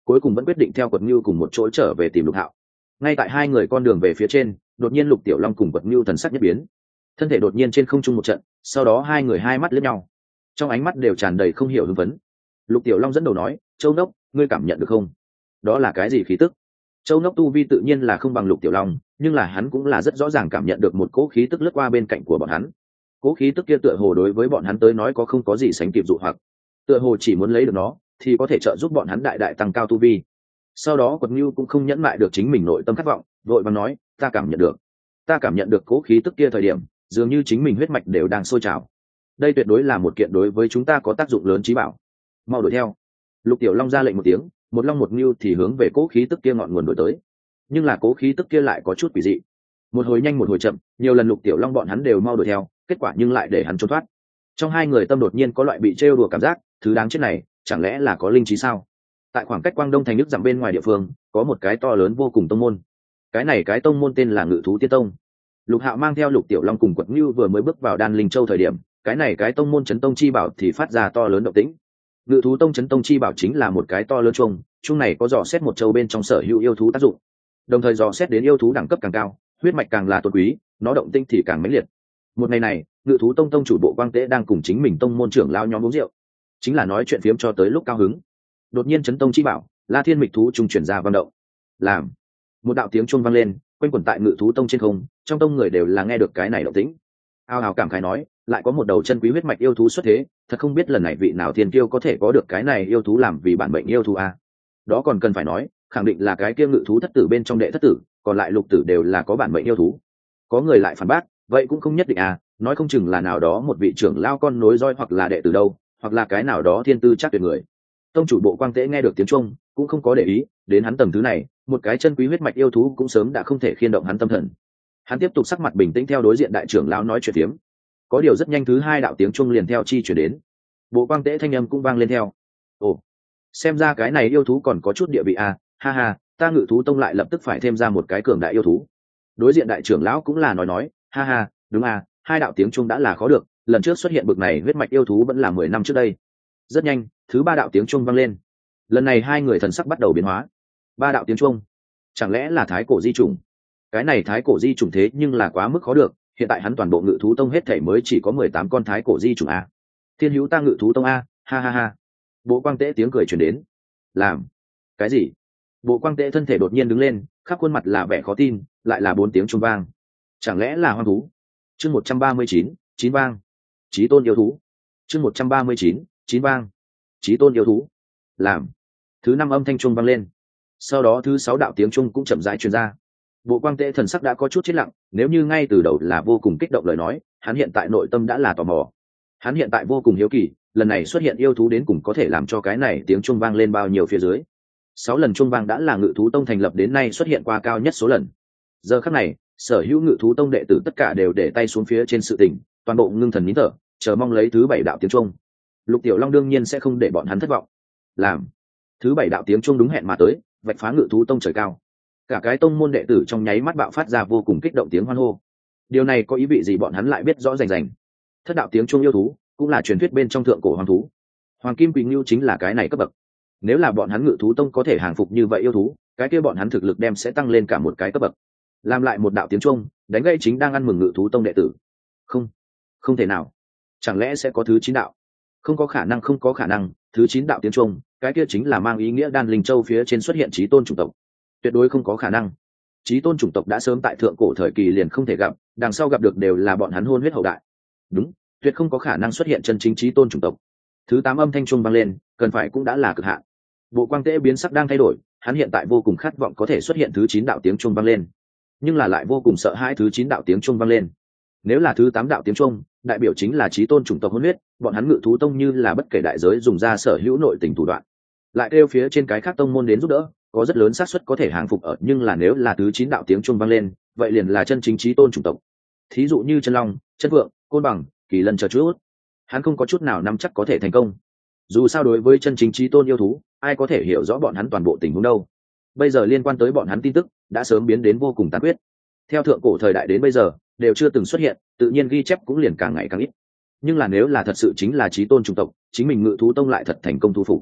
cuối cùng vẫn quyết định theo Quật Ngưu cùng một chỗ trở về tìm Lục Hạo. Ngay tại hai người con đường về phía trên, đột nhiên Lục Tiểu Long cùng Quật Ngưu thần sắc nhất biến, thân thể đột nhiên trên không trung một trận, sau đó hai người hai mắt liếc nhau, trong ánh mắt đều tràn đầy không hiểu hưng phấn. Lục Tiểu Long dẫn đầu nói, Châu Nốc, ngươi cảm nhận được không? Đó là cái gì khí tức? Châu Nốc tu vi tự nhiên là không bằng Lục Tiểu Long, nhưng là hắn cũng là rất rõ ràng cảm nhận được một cỗ khí tức lướt qua bên cạnh của bọn hắn. Cỗ khí tức kia tựa hồ đối với bọn hắn tới nói có không có gì sánh kịp dụ hoặc, tựa hồ chỉ muốn lấy được nó thì có thể trợ giúp bọn hắn đại đại tăng cao tu vi. Sau đó Quật Ngưu cũng không nhẫn mại được chính mình nội tâm khát vọng, vội vàng nói, ta cảm nhận được, ta cảm nhận được cỗ khí tức kia thời điểm, dường như chính mình huyết mạch đều đang sôi trào. Đây tuyệt đối là một kiện đối với chúng ta có tác dụng lớn chí bảo. Mau đuổi theo. Lục Tiểu Long ra lệnh một tiếng, một long một ngưu thì hướng về cỗ khí tức kia ngọn nguồn đuổi tới. Nhưng là cỗ khí tức kia lại có chút quỷ dị, một hồi nhanh một hồi chậm, nhiều lần Lục Tiểu Long bọn hắn đều mau đuổi theo, kết quả nhưng lại để hắn trốn thoát. Trong hai người tâm đột nhiên có loại bị trêu đùa cảm giác, thứ đáng chết này chẳng lẽ là có linh trí sao? Tại khoảng cách Quang Đông thành nước dặm bên ngoài địa phương có một cái to lớn vô cùng tông môn, cái này cái tông môn tên là Ngự Thú Tiên Tông. Lục Hạo mang theo Lục Tiểu Long cùng Quật Ngưu vừa mới bước vào Đan Linh Châu thời điểm, cái này cái tông môn chấn tông chi bảo thì phát ra to lớn động tĩnh. Ngự Thú Tông chấn tông chi bảo chính là một cái to lớn chuông, chuông này có dò xét một châu bên trong sở hữu yêu thú tác dụng, đồng thời dò xét đến yêu thú đẳng cấp càng cao, huyết mạch càng là tôn quý, nó động tinh thì càng mãnh liệt. Một ngày này, Ngự Thú Tông tông chủ Bộ Quang Tế đang cùng chính mình tông môn trưởng lao nhóm uống rượu, chính là nói chuyện phiếm cho tới lúc cao hứng. Đột nhiên chấn tông chi bảo, La Thiên Mịch thú trung chuyển ra vận động. Làm một đạo tiếng chuông vang lên, quanh quẩn tại Ngự Thú Tông trên không, trong tông người đều là nghe được cái này động tĩnh. Ao ào cảm khái nói, lại có một đầu chân quý huyết mạch yêu thú xuất thế, thật không biết lần này vị nào thiên kiêu có thể có được cái này yêu thú làm vì bản mệnh yêu thú a. Đó còn cần phải nói, khẳng định là cái kia Ngự Thú thất tử bên trong đệ thất tử, còn lại lục tử đều là có bản mệnh yêu thú. Có người lại phản bác, vậy cũng không nhất định à, nói không chừng là nào đó một vị trưởng lao con nối roi hoặc là đệ tử đâu, hoặc là cái nào đó thiên tư chắc tuyệt người. Tông chủ Bộ Quang Tế nghe được tiếng chuông cũng không có để ý đến hắn tầng thứ này, một cái chân quý huyết mạch yêu thú cũng sớm đã không thể khiên động hắn tâm thần. Hắn tiếp tục sắc mặt bình tĩnh theo đối diện đại trưởng lão nói chuyện phiếm. Có điều rất nhanh thứ hai đạo tiếng chuông liền theo chi chuyển đến, Bộ Quang Tế thanh âm cũng vang lên theo. Ồ, xem ra cái này yêu thú còn có chút địa vị à, ha ha, ta Ngự Thú Tông lại lập tức phải thêm ra một cái cường đại yêu thú. Đối diện đại trưởng lão cũng là nói nói, ha ha, đúng à, hai đạo tiếng chuông đã là khó được, lần trước xuất hiện bực này huyết mạch yêu thú vẫn là mười năm trước đây. Rất nhanh, thứ ba đạo tiếng chuông vang lên. Lần này hai người thần sắc bắt đầu biến hóa. Ba đạo tiếng chuông, chẳng lẽ là thái cổ di chủng? Cái này thái cổ di chủng thế nhưng là quá mức khó được, hiện tại hắn toàn bộ Ngự Thú Tông hết thảy mới chỉ có mười tám con thái cổ di chủng a. Thiên hữu ta Ngự Thú Tông a, ha ha ha. Bộ Quang Tế tiếng cười truyền đến. Làm cái gì? Bộ Quang Tế thân thể đột nhiên đứng lên, khắp khuôn mặt là vẻ khó tin, lại là bốn tiếng chuông vang. Chẳng lẽ là hoang thú? Chương một trăm ba mươi chín, chín vang. Chí tôn yêu thú. Chương một trăm ba mươi chín, chín vang. Chí tôn yêu thú. Làm thứ năm âm thanh chuông vang lên, sau đó thứ sáu đạo tiếng chuông cũng chậm rãi truyền ra. Bộ Quang Tế thần sắc đã có chút chết lặng, nếu như ngay từ đầu là vô cùng kích động lời nói, hắn hiện tại nội tâm đã là tò mò. Hắn hiện tại vô cùng hiếu kỳ, lần này xuất hiện yêu thú đến cùng có thể làm cho cái này tiếng chuông vang lên bao nhiêu phía dưới. Sáu lần chuông vang đã là Ngự Thú Tông thành lập đến nay xuất hiện qua cao nhất số lần. Giờ khắc này, sở hữu Ngự Thú Tông đệ tử tất cả đều để tay xuống phía trên sự tình, toàn bộ ngưng thần nín thở, chờ mong lấy thứ bảy đạo tiếng chuông. Lục Tiểu Long đương nhiên sẽ không để bọn hắn thất vọng. Làm thứ bảy đạo tiếng chuông đúng hẹn mà tới, vạch phá Ngự Thú Tông trời cao. Cả cái tông môn đệ tử trong nháy mắt bạo phát ra vô cùng kích động tiếng hoan hô. Điều này có ý vị gì bọn hắn lại biết rõ rành rành. Thất đạo tiếng chuông yêu thú cũng là truyền thuyết bên trong thượng cổ hoàng thú, Hoàng Kim Quỳnh Ngưu chính là cái này cấp bậc. Nếu là bọn hắn Ngự Thú Tông có thể hàng phục như vậy yêu thú, cái kia bọn hắn thực lực đem sẽ tăng lên cả một cái cấp bậc. Làm lại một đạo tiếng chuông, đánh gây chính đang ăn mừng Ngự Thú Tông đệ tử. Không, không thể nào. Chẳng lẽ sẽ có thứ chín đạo? Không có khả năng, không có khả năng, thứ chín đạo tiếng chuông, cái kia chính là mang ý nghĩa Đan Linh Châu phía trên xuất hiện chí tôn chủng tộc. Tuyệt đối không có khả năng. Chí tôn chủng tộc đã sớm tại thượng cổ thời kỳ liền không thể gặp, đằng sau gặp được đều là bọn hắn hôn huyết hậu đại. Đúng, tuyệt không có khả năng xuất hiện chân chính chí tôn chủng tộc. Thứ tám âm thanh chuông vang lên, cần phải cũng đã là cực hạn. Bộ Quang Tế biến sắc đang thay đổi, hắn hiện tại vô cùng khát vọng có thể xuất hiện thứ chín đạo tiếng chuông vang lên, nhưng là lại vô cùng sợ hãi thứ chín đạo tiếng chuông vang lên. Nếu là thứ tám đạo tiếng chuông, đại biểu chính là chí tôn chủng tộc hôn huyết, bọn hắn Ngự Thú Tông như là bất kể đại giới dùng ra sở hữu nội tình thủ đoạn, lại kêu phía trên cái khác tông môn đến giúp đỡ, có rất lớn xác suất có thể hàng phục ở, nhưng là nếu là thứ chín đạo tiếng chuông vang lên, vậy liền là chân chính chí tôn chủng tộc. Thí dụ như chân long, chân vượng, côn bằng, kỳ lân chờ chút, hắn không có chút nào nắm chắc có thể thành công. Dù sao đối với chân chính chí tôn yêu thú, ai có thể hiểu rõ bọn hắn toàn bộ tình huống đâu. Bây giờ liên quan tới bọn hắn tin tức đã sớm biến đến vô cùng tàn khuyết, theo thượng cổ thời đại đến bây giờ đều chưa từng xuất hiện, tự nhiên ghi chép cũng liền càng ngày càng ít. Nhưng là nếu là thật sự chính là chí tôn chủng tộc, chính mình Ngự Thú Tông lại thật thành công thu phục,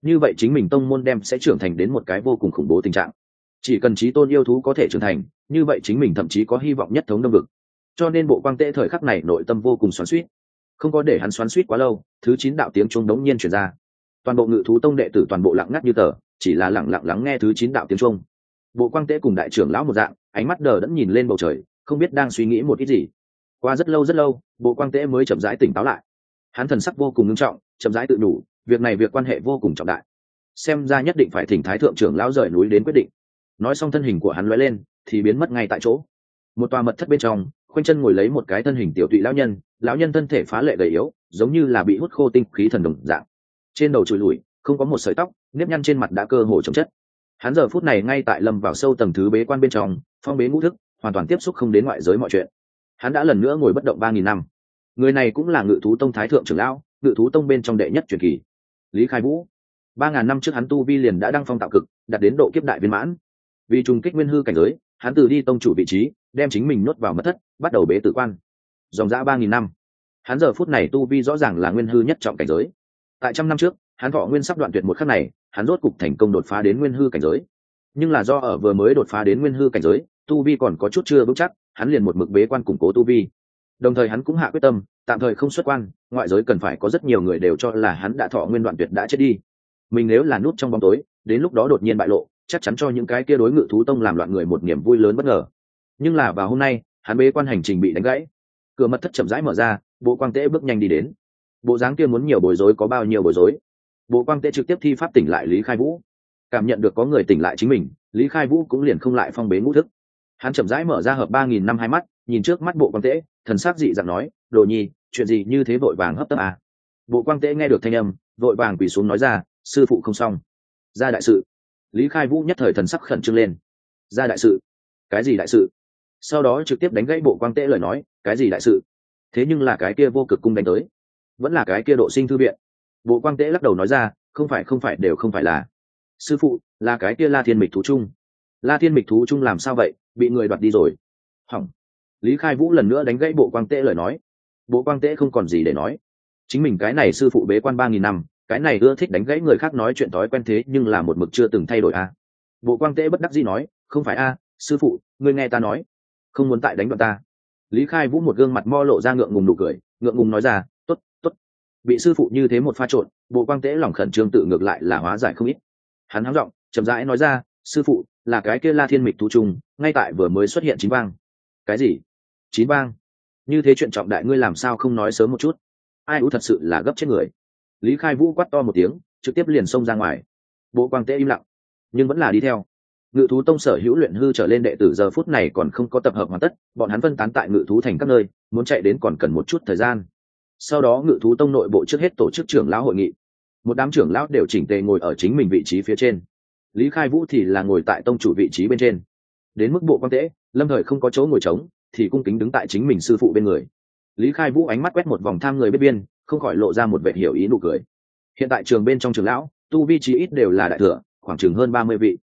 như vậy chính mình tông môn đem sẽ trưởng thành đến một cái vô cùng khủng bố tình trạng. Chỉ cần chí tôn yêu thú có thể trưởng thành, như vậy chính mình thậm chí có hy vọng nhất thống đông vực. Cho nên Bộ Quang Tễ thời khắc này nội tâm vô cùng xoắn xuýt. Không có để hắn xoắn xuýt quá lâu, thứ chín đạo tiếng chuông đống nhiên truyền ra. Toàn bộ Ngự thú tông đệ tử toàn bộ lặng ngắt như tờ, chỉ là lặng lặng lắng nghe thứ chín đạo tiếng chuông. Bộ Quang Tễ cùng đại trưởng lão một dạng, ánh mắt đờ đẫn nhìn lên bầu trời, không biết đang suy nghĩ một ít gì. Qua rất lâu rất lâu, Bộ Quang Tễ mới chậm rãi tỉnh táo lại. Hắn thần sắc vô cùng nghiêm trọng, chậm rãi tự nhủ, việc này việc quan hệ vô cùng trọng đại, xem ra nhất định phải thỉnh thái thượng trưởng lão rời núi đến quyết định. Nói xong thân hình của hắn lóe lên, thì biến mất ngay tại chỗ. Một tòa mật thất bên trong, khoanh chân ngồi lấy một cái thân hình tiểu tụy lão nhân, lão nhân thân thể phá lệ gầy yếu, giống như là bị hút khô tinh khí thần đồng dạng. Trên đầu trụi lủi, không có một sợi tóc, nếp nhăn trên mặt đã cơ hồ chồng chất. Hắn giờ phút này ngay tại lâm vào sâu tầng thứ bế quan bên trong, phong bế ngũ thức, hoàn toàn tiếp xúc không đến ngoại giới mọi chuyện. Hắn đã lần nữa ngồi bất động ba nghìn năm. Người này cũng là Ngự thú tông thái thượng trưởng lão, Ngự thú tông bên trong đệ nhất truyền kỳ, Lý Khai Vũ. Ba ngàn năm trước hắn tu vi liền đã đăng phong tạo cực, đạt đến độ kiếp đại viên mãn. Vì trùng kích nguyên hư cảnh giới, hắn từ đi tông chủ vị trí, đem chính mình nuốt vào mật thất, bắt đầu bế tử quan. Dòng dã ba nghìn năm, hắn giờ phút này tu vi rõ ràng là nguyên hư nhất trọng cảnh giới. Tại trăm năm trước, hắn thọ nguyên sắp đoạn tuyệt một khắc này, hắn rốt cục thành công đột phá đến nguyên hư cảnh giới. Nhưng là do ở vừa mới đột phá đến nguyên hư cảnh giới, tu vi còn có chút chưa vững chắc, hắn liền một mực bế quan củng cố tu vi. Đồng thời hắn cũng hạ quyết tâm, tạm thời không xuất quan, ngoại giới cần phải có rất nhiều người đều cho là hắn đã thọ nguyên đoạn tuyệt đã chết đi. Mình nếu là núp trong bóng tối, đến lúc đó đột nhiên bại lộ, chắc chắn cho những cái kia đối Ngự thú tông làm loạn người một niềm vui lớn bất ngờ. Nhưng là vào hôm nay, hắn bế quan hành trình bị đánh gãy. Cửa mật thất chậm rãi mở ra, Bộ Quang Tễ bước nhanh đi đến. Bộ dáng kia muốn nhiều bối rối có bao nhiêu bối rối. Bộ Quang Tễ trực tiếp thi pháp tỉnh lại Lý Khai Vũ. Cảm nhận được có người tỉnh lại chính mình, Lý Khai Vũ cũng liền không lại phong bế ngũ thức. Hắn chậm rãi mở ra hợp ba nghìn năm hai mắt, nhìn trước mắt Bộ Quang Tễ, thần sắc dị dạng nói, "Đồ Nhi, chuyện gì như thế vội vàng hấp tấp à?" Bộ Quang Tễ nghe được thanh âm, vội vàng quỳ xuống nói ra, "Sư phụ không xong, ra đại sự." Lý Khai Vũ nhất thời thần sắc khẩn trương lên. "Ra đại sự? Cái gì đại sự?" Sau đó trực tiếp đánh gãy Bộ Quang Tễ lời nói, "Cái gì đại sự? Thế nhưng là cái kia Vô Cực cung đánh tới, vẫn là cái kia Độ Sinh thư viện." Bộ Quang Tễ lắc đầu nói ra, "Không phải không phải đều không phải là. Sư phụ, là cái kia La Thiên Mịch thú chung." "La Thiên Mịch thú chung làm sao vậy, bị người đoạt đi rồi?" "Hỏng." Lý Khai Vũ lần nữa đánh gãy Bộ Quang Tễ lời nói. Bộ Quang Tễ không còn gì để nói. Chính mình cái này sư phụ bế quan ba nghìn năm, cái này ưa thích đánh gãy người khác nói chuyện thói quen thế nhưng là một mực chưa từng thay đổi a. À. Bộ Quang Tễ bất đắc dĩ nói, "Không phải a, à, sư phụ, ngươi nghe ta nói, không muốn tại đánh đoạn ta." Lý Khai Vũ một gương mặt mo lộ ra ngượng ngùng nụ cười, ngượng ngùng nói ra, "Tốt, tốt." Bị sư phụ như thế một pha trộn, Bộ Quang Tễ lòng khẩn trương tự ngược lại là hóa giải không ít. Hắn hắng giọng, chậm rãi nói ra, "Sư phụ, là cái kia La Thiên Mịch thú trùng, ngay tại vừa mới xuất hiện chín vang." "Cái gì? Chín vang? Như thế chuyện trọng đại ngươi làm sao không nói sớm một chút? Ai ú thật sự là gấp chết người." Lý Khai Vũ quát to một tiếng, trực tiếp liền xông ra ngoài. Bộ Quang Tễ im lặng, nhưng vẫn là đi theo. Ngự thú tông sở hữu luyện hư trở lên đệ tử giờ phút này còn không có tập hợp hoàn tất, bọn hắn phân tán tại Ngự thú thành các nơi, muốn chạy đến còn cần một chút thời gian. Sau đó Ngự thú tông nội bộ trước hết tổ chức trưởng lão hội nghị. Một đám trưởng lão đều chỉnh tề ngồi ở chính mình vị trí phía trên. Lý Khai Vũ thì là ngồi tại tông chủ vị trí bên trên. Đến mức Bộ Quang Tễ, lâm thời không có chỗ ngồi trống, thì cung kính đứng tại chính mình sư phụ bên người. Lý Khai Vũ ánh mắt quét một vòng tham người biết biên, không khỏi lộ ra một vẻ hiểu ý nụ cười. Hiện tại trường bên trong trường lão, tu vi trí ít đều là đại thừa, khoảng chừng hơn ba mươi vị.